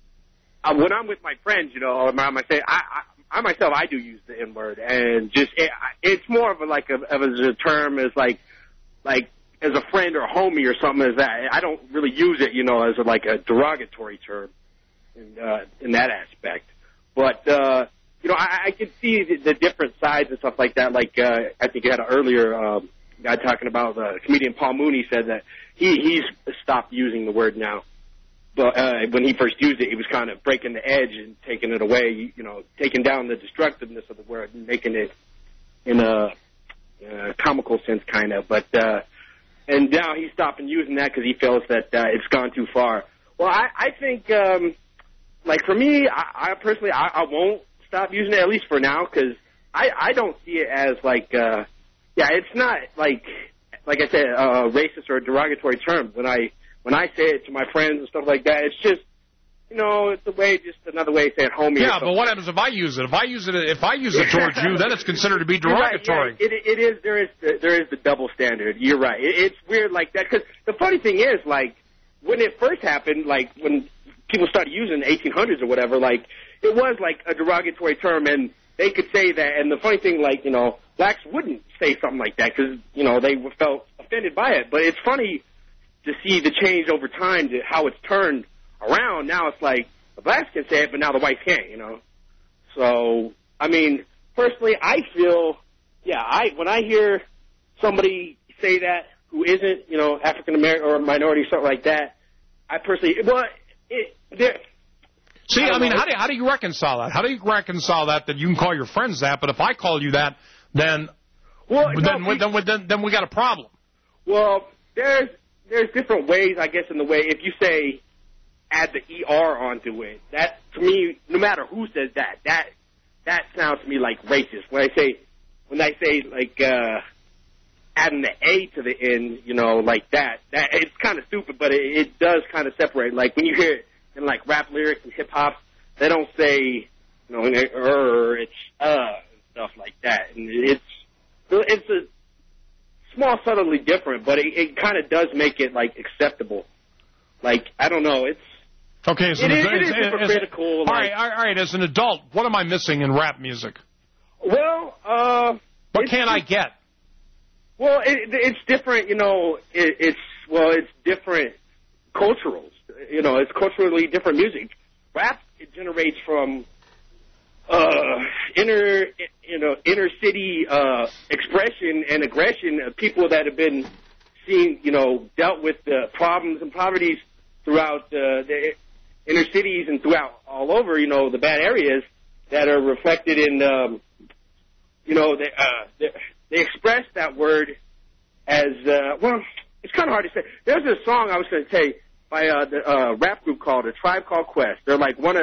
when I'm with my friends, you know, or my, my say, I, I, I myself, I do use the N-word, and just, it, it's more of a, like, a, of a term as, like, like, as a friend or a homie or something as that. I don't really use it, you know, as, a, like, a derogatory term. In, uh, in that aspect. But, uh, you know, I, I can see the, the different sides and stuff like that. Like, uh, I think you had an earlier um, guy talking about, uh, comedian Paul Mooney said that he, he's stopped using the word now. But uh, when he first used it, he was kind of breaking the edge and taking it away, you know, taking down the destructiveness of the word and making it in a, a comical sense kind of. But, uh, and now he's stopping using that because he feels that uh, it's gone too far. Well, I, I think... Um, Like, for me, I, I personally, I, I won't stop using it, at least for now, because I, I don't see it as, like, uh, yeah, it's not, like, like I said, a racist or a derogatory term. When I when I say it to my friends and stuff like that, it's just, you know, it's a way, just another way of saying homie. Yeah, but what happens if I use it? If I use it, if I use it towards you, then it's considered to be derogatory. Right, yeah, it, it is, there is, the, there is the double standard. You're right. It, it's weird like that, because the funny thing is, like, when it first happened, like, when people started using it in the eighteen hundreds or whatever, like, it was like a derogatory term, and they could say that. And the funny thing, like, you know, blacks wouldn't say something like that because, you know, they felt offended by it. But it's funny to see the change over time, to how it's turned around. Now it's like the blacks can say it, but now the whites can't, you know. So, I mean, personally, I feel, yeah, I when I hear somebody say that who isn't, you know, African American or a minority, something like that, I personally, well, it, there. See, I, I mean, how do, you, how do you reconcile that? How do you reconcile that, that you can call your friends that, but if I call you that, then well, then, no, we, then, we, then, then we got a problem? Well, there's there's different ways, I guess, in the way, if you say add the E R onto it, that, to me, no matter who says that, that that sounds to me like racist. When I say, when I say, like, uh, adding the A to the end, you know, like that, that it's kind of stupid, but it, it does kind of separate. Like, when you hear it in, like, rap lyrics and hip-hop, they don't say, you know, er, it's uh, and stuff like that. And it's it's a small, subtly different, but it, it kind of does make it, like, acceptable. Like, I don't know, it's... Okay, so it, it, is, it is as, hypocritical. All like, right, all right, as an adult, what am I missing in rap music? Well, uh... What can't I get? Well, it, it's different, you know, it, it's, well, it's different culturals. You know, it's culturally different music. Rap, it generates from uh, inner, you know, inner city uh, expression and aggression of people that have been seen, you know, dealt with the problems and poverties throughout uh, the inner cities and throughout all over, you know, the bad areas that are reflected in, um, you know, the, uh, the they express that word as, uh, well, it's kind of hard to say. There's a song I was going to say by uh, the uh, rap group called A Tribe Called Quest. They're like one of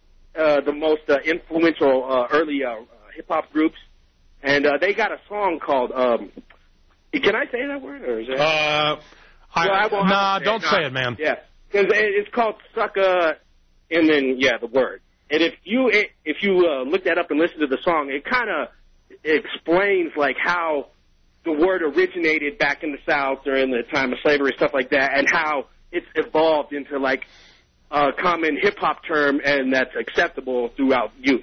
uh, the most uh, influential uh, early uh, hip-hop groups. And uh, they got a song called, um, can I say that word? Or is that? Uh, I, well, I won't nah, say don't it. say it, man. Yeah, because it's called Sucker, and then, yeah, the word. And if you if you uh, look that up and listen to the song, it kind of explains, like, how the word originated back in the South during the time of slavery, stuff like that, and how it's evolved into, like, a common hip-hop term, and that's acceptable throughout youth.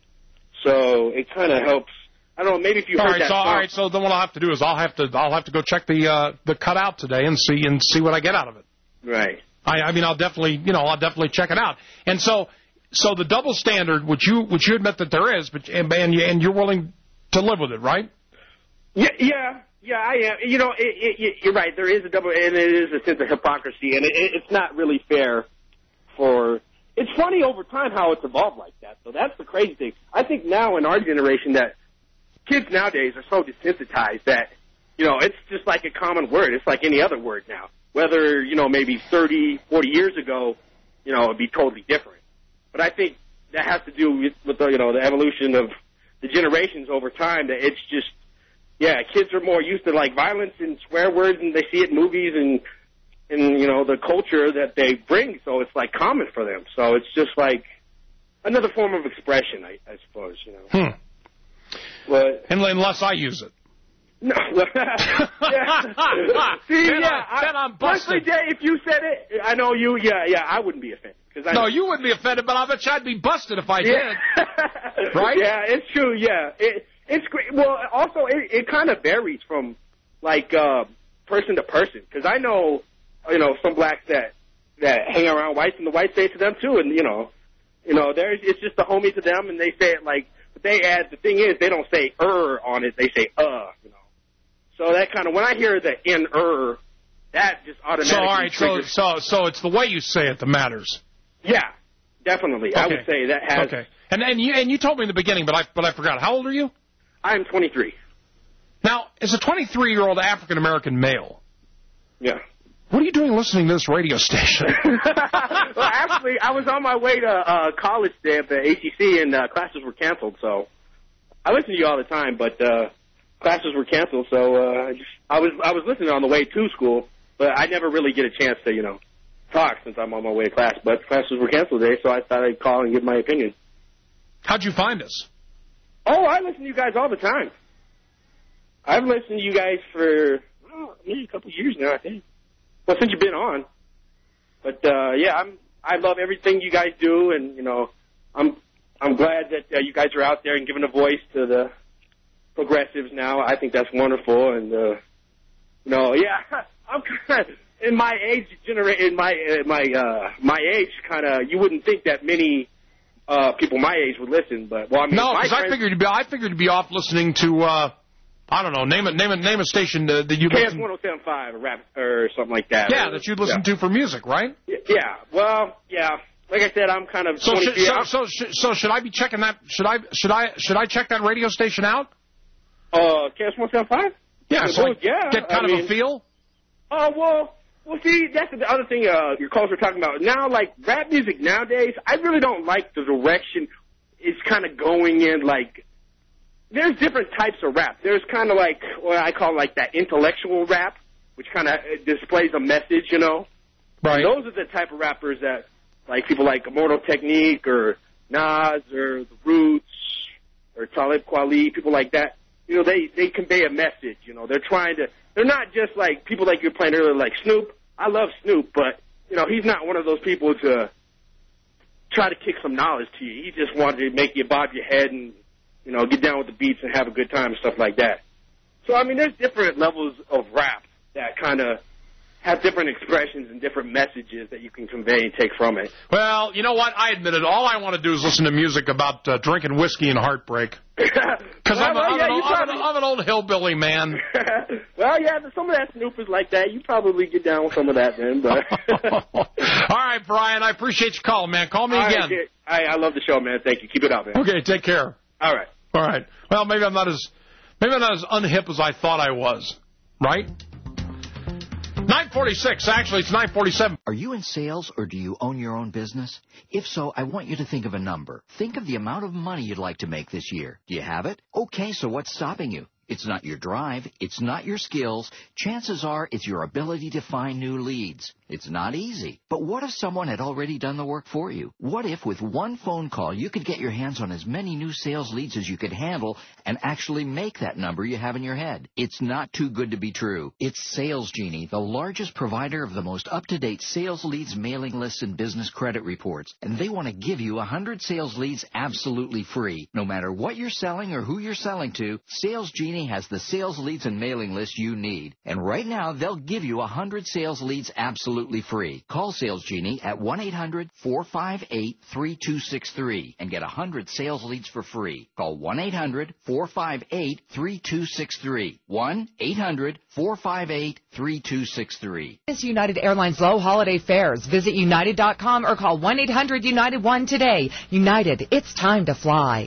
So it kind of helps. I don't know, maybe if you all heard right, that so, song. All right, so then what I'll have to do is I'll have to I'll have to go check the uh, the cutout today and see and see what I get out of it. Right. I, I mean, I'll definitely, you know, I'll definitely check it out. And so, so the double standard, which you which you admit that there is, but and and, you, and you're willing to live with it, right? Yeah, yeah, yeah. I am. You know, it, it, you're right. There is a double, and it is a sense of hypocrisy, and it, it's not really fair. For it's funny over time how it's evolved like that. So that's the crazy thing. I think now in our generation that kids nowadays are so desensitized that, you know, it's just like a common word. It's like any other word now. Whether, you know, maybe thirty, forty years ago, you know, it would be totally different. But I think that has to do with, with the, you know, the evolution of the generations over time, that it's just, yeah, kids are more used to, like, violence and swear words, and they see it in movies and, and, you know, the culture that they bring, so it's, like, common for them. So it's just, like, another form of expression, I, I suppose, you know. Hmm. But, unless I use it. No. yeah. See, then yeah. I, then I'm Honestly, busted. Jay, if you said it, I know you, yeah, yeah, I wouldn't be offended. Cause I no, you wouldn't be offended, but I bet you I'd be busted if I yeah. did. Right? Yeah, it's true, yeah. It, it's great. Well, also, it, it kind of varies from, like, uh, person to person. Because I know, you know, some blacks that, that hang around whites, and the whites say it to them, too. And, you know, you know, there's, it's just a homie to them, and they say it like, but they add, the thing is, they don't say er on it, they say uh, you know. So that kind of, when I hear the in er, that just automatically So, all right, so, triggers. so, so it's the way you say it that matters. Yeah, definitely. Okay. I would say that has. Okay. And and you and you told me in the beginning, but I but I forgot. How old are you? I'm twenty-three. Now, as a twenty-three-year-old African American male, yeah. What are you doing listening to this radio station? Well, actually, I was on my way to uh, college there at the A C C, and uh, classes were canceled. So I listen to you all the time, but uh, classes were canceled. So uh, I, just, I was I was listening on the way to school, but I never really get a chance to, you know, talk since I'm on my way to class. But classes were canceled today, so I thought I'd call and give my opinion. How'd you find us? Oh, I listen to you guys all the time. I've listened to you guys for oh, maybe a couple of years now, I think. Well, since you've been on. But uh, yeah, I'm I love everything you guys do, and you know, I'm I'm glad that uh, you guys are out there and giving a voice to the progressives now. I think that's wonderful, and uh, you know, yeah, I'm kind of in my age genera- in my uh, my uh, my age kind of. You wouldn't think that many uh, people my age would listen, but well, I mean, no, my because I friends- figured you'd be I figured you'd be off listening to uh, I don't know, name a name a name a station uh, that you K S listen. one oh seven point five or rap or something like that. Yeah, or, that you'd listen yeah. to for music, right? Yeah, well, yeah. Like I said, I'm kind of So should, twenty-three. so, I'm- so, so, so should I be checking that? Should I should I should I check that radio station out? Uh, K S one seven five? Yeah, so I yeah. get kind I of mean, a feel. Oh, well, well, see, that's the other thing uh, your callers were talking about. Now, like, rap music nowadays, I really don't like the direction it's kind of going in. Like, there's different types of rap. There's kind of like what I call, like, that intellectual rap, which kind of displays a message, you know? Right. And those are the type of rappers that, like, people like Immortal Technique or Nas or The Roots or Talib Kweli, people like that. You know, they, they convey a message, you know. They're trying to, they're not just like people like you were playing earlier, like Snoop. I love Snoop, but, you know, he's not one of those people to try to kick some knowledge to you. He just wanted to make you bob your head and, you know, get down with the beats and have a good time and stuff like that. So, I mean, there's different levels of rap that kind of have different expressions and different messages that you can convey and take from it. Well, you know what? I admit it. All I want to do is listen to music about uh, drinking whiskey and heartbreak. Because Well, I'm, a- well, I'm, yeah, an you old- I'm, an- probably- I'm an old hillbilly, man. Well, yeah, some of that Snoop is like that. You probably get down with some of that then, but... All right, Brian, I appreciate your call, man. Call me All right, again. kid. I, I love the show, man. Thank you. Keep it up, man. Okay, take care. All right. All right. Well, maybe I'm not as maybe I'm not as unhip as I thought I was. Right? nine forty-six. Actually, it's nine forty-seven. Are you in sales or do you own your own business? If so, I want you to think of a number. Think of the amount of money you'd like to make this year. Do you have it? Okay, so what's stopping you? It's not your drive. It's not your skills. Chances are it's your ability to find new leads. It's not easy. But what if someone had already done the work for you? What if with one phone call you could get your hands on as many new sales leads as you could handle and actually make that number you have in your head? It's not too good to be true. It's Sales Genie, the largest provider of the most up-to-date sales leads, mailing lists, and business credit reports. And they want to give you one hundred sales leads absolutely free. No matter what you're selling or who you're selling to, Sales Genie Genie has the sales leads and mailing list you need. And right now, they'll give you one hundred sales leads absolutely free. Call Sales Genie at one eight hundred four five eight three two six three and get one hundred sales leads for free. Call one eight hundred four five eight three two six three. one eight hundred four five eight three two six three. It's United Airlines low holiday fares. Visit united dot com or call one eight hundred United one today. United, it's time to fly.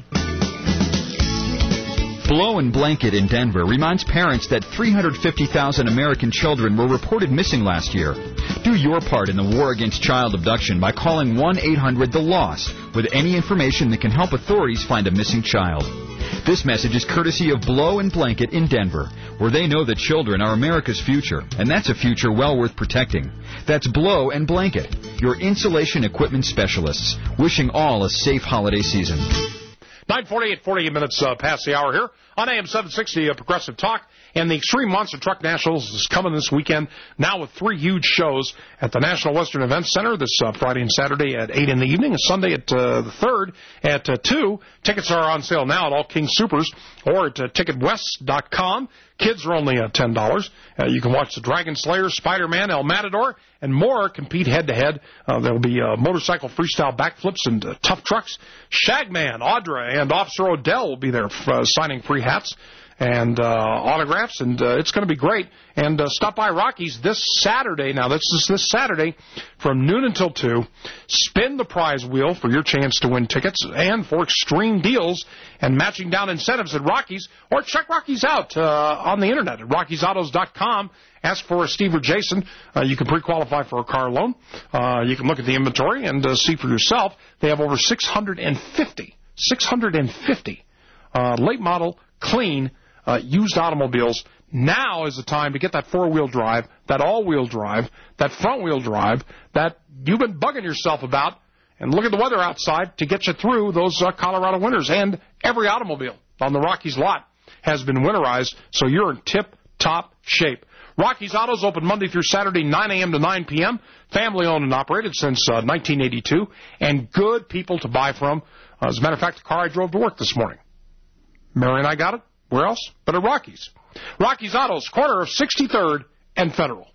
Blow and Blanket in Denver reminds parents that three hundred fifty thousand American children were reported missing last year. Do your part in the war against child abduction by calling one eight hundred the lost with any information that can help authorities find a missing child. This message is courtesy of Blow and Blanket in Denver, where they know that children are America's future, and that's a future well worth protecting. That's Blow and Blanket, your insulation equipment specialists, wishing all a safe holiday season. nine forty-eight, forty-eight minutes uh, past the hour here on A M seven sixty, uh, Progressive Talk. And the Extreme Monster Truck Nationals is coming this weekend, now with three huge shows at the National Western Events Center this uh, Friday and Saturday at eight in the evening, and Sunday at uh, the third at uh, two. Tickets are on sale now at all King Supers or at uh, ticket west dot com. Kids are only uh, ten dollars. Uh, you can watch the Dragon Slayer, Spider-Man, El Matador, and more compete head-to-head. Uh, there will be uh, motorcycle freestyle backflips and uh, tough trucks. Shagman, Audra, and Officer Odell will be there uh, signing free hats and uh, autographs, and uh, it's going to be great. And uh, stop by Rocky's this Saturday. Now, this is this Saturday from noon until two. Spin the prize wheel for your chance to win tickets and for extreme deals and matching down incentives at Rocky's, or check Rocky's out uh, on the internet at rockies autos dot com. Ask for Steve or Jason. Uh, you can pre-qualify for a car loan. Uh, you can look at the inventory and uh, see for yourself. They have over six hundred fifty, six hundred fifty uh, late model, clean, Uh, used automobiles. Now is the time to get that four-wheel drive, that all-wheel drive, that front-wheel drive that you've been bugging yourself about, and look at the weather outside to get you through those uh, Colorado winters. And every automobile on the Rockies lot has been winterized, so you're in tip-top shape. Rockies Autos open Monday through Saturday, nine a.m. to nine p.m., family-owned and operated since uh, nineteen eighty-two, and good people to buy from. Uh, as a matter of fact, the car I drove to work this morning, Mary and I got it. Where else but at Rockies? Rockies Autos, corner of sixty-third and Federal.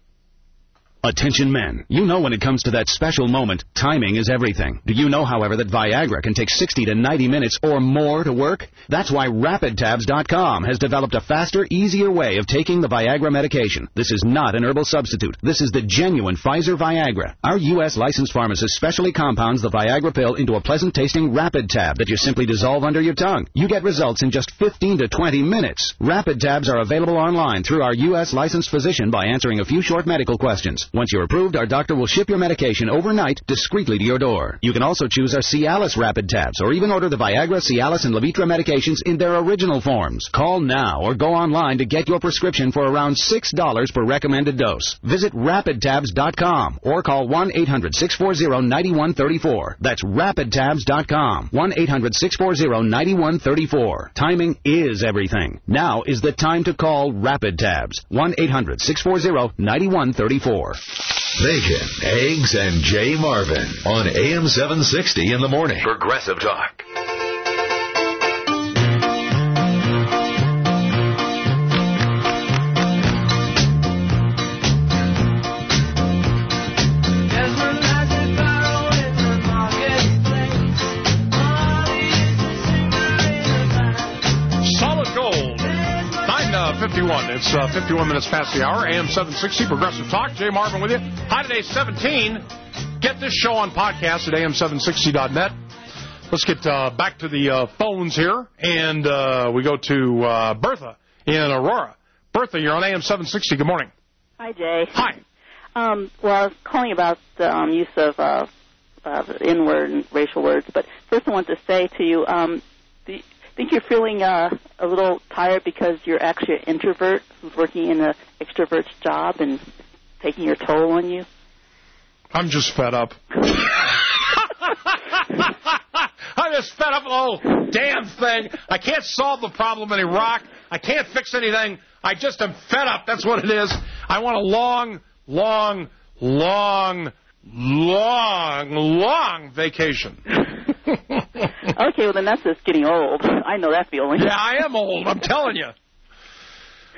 Attention men, you know when it comes to that special moment, timing is everything. Do you know, however, that Viagra can take sixty to ninety minutes or more to work? That's why Rapid Tabs dot com has developed a faster, easier way of taking the Viagra medication. This is not an herbal substitute. This is the genuine Pfizer Viagra. Our U S licensed pharmacist specially compounds the Viagra pill into a pleasant-tasting Rapid Tab that you simply dissolve under your tongue. You get results in just fifteen to twenty minutes. Rapid Tabs are available online through our U S licensed physician by answering a few short medical questions. Once you're approved, our doctor will ship your medication overnight discreetly to your door. You can also choose our Cialis Rapid Tabs or even order the Viagra, Cialis, and Levitra medications in their original forms. Call now or go online to get your prescription for around six dollars per recommended dose. Visit Rapid Tabs dot com or call one eight hundred six four zero nine one three four. That's Rapid Tabs dot com. one eight hundred six four zero nine one three four. Timing is everything. Now is the time to call Rapid Tabs. one eight hundred six four zero nine one three four. Bacon, eggs, and Jay Marvin on A M seven sixty in the morning. Progressive Talk. fifty-one. It's uh, fifty-one minutes past the hour. A M seven sixty, Progressive Talk. Jay Marvin with you. High today, seventeen. Get this show on podcast at A M seven sixty dot net. Let's get uh, back to the uh, phones here, and uh, we go to uh, Bertha in Aurora. Bertha, you're on A M seven sixty. Good morning. Hi, Jay. Hi. Um, well, I was calling about the um, use of uh, uh, N-word and racial words, but first I want to say to you, um, do you think you're feeling uh, a little tired because you're actually an introvert who's working in an extrovert's job and taking your toll on you? I'm just fed up. I'm just fed up with the whole damn thing. I can't solve the problem in Iraq. I can't fix anything. I just am fed up. That's what it is. I want a long, long, long, long, long vacation. Okay, well, then that's just getting old. I know that feeling. Yeah, I am old. I'm telling you.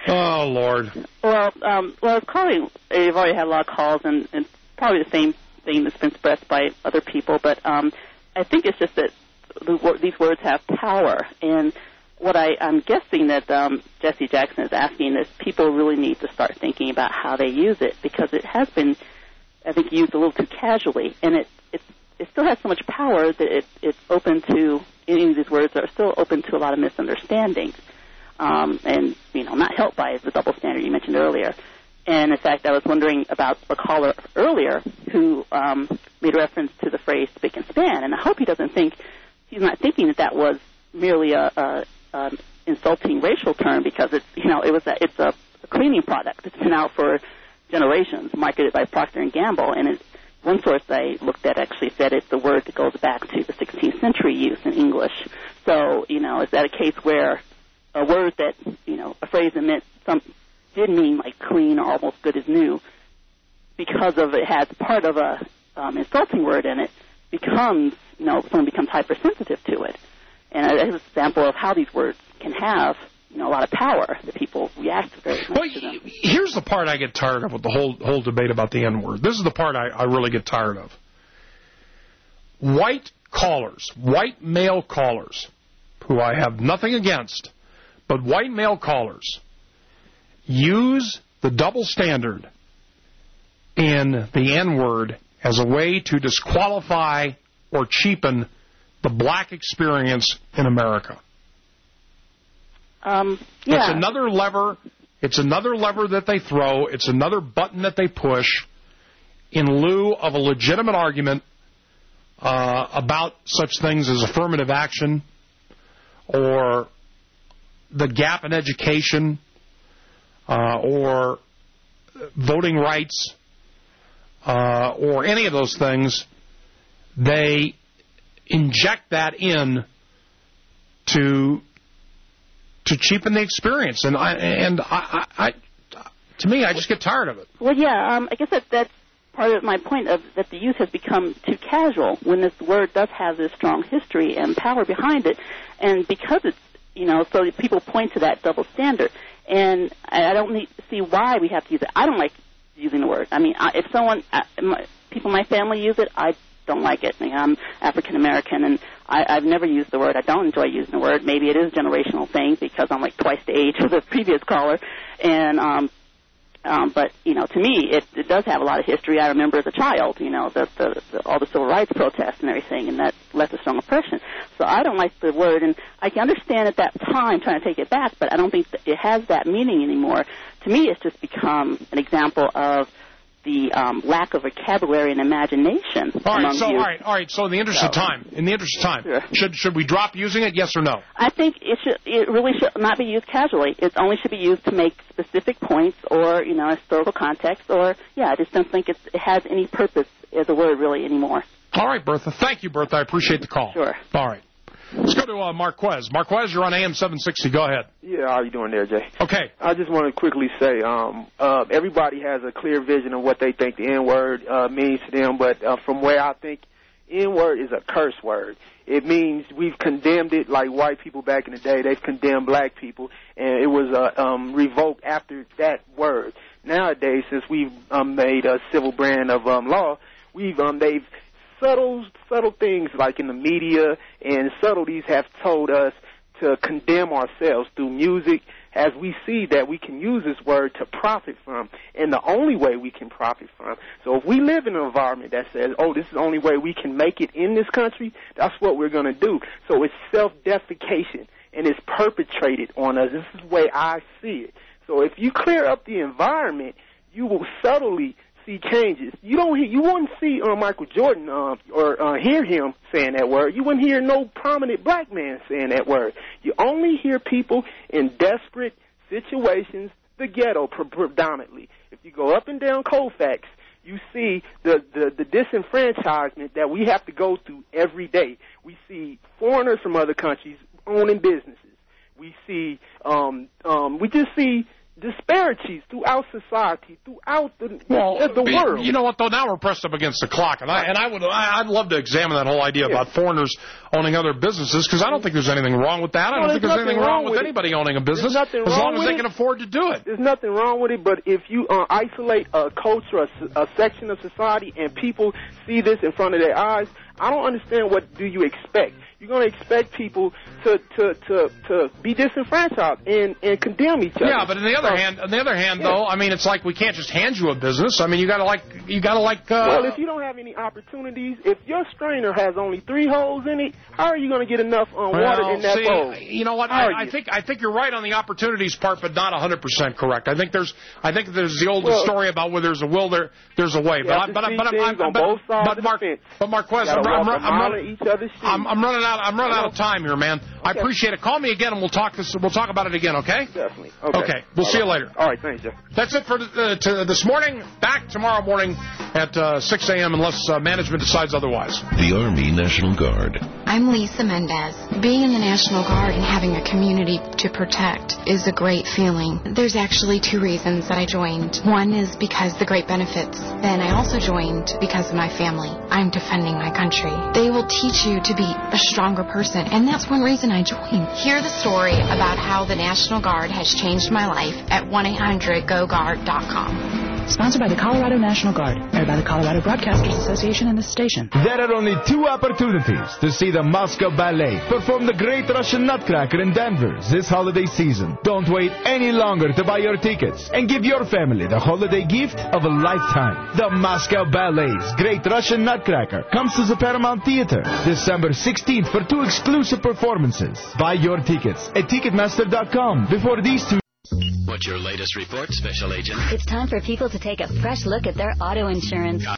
Oh, Lord. Well, um, well, it's calling, you've already had a lot of calls, and, and probably the same thing that's been expressed by other people, but um, I think it's just that the, these words have power, and what I, I'm guessing that um, Jesse Jackson is asking is people really need to start thinking about how they use it, because it has been, I think, used a little too casually, and it it, it still has so much power that it, it's open to, any of these words are still open to a lot of misunderstandings, um, and, you know, not helped by the double standard you mentioned earlier. And, in fact, I was wondering about a caller earlier who um, made reference to the phrase spick and span, and I hope he doesn't think, he's not thinking that that was merely a, a Um, insulting racial term, because it's, you know, it was a, it's a, a cleaning product. It's been out for generations, marketed by Procter and Gamble, and it, one source I looked at actually said it's the word that goes back to the sixteenth century use in English. So, you know, is that a case where a word that, you know, a phrase that meant some did mean like clean or almost good as new, because of it has part of a um, insulting word in it, becomes, you know, someone becomes hypersensitive to it. And it's an example of how these words can have, you know, a lot of power that people react very much well, to them. Here's the part I get tired of with the whole whole debate about the N-word. This is the part I, I really get tired of. White callers, white male callers, who I have nothing against, but white male callers use the double standard in the N-word as a way to disqualify or cheapen the black experience in America. Um, yeah. It's another lever. It's another lever that they throw. It's another button that they push in lieu of a legitimate argument uh, about such things as affirmative action or the gap in education uh, or voting rights uh, or any of those things. They inject that in to to cheapen the experience, and I and I, I, I to me, I just get tired of it. Well, yeah, um, I guess that that's part of my point of that the use has become too casual when this word does have this strong history and power behind it, and because it's, you know, so people point to that double standard, and I, I don't need, see why we have to use it. I don't like using the word. I mean, I, if someone, I, my, people in my family use it, I don't like it. I mean, I'm African American, and I, I've never used the word. I don't enjoy using the word. Maybe it is a generational thing because I'm like twice the age of the previous caller, and um, um, but you know, to me, it, it does have a lot of history. I remember as a child, you know, the, the, the, all the civil rights protests and everything, and that left a strong impression. So I don't like the word, and I can understand at that time trying to take it back, but I don't think that it has that meaning anymore. To me, it's just become an example of the um, lack of vocabulary and imagination. All right, among so youth. all right, all right. So in the interest So, of time, in the interest of time, sure. should should we drop using it? Yes or no? I think it should. It really should not be used casually. It only should be used to make specific points, or you know, historical context, or yeah. I just don't think it's, it has any purpose as a word really anymore. All right, Bertha. Thank you, Bertha. I appreciate the call. Sure. All right. Let's go to uh, Marquez. Marquez, you're on A M seven sixty. Go ahead. Yeah, how you doing there, Jay? Okay. I just want to quickly say, um, uh, everybody has a clear vision of what they think the N-word uh, means to them, but uh, from where I think N-word is a curse word. It means we've condemned it like white people back in the day. They've condemned black people, and it was uh, um, revoked after that word. Nowadays, since we've um, made a civil brand of um, law, we've um, they've subtle, subtle things like in the media and subtleties have told us to condemn ourselves through music, as we see that we can use this word to profit from, and the only way we can profit from. So if we live in an environment that says, oh, this is the only way we can make it in this country, that's what we're going to do. So it's self-defecation, and it's perpetrated on us. This is the way I see it. So if you clear up the environment, you will subtly see changes. You don't hear, you wouldn't see uh, Michael Jordan uh, or uh, hear him saying that word. You wouldn't hear no prominent black man saying that word. You only hear people in desperate situations, the ghetto predominantly. If you go up and down Colfax, you see the, the, the disenfranchisement that we have to go through every day. We see foreigners from other countries owning businesses. We see, um, um, we just see disparities throughout society, throughout the, well, the, the world. You know what, though? Now we're pressed up against the clock, and I and I would I, I'd love to examine that whole idea yeah. about foreigners owning other businesses, because I don't think there's anything wrong with that. I no, don't think there's anything wrong with it. anybody owning a business, as long as they it. can afford to do it. There's nothing wrong with it, but if you uh, isolate a culture, a, a section of society, and people see this in front of their eyes, I don't understand what do you expect. You're going to expect people to, to, to, to be disenfranchised and, and condemn each other. Yeah, but on the other so, hand, on the other hand, yeah. though, I mean, it's like we can't just hand you a business. I mean, you got to like, you got to like. Uh, well, if you don't have any opportunities, if your strainer has only three holes in it, how are you going to get enough um, well, water in that see, bowl? You know what? I, I think I think you're right on the opportunities part, but not one hundred percent correct. I think there's I think there's the old well, story about where there's a will, there there's a way. But I, but I, but I'm, I'm, on but, both sides but Mark, but Marquez, I'm, I'm, I'm, I'm, I'm running out. I'm running out of time here, man. Okay. I appreciate it. Call me again, and we'll talk this. We'll talk about it again. Okay? Definitely. Okay. Okay. We'll All see right. you later. All right. Thanks, Jeff. That's it for uh, to this morning. Back tomorrow morning at uh, six a.m. unless uh, management decides otherwise. The Army National Guard. I'm Lisa Mendez. Being in the National Guard and having a community to protect is a great feeling. There's actually two reasons that I joined. One is because the great benefits. Then I also joined because of my family. I'm defending my country. They will teach you to be a stronger person, and that's one reason I joined. Hear the story about how the National Guard has changed my life at one eight hundred go guard dot com. Sponsored by the Colorado National Guard, aired by the Colorado Broadcasters Association and this station. There are only two opportunities to see the Moscow Ballet perform the Great Russian Nutcracker in Denver this holiday season. Don't wait any longer to buy your tickets and give your family the holiday gift of a lifetime. The Moscow Ballet's Great Russian Nutcracker comes to the Paramount Theater December sixteenth for two exclusive performances. Buy your tickets at Ticketmaster dot com before these two. What's your latest report, Special Agent? It's time for people to take a fresh look at their auto insurance.